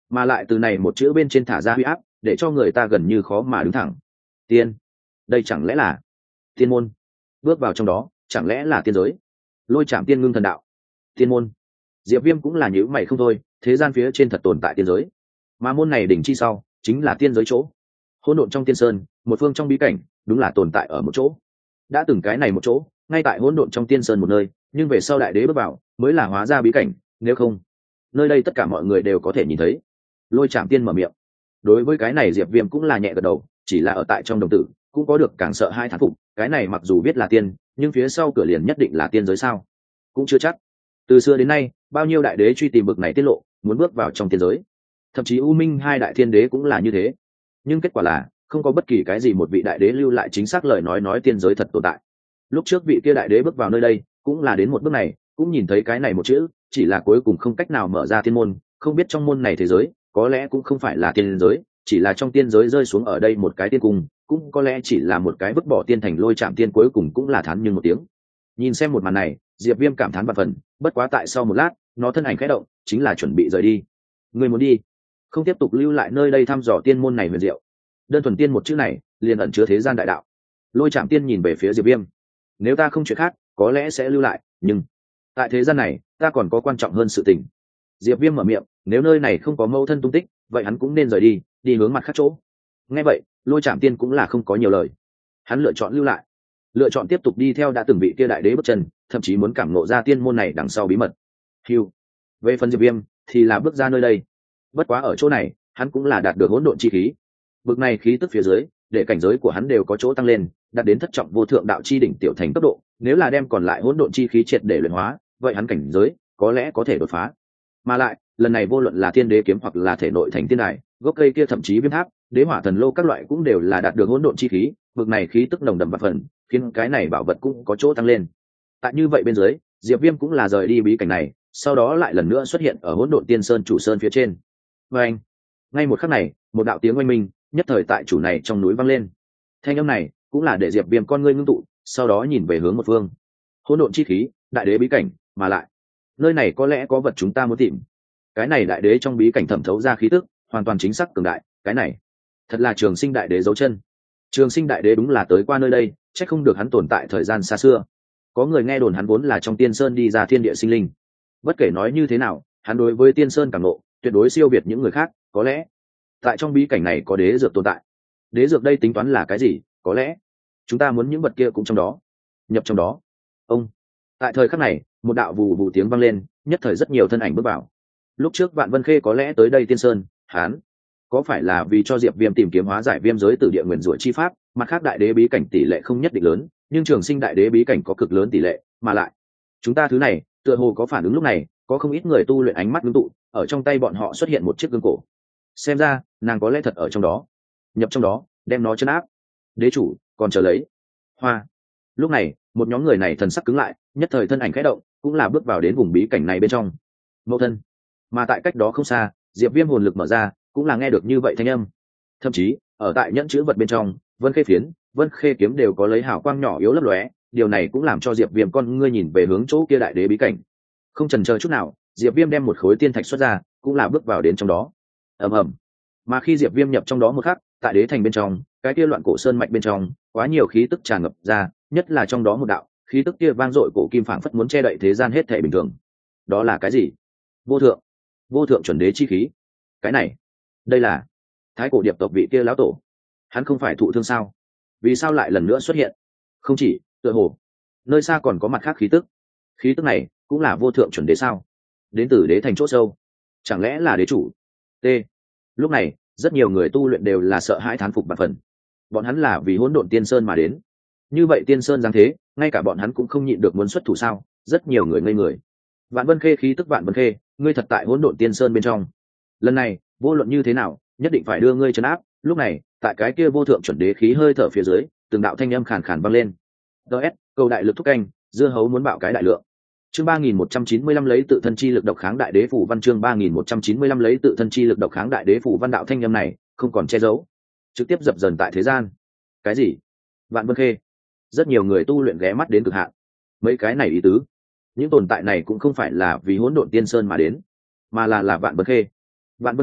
S1: mà lại từ này một chữ bên trên thả ra huy áp để cho người ta gần như khó mà đứng thẳng. Tiên, đây chẳng lẽ là tiên môn? Bước vào trong đó chẳng lẽ là tiên giới? Lôi Trảm Tiên ngưng thần đạo. Tiên môn? Diệp Viêm cũng là nhíu mày không thôi, thế gian phía trên thật tồn tại tiên giới, mà môn này đỉnh chi sau chính là tiên giới chỗ. Hỗn độn trong tiên sơn, một phương trong bí cảnh, đúng là tồn tại ở một chỗ. Đã từng cái này một chỗ, ngay tại hỗn độn trong tiên sơn một nơi, nhưng về sau đại đế bước vào, mới là hóa ra bí cảnh, nếu không, nơi đây tất cả mọi người đều có thể nhìn thấy. Lôi Trảm Tiên mở miệng. Đối với cái này Diệp Viêm cũng là nhẹ gật đầu, chỉ là ở tại trong đồng tử, cũng có được càng sợ hai thán phục, cái này mặc dù biết là tiên, nhưng phía sau cửa liền nhất định là tiên giới sao? Cũng chưa chắc. Từ xưa đến nay, bao nhiêu đại đế truy tìm bực này tiết lộ, muốn bước vào trong tiên giới. Thậm chí U Minh hai đại thiên đế cũng là như thế. Nhưng kết quả là, không có bất kỳ cái gì một vị đại đế lưu lại chính xác lời nói nói tiên giới thật tồn tại. Lúc trước vị kia đại đế bước vào nơi đây, cũng là đến một bước này, cũng nhìn thấy cái này một chữ, chỉ là cuối cùng không cách nào mở ra tiên môn, không biết trong môn này thế giới, có lẽ cũng không phải là tiên giới, chỉ là trong tiên giới rơi xuống ở đây một cái tiên cung, cũng có lẽ chỉ là một cái vứt bỏ tiên thành Lôi Trảm Tiên cuối cùng cũng là thán nhưng một tiếng. Nhìn xem một màn này, Diệp Viêm cảm thán vạn phần, bất quá tại sau một lát, nó thân ảnh khẽ động, chính là chuẩn bị rời đi. Người muốn đi, không tiếp tục lưu lại nơi đây thăm dò tiên môn này huyền diệu. Đơn thuần tiên một chữ này, liền ẩn chứa thế gian đại đạo. Lôi Trảm Tiên nhìn về phía Diệp Viêm. Nếu ta không chuyện khác, có lẽ sẽ lưu lại, nhưng tại thế gian này, ta còn có quan trọng hơn sự tình. Diệp Viêm mở miệng, nếu nơi này không có mâu thân tung tích, vậy hắn cũng nên rời đi, đi hướng mặt khác chỗ. Nghe vậy, Lôi Trảm Tiên cũng là không có nhiều lời. Hắn lựa chọn lưu lại, lựa chọn tiếp tục đi theo đã từng vị kia đại đế bước chân, thậm chí muốn cảm ngộ ra tiên môn này đằng sau bí mật. Hưu. Về phần Diệp Viêm, thì là bước ra nơi đây. Bất quá ở chỗ này, hắn cũng là đạt được hỗn độn chi khí. Bực này khí tức phía dưới, để cảnh giới của hắn đều có chỗ tăng lên, đạt đến thất trọng vô thượng đạo chi đỉnh tiểu thành cấp độ, nếu là đem còn lại hỗn độn chi khí triệt để luyện hóa, vậy hắn cảnh giới có lẽ có thể đột phá. Mà lại, lần này vô luận là thiên đế kiếm hoặc là thể nội thành tiên đài, gốc cây kia thậm chí viêm tháp, đế hỏa thần lô các loại cũng đều là đạt được hỗn độn chi khí, bực này khí tức nồng đậm và phần, khiến cái này bảo vật cũng có chỗ tăng lên. Tại như vậy bên dưới, Diệp Viêm cũng là rời đi bí cảnh này, sau đó lại lần nữa xuất hiện ở hỗn độn tiên sơn chủ sơn phía trên. Và anh, ngay một khắc này, một đạo tiếng oanh minh, nhất thời tại chủ này trong núi vang lên. Thanh âm này cũng là để Diệp Viêm con ngươi ngưng tụ, sau đó nhìn về hướng một phương. Hỗn độn chi khí, đại đế bí cảnh, mà lại, nơi này có lẽ có vật chúng ta muốn tìm. Cái này đại đế trong bí cảnh thẩm thấu ra khí tức, hoàn toàn chính xác cường đại, cái này thật là Trường Sinh đại đế dấu chân. Trường Sinh đại đế đúng là tới qua nơi đây, chắc không được hắn tồn tại thời gian xa xưa. Có người nghe đồn hắn vốn là trong tiên sơn đi ra thiên địa sinh linh. Bất kể nói như thế nào, hắn đối với tiên sơn cảm ngộ, tuyệt đối siêu việt những người khác, có lẽ tại trong bí cảnh này có đế dược tồn tại. Đế dược đây tính toán là cái gì? Có lẽ chúng ta muốn những vật kia cũng trong đó, nhập trong đó. Ông, tại thời khắc này, một đạo vù vù tiếng vang lên, nhất thời rất nhiều thân ảnh bước vào. Lúc trước Vạn Vân Khê có lẽ tới đây tiên sơn, hắn có phải là vì cho Diệp Viêm tìm kiếm hóa giải viêm giới tử địa nguyên rủa chi pháp? Mặt khác đại đế bí cảnh tỷ lệ không nhất định lớn, nhưng Trường Sinh đại đế bí cảnh có cực lớn tỷ lệ, mà lại chúng ta thứ này tựa hồ có phản ứng. Lúc này có không ít người tu luyện ánh mắt ngưng tụ, ở trong tay bọn họ xuất hiện một chiếc gương cổ. Xem ra nàng có lẽ thật ở trong đó, nhập trong đó, đem nó chấn áp. Đế chủ còn chờ lấy hoa. Lúc này một nhóm người này thần sắc cứng lại, nhất thời thân ảnh khẽ động, cũng là bước vào đến vùng bí cảnh này bên trong. Mẫu thân. Mà tại cách đó không xa, Diệp Viêm hồn lực mở ra, cũng là nghe được như vậy thanh âm. Thậm chí ở tại nhẫn chữ vật bên trong, Vân Khê phiến, Vân Khê kiếm đều có lấy hào quang nhỏ yếu lấp lóe, điều này cũng làm cho Diệp Viêm con ngươi nhìn về hướng chỗ kia đại đế bí cảnh. Không chần chờ chút nào, Diệp Viêm đem một khối tiên thạch xuất ra, cũng là bước vào đến trong đó. Ầm ầm. Mà khi Diệp Viêm nhập trong đó một khắc, tại đế thành bên trong, cái kia loạn cổ sơn mạch bên trong, quá nhiều khí tức tràn ngập ra, nhất là trong đó một đạo khí tức kia vang dội cổ kim phảng phất muốn che đậy thế gian hết thảy bình thường. Đó là cái gì? Vô thượng, vô thượng chuẩn đế chi khí. Cái này, đây là Thái cổ điệp tộc vị kia lão tổ. Hắn không phải thụ thương sao? Vì sao lại lần nữa xuất hiện? Không chỉ, tựa hồ nơi xa còn có mặt khác khí tức. Khí tức này cũng là vô thượng chuẩn đế sao? Đến từ đế thành chỗ sâu, chẳng lẽ là đế chủ? T. Lúc này, rất nhiều người tu luyện đều là sợ hãi thán phục bạt phần. Bọn hắn là vì hỗn độn tiên sơn mà đến. Như vậy tiên sơn dáng thế, ngay cả bọn hắn cũng không nhịn được muốn xuất thủ sao? Rất nhiều người ngây người. Vạn Vân Khê khí tức Vạn Vân Khê, ngươi thật tại hỗn độn tiên sơn bên trong. Lần này, vô luận như thế nào, nhất định phải đưa ngươi trấn áp. Lúc này, tại cái kia vô thượng chuẩn đế khí hơi thở phía dưới, từng đạo thanh âm khàn khàn vang lên. ds cầu đại lực thúc canh, dưa hấu muốn bạo cái đại lượng. Chương ba nghìn một trăm chín mươi lăm lấy tự thân chi lực độc kháng đại đế phủ văn. Chương ba nghìn một trăm chín mươi lăm lấy tự thân chi lực độc kháng đại đế phủ văn. Đạo thanh âm này không còn che giấu, trực tiếp dập dần tại thế gian. Cái gì? Vạn Vân Khê? Rất nhiều người tu luyện ghé mắt đến cực hạn. Mấy cái này ý tứ, những tồn tại này cũng không phải là vì hỗn độn tiên sơn mà đến, mà là là Vạn Vân Khê. Vạn Vân Khê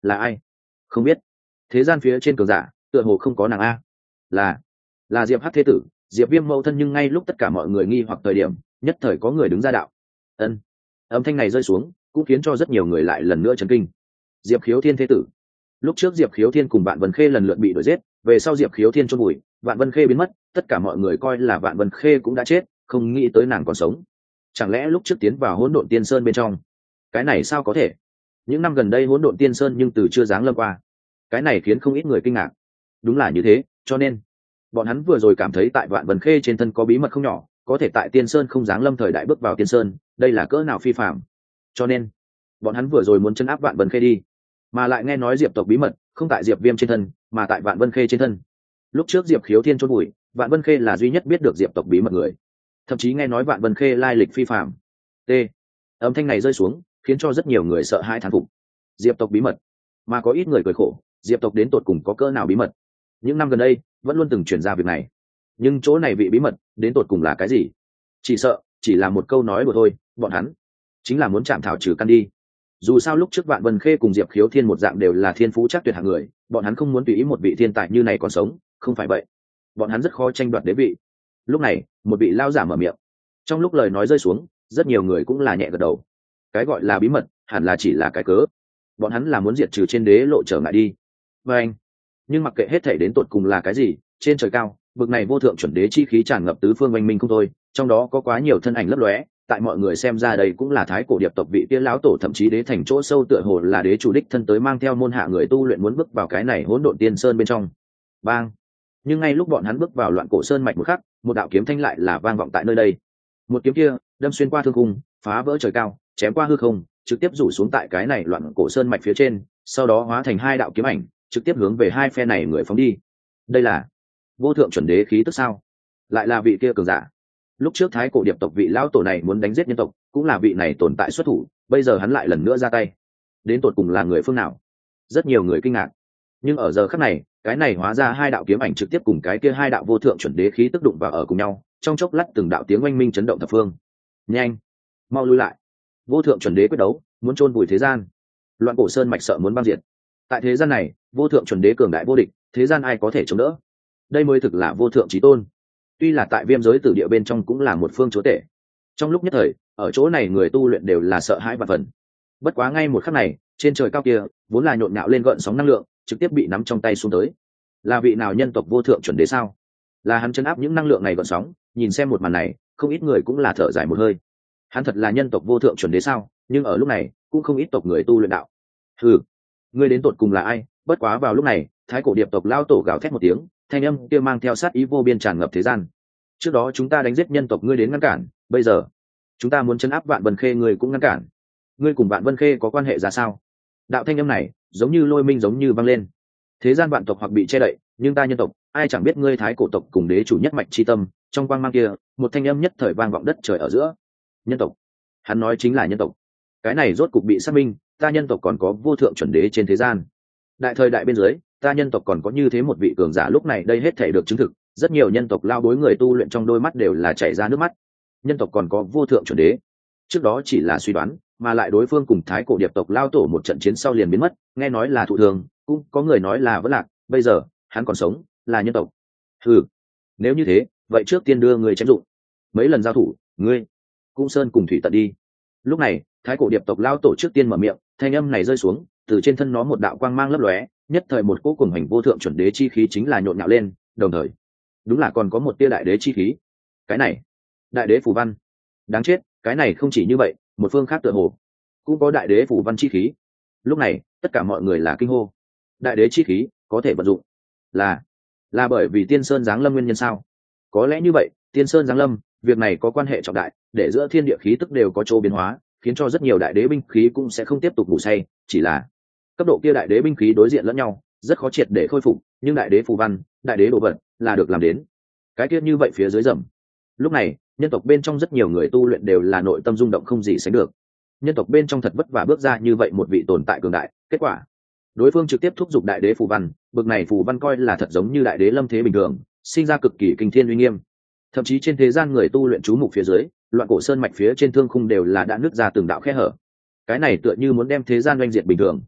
S1: là ai? Không biết. Thế gian phía trên cường giả tựa hồ không có nàng a. là là Diệp Hắc thế tử, Diệp Viêm mẫu thân. Nhưng ngay lúc tất cả mọi người nghi hoặc thời điểm, nhất thời có người đứng ra đạo. Ân. Âm thanh này rơi xuống cũng khiến cho rất nhiều người lại lần nữa chấn kinh. Diệp Khiếu Thiên thế tử. Lúc trước Diệp Khiếu Thiên cùng Vạn Vân Khê lần lượt bị đuổi giết, về sau Diệp Khiếu Thiên chôn bụi, Vạn Vân Khê biến mất, tất cả mọi người coi là Vạn Vân Khê cũng đã chết, không nghĩ tới nàng còn sống. Chẳng lẽ lúc trước tiến vào Hỗn Độn Tiên Sơn bên trong? Cái này sao có thể? Những năm gần đây Hỗn Độn Tiên Sơn nhưng từ chưa giáng lâm qua. Cái này khiến không ít người kinh ngạc. Đúng là như thế, cho nên bọn hắn vừa rồi cảm thấy tại Vạn Vân Khê trên thân có bí mật không nhỏ, có thể tại Tiên Sơn không giáng lâm thời đại bước vào Tiên Sơn, đây là cỡ nào phi phàm. Cho nên bọn hắn vừa rồi muốn chân áp Vạn Vân Khê đi, mà lại nghe nói Diệp tộc bí mật không tại Diệp Viêm trên thân, mà tại Vạn Vân Khê trên thân. Lúc trước Diệp Khiếu Thiên chôn bụi, Vạn Vân Khê là duy nhất biết được Diệp tộc bí mật người, thậm chí nghe nói Vạn Vân Khê lai lịch phi phàm. T. Âm thanh này rơi xuống khiến cho rất nhiều người sợ hãi thán phục. Diệp tộc bí mật, mà có ít người cười khổ, Diệp tộc đến tột cùng có cỡ nào bí mật? Những năm gần đây vẫn luôn từng truyền ra việc này, nhưng chỗ này vị bí mật đến tột cùng là cái gì? Chỉ sợ chỉ là một câu nói đùa thôi, bọn hắn chính là muốn chạm thảo trừ căn đi. Dù sao lúc trước Vạn Vân Khê cùng Diệp Khiếu Thiên một dạng đều là thiên phú chắc tuyệt hạng người, bọn hắn không muốn tùy ý một vị thiên tài như này còn sống, không phải vậy bọn hắn rất khó tranh đoạt đế vị. Lúc này một vị lao giả mở miệng, trong lúc lời nói rơi xuống rất nhiều người cũng là nhẹ gật đầu. Cái gọi là bí mật hẳn là chỉ là cái cớ, bọn hắn là muốn diệt trừ trên đế lộ trở ngại đi. Và anh nhưng mặc kệ hết thể đến tột cùng là cái gì, trên trời cao bực này vô thượng chuẩn đế chi khí tràn ngập tứ phương oanh minh không thôi, trong đó có quá nhiều thân ảnh lấp lóe. Tại mọi người xem ra đây cũng là thái cổ điệp tộc vị kia lão tổ, thậm chí đế thành chỗ sâu tựa hồ là đế chủ đích thân tới mang theo môn hạ người tu luyện muốn bước vào cái này Hỗn Độn Tiên Sơn bên trong. Bang! Nhưng ngay lúc bọn hắn bước vào Loạn Cổ Sơn mạch một khắc, một đạo kiếm thanh lại là vang vọng tại nơi đây. Một kiếm kia đâm xuyên qua thương khung, phá vỡ trời cao, chém qua hư không, trực tiếp rủ xuống tại cái này Loạn Cổ Sơn mạch phía trên, sau đó hóa thành hai đạo kiếm ảnh, trực tiếp hướng về hai phe này người phóng đi. Đây là vô thượng chuẩn đế khí tức sao? Lại là vị kia cường giả. Lúc trước thái cổ điệp tộc vị lão tổ này muốn đánh giết nhân tộc, cũng là vị này tồn tại xuất thủ, bây giờ hắn lại lần nữa ra tay. Đến tột cùng là người phương nào? Rất nhiều người kinh ngạc. Nhưng ở giờ khắc này, cái này hóa ra hai đạo kiếm ảnh trực tiếp cùng cái kia hai đạo vô thượng chuẩn đế khí tức đụng vào ở cùng nhau, trong chốc lát từng đạo tiếng oanh minh chấn động thập phương. Nhanh, mau lui lại! Vô thượng chuẩn đế quyết đấu, muốn chôn vùi thế gian. Loạn Cổ Sơn mạch sợ muốn băng diệt. Tại thế gian này, vô thượng chuẩn đế cường đại vô địch, thế gian ai có thể chống đỡ? Đây mới thực là vô thượng chí tôn. Tuy là tại Viêm giới tử địa bên trong cũng là một phương chúa tể. Trong lúc nhất thời, ở chỗ này người tu luyện đều là sợ hãi và phần. Bất quá ngay một khắc này, trên trời cao kia vốn là nhộn nhạo lên gợn sóng năng lượng, trực tiếp bị nắm trong tay xuống tới. Là vị nào nhân tộc vô thượng chuẩn đế sao? Là hắn chấn áp những năng lượng này gợn sóng. Nhìn xem một màn này, không ít người cũng là thở dài một hơi. Hắn thật là nhân tộc vô thượng chuẩn đế sao? Nhưng ở lúc này, cũng không ít tộc người tu luyện đạo. Hừ, ngươi đến tột cùng là ai? Bất quá vào lúc này, thái cổ điệp tộc lao tổ gào thét một tiếng, thanh âm kia mang theo sát ý vô biên tràn ngập thế gian. Trước đó chúng ta đánh giết nhân tộc ngươi đến ngăn cản, bây giờ chúng ta muốn chấn áp Vạn Vân Khê ngươi cũng ngăn cản. Ngươi cùng Vạn Vân Khê có quan hệ ra sao? Đạo thanh âm này giống như lôi minh giống như vang lên. Thế gian vạn tộc hoặc bị che đậy, nhưng ta nhân tộc ai chẳng biết ngươi thái cổ tộc cùng đế chủ nhất mạch chi tâm. Trong quang mang kia, một thanh âm nhất thời vang vọng đất trời ở giữa. Nhân tộc, hắn nói chính là nhân tộc. Cái này rốt cục bị xác minh, ta nhân tộc còn có vô thượng chuẩn đế trên thế gian. Đại thời đại bên dưới, ta nhân tộc còn có như thế một vị cường giả, lúc này đây hết thể được chứng thực. Rất nhiều nhân tộc lao đối người tu luyện trong đôi mắt đều là chảy ra nước mắt. Nhân tộc còn có vô thượng chuẩn đế, trước đó chỉ là suy đoán, mà lại đối phương cùng thái cổ điệp tộc lao tổ một trận chiến sau liền biến mất, nghe nói là thụ thường, cũng có người nói là vẫn lạc, bây giờ hắn còn sống, là nhân tộc. Ừ, nếu như thế, vậy trước tiên đưa người chém dụng. Mấy lần giao thủ, ngươi cũng sơn cùng thủy tận đi. Lúc này thái cổ điệp tộc lao tổ trước tiên mở miệng, thanh âm này rơi xuống, từ trên thân nó một đạo quang mang lấp lóe, nhất thời một cỗ cùng hành vô thượng chuẩn đế chi khí chính là nhộn nhạo lên, đồng thời đúng là còn có một tia đại đế chi khí. Cái này đại đế phù văn, đáng chết, cái này không chỉ như vậy, một phương khác tựa hồ cũng có đại đế phù văn chi khí. Lúc này tất cả mọi người là kinh hô. Đại đế chi khí có thể vận dụng, là là bởi vì Tiên Sơn giáng lâm nguyên nhân sao? Có lẽ như vậy, Tiên Sơn giáng lâm, việc này có quan hệ trọng đại, để giữa thiên địa khí tức đều có chỗ biến hóa, khiến cho rất nhiều đại đế binh khí cũng sẽ không tiếp tục ngủ say. Chỉ là cấp độ kia đại đế binh khí đối diện lẫn nhau, rất khó triệt để khôi phục, nhưng đại đế phù văn, đại đế đồ vật là được làm đến. Cái kia như vậy phía dưới rầm. Lúc này nhân tộc bên trong rất nhiều người tu luyện đều là nội tâm rung động không gì sánh được. Nhân tộc bên trong thật vất vả bước ra như vậy một vị tồn tại cường đại, kết quả đối phương trực tiếp thúc giục đại đế phù văn, bực này phù văn coi là thật giống như đại đế lâm thế bình thường, sinh ra cực kỳ kinh thiên uy nghiêm. Thậm chí trên thế gian người tu luyện chú mục phía dưới, Loạn Cổ Sơn mạch phía trên thương khung đều là đã nứt ra từng đạo khe hở. Cái này tựa như muốn đem thế gian oanh diệt bình thường.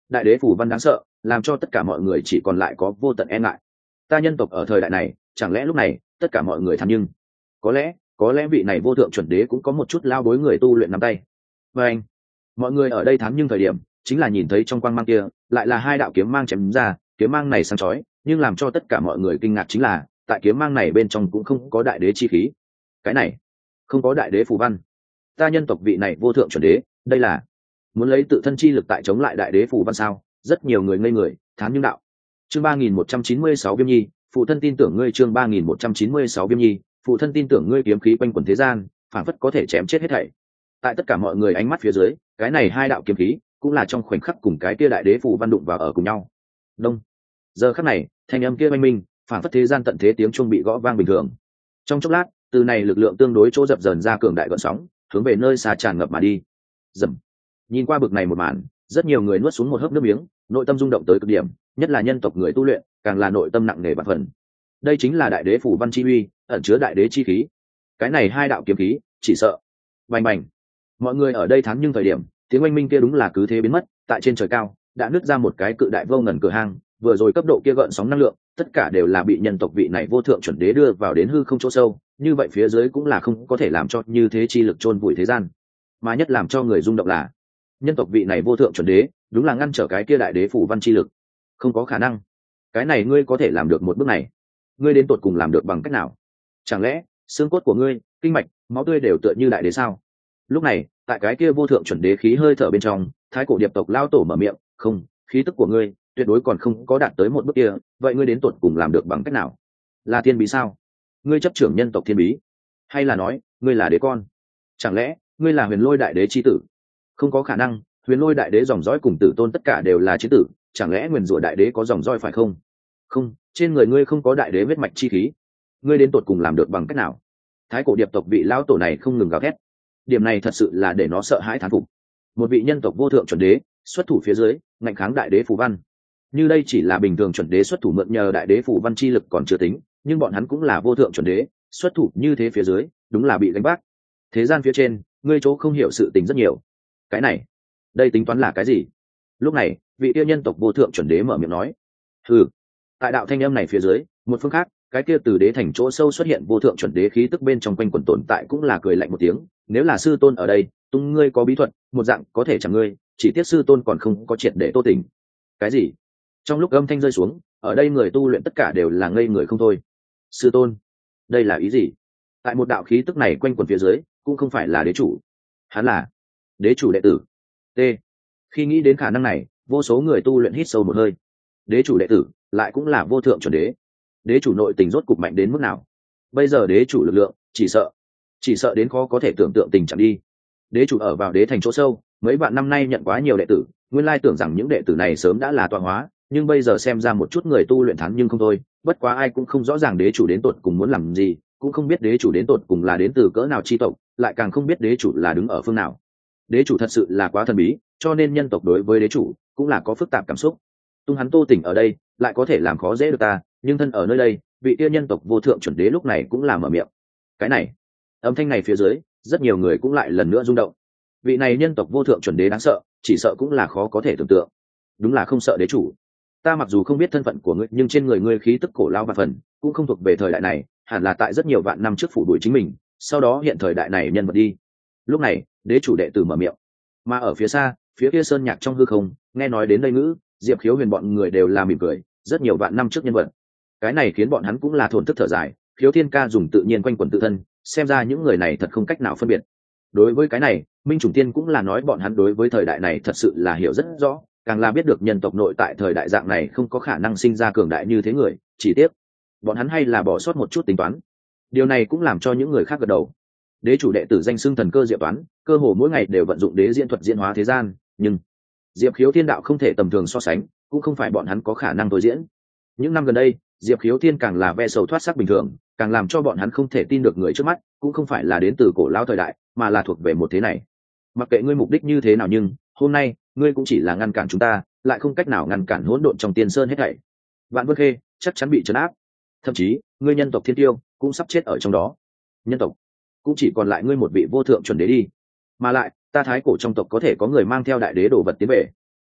S1: đại đế phủ văn đáng sợ, làm cho tất cả mọi người chỉ còn lại có vô tận e ngại. Ta nhân tộc ở thời đại này, chẳng lẽ lúc này tất cả mọi người tham nhưng có lẽ có lẽ vị này vô thượng chuẩn đế cũng có một chút lao bối người tu luyện nắm tay. Và anh, mọi người ở đây thám nhưng thời điểm chính là nhìn thấy trong quang mang kia lại là hai đạo kiếm mang chém ra, kiếm mang này sáng chói, nhưng làm cho tất cả mọi người kinh ngạc chính là tại kiếm mang này bên trong cũng không có đại đế chi khí. Cái này không có đại đế phù văn. Ta nhân tộc vị này vô thượng chuẩn đế, đây là muốn lấy tự thân chi lực tại chống lại đại đế phù văn sao? Rất nhiều người ngây người thám nhưng đạo. Chương ba nghìn một trăm chín mươi sáu Viêm Nhi, phụ thân tin tưởng ngươi. Chương ba nghìn một trăm chín mươi sáu Viêm Nhi, phụ thân tin tưởng ngươi. Kiếm khí quanh quẩn thế gian, phảng phất có thể chém chết hết thảy. Tại tất cả mọi người ánh mắt phía dưới, cái này hai đạo kiếm khí cũng là trong khoảnh khắc cùng cái kia đại đế phù văn đụng vào ở cùng nhau. Đông. Giờ khắc này, thanh âm kia oanh minh, phảng phất thế gian tận thế tiếng chuông bị gõ vang bình thường. Trong chốc lát, từ này lực lượng tương đối chỗ dập dờn ra cường đại gợn sóng, hướng về nơi xa tràn ngập mà đi. Dầm. Nhìn qua bực này một màn, rất nhiều người nuốt xuống một hớp nước miếng, nội tâm rung động tới cực điểm, nhất là nhân tộc người tu luyện, càng là nội tâm nặng nề bạc phần. Đây chính là đại đế phủ văn chi uy, ẩn chứa đại đế chi khí. Cái này hai đạo kiếm khí, chỉ sợ. Bành bành. Mọi người ở đây thán nhưng thời điểm, tiếng oanh minh kia đúng là cứ thế biến mất, tại trên trời cao, đã nứt ra một cái cự đại vô ngần cửa hang, vừa rồi cấp độ kia gợn sóng năng lượng, tất cả đều là bị nhân tộc vị này vô thượng chuẩn đế đưa vào đến hư không chỗ sâu, như vậy phía dưới cũng là không có thể làm cho như thế chi lực chôn vùi thế gian. Mà nhất làm cho người rung động là, nhân tộc vị này vô thượng chuẩn đế, đúng là ngăn trở cái kia đại đế phủ văn chi lực. Không có khả năng. Cái này ngươi có thể làm được một bước này? Ngươi đến tột cùng làm được bằng cách nào? Chẳng lẽ xương cốt của ngươi, kinh mạch, máu tươi đều tựa như đại đế sao? Lúc này, tại cái kia vô thượng chuẩn đế khí hơi thở bên trong, thái cổ điệp tộc lao tổ mở miệng, không, khí tức của ngươi tuyệt đối còn không có đạt tới một bước kia, vậy ngươi đến tột cùng làm được bằng cách nào? Là thiên bí sao? Ngươi chấp trưởng nhân tộc thiên bí, hay là nói ngươi là đế con? Chẳng lẽ ngươi là huyền lôi đại đế chi tử? Không có khả năng, huyền lôi đại đế dòng dõi cùng tử tôn tất cả đều là chiến tử, chẳng lẽ nguyền rủa đại đế có dòng dõi phải không? Không, trên người ngươi không có đại đế huyết mạch chi khí, ngươi đến tột cùng làm được bằng cách nào? Thái cổ điệp tộc vị lão tổ này không ngừng gào thét, điểm này thật sự là để nó sợ hãi thán phục. Một vị nhân tộc vô thượng chuẩn đế xuất thủ phía dưới, ngạnh kháng đại đế phù văn. Như đây chỉ là bình thường chuẩn đế xuất thủ mượn nhờ đại đế phù văn chi lực còn chưa tính, nhưng bọn hắn cũng là vô thượng chuẩn đế, xuất thủ như thế phía dưới, đúng là bị đánh bác. Thế gian phía trên, ngươi chỗ không hiểu sự tình rất nhiều. Cái này, đây tính toán là cái gì? Lúc này, vị tiêu nhân tộc vô thượng chuẩn đế mở miệng nói. Hừ. Tại đạo thanh âm này phía dưới, một phương khác, cái kia từ đế thành chỗ sâu xuất hiện vô thượng chuẩn đế khí tức bên trong quanh quần tồn tại cũng là cười lạnh một tiếng. Nếu là sư tôn ở đây, tung ngươi có bí thuật, một dạng có thể chẳng ngươi, chỉ tiếc sư tôn còn không có triệt để tô tình. Cái gì? Trong lúc âm thanh rơi xuống, ở đây người tu luyện tất cả đều là ngây người không thôi. Sư tôn, đây là ý gì? Tại một đạo khí tức này quanh quần phía dưới, cũng không phải là đế chủ, hắn là đế chủ đệ tử. T. Khi nghĩ đến khả năng này, vô số người tu luyện hít sâu một hơi. Đế chủ đệ tử lại cũng là vô thượng chuẩn đế. Đế chủ nội tình rốt cục mạnh đến mức nào? Bây giờ đế chủ lực lượng, chỉ sợ chỉ sợ đến khó có thể tưởng tượng tình trạng đi. Đế chủ ở vào đế thành chỗ sâu, mấy vạn năm nay nhận quá nhiều đệ tử, nguyên lai tưởng rằng những đệ tử này sớm đã là tọa hóa, nhưng bây giờ xem ra một chút người tu luyện thắng nhưng không thôi. Bất quá ai cũng không rõ ràng đế chủ đến tột cùng muốn làm gì, cũng không biết đế chủ đến tột cùng là đến từ cỡ nào chi tộc, lại càng không biết đế chủ là đứng ở phương nào. Đế chủ thật sự là quá thần bí, cho nên nhân tộc đối với đế chủ cũng là có phức tạp cảm xúc. Tung hắn tô tỉnh ở đây, lại có thể làm khó dễ được ta, nhưng thân ở nơi đây, vị tiên nhân tộc vô thượng chuẩn đế lúc này cũng là mở miệng. Cái này, âm thanh này phía dưới, rất nhiều người cũng lại lần nữa rung động. Vị này nhân tộc vô thượng chuẩn đế đáng sợ, chỉ sợ cũng là khó có thể tưởng tượng. Đúng là không sợ đế chủ. Ta mặc dù không biết thân phận của ngươi, nhưng trên người ngươi khí tức cổ lao và phần, cũng không thuộc về thời đại này, hẳn là tại rất nhiều vạn năm trước phủ đuổi chính mình, sau đó hiện thời đại này nhân vật đi. Lúc này, đế chủ đệ tử mở miệng. Mà ở phía xa, phía kia sơn nhạc trong hư không, nghe nói đến đây ngữ, Diệp Khiếu Huyền bọn người đều là mỉm cười, rất nhiều vạn năm trước nhân vật. Cái này khiến bọn hắn cũng là thổn thức thở dài, Khiếu Thiên Ca dùng tự nhiên quanh quẩn tự thân, xem ra những người này thật không cách nào phân biệt. Đối với cái này, Minh Trùng Tiên cũng là nói bọn hắn đối với thời đại này thật sự là hiểu rất rõ, càng là biết được nhân tộc nội tại thời đại dạng này không có khả năng sinh ra cường đại như thế người, chỉ tiếc bọn hắn hay là bỏ sót một chút tính toán. Điều này cũng làm cho những người khác gật đầu. Đế chủ đệ tử danh xưng thần cơ diệu toán, cơ hồ mỗi ngày đều vận dụng đế diễn thuật diễn hóa thế gian, nhưng Diệp Khiếu Thiên đạo không thể tầm thường so sánh, cũng không phải bọn hắn có khả năng tối diễn. Những năm gần đây, Diệp Khiếu Thiên càng là ve sầu thoát sắc bình thường, càng làm cho bọn hắn không thể tin được người trước mắt cũng không phải là đến từ cổ lão thời đại, mà là thuộc về một thế này. Mặc kệ ngươi mục đích như thế nào, nhưng hôm nay ngươi cũng chỉ là ngăn cản chúng ta, lại không cách nào ngăn cản hỗn độn trong tiên sơn hết thảy. Vạn Vân Khê chắc chắn bị trấn áp, thậm chí ngươi nhân tộc Thiên Tiêu cũng sắp chết ở trong đó. Nhân tộc cũng chỉ còn lại ngươi một vị vô thượng chuẩn đế đi, mà lại ta thái cổ trong tộc có thể có người mang theo đại đế đồ vật tiến về.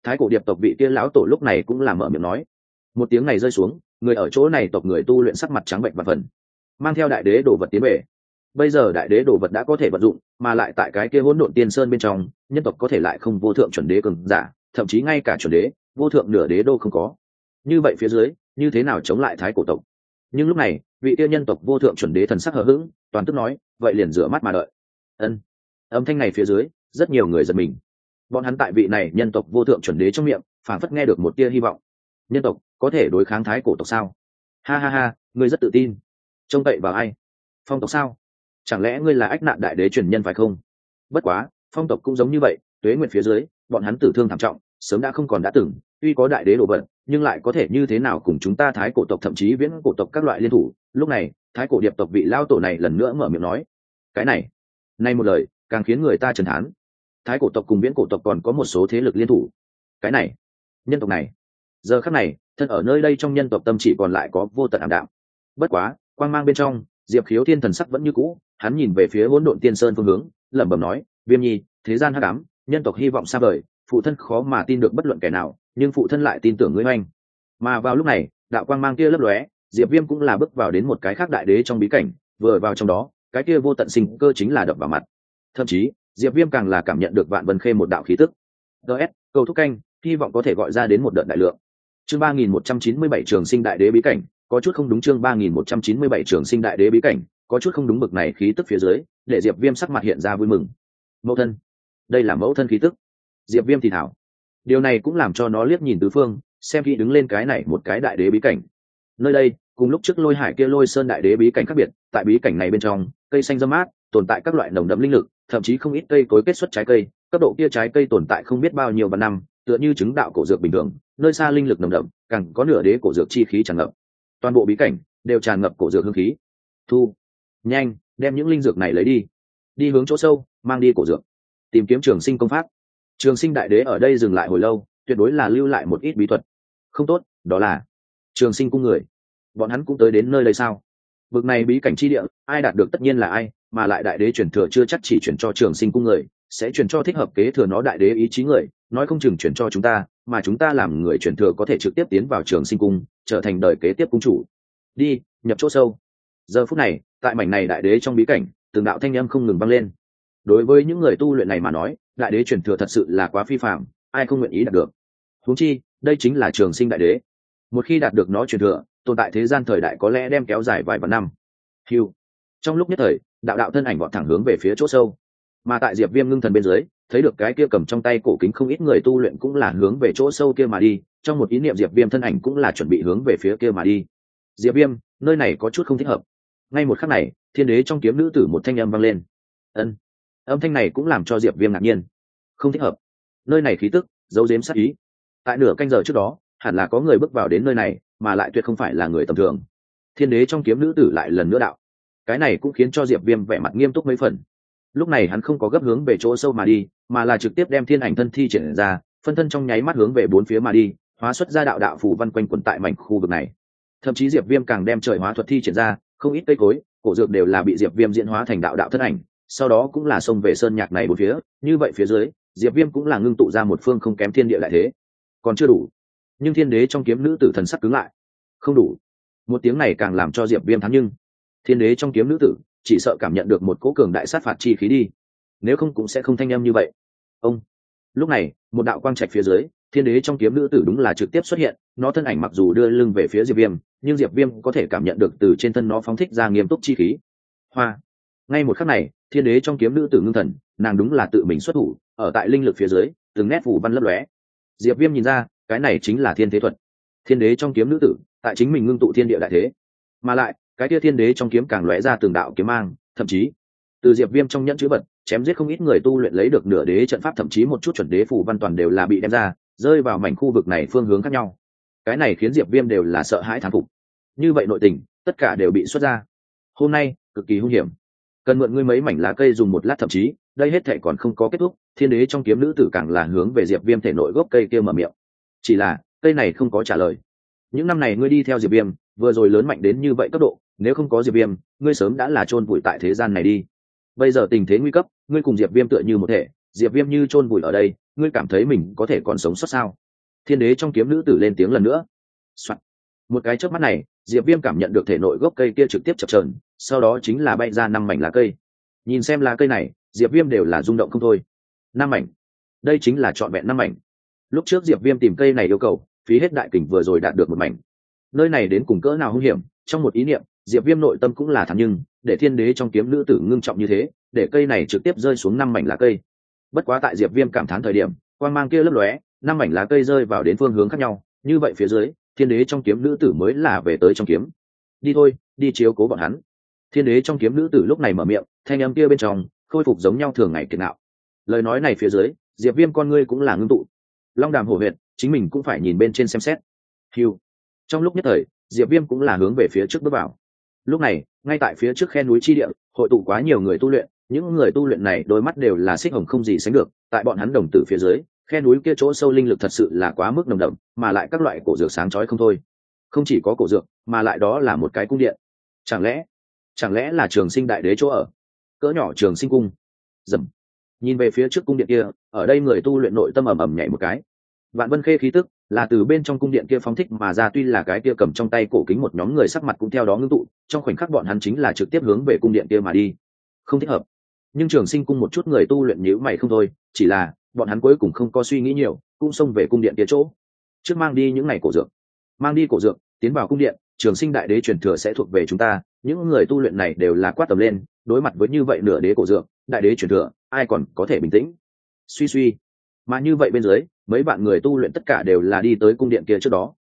S1: Thái cổ điệp tộc vị kia lão tổ lúc này cũng là mở miệng nói. Một tiếng này rơi xuống, người ở chỗ này tộc người tu luyện sắc mặt trắng bệnh và phần, mang theo đại đế đồ vật tiến về. Bây giờ đại đế đồ vật đã có thể vận dụng, mà lại tại cái kia hỗn độn tiên sơn bên trong, nhân tộc có thể lại không vô thượng chuẩn đế cường giả, thậm chí ngay cả chuẩn đế, vô thượng nửa đế đô không có. Như vậy phía dưới, như thế nào chống lại thái cổ tộc? Nhưng lúc này, vị kia nhân tộc vô thượng chuẩn đế thần sắc hờ hững, toàn tức nói, vậy liền rửa mắt mà đợi. Ân. Âm thanh này phía dưới, rất nhiều người giật mình. Bọn hắn tại vị này nhân tộc vô thượng chuẩn đế trong miệng, phảng phất nghe được một tia hy vọng. Nhân tộc có thể đối kháng thái cổ tộc sao? Ha ha ha, ngươi rất tự tin. Trông cậy vào ai? Phong tộc sao? Chẳng lẽ ngươi là ách nạn đại đế truyền nhân phải không? Bất quá, phong tộc cũng giống như vậy, tuế nguyệt phía dưới, bọn hắn tử thương thảm trọng, sớm đã không còn đã từng, tuy có đại đế đồ vật, nhưng lại có thể như thế nào cùng chúng ta thái cổ tộc thậm chí viễn cổ tộc các loại liên thủ. Lúc này, thái cổ điệp tộc vị lao tổ này lần nữa mở miệng nói, cái này, nay một lời, càng khiến người ta trấn thán. Thái cổ tộc cùng viễn cổ tộc còn có một số thế lực liên thủ. Cái này, nhân tộc này, giờ khắc này, thân ở nơi đây trong nhân tộc tâm chỉ còn lại có vô tận ảm đạm. Bất quá, quang mang bên trong, Diệp Khiếu Thiên thần sắc vẫn như cũ, hắn nhìn về phía hỗn độn tiên sơn phương hướng, lẩm bẩm nói, Viêm Nhi, thế gian hắc ám, nhân tộc hy vọng xa vời, phụ thân khó mà tin được bất luận kẻ nào, nhưng phụ thân lại tin tưởng ngươi oanh. Mà vào lúc này, đạo quang mang kia lấp lóe, Diệp Viêm cũng là bước vào đến một cái khác đại đế trong bí cảnh, vừa vào trong đó, cái kia vô tận sinh cơ chính là đập vào mặt. Thậm chí, Diệp Viêm càng là cảm nhận được vạn vân khê một đạo khí tức. đê ét, cầu thúc canh, hy vọng có thể gọi ra đến một đợt đại lượng. Chương ba nghìn một trăm chín mươi bảy Trường Sinh Đại Đế bí cảnh, có chút không đúng. Chương ba nghìn một trăm chín mươi bảy Trường Sinh Đại Đế bí cảnh, có chút không đúng. Bực này khí tức phía dưới, để Diệp Viêm sắc mặt hiện ra vui mừng. Mẫu thân, đây là mẫu thân khí tức. Diệp Viêm thì thảo. Điều này cũng làm cho nó liếc nhìn tứ phương, xem khi đứng lên cái này một cái đại đế bí cảnh. Nơi đây, cùng lúc trước Lôi Hải kia Lôi Sơn đại đế bí cảnh khác biệt, tại bí cảnh này bên trong, cây xanh râm mát, tồn tại các loại nồng đậm linh lực, thậm chí không ít cây cối kết xuất trái cây, cấp độ kia trái cây tồn tại không biết bao nhiêu vạn năm, tựa như chứng đạo cổ dược bình thường, nơi xa linh lực nồng đậm, càng có nửa đế cổ dược chi khí tràn ngập. Toàn bộ bí cảnh đều tràn ngập cổ dược hương khí. Thu, nhanh, đem những linh dược này lấy đi, đi hướng chỗ sâu, mang đi cổ dược, tìm kiếm Trường Sinh công pháp. Trường Sinh Đại Đế ở đây dừng lại hồi lâu, tuyệt đối là lưu lại một ít bí thuật. Không tốt, đó là Trường Sinh cung người. Bọn hắn cũng tới đến nơi đây sao? Vực này bí cảnh chi địa, ai đạt được tất nhiên là ai, mà lại đại đế truyền thừa chưa chắc chỉ chuyển cho Trường Sinh cung người, sẽ chuyển cho thích hợp kế thừa nó đại đế ý chí người, nói không chừng chuyển cho chúng ta, mà chúng ta làm người truyền thừa có thể trực tiếp tiến vào Trường Sinh cung, trở thành đời kế tiếp cung chủ. Đi, nhập chỗ sâu. Giờ phút này, tại mảnh này đại đế trong bí cảnh, từng đạo thanh âm không ngừng vang lên. Đối với những người tu luyện này mà nói, đại đế truyền thừa thật sự là quá phi phàm, ai không nguyện ý đạt được. Huống chi, đây chính là Trường Sinh Đại Đế. Một khi đạt được nó truyền thừa, tồn tại thế gian thời đại có lẽ đem kéo dài vài vạn năm. Hưu. Trong lúc nhất thời, đạo đạo thân ảnh vọt thẳng hướng về phía chỗ sâu. Mà tại Diệp Viêm ngưng thần bên dưới, thấy được cái kia cầm trong tay cổ kính không ít người tu luyện cũng là hướng về chỗ sâu kia mà đi, trong một ý niệm Diệp Viêm thân ảnh cũng là chuẩn bị hướng về phía kia mà đi. Diệp Viêm, nơi này có chút không thích hợp. Ngay một khắc này, Thiên Đế trong kiếm nữ tử một thanh âm vang lên. Ân. Âm thanh này cũng làm cho Diệp Viêm ngạc nhiên. Không thích hợp. Nơi này khí tức giấu giếm sát ý. Tại nửa canh giờ trước đó, hẳn là có người bước vào đến nơi này, mà lại tuyệt không phải là người tầm thường. Thiên Đế trong kiếm nữ tử lại lần nữa đạo. Cái này cũng khiến cho Diệp Viêm vẻ mặt nghiêm túc mấy phần. Lúc này hắn không có gấp hướng về chỗ sâu mà đi, mà là trực tiếp đem thiên ảnh thân thi triển ra, phân thân trong nháy mắt hướng về bốn phía mà đi, hóa xuất ra đạo đạo phù văn quanh quẩn tại mảnh khu vực này. Thậm chí Diệp Viêm càng đem trời hóa thuật thi triển ra, không ít cây cối, cổ dược đều là bị Diệp Viêm diễn hóa thành đạo đạo thân ảnh, sau đó cũng là xông về sơn nhạc này bốn phía, như vậy phía dưới, Diệp Viêm cũng là ngưng tụ ra một phương không kém thiên địa lại thế. Còn chưa đủ. Nhưng Thiên Đế trong kiếm nữ tử thần sắc cứng lại. Không đủ. Một tiếng này càng làm cho Diệp Viêm thắng, nhưng Thiên Đế trong kiếm nữ tử chỉ sợ cảm nhận được một cỗ cường đại sát phạt chi khí đi, nếu không cũng sẽ không thanh âm như vậy. Ông. Lúc này, một đạo quang trạch phía dưới, Thiên Đế trong kiếm nữ tử đúng là trực tiếp xuất hiện, nó thân ảnh mặc dù đưa lưng về phía Diệp Viêm, nhưng Diệp Viêm có thể cảm nhận được từ trên thân nó phóng thích ra nghiêm túc chi khí. Hoa. Ngay một khắc này, Thiên Đế trong kiếm nữ tử ngưng thần, nàng đúng là tự mình xuất thủ, ở tại linh lực phía dưới, từng nét phù văn lấp lóe. Diệp Viêm nhìn ra, cái này chính là Thiên Thế thuật. Thiên Đế trong kiếm nữ tử, tại chính mình ngưng tụ thiên địa đại thế, mà lại, cái kia Thiên Đế trong kiếm càng lóe ra từng đạo kiếm mang, thậm chí, từ Diệp Viêm trong nhẫn chữ vật, chém giết không ít người tu luyện lấy được nửa đế trận pháp, thậm chí một chút chuẩn đế phù văn toàn đều là bị đem ra, rơi vào mảnh khu vực này phương hướng khác nhau. Cái này khiến Diệp Viêm đều là sợ hãi thán phục. Như vậy nội tình, tất cả đều bị xuất ra. Hôm nay, cực kỳ hung hiểm. Cần mượn ngươi mấy mảnh lá cây dùng một lát, thậm chí, đây hết thảy còn không có kết thúc, Thiên Đế trong kiếm nữ tử càng là hướng về Diệp Viêm thể nội gốc cây kia mở miệng. Chỉ là, cây này không có trả lời. Những năm này ngươi đi theo Diệp Viêm, vừa rồi lớn mạnh đến như vậy cấp độ, nếu không có Diệp Viêm, ngươi sớm đã là chôn vùi tại thế gian này đi. Bây giờ tình thế nguy cấp, ngươi cùng Diệp Viêm tựa như một thể, Diệp Viêm như chôn vùi ở đây, ngươi cảm thấy mình có thể còn sống sót sao? Thiên đế trong kiếm nữ tử lên tiếng lần nữa.Soạn. Một cái chớp mắt này, Diệp Viêm cảm nhận được thể nội gốc cây kia trực tiếp chập chờn, sau đó chính là bay ra năm mảnh lá cây. Nhìn xem lá cây này, Diệp Viêm đều là rung động không thôi. Năm mảnh, đây chính là trọn vẹn năm mảnh. Lúc trước Diệp Viêm tìm cây này yêu cầu, phí hết đại kình vừa rồi đạt được một mảnh. Nơi này đến cùng cỡ nào hung hiểm, trong một ý niệm, Diệp Viêm nội tâm cũng là thẳng, nhưng để thiên đế trong kiếm nữ tử ngưng trọng như thế, để cây này trực tiếp rơi xuống năm mảnh lá cây. Bất quá tại Diệp Viêm cảm thán thời điểm, quang mang kia lấp lóe, năm mảnh lá cây rơi vào đến phương hướng khác nhau, như vậy phía dưới, thiên đế trong kiếm nữ tử mới là về tới trong kiếm. Đi thôi, đi chiếu cố bọn hắn. Thiên đế trong kiếm nữ tử lúc này mở miệng, thanh âm kia bên trong khôi phục giống nhau thường ngày kiệt ngạo. Lời nói này phía dưới, Diệp Viêm con ngươi cũng là ngưng tụ. Long đàm hổ huyệt, chính mình cũng phải nhìn bên trên xem xét. Hưu. Trong lúc nhất thời, Diệp Viêm cũng là hướng về phía trước bước vào. Lúc này, ngay tại phía trước khe núi chi địa, hội tụ quá nhiều người tu luyện, những người tu luyện này đôi mắt đều là xích hồng không gì sánh được, tại bọn hắn đồng tử phía dưới, khe núi kia chỗ sâu linh lực thật sự là quá mức nồng đậm, mà lại các loại cổ dược sáng chói không thôi. Không chỉ có cổ dược, mà lại đó là một cái cung điện. Chẳng lẽ, chẳng lẽ là Trường Sinh đại đế chỗ ở? Cỡ nhỏ Trường Sinh cung. Rầm. Nhìn về phía trước cung điện kia, ở đây người tu luyện nội tâm ầm ầm nhảy một cái. Vạn Vân Khê khí tức là từ bên trong cung điện kia phóng thích mà ra, tuy là cái kia cầm trong tay cổ kính một nhóm người sắc mặt cũng theo đó ngưng tụ, trong khoảnh khắc bọn hắn chính là trực tiếp hướng về cung điện kia mà đi. Không thích hợp. Nhưng Trường Sinh cung một chút người tu luyện nhíu mày không thôi, chỉ là bọn hắn cuối cùng không có suy nghĩ nhiều, cũng xông về cung điện kia chỗ. Trước mang đi những này cổ dược, mang đi cổ dược, tiến vào cung điện, Trường Sinh đại đế truyền thừa sẽ thuộc về chúng ta. Những người tu luyện này đều là quát tầm lên, đối mặt với như vậy nửa đế cổ dược, đại đế truyền thừa, ai còn có thể bình tĩnh? Suy suy, mà như vậy bên dưới, mấy bạn người tu luyện tất cả đều là đi tới cung điện kia trước đó.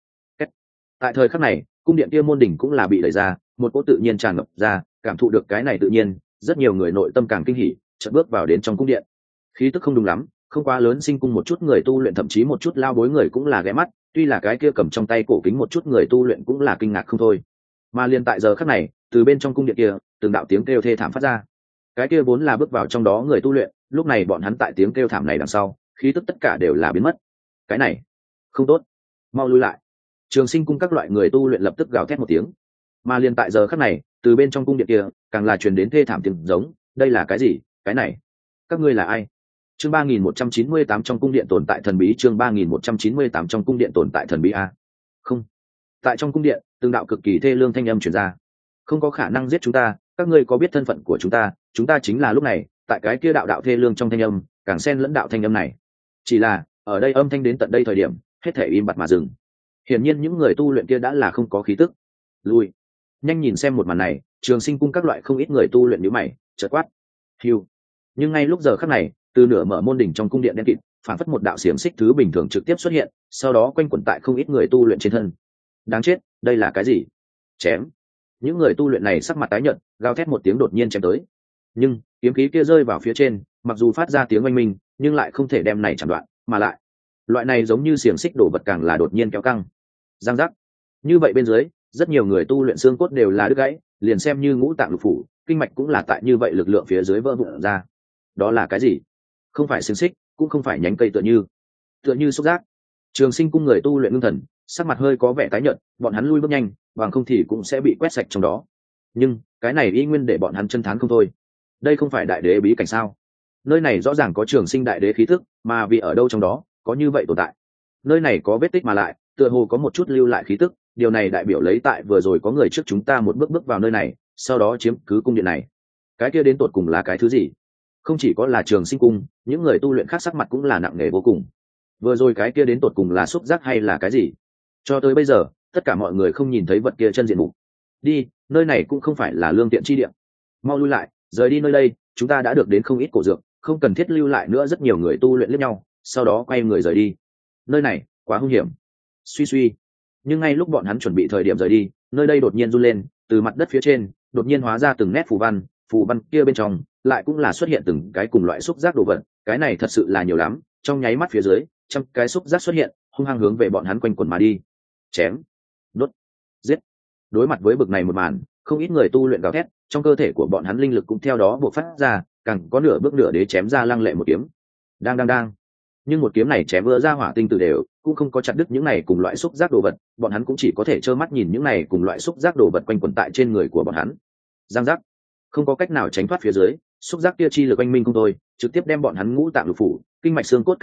S1: Tại thời khắc này, cung điện kia môn đỉnh cũng là bị đẩy ra, một cỗ tự nhiên tràn ngập ra, cảm thụ được cái này tự nhiên, rất nhiều người nội tâm càng kinh hỉ, chợt bước vào đến trong cung điện. Khí tức không đúng lắm, không quá lớn sinh cung một chút người tu luyện thậm chí một chút lao bối người cũng là ghé mắt, tuy là cái kia cầm trong tay cổ kính một chút người tu luyện cũng là kinh ngạc không thôi. Mà liền tại giờ khắc này, từ bên trong cung điện kia, từng đạo tiếng kêu thê thảm phát ra. Cái kia vốn là bước vào trong đó người tu luyện, lúc này bọn hắn tại tiếng kêu thảm này đằng sau, khí tức tất cả đều là biến mất. Cái này, không tốt, mau lui lại. Trường Sinh cung các loại người tu luyện lập tức gào thét một tiếng. Mà liền tại giờ khắc này, từ bên trong cung điện kia, càng là truyền đến thê thảm tiếng giống, đây là cái gì? Cái này, các ngươi là ai? Chương ba nghìn một trăm chín mươi tám trong cung điện tồn tại thần bí, chương ba nghìn một trăm chín mươi tám trong cung điện tồn tại thần bí a. Không. Tại trong cung điện, từng đạo cực kỳ thê lương thanh âm truyền ra. Không có khả năng giết chúng ta, các ngươi có biết thân phận của chúng ta, chúng ta chính là lúc này, tại cái kia đạo đạo thê lương trong thanh âm, càng xen lẫn đạo thanh âm này. Chỉ là, ở đây âm thanh đến tận đây thời điểm, hết thể im bặt mà dừng. Hiển nhiên những người tu luyện kia đã là không có khí tức. Lui. Nhanh nhìn xem một màn này, Trường Sinh cung các loại không ít người tu luyện nhíu mày, chợt quát. Hưu. Nhưng ngay lúc giờ khắc này, từ nửa mở môn đỉnh trong cung điện đen kịt, phản phất một đạo xiềng xích thứ bình thường trực tiếp xuất hiện, sau đó quanh quẩn tại không ít người tu luyện trên thân. Đáng chết, đây là cái gì? Chém. Những người tu luyện này sắc mặt tái nhợt, gào thét một tiếng đột nhiên chém tới. Nhưng kiếm khí kia rơi vào phía trên, mặc dù phát ra tiếng oanh minh, nhưng lại không thể đem này chặn đoạn, mà lại loại này giống như xiềng xích đổ vật càng là đột nhiên kéo căng. Giang giác. Như vậy bên dưới, rất nhiều người tu luyện xương cốt đều là đứt gãy, liền xem như ngũ tạng lục phủ, kinh mạch cũng là tại như vậy lực lượng phía dưới vỡ vụn ra. Đó là cái gì? Không phải xiềng xích, cũng không phải nhánh cây tựa như, tựa như xúc giác. Trường Sinh cung người tu luyện ngưng thần, sắc mặt hơi có vẻ tái nhợt, bọn hắn lui bước nhanh, bằng không thì cũng sẽ bị quét sạch trong đó. Nhưng cái này y nguyên để bọn hắn chân thán không thôi. Đây không phải đại đế bí cảnh sao? Nơi này rõ ràng có Trường Sinh đại đế khí tức, mà vì ở đâu trong đó có như vậy tồn tại. Nơi này có vết tích mà lại, tựa hồ có một chút lưu lại khí tức, điều này đại biểu lấy tại vừa rồi có người trước chúng ta một bước bước vào nơi này, sau đó chiếm cứ cung điện này. Cái kia đến tột cùng là cái thứ gì? Không chỉ có là Trường Sinh cung, những người tu luyện khác sắc mặt cũng là nặng nề vô cùng. Vừa rồi cái kia đến tột cùng là xúc giác hay là cái gì? Cho tới bây giờ, tất cả mọi người không nhìn thấy vật kia chân diện mục. Đi, nơi này cũng không phải là lương tiện chi địa. Mau lui lại, rời đi nơi đây, chúng ta đã được đến không ít cổ dược, không cần thiết lưu lại nữa. Rất nhiều người tu luyện liếc nhau, sau đó quay người rời đi. Nơi này quá hung hiểm. Suy suy. Nhưng ngay lúc bọn hắn chuẩn bị thời điểm rời đi, nơi đây đột nhiên run lên, từ mặt đất phía trên đột nhiên hóa ra từng nét phù văn, phù văn kia bên trong lại cũng là xuất hiện từng cái cùng loại xúc giác đồ vật. Cái này thật sự là nhiều lắm, trong nháy mắt phía dưới trăm cái xúc giác xuất hiện, hung hăng hướng về bọn hắn quanh quần mà đi. Chém, đốt, giết. Đối mặt với bực này một màn, không ít người tu luyện gào thét, trong cơ thể của bọn hắn linh lực cũng theo đó bộc phát ra, càng có nửa bước nửa đế chém ra lăng lệ một kiếm. Đang đang đang. Nhưng một kiếm này chém vỡ ra hỏa tinh từ đều, cũng không có chặt đứt những này cùng loại xúc giác đồ vật, bọn hắn cũng chỉ có thể trơ mắt nhìn những này cùng loại xúc giác đồ vật quanh quẩn tại trên người của bọn hắn. Giang giác. Không có cách nào tránh thoát phía dưới, xúc giác kia chi lực oanh minh không thôi, trực tiếp đem bọn hắn ngũ tạng lục phủ, kinh mạch xương cốt cắt đứt,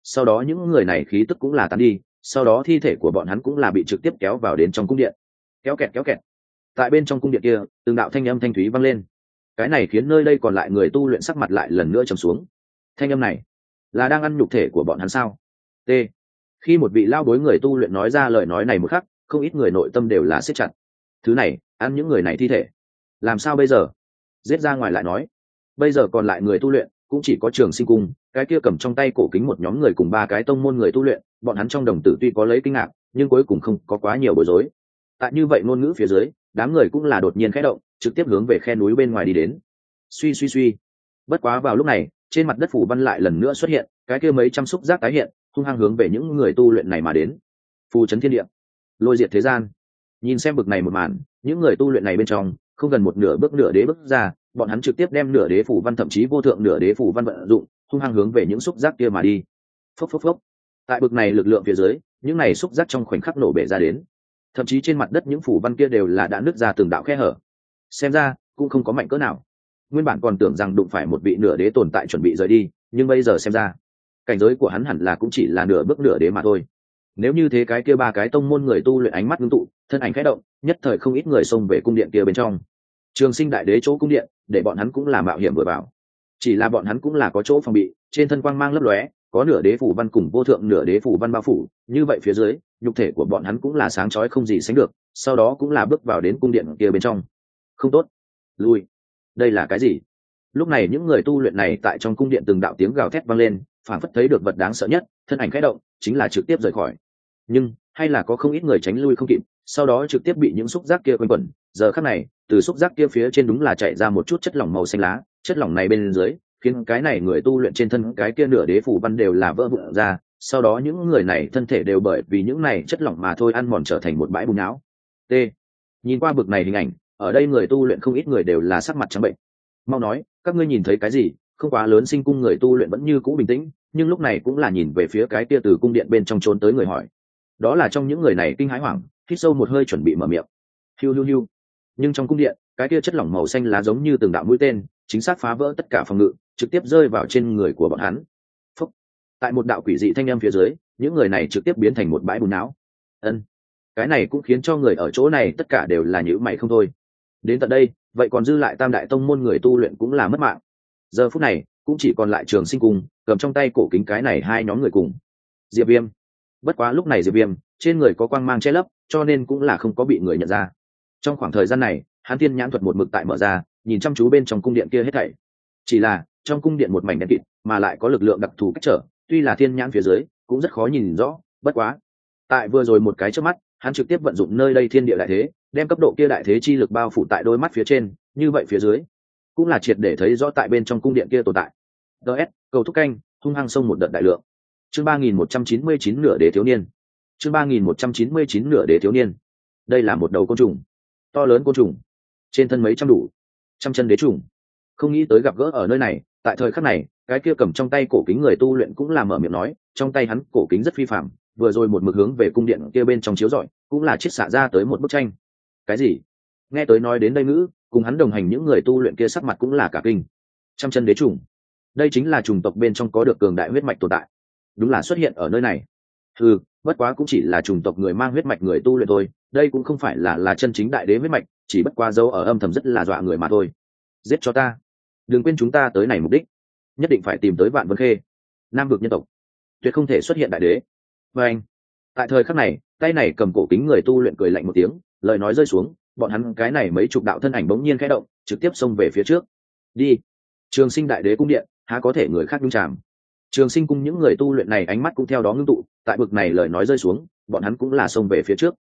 S1: sau đó những người này khí tức cũng là tán đi, sau đó thi thể của bọn hắn cũng là bị trực tiếp kéo vào đến trong cung điện. Kéo kẹt kéo kẹt, tại bên trong cung điện kia từng đạo thanh âm thanh thúy vang lên. Cái này khiến nơi đây còn lại người tu luyện sắc mặt lại lần nữa trầm xuống. Thanh âm này là đang ăn nhục thể của bọn hắn sao? T. Khi một vị lao bối người tu luyện nói ra lời nói này một khắc, không ít người nội tâm đều là siết chặt. Thứ này ăn những người này thi thể, làm sao bây giờ? Giết ra ngoài lại nói. Bây giờ còn lại người tu luyện cũng chỉ có Trường Sinh Cung, cái kia cầm trong tay cổ kính một nhóm người cùng ba cái tông môn người tu luyện, bọn hắn trong đồng tử tuy có lấy kinh ngạc, nhưng cuối cùng không có quá nhiều bối rối. Tại như vậy ngôn ngữ phía dưới, đám người cũng là đột nhiên khẽ động, trực tiếp hướng về khe núi bên ngoài đi đến. Suy suy suy. Bất quá vào lúc này, trên mặt đất phủ văn lại lần nữa xuất hiện, cái kia mấy trăm xúc giác tái hiện, hung hăng hướng về những người tu luyện này mà đến. Phù chấn thiên địa, lôi diệt thế gian. Nhìn xem bực này một màn, những người tu luyện này bên trong, không gần một nửa bước nửa đế bước ra, bọn hắn trực tiếp đem nửa đế phủ văn thậm chí vô thượng nửa đế phủ văn vận dụng, hung hăng hướng về những xúc giác kia mà đi. Phốc phốc phốc. Tại bực này lực lượng phía dưới, những này xúc giác trong khoảnh khắc nổ bể ra đến. Thậm chí trên mặt đất những phủ văn kia đều là đã nứt ra từng đạo khe hở. Xem ra cũng không có mạnh cỡ nào. Nguyên bản còn tưởng rằng đụng phải một vị nửa đế tồn tại chuẩn bị rời đi, nhưng bây giờ xem ra, cảnh giới của hắn hẳn là cũng chỉ là nửa bước nửa đế mà thôi. Nếu như thế, cái kia ba cái tông môn người tu luyện ánh mắt ngưng tụ, thân ảnh khẽ động, nhất thời không ít người xông về cung điện kia bên trong. Trường Sinh đại đế chỗ cung điện, để bọn hắn cũng là mạo hiểm vừa vào. Chỉ là bọn hắn cũng là có chỗ phòng bị, trên thân quang mang lấp lóe, có nửa đế phủ văn cùng vô thượng nửa đế phủ văn bao phủ, như vậy phía dưới, nhục thể của bọn hắn cũng là sáng chói không gì sánh được, sau đó cũng là bước vào đến cung điện kia bên trong. Không tốt, lui. Đây là cái gì? Lúc này những người tu luyện này tại trong cung điện từng đạo tiếng gào thét vang lên, phản phất thấy được vật đáng sợ nhất, thân ảnh khẽ động, chính là trực tiếp rời khỏi. Nhưng hay là có không ít người tránh lui không kịp, sau đó trực tiếp bị những xúc giác kia quanh quẩn. Giờ khắc này, từ xúc giác kia phía trên đúng là chạy ra một chút chất lỏng màu xanh lá, chất lỏng này bên dưới khiến cái này người tu luyện trên thân cái kia nửa đế phủ văn đều là vỡ vụn ra, sau đó những người này thân thể đều bởi vì những này chất lỏng mà thôi ăn mòn trở thành một bãi bùn não. T. Nhìn qua bực này hình ảnh, ở đây người tu luyện không ít người đều là sắc mặt trắng bệnh. Mau nói, các ngươi nhìn thấy cái gì? Không quá lớn Sinh Cung người tu luyện vẫn như cũ bình tĩnh, nhưng lúc này cũng là nhìn về phía cái kia từ cung điện bên trong trốn tới người hỏi. Đó là trong những người này kinh hãi hoảng, hít sâu một hơi chuẩn bị mở miệng. Hiu hiu hiu. Nhưng trong cung điện, cái kia chất lỏng màu xanh lá giống như từng đạo mũi tên, chính xác phá vỡ tất cả phòng ngự, trực tiếp rơi vào trên người của bọn hắn. Phúc. Tại một đạo quỷ dị thanh âm phía dưới, những người này trực tiếp biến thành một bãi bùn não. Ân. Cái này cũng khiến cho người ở chỗ này tất cả đều là nhíu mày không thôi. Đến tận đây, vậy còn dư lại Tam đại tông môn người tu luyện cũng là mất mạng. Giờ phút này, cũng chỉ còn lại Trường Sinh Cung, cầm trong tay cổ kính cái này hai nhóm người cùng. Diệp Viêm. Bất quá lúc này Diệp Viêm trên người có quang mang che lấp, cho nên cũng là không có bị người nhận ra. Trong khoảng thời gian này, hắn Thiên nhãn thuật một mực tại mở ra, nhìn chăm chú bên trong cung điện kia hết thảy. Chỉ là trong cung điện một mảnh đen kịt, mà lại có lực lượng đặc thù cách trở, tuy là thiên nhãn phía dưới cũng rất khó nhìn rõ. Bất quá, tại vừa rồi một cái chớp mắt, hắn trực tiếp vận dụng nơi đây thiên địa đại thế, đem cấp độ kia đại thế chi lực bao phủ tại đôi mắt phía trên, như vậy phía dưới cũng là triệt để thấy rõ tại bên trong cung điện kia tồn tại. ds cầu thúc canh hung hăng sông một đợt đại lượng. Chương ba nghìn một trăm chín mươi chín nửa đế thiếu niên. Chương ba nghìn một trăm chín mươi chín nửa đế thiếu niên. Đây là một đầu côn trùng, to lớn côn trùng, trên thân mấy trăm đủ trăm chân đế trùng. Không nghĩ tới gặp gỡ ở nơi này. Tại thời khắc này, cái kia cầm trong tay cổ kính người tu luyện cũng là mở miệng nói, trong tay hắn cổ kính rất phi phàm, vừa rồi một mực hướng về cung điện kia bên trong chiếu rọi, cũng là chiết xạ ra tới một bức tranh. Cái gì? Nghe tới nói đến đây ngữ, cùng hắn đồng hành những người tu luyện kia sắc mặt cũng là cả kinh. Trăm chân đế trùng, đây chính là chủng tộc bên trong có được cường đại huyết mạch tồn tại, đúng là xuất hiện ở nơi này. Ừ, bất quá cũng chỉ là chủng tộc người mang huyết mạch người tu luyện thôi, đây cũng không phải là là chân chính đại đế huyết mạch, chỉ bất qua dấu ở âm thầm rất là dọa người mà thôi. Giết cho ta, đừng quên chúng ta tới này mục đích, nhất định phải tìm tới Vạn Vân Khê, Nam vực nhân tộc, tuyệt không thể xuất hiện đại đế. Và anh, tại thời khắc này, tay này cầm cổ kính người tu luyện cười lạnh một tiếng, lời nói rơi xuống, bọn hắn cái này mấy chục đạo thân ảnh bỗng nhiên khẽ động, trực tiếp xông về phía trước. Đi. Trường Sinh đại đế cung điện, há có thể người khác nhúng chàm. Trường Sinh cung những người tu luyện này ánh mắt cũng theo đó ngưng tụ, tại bực này lời nói rơi xuống, bọn hắn cũng là xông về phía trước.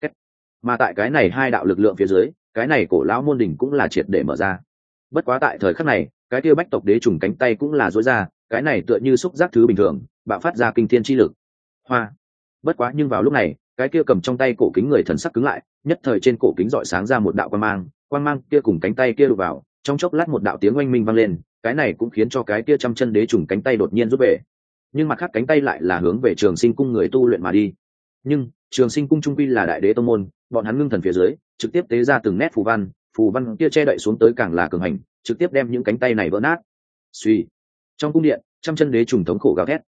S1: Mà tại cái này hai đạo lực lượng phía dưới, cái này cổ lão môn đỉnh cũng là triệt để mở ra. Bất quá tại thời khắc này, cái kia bách tộc đế trùng cánh tay cũng là duỗi ra, cái này tựa như xúc giác thứ bình thường, bạo phát ra kinh thiên chi lực. Hoa. Bất quá nhưng vào lúc này, cái kia cầm trong tay cổ kính người thần sắc cứng lại, nhất thời trên cổ kính rọi sáng ra một đạo quang mang, quang mang kia cùng cánh tay kia đụng vào, trong chốc lát một đạo tiếng oanh minh vang lên, cái này cũng khiến cho cái kia trăm chân đế trùng cánh tay đột nhiên rút về. Nhưng mặt khác cánh tay lại là hướng về Trường Sinh cung người tu luyện mà đi. Nhưng Trường Sinh cung trung quy là đại đế tông môn, bọn hắn ngưng thần phía dưới, trực tiếp tế ra từng nét phù văn, phù văn kia che đậy xuống tới càng là cường hành, trực tiếp đem những cánh tay này vỡ nát. Suy. Trong cung điện, trăm chân đế trùng thống khổ gào thét.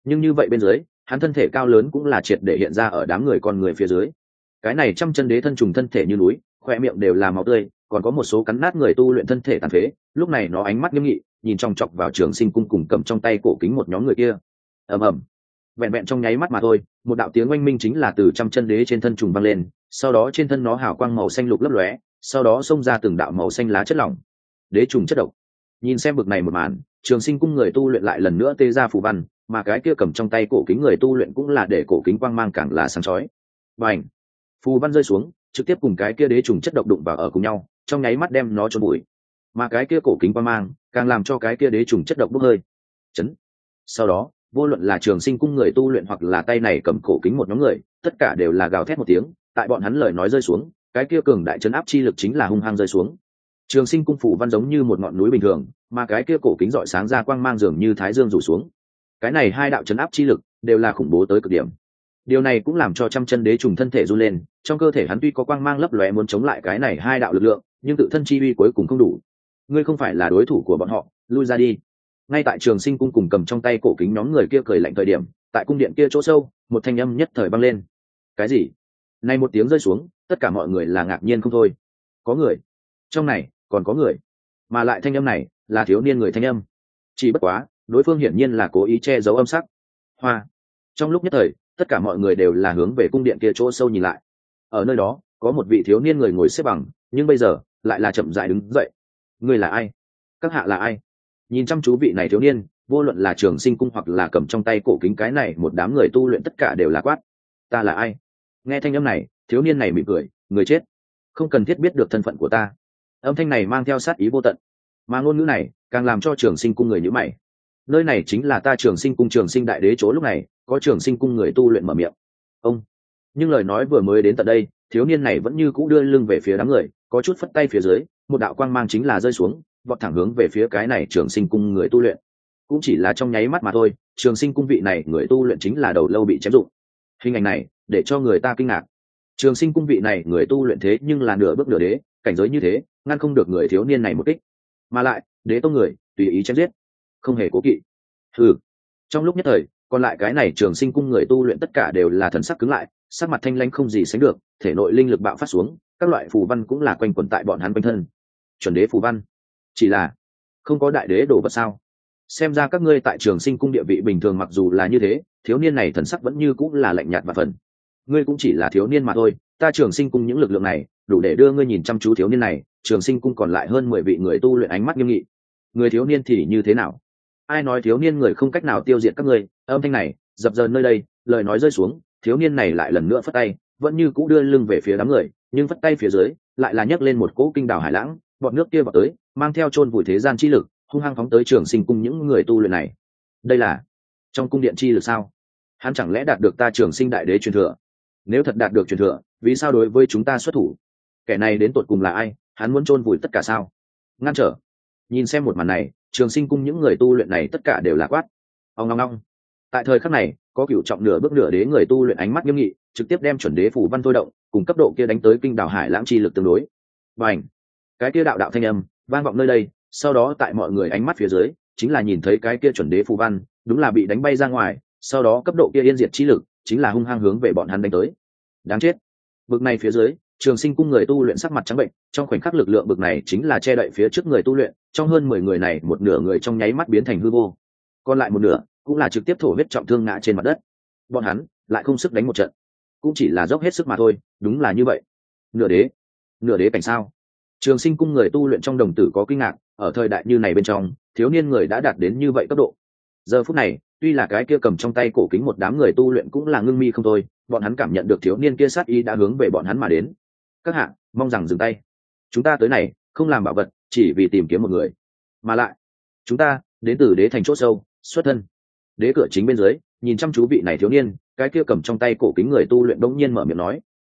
S1: nhưng như vậy bên dưới hắn thân thể cao lớn cũng là triệt để hiện ra ở đám người con người phía dưới. Cái này trăm chân đế thân trùng thân thể như núi, khoe miệng đều là máu tươi, còn có một số cắn nát người tu luyện thân thể tàn phế. Lúc này nó ánh mắt nghiêm nghị, nhìn chòng chọc vào Trường Sinh cung cùng cầm trong tay cổ kính một nhóm người kia. ầm ầm, vẹn vẹn trong nháy mắt mà thôi, một đạo tiếng oanh minh chính là từ trăm chân đế trên thân trùng vang lên, sau đó trên thân nó hào quang màu xanh lục lấp lóe, sau đó xông ra từng đạo màu xanh lá chất lỏng. Đế trùng chất độc. Nhìn xem bực này một màn, Trường Sinh cung người tu luyện lại lần nữa tê ra phù văn, mà cái kia cầm trong tay cổ kính người tu luyện cũng là để cổ kính quang mang càng là sáng chói. Bành! Phù văn rơi xuống, trực tiếp cùng cái kia đế trùng chất độc đụng vào ở cùng nhau, trong nháy mắt đem nó chôn bụi. Mà cái kia cổ kính quang mang càng làm cho cái kia đế trùng chất độc bốc hơi. Chấn. Sau đó, vô luận là Trường Sinh cung người tu luyện hoặc là tay này cầm cổ kính một nhóm người, tất cả đều là gào thét một tiếng, tại bọn hắn lời nói rơi xuống, cái kia cường đại chấn áp chi lực chính là hung hăng rơi xuống. Trường Sinh cung phủ văn giống như một ngọn núi bình thường, mà cái kia cổ kính rọi sáng ra quang mang dường như thái dương rủ xuống. Cái này hai đạo chấn áp chi lực đều là khủng bố tới cực điểm. Điều này cũng làm cho trăm chân đế trùng thân thể run lên, trong cơ thể hắn tuy có quang mang lấp lóe muốn chống lại cái này hai đạo lực lượng, nhưng tự thân chi uy cuối cùng không đủ. Ngươi không phải là đối thủ của bọn họ, lui ra đi. Ngay tại Trường Sinh cung cùng cầm trong tay cổ kính nhóm người kia cười lạnh thời điểm, tại cung điện kia chỗ sâu, một thanh âm nhất thời vang lên. Cái gì? Này một tiếng rơi xuống, tất cả mọi người là ngạc nhiên không thôi. Có người. Trong này còn có người. Mà lại thanh âm này là thiếu niên người thanh âm. Chỉ bất quá, đối phương hiển nhiên là cố ý che giấu âm sắc. Hoa. Trong lúc nhất thời, tất cả mọi người đều là hướng về cung điện kia chỗ sâu nhìn lại. Ở nơi đó, có một vị thiếu niên người ngồi xếp bằng, nhưng bây giờ lại là chậm rãi đứng dậy. Người là ai? Các hạ là ai? Nhìn chăm chú vị này thiếu niên, vô luận là Trường Sinh cung hoặc là cầm trong tay cổ kính cái này một đám người tu luyện tất cả đều là quát. Ta là ai? Nghe thanh âm này, thiếu niên này mỉm cười, người chết, không cần thiết biết được thân phận của ta. Âm thanh này mang theo sát ý vô tận, mà ngôn ngữ này càng làm cho Trường Sinh cung người nhíu mày. Nơi này chính là ta Trường Sinh cung Trường Sinh đại đế chỗ. Lúc này có Trường Sinh cung người tu luyện mở miệng. Ông. Nhưng lời nói vừa mới đến tận đây, thiếu niên này vẫn như cũ đưa lưng về phía đám người, có chút phất tay phía dưới, một đạo quang mang chính là rơi xuống, vọt thẳng hướng về phía cái này Trường Sinh cung người tu luyện. Cũng chỉ là trong nháy mắt mà thôi, Trường Sinh cung vị này người tu luyện chính là đầu lâu bị chém rụng. Hình ảnh này để cho người ta kinh ngạc. Trường Sinh cung vị này người tu luyện thế nhưng là nửa bước nửa đế, cảnh giới như thế, ngăn không được người thiếu niên này một kích. Mà lại, đế tông người, tùy ý chém giết, không hề cố kỵ. Hừ. Trong lúc nhất thời, còn lại cái này Trường Sinh cung người tu luyện tất cả đều là thần sắc cứng lại, sắc mặt thanh lãnh không gì sánh được, thể nội linh lực bạo phát xuống, các loại phù văn cũng là quanh quẩn tại bọn hắn quanh thân. Chuẩn đế phù văn. Chỉ là không có đại đế đồ vật sao? Xem ra các ngươi tại Trường Sinh cung địa vị bình thường, mặc dù là như thế, thiếu niên này thần sắc vẫn như cũng là lạnh nhạt và phần. Ngươi cũng chỉ là thiếu niên mà thôi, ta Trường Sinh cung những lực lượng này đủ để đưa ngươi nhìn chăm chú thiếu niên này. Trường Sinh cung còn lại hơn mười vị người tu luyện ánh mắt nghiêm nghị. Người thiếu niên thì như thế nào? Ai nói thiếu niên người không cách nào tiêu diệt các ngươi? Âm thanh này dập dờn nơi đây, lời nói rơi xuống, thiếu niên này lại lần nữa phất tay, vẫn như cũ đưa lưng về phía đám người, nhưng phất tay phía dưới lại là nhấc lên một cỗ kinh đảo hải lãng, bọn nước kia vào tới, mang theo chôn vùi thế gian chi lực, hung hăng phóng tới Trường Sinh cung những người tu luyện này. Đây là trong cung điện chi lực sao? Hắn chẳng lẽ đạt được ta Trường Sinh đại đế truyền thừa? Nếu thật đạt được truyền thừa, vì sao đối với chúng ta xuất thủ? Kẻ này đến tột cùng là ai? Hắn muốn chôn vùi tất cả sao? Ngăn trở. Nhìn xem một màn này, Trường Sinh cung những người tu luyện này tất cả đều là quát. Ông ngong ngong. Tại thời khắc này, có cửu trọng nửa bước nửa đế người tu luyện ánh mắt nghiêm nghị, trực tiếp đem chuẩn đế phủ văn thôi động, cùng cấp độ kia đánh tới kinh đảo hải lãng chi lực tương đối. Bành. Cái kia đạo đạo thanh âm vang vọng nơi đây, sau đó tại mọi người ánh mắt phía dưới, chính là nhìn thấy cái kia chuẩn đế phù văn, đúng là bị đánh bay ra ngoài, sau đó cấp độ kia yên diệt chi lực, chính là hung hăng hướng về bọn hắn đánh tới. Đáng chết. Bực này phía dưới, Trường Sinh cung người tu luyện sắc mặt trắng bệnh, trong khoảnh khắc lực lượng bực này chính là che đậy phía trước người tu luyện, trong hơn mười người này, một nửa người trong nháy mắt biến thành hư vô, còn lại một nửa cũng là trực tiếp thổ huyết trọng thương ngã trên mặt đất. Bọn hắn lại không sức đánh một trận, cũng chỉ là dốc hết sức mà thôi, đúng là như vậy. Nửa đế, nửa đế cảnh sao? Trường Sinh cung người tu luyện trong đồng tử có kinh ngạc, ở thời đại như này bên trong, thiếu niên người đã đạt đến như vậy cấp độ. Giờ phút này, tuy là cái kia cầm trong tay cổ kính một đám người tu luyện cũng là ngưng mi không thôi, bọn hắn cảm nhận được thiếu niên kia sát ý đã hướng về bọn hắn mà đến. Các hạ, mong rằng dừng tay. Chúng ta tới này không làm bảo vật, chỉ vì tìm kiếm một người. Mà lại, chúng ta đến từ đế thành chỗ sâu, xuất thân. Đế cửa chính bên dưới, nhìn chăm chú vị này thiếu niên, cái kia cầm trong tay cổ kính người tu luyện đống nhiên mở miệng nói.